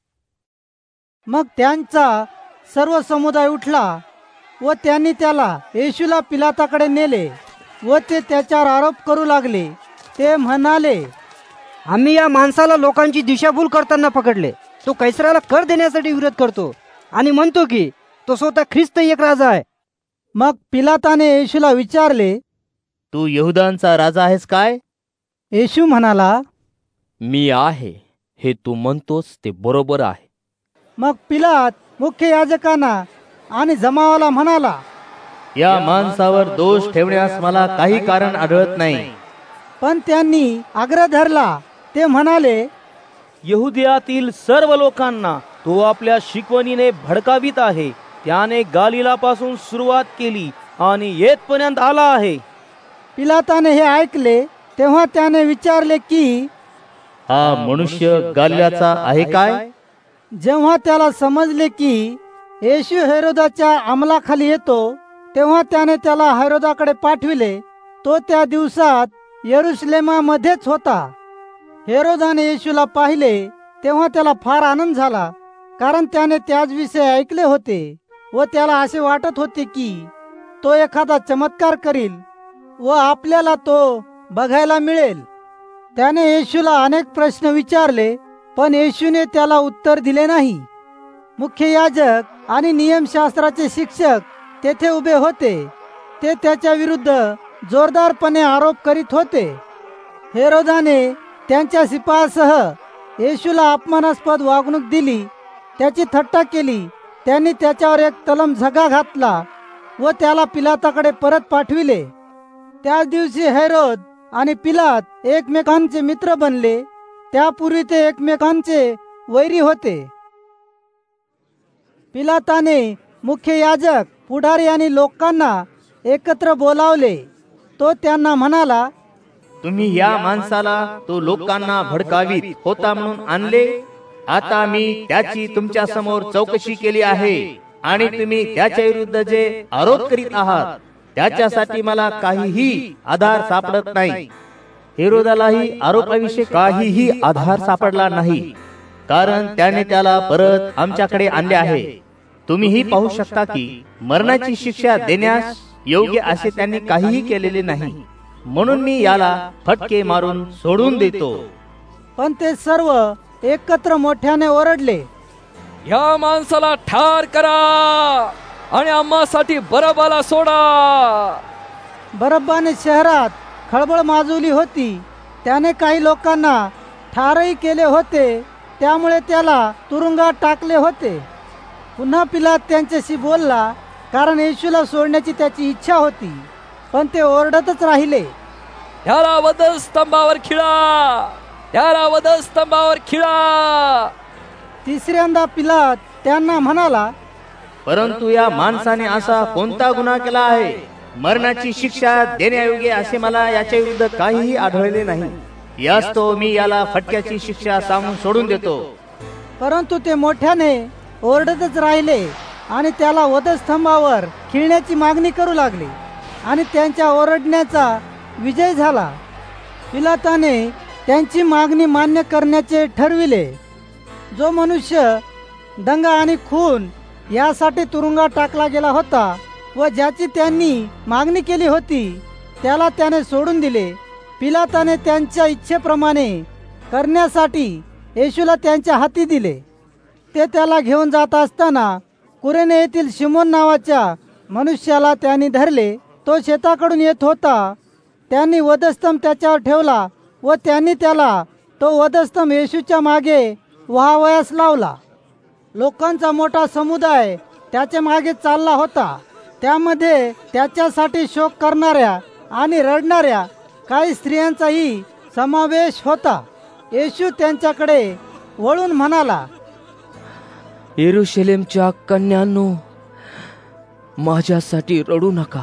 मग त्यांचा सर्व समुदाय उठला व त्यांनी त्याला येशूला पिलाताकडे नेले व ते त्याच्यावर आरोप करू लागले. ते म्हणाले, आम्ही या माणसाला लोकांची दिशाभूल करताना पकडले. तो कैसराला कर देण्यासाठी विरोध करतो आणि म्हणतो की तो स्वतः ख्रिस्त एक राजा आहे. मग पिलाताने येशूला विचारले, तू यहुदांचा राजा आहेस काय? येशू म्हणाला, मी आहे हे तू म्हणतोस ते बरोबर आहे. मग पिलात मुख्य याजकांना आणि जमावाला म्हणाला, या माणसावर दोष ठेवण्यास मला काही कारण आढळत नाही. पण त्यांनी आग्रह धरला. ते म्हणाले, यहुदियातील सर्व लोकांना तो आपल्या शिकवणीने भडकावित आहे. त्याने गालिलापासून सुरुवात केली आणि येथपर्यंत आला आहे. पिलाताने हे ऐकले तेव्हा त्याने विचारले की, हा मनुष्य गालिलाचा आहे काय? जेव्हा त्याला समजले की येशू हेरोदाच्या अंमलाखाली येतो तेव्हा त्याने त्याला हेरोदाकडे पाठविले. तो त्या दिवसात यरुशलेमामध्येच होता. हेरोदाने येशूला पाहिले तेव्हा त्याला फार आनंद झाला, कारण त्याने त्याच विषयी ऐकले होते व त्याला असे वाटत होते की तो एखादा चमत्कार करील व आपल्याला तो बघायला मिळेल. त्याने येशूला अनेक प्रश्न विचारले, पण येशूने त्याला उत्तर दिले नाही. मुख्य याजक आणि नियमशास्त्राचे शिक्षक तेथे उभे होते. ते त्याच्या विरुद्ध जोरदारपणे आरोप करीत होते. हेरोदाने त्यांच्या शिपायासह येशूला अपमानास्पद वागणूक दिली, त्याची थट्टा केली. त्यांनी त्याच्यावर एक तलम झगा घातला व त्याला पिलाताकडे परत पाठविले. त्याच दिवशी हेरोद आणि पिलात एकमेकांचे मित्र बनले. त्यापूर्वी ते एकमेकांचे वैरी होते. पिलाताने मुख्य याजक, पुढारी आणि लोकांना एकत्र बोलावले. तो त्यांना म्हणाला, तुम्ही या माणसाला तो लोकांना भडकावीत होता म्हणून आणले. आता मी त्याची तुमच्या समोर चौकशी केली आहे आणि तुम्ही त्याच्या विरुद्ध जे आरोप करीत आहात त्याच्यासाठी मला काहीही आधार सापडत नाही. हेरोदालाही आरोपाविषयी काहीही आधार सापडला नाही, कारण त्याने त्याला परत आमच्याकडे आणले आहे. तुम्हीही पाहू शकता की मरणाची शिक्षा देण्यास योग्य असे त्यांनी काहीही केलेले नाही. म्हणून मी याला फटके मारून सोडून देतो. पण ते सर्व एकत्र मोठ्याने ओरडले, या माणसाला ठार करा आणि आम्हासाठी बरब्बाला सोडा. बरब्बाने शहरात खळबळ माजवली होती. त्याने काही लोकांना ठारही केले होते, त्यामुळे त्याला तुरुंगात टाकले होते. पुन्हा पिलात त्यांच्याशी बोलला, कारण येशूला सोडण्याची त्याची इच्छा होती. पण ते ओरडतच राहिले, त्याला वधस्तंभावर खिळा, त्याला वधस्तंभावर खिळा. तिसऱ्यांदा पिलात त्यांना म्हणाला, परंतु या माणसाने असा कोणता गुन्हा केला आहे? मरणाची शिक्षा देण्यायोग्य असे मला याच्या विरुद्ध काहीही आढळले नाही. यास्तव मी याला फटक्याची शिक्षा सांगून सोडून देतो. परंतु ते मोठ्याने ओरडतच राहिले आणि त्याला वधस्तंभावर खिळण्याची मागणी करू लागले आणि त्यांच्या ओरडण्याचा विजय झाला. पिलाताने त्यांची मागणी मान्य करण्याचे ठरविले. जो मनुष्य दंगा आणि खून यासाठी तुरुंगात टाकला गेला होता व ज्याची त्यांनी मागणी केली होती, त्याला त्याने सोडून दिले. पिलाताने त्यांच्या इच्छेप्रमाणे करण्यासाठी येशूला त्यांच्या हाती दिले. ते त्याला घेऊन जात असताना कुरेने येथील शिमोन नावाच्या मनुष्याला त्यांनी धरले. तो शेताकडून येत होता. त्यांनी वधस्तंभ त्याच्यावर ठेवला व त्यांनी त्याला तो वधस्तंभ येशूच्या मागे वाहावयास लावला. लोकांचा मोठा समुदाय त्याच्या मागे चालला होता. त्यामध्ये त्याच्यासाठी शोक करणाऱ्या आणि रडणाऱ्या काही स्त्रियांचाही समावेश होता. येशू त्यांच्याकडे वळून म्हणाला, यरूशलेमच्या कन्यांनो, माझ्यासाठी रडू नका,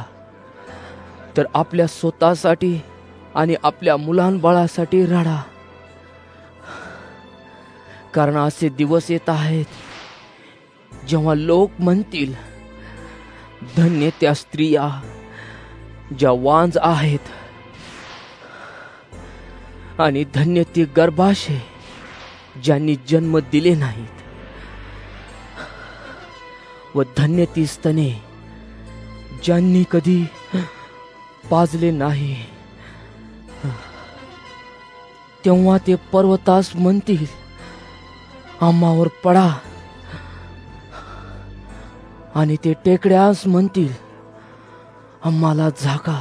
तर आपल्या स्वतःसाठी आणि आपल्या मुलांबाळासाठी रडा. कारण असे दिवस येत आहेत जेव्हा लोक म्हणतील, धन्य त्या स्त्रिया ज्या वांज आहेत आणि धन्य ती गर्भाशय ज्यांनी जन्म दिले नाहीत, व धन्य ती स्तने ज्यांनी कधी पाजले नाही. तेव्हा ते पर्वतास म्हणतील, आम्हावर पडा, आणि ते टेकड्यास म्हणतील, आम्हाला झाका.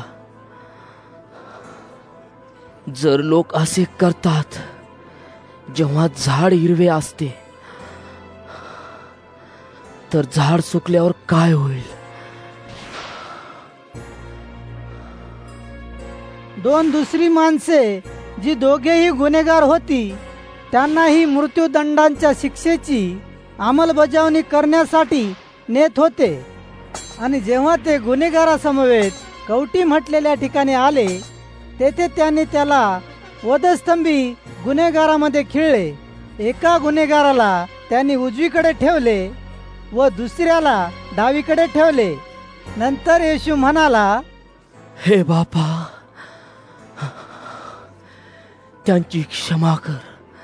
जर लोक असे करतात जेव्हा झाड हिरवे असते, तर झाड सुकल्यावर काय होईल? दोन दुसरी माणसे जी दोघेही गुन्हेगार होती, त्यांनाही मृत्यूदंडांच्या शिक्षेची अंमलबजावणी करण्यासाठी नेत होते. आणि जेव्हा ते गुन्हेगारासमवेत कवटी म्हटलेल्या ठिकाणी आले, तेथे त्यांनी त्याला वधस्तंभी गुन्हेगारामध्ये खिळले. एका गुन्हेगाराला त्यांनी उजवीकडे ठेवले व दुसऱ्याला डावीकडे ठेवले. नंतर येशू म्हणाला, हे बापा, त्यांची क्षमा कर,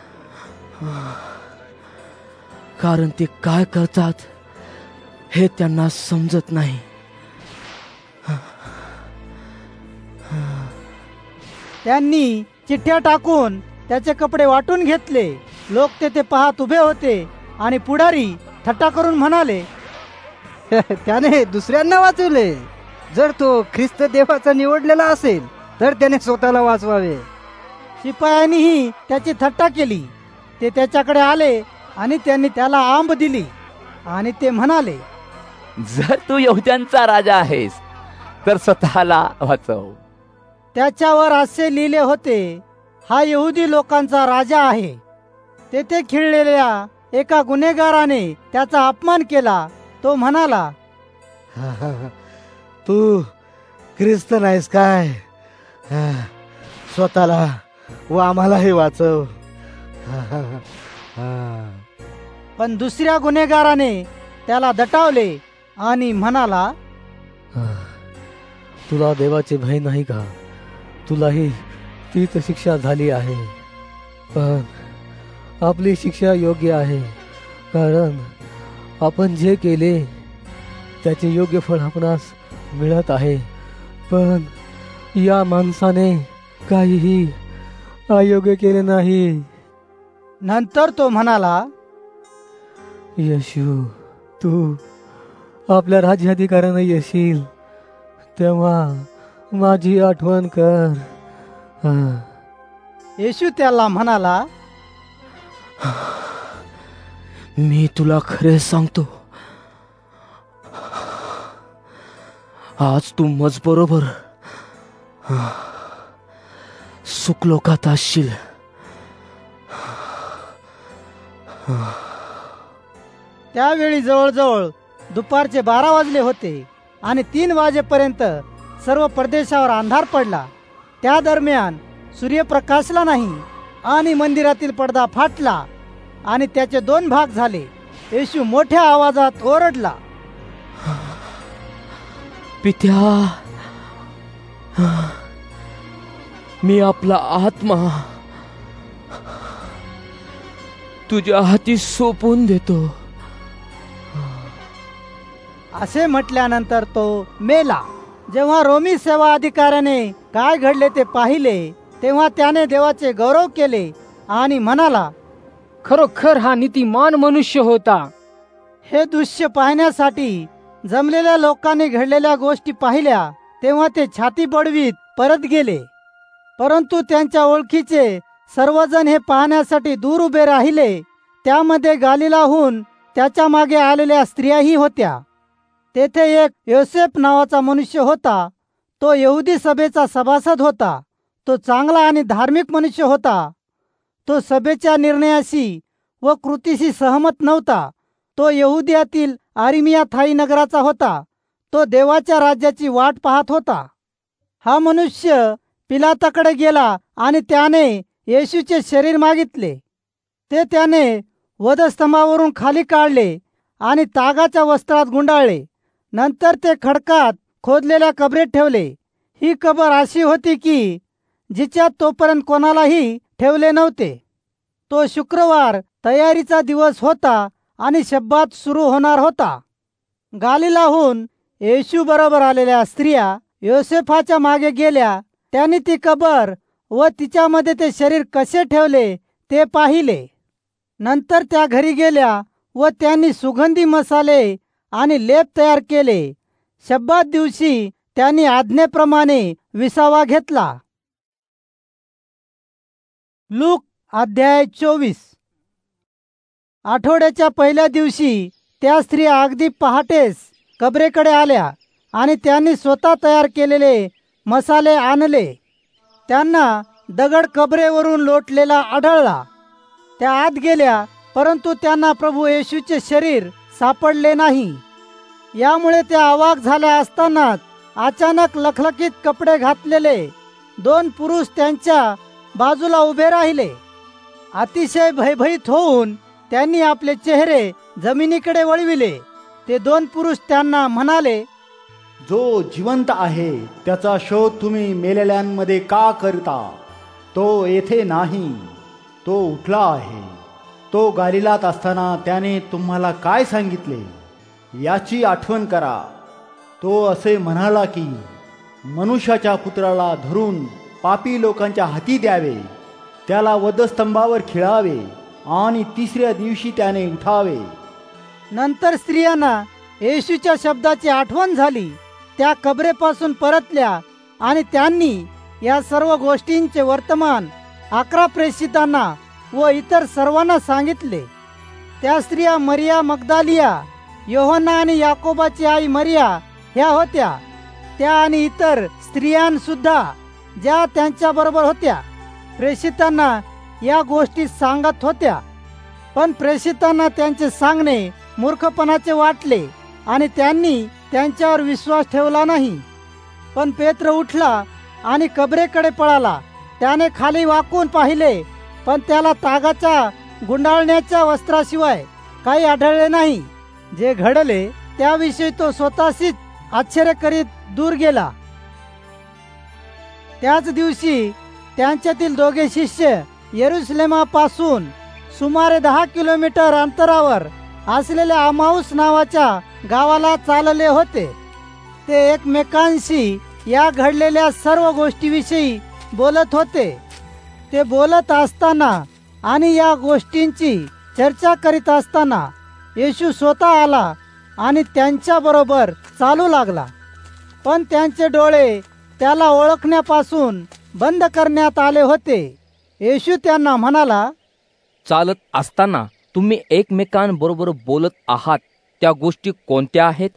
कारण ते काय करतात हे त्यांना समजत नाही. त्यांनी चिठ्ठ्या टाकून त्याचे कपडे वाटून घेतले. लोक तेथे पाहत उभे होते आणि पुढारी थट्टा करून म्हणाले, त्याने दुसऱ्यांना वाचवले. जर तो ख्रिस्त देवाचा निवडलेला असेल तर त्याने स्वतःला वाचवावे. शिपायांनीही त्याची थट्टा केली. ते त्याच्याकडे आले आणि त्यांनी त्याला आंब दिली आणि ते म्हणाले, जर तू यहुद्यांचा राजा आहेस तर स्वतःला वाचव. त्याच्यावर असे लिहिले होते, हा यहुदी लोकांचा राजा आहे. तेथे खिळलेल्या एका गुन्हेगाराने त्याचा अपमान केला. तो म्हणाला, तू ख्रिस्त नाहीस काय? स्वतःला व आम्हालाही वाचव. पण दुसऱ्या गुन्हेगाराने त्याला दटावले आणि म्हणाला, तुला देवाचे भय नाही का? तुलाही तीच शिक्षा झाली आहे. पण आपली शिक्षा योग्य आहे, कारण आपण जे केले त्याचे योग्य फळ आपणास मिळत आहे. पण या माणसाने काहीही अयोग्य केले नाही. नंतर तो म्हणाला, येशू, तू आपल्या राज्याधिकाराने येशील तेव्हा माझी आठवण कर. येशू त्याला म्हणाला, मी तुला खरे सांगतो, आज तू मज बरोबर सुखलोकात असशील. त्यावेळी जवळजवळ दुपारचे बारा वाजले होते आणि तीन वाजेपर्यंत सर्व प्रदेशावर अंधार पडला. त्या दरम्यान सूर्य प्रकाशला नाही आणि मंदिरातील पडदा फाटला आणि त्याचे दोन भाग झाले. येशू मोठ्या आवाजात ओरडला, पित्या, मी आपला आत्मा तुझ्या हाती सोपवून देतो. असे म्हटल्यानंतर तो मेला. जेव्हा रोमी सेवा अधिकाऱ्याने काय घडले ते पाहिले तेव्हा त्याने देवाचे गौरव केले आणि म्हणाला, खरोखर हा नीतिमान मनुष्य होता. हे दृश्य पाहण्यासाठी जमलेल्या लोकांनी घडलेल्या गोष्टी पाहिल्या तेव्हा ते छाती बडवीत परत गेले. परंतु त्यांच्या ओळखीचे सर्वजण हे पाहण्यासाठी दूर उभे राहिले. त्यामध्ये गालिलाहून त्याच्या मागे आलेल्या स्त्रियाही होत्या. तेथे एक योसेफ नावाचा मनुष्य होता. तो यहुदी सभेचा सभासद होता. तो चांगला आणि धार्मिक मनुष्य होता. तो सभेच्या निर्णयाशी व कृतीशी सहमत नव्हता. तो यहुदियातील आरिमिया थाई नगराचा होता. तो देवाच्या राज्याची वाट पाहत होता. हा मनुष्य पिलाताकडे गेला आणि त्याने येशूचे शरीर मागितले. ते त्याने वधस्तंभावरून खाली काढले आणि तागाच्या वस्त्रात गुंडाळले. नंतर ते खडकात खोदलेल्या कबरेत ठेवले. ही कबर अशी होती की जिच्यात तोपर्यंत कोणालाही ठेवले नव्हते. तो शुक्रवार तयारीचा दिवस होता आणि शब्बात सुरू होणार होता. गालिलाहून येशू बरोबर आलेल्या स्त्रिया योसेफाच्या मागे गेल्या. त्यांनी ती कबर व तिच्यामध्ये ते शरीर कसे ठेवले ते पाहिले. नंतर त्या घरी गेल्या व त्यांनी सुगंधी मसाले आणि लेप तयार केले. शब्बात दिवशी त्यांनी आज्ञेप्रमाणे विसावा घेतला. लूक अध्याय चोवीस. आठवड्याच्या पहिल्या दिवशी त्या स्त्रिया अगदी पहाटेस कबरेकडे आल्या आणि त्यांनी स्वतः तयार केलेले मसाले आणले. त्यांना दगड कबरेवरून लोटलेला आढळला. त्या आत गेल्या, परंतु त्यांना प्रभू येशूचे शरीर सापडले नाही. यामुळे त्या अवाक झाल्या असतानाच अचानक लखलखीत कपडे घातलेले दोन पुरुष त्यांच्या बाजूला उभे राहिले. अतिशय भयभीत होऊन त्यांनी आपले चेहरे जमिनीकडे वळविले. ते दोन पुरुष त्यांना म्हणाले, जो जिवंत आहे त्याचा शोध तुम्ही मेलेल्यांमध्ये का करता? तो येथे नाही, तो उठला आहे. तो गालिलात असताना त्याने तुम्हाला काय सांगितले याची आठवण करा. तो असे म्हणाला की मनुष्याच्या पुत्राला धरून पापी लोकांच्या हाती द्यावे, त्याला वधस्तंभावर खिळावे आणि तिसऱ्या दिवशी त्याने उठावे. नंतर स्त्रियांना येशूच्या शब्दाची आठवण झाली. त्या कबरेपासून परतल्या आणि त्यांनी या सर्व गोष्टींचे वर्तमान अकरा प्रेषितांना व इतर सर्वांना सांगितले. त्या स्त्रिया मरिया मगदालिया, योहन्ना आणि याकोबाची आई मरिया ह्या होत्या. त्या आणि इतर स्त्रियांसुद्धा ज्या त्यांच्या बरोबर होत्या प्रेषितांना या गोष्टी सांगत होत्या. पण प्रेषितांना त्यांचे सांगणे मूर्खपणाचे वाटले आणि त्यांनी त्यांच्यावर विश्वास ठेवला नाही. पण पेत्र उठला आणि कबरेकडे पळाला. त्याने खाली वाकून पाहिले, पण त्याला तागाच्या गुंडाळण्याच्या वस्त्राशिवाय काही आढळले नाही. जे घडले त्याविषयी तो स्वतःशीच आश्चर्य करीत दूर गेला. त्याच दिवशी त्यांच्यातील दोघे शिष्य येरुशलेमापासून सुमारे दहा किलोमीटर अंतरावर असलेल्या अमाऊस नावाच्या गावाला चालले होते. ते एकमेकांशी या घडलेल्या सर्व गोष्टीविषयी बोलत होते. ते बोलत असताना आणि या गोष्टींची चर्चा करीत असताना येशू स्वतः आला आणि त्यांच्या बरोबर चालू लागला. पण त्यांचे डोळे त्याला ओळखण्यापासून बंद करण्यात आले होते. येशू त्यांना म्हणाला, चालत असताना तुम्ही एकमेकांबरोबर बोलत आहात त्या गोष्टी कोणत्या आहेत?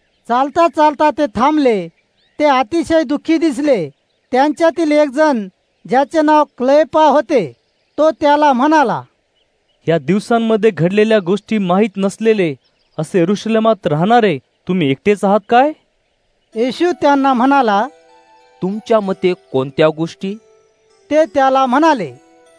चालता चालता ते थांबले. ते अतिशय दुःखी दिसले. त्यांच्यातील एक जण, ज्याचे नाव क्लेपा होते, तो त्याला म्हणाला, या दिवसांमध्ये घडलेल्या गोष्टी माहीत नसलेले असे यरुशलेमात राहणारे तुम्ही एकटेच आहात काय? येशू त्यांना म्हणाला, तुमच्या मते कोणत्या गोष्टी? ते त्याला म्हणाले,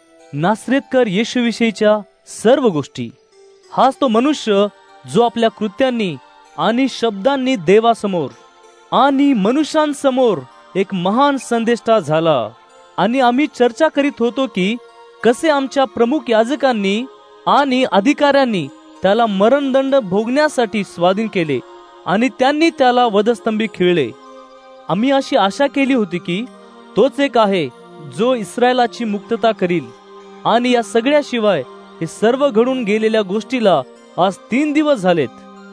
नासरेतकर येशूविषयीच्या सर्व गोष्टी. हाच तो मनुष्य जो आपल्या कृत्यांनी आणि शब्दांनी देवासमोर आणि मनुष्यांसमोर एक महान संदेष्टा झाला. आणि आम्ही चर्चा करीत होतो की कसे आमच्या प्रमुख याजकांनी आणि अधिकाऱ्यांनी त्याला मरणदंड भोगण्यासाठी स्वाधीन केले आणि त्यांनी त्याला वधस्तंभी खिळले. आम्ही अशी आशा केली होती की तोच एक आहे जो इस्रायलाची मुक्तता करील. आणि या सगळ्याशिवाय हे सर्व घडून गेलेल्या गोष्टीला आज तीन दिवस झालेत.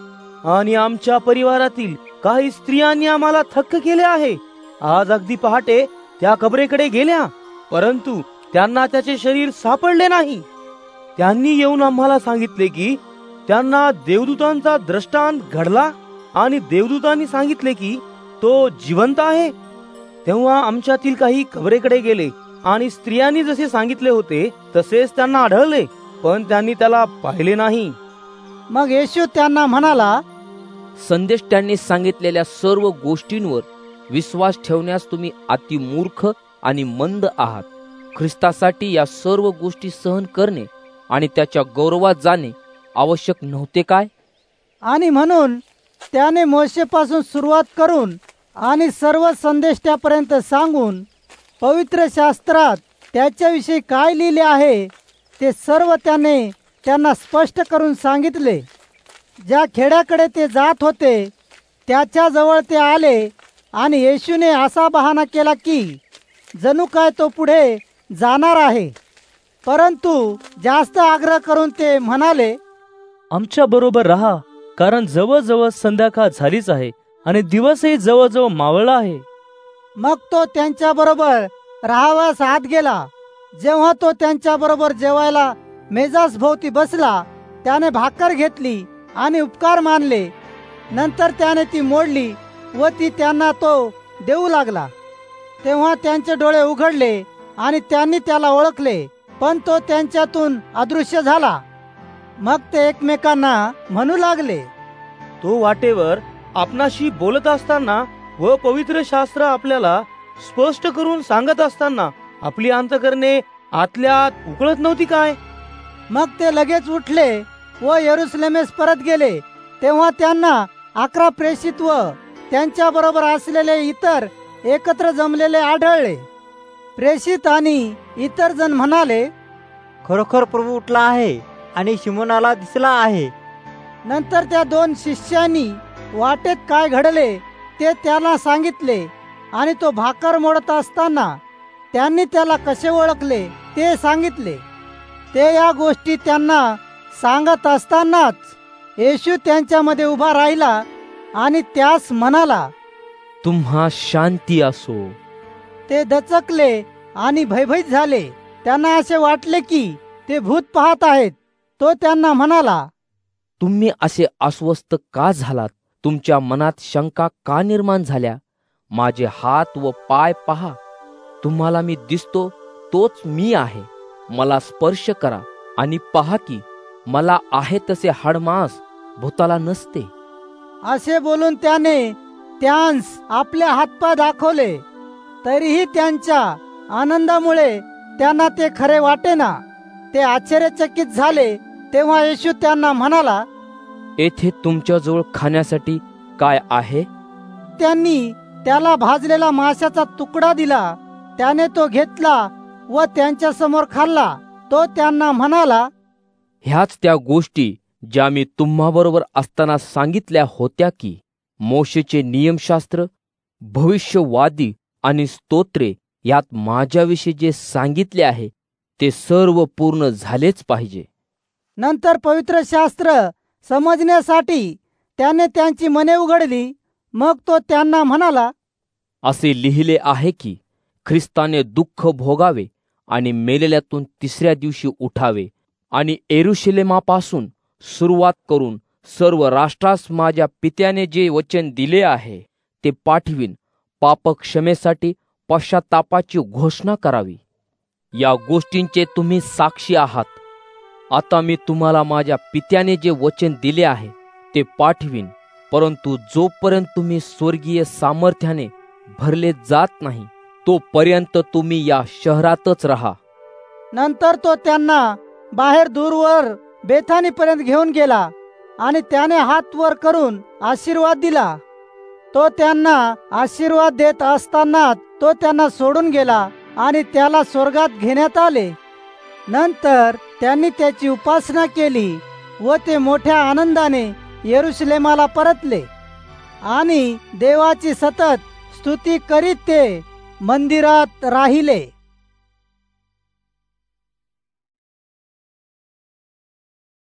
आणि आमच्या परिवारातील काही स्त्रियांनी आम्हाला थक्क केले आहे. आज अगदी पहाटे त्या कबरेकडे गेल्या, परंतु त्यांना त्याचे शरीर सापडले नाही. त्यांनी येऊन आम्हाला सांगितले की त्यांना देवदूतांचा दृष्टांत घडला आणि देवदूतांनी सांगितले की तो जिवंत आहे. तेव्हा आमच्यातील काही कबरेकडे गेले आणि स्त्रियांनी जसे सांगितले होते तसेच त्यांना आढळले, पण त्यांनी त्याला पाहिले नाही. मग येशू त्यांना म्हणाला, संदेष्टांनी सांगितलेल्या सर्व गोष्टींवर विश्वास ठेवण्यास तुम्ही अति मूर्ख आणि मंद आहात. ख्रिस्तासाठी या सर्व गोष्टी सहन करणे आणि त्याच्या गौरवात जाणे आवश्यक नव्हते काय? आणि म्हणून त्याने मोशेपासून सुरुवात करून आणि सर्व संदेष्ट्यापर्यंत सांगून पवित्र शास्त्रात त्याच्याविषयी काय लिहिले आहे ते सर्व त्याने त्यांना स्पष्ट करून सांगितले. ज्या खेड्याकडे ते जात होते त्याच्याजवळ ते आले आणि येशूने असा बहाणा केला की जणू काय तो पुढे जाणार आहे. परंतु जास्त आग्रह करून ते म्हणाले, आमच्या बरोबर राहा, कारण जवळजवळ संध्याकाळ झालीच आहे आणि दिवसही जवळजवळ मावळला आहे. मग तो त्यांच्या बरोबर राहावास आत गेला. जेव्हा तो त्यांच्या बरोबर जेवायला मेजास भोवती बसला, त्याने भाकर घेतली आणि उपकार मानले. नंतर त्याने ती मोडली व ती त्यांना तो देऊ लागला. तेव्हा त्यांचे डोळे उघडले आणि त्यांनी त्याला ओळखले, पण तो त्यांच्यातून अदृश्य झाला. मग ते एकमेकांना म्हणू लागले, तो वाटेवर आपणाशी बोलत असताना व पवित्र शास्त्र आपल्याला स्पष्ट करून सांगत असताना आपली अंतकरणे आतल्या आत उकळत नव्हती काय? मग ते लगेच उठले व यरुशलेमेस परत गेले. तेव्हा त्यांना अकरा प्रेषित व त्यांच्या बरोबर असलेले इतर एकत्र जमलेले आढळले. प्रेषित आणि इतर जण म्हणाले, खरोखर प्रभू उठला आहे आणि शिमोनाला दिसला आहे. नंतर त्या दोन शिष्यांनी वाटेत काय घडले ते त्याला सांगितले आणि तो भाकर मोडत असताना त्यांनी त्याला कसे ओळखले ते सांगितले. ते या गोष्टी त्यांना सांगत असतानाच येशू त्यांच्यामध्ये उभा राहिला आणि त्यास म्हणाला, तुम्हा शांती असो. ते दचकले आणि भयभीत झाले. त्यांना असे वाटले की ते भूत पाहत आहेत. तो त्यांना म्हणाला, तुम्ही असे अस्वस्थ का झालात? तुमच्या मनात शंका का निर्माण झाल्या? माझे हात व पाय पहा, तुम्हाला मी दिसतो तोच मी आहे. मला स्पर्श करा आणि पहा की मला आहे तसे हाडमांस भूताला नसते. असे बोलून त्याने त्यांस आपले हातपाय दाखवले. तरीही त्यांच्या आनंदामुळे त्यांना ते खरे वाटेना. ते आश्चर्यचकित झाले. तेव्हा येशू त्यांना म्हणाला, येथे तुमच्याजवळ खाण्यासाठी काय आहे? त्यांनी त्याला भाजलेला माशाचा तुकडा दिला. त्याने तो घेतला व त्यांच्या समोर खाल्ला. तो त्यांना म्हणाला, ह्याच त्या गोष्टी ज्या मी तुम्हाबरोबर असताना सांगितल्या होत्या की मोशेचे नियमशास्त्र भविष्यवादी आणि स्तोत्रे यात माझ्याविषयी जे सांगितले आहे ते सर्व पूर्ण झालेच पाहिजे. नंतर पवित्र शास्त्र समजण्यासाठी त्याने त्यांची मने उघडली. मग तो त्यांना म्हणाला, असे लिहिले आहे की ख्रिस्ताने दुःख भोगावे आणि मेलेल्यातून तिसऱ्या दिवशी उठावे आणि यरूशलेमापासून सुरुवात करून सर्व राष्ट्रास माझ्या पित्याने जे वचन दिले आहे ते पाठवीन, पापक्षमेसाठी पश्चातापाची घोषणा करावी. या गोष्टींचे तुम्ही साक्षी आहात. आता मी तुम्हाला माझ्या पित्याने जे वचन दिले आहे ते पाठवीन, परंतु जोपर्यंत तुम्ही स्वर्गीय सामर्थ्याने भरले जात नाही तोपर्यंत तुम्ही या शहरातच राहा. नंतर तो त्यांना बाहेर दूरवर बेथानीपर्यंत घेऊन गेला आणि त्याने हात वर करून आशीर्वाद दिला. तो त्यांना आशीर्वाद देत असताना तो त्यांना सोडून गेला आणि त्याला स्वर्गात घेण्यात आले. नंतर त्यांनी त्याची उपासना केली व ते मोठ्या आनंदाने यरूशलेमाला परतले आणि देवाची सतत स्तुती करीत ते मंदिरात राहिले.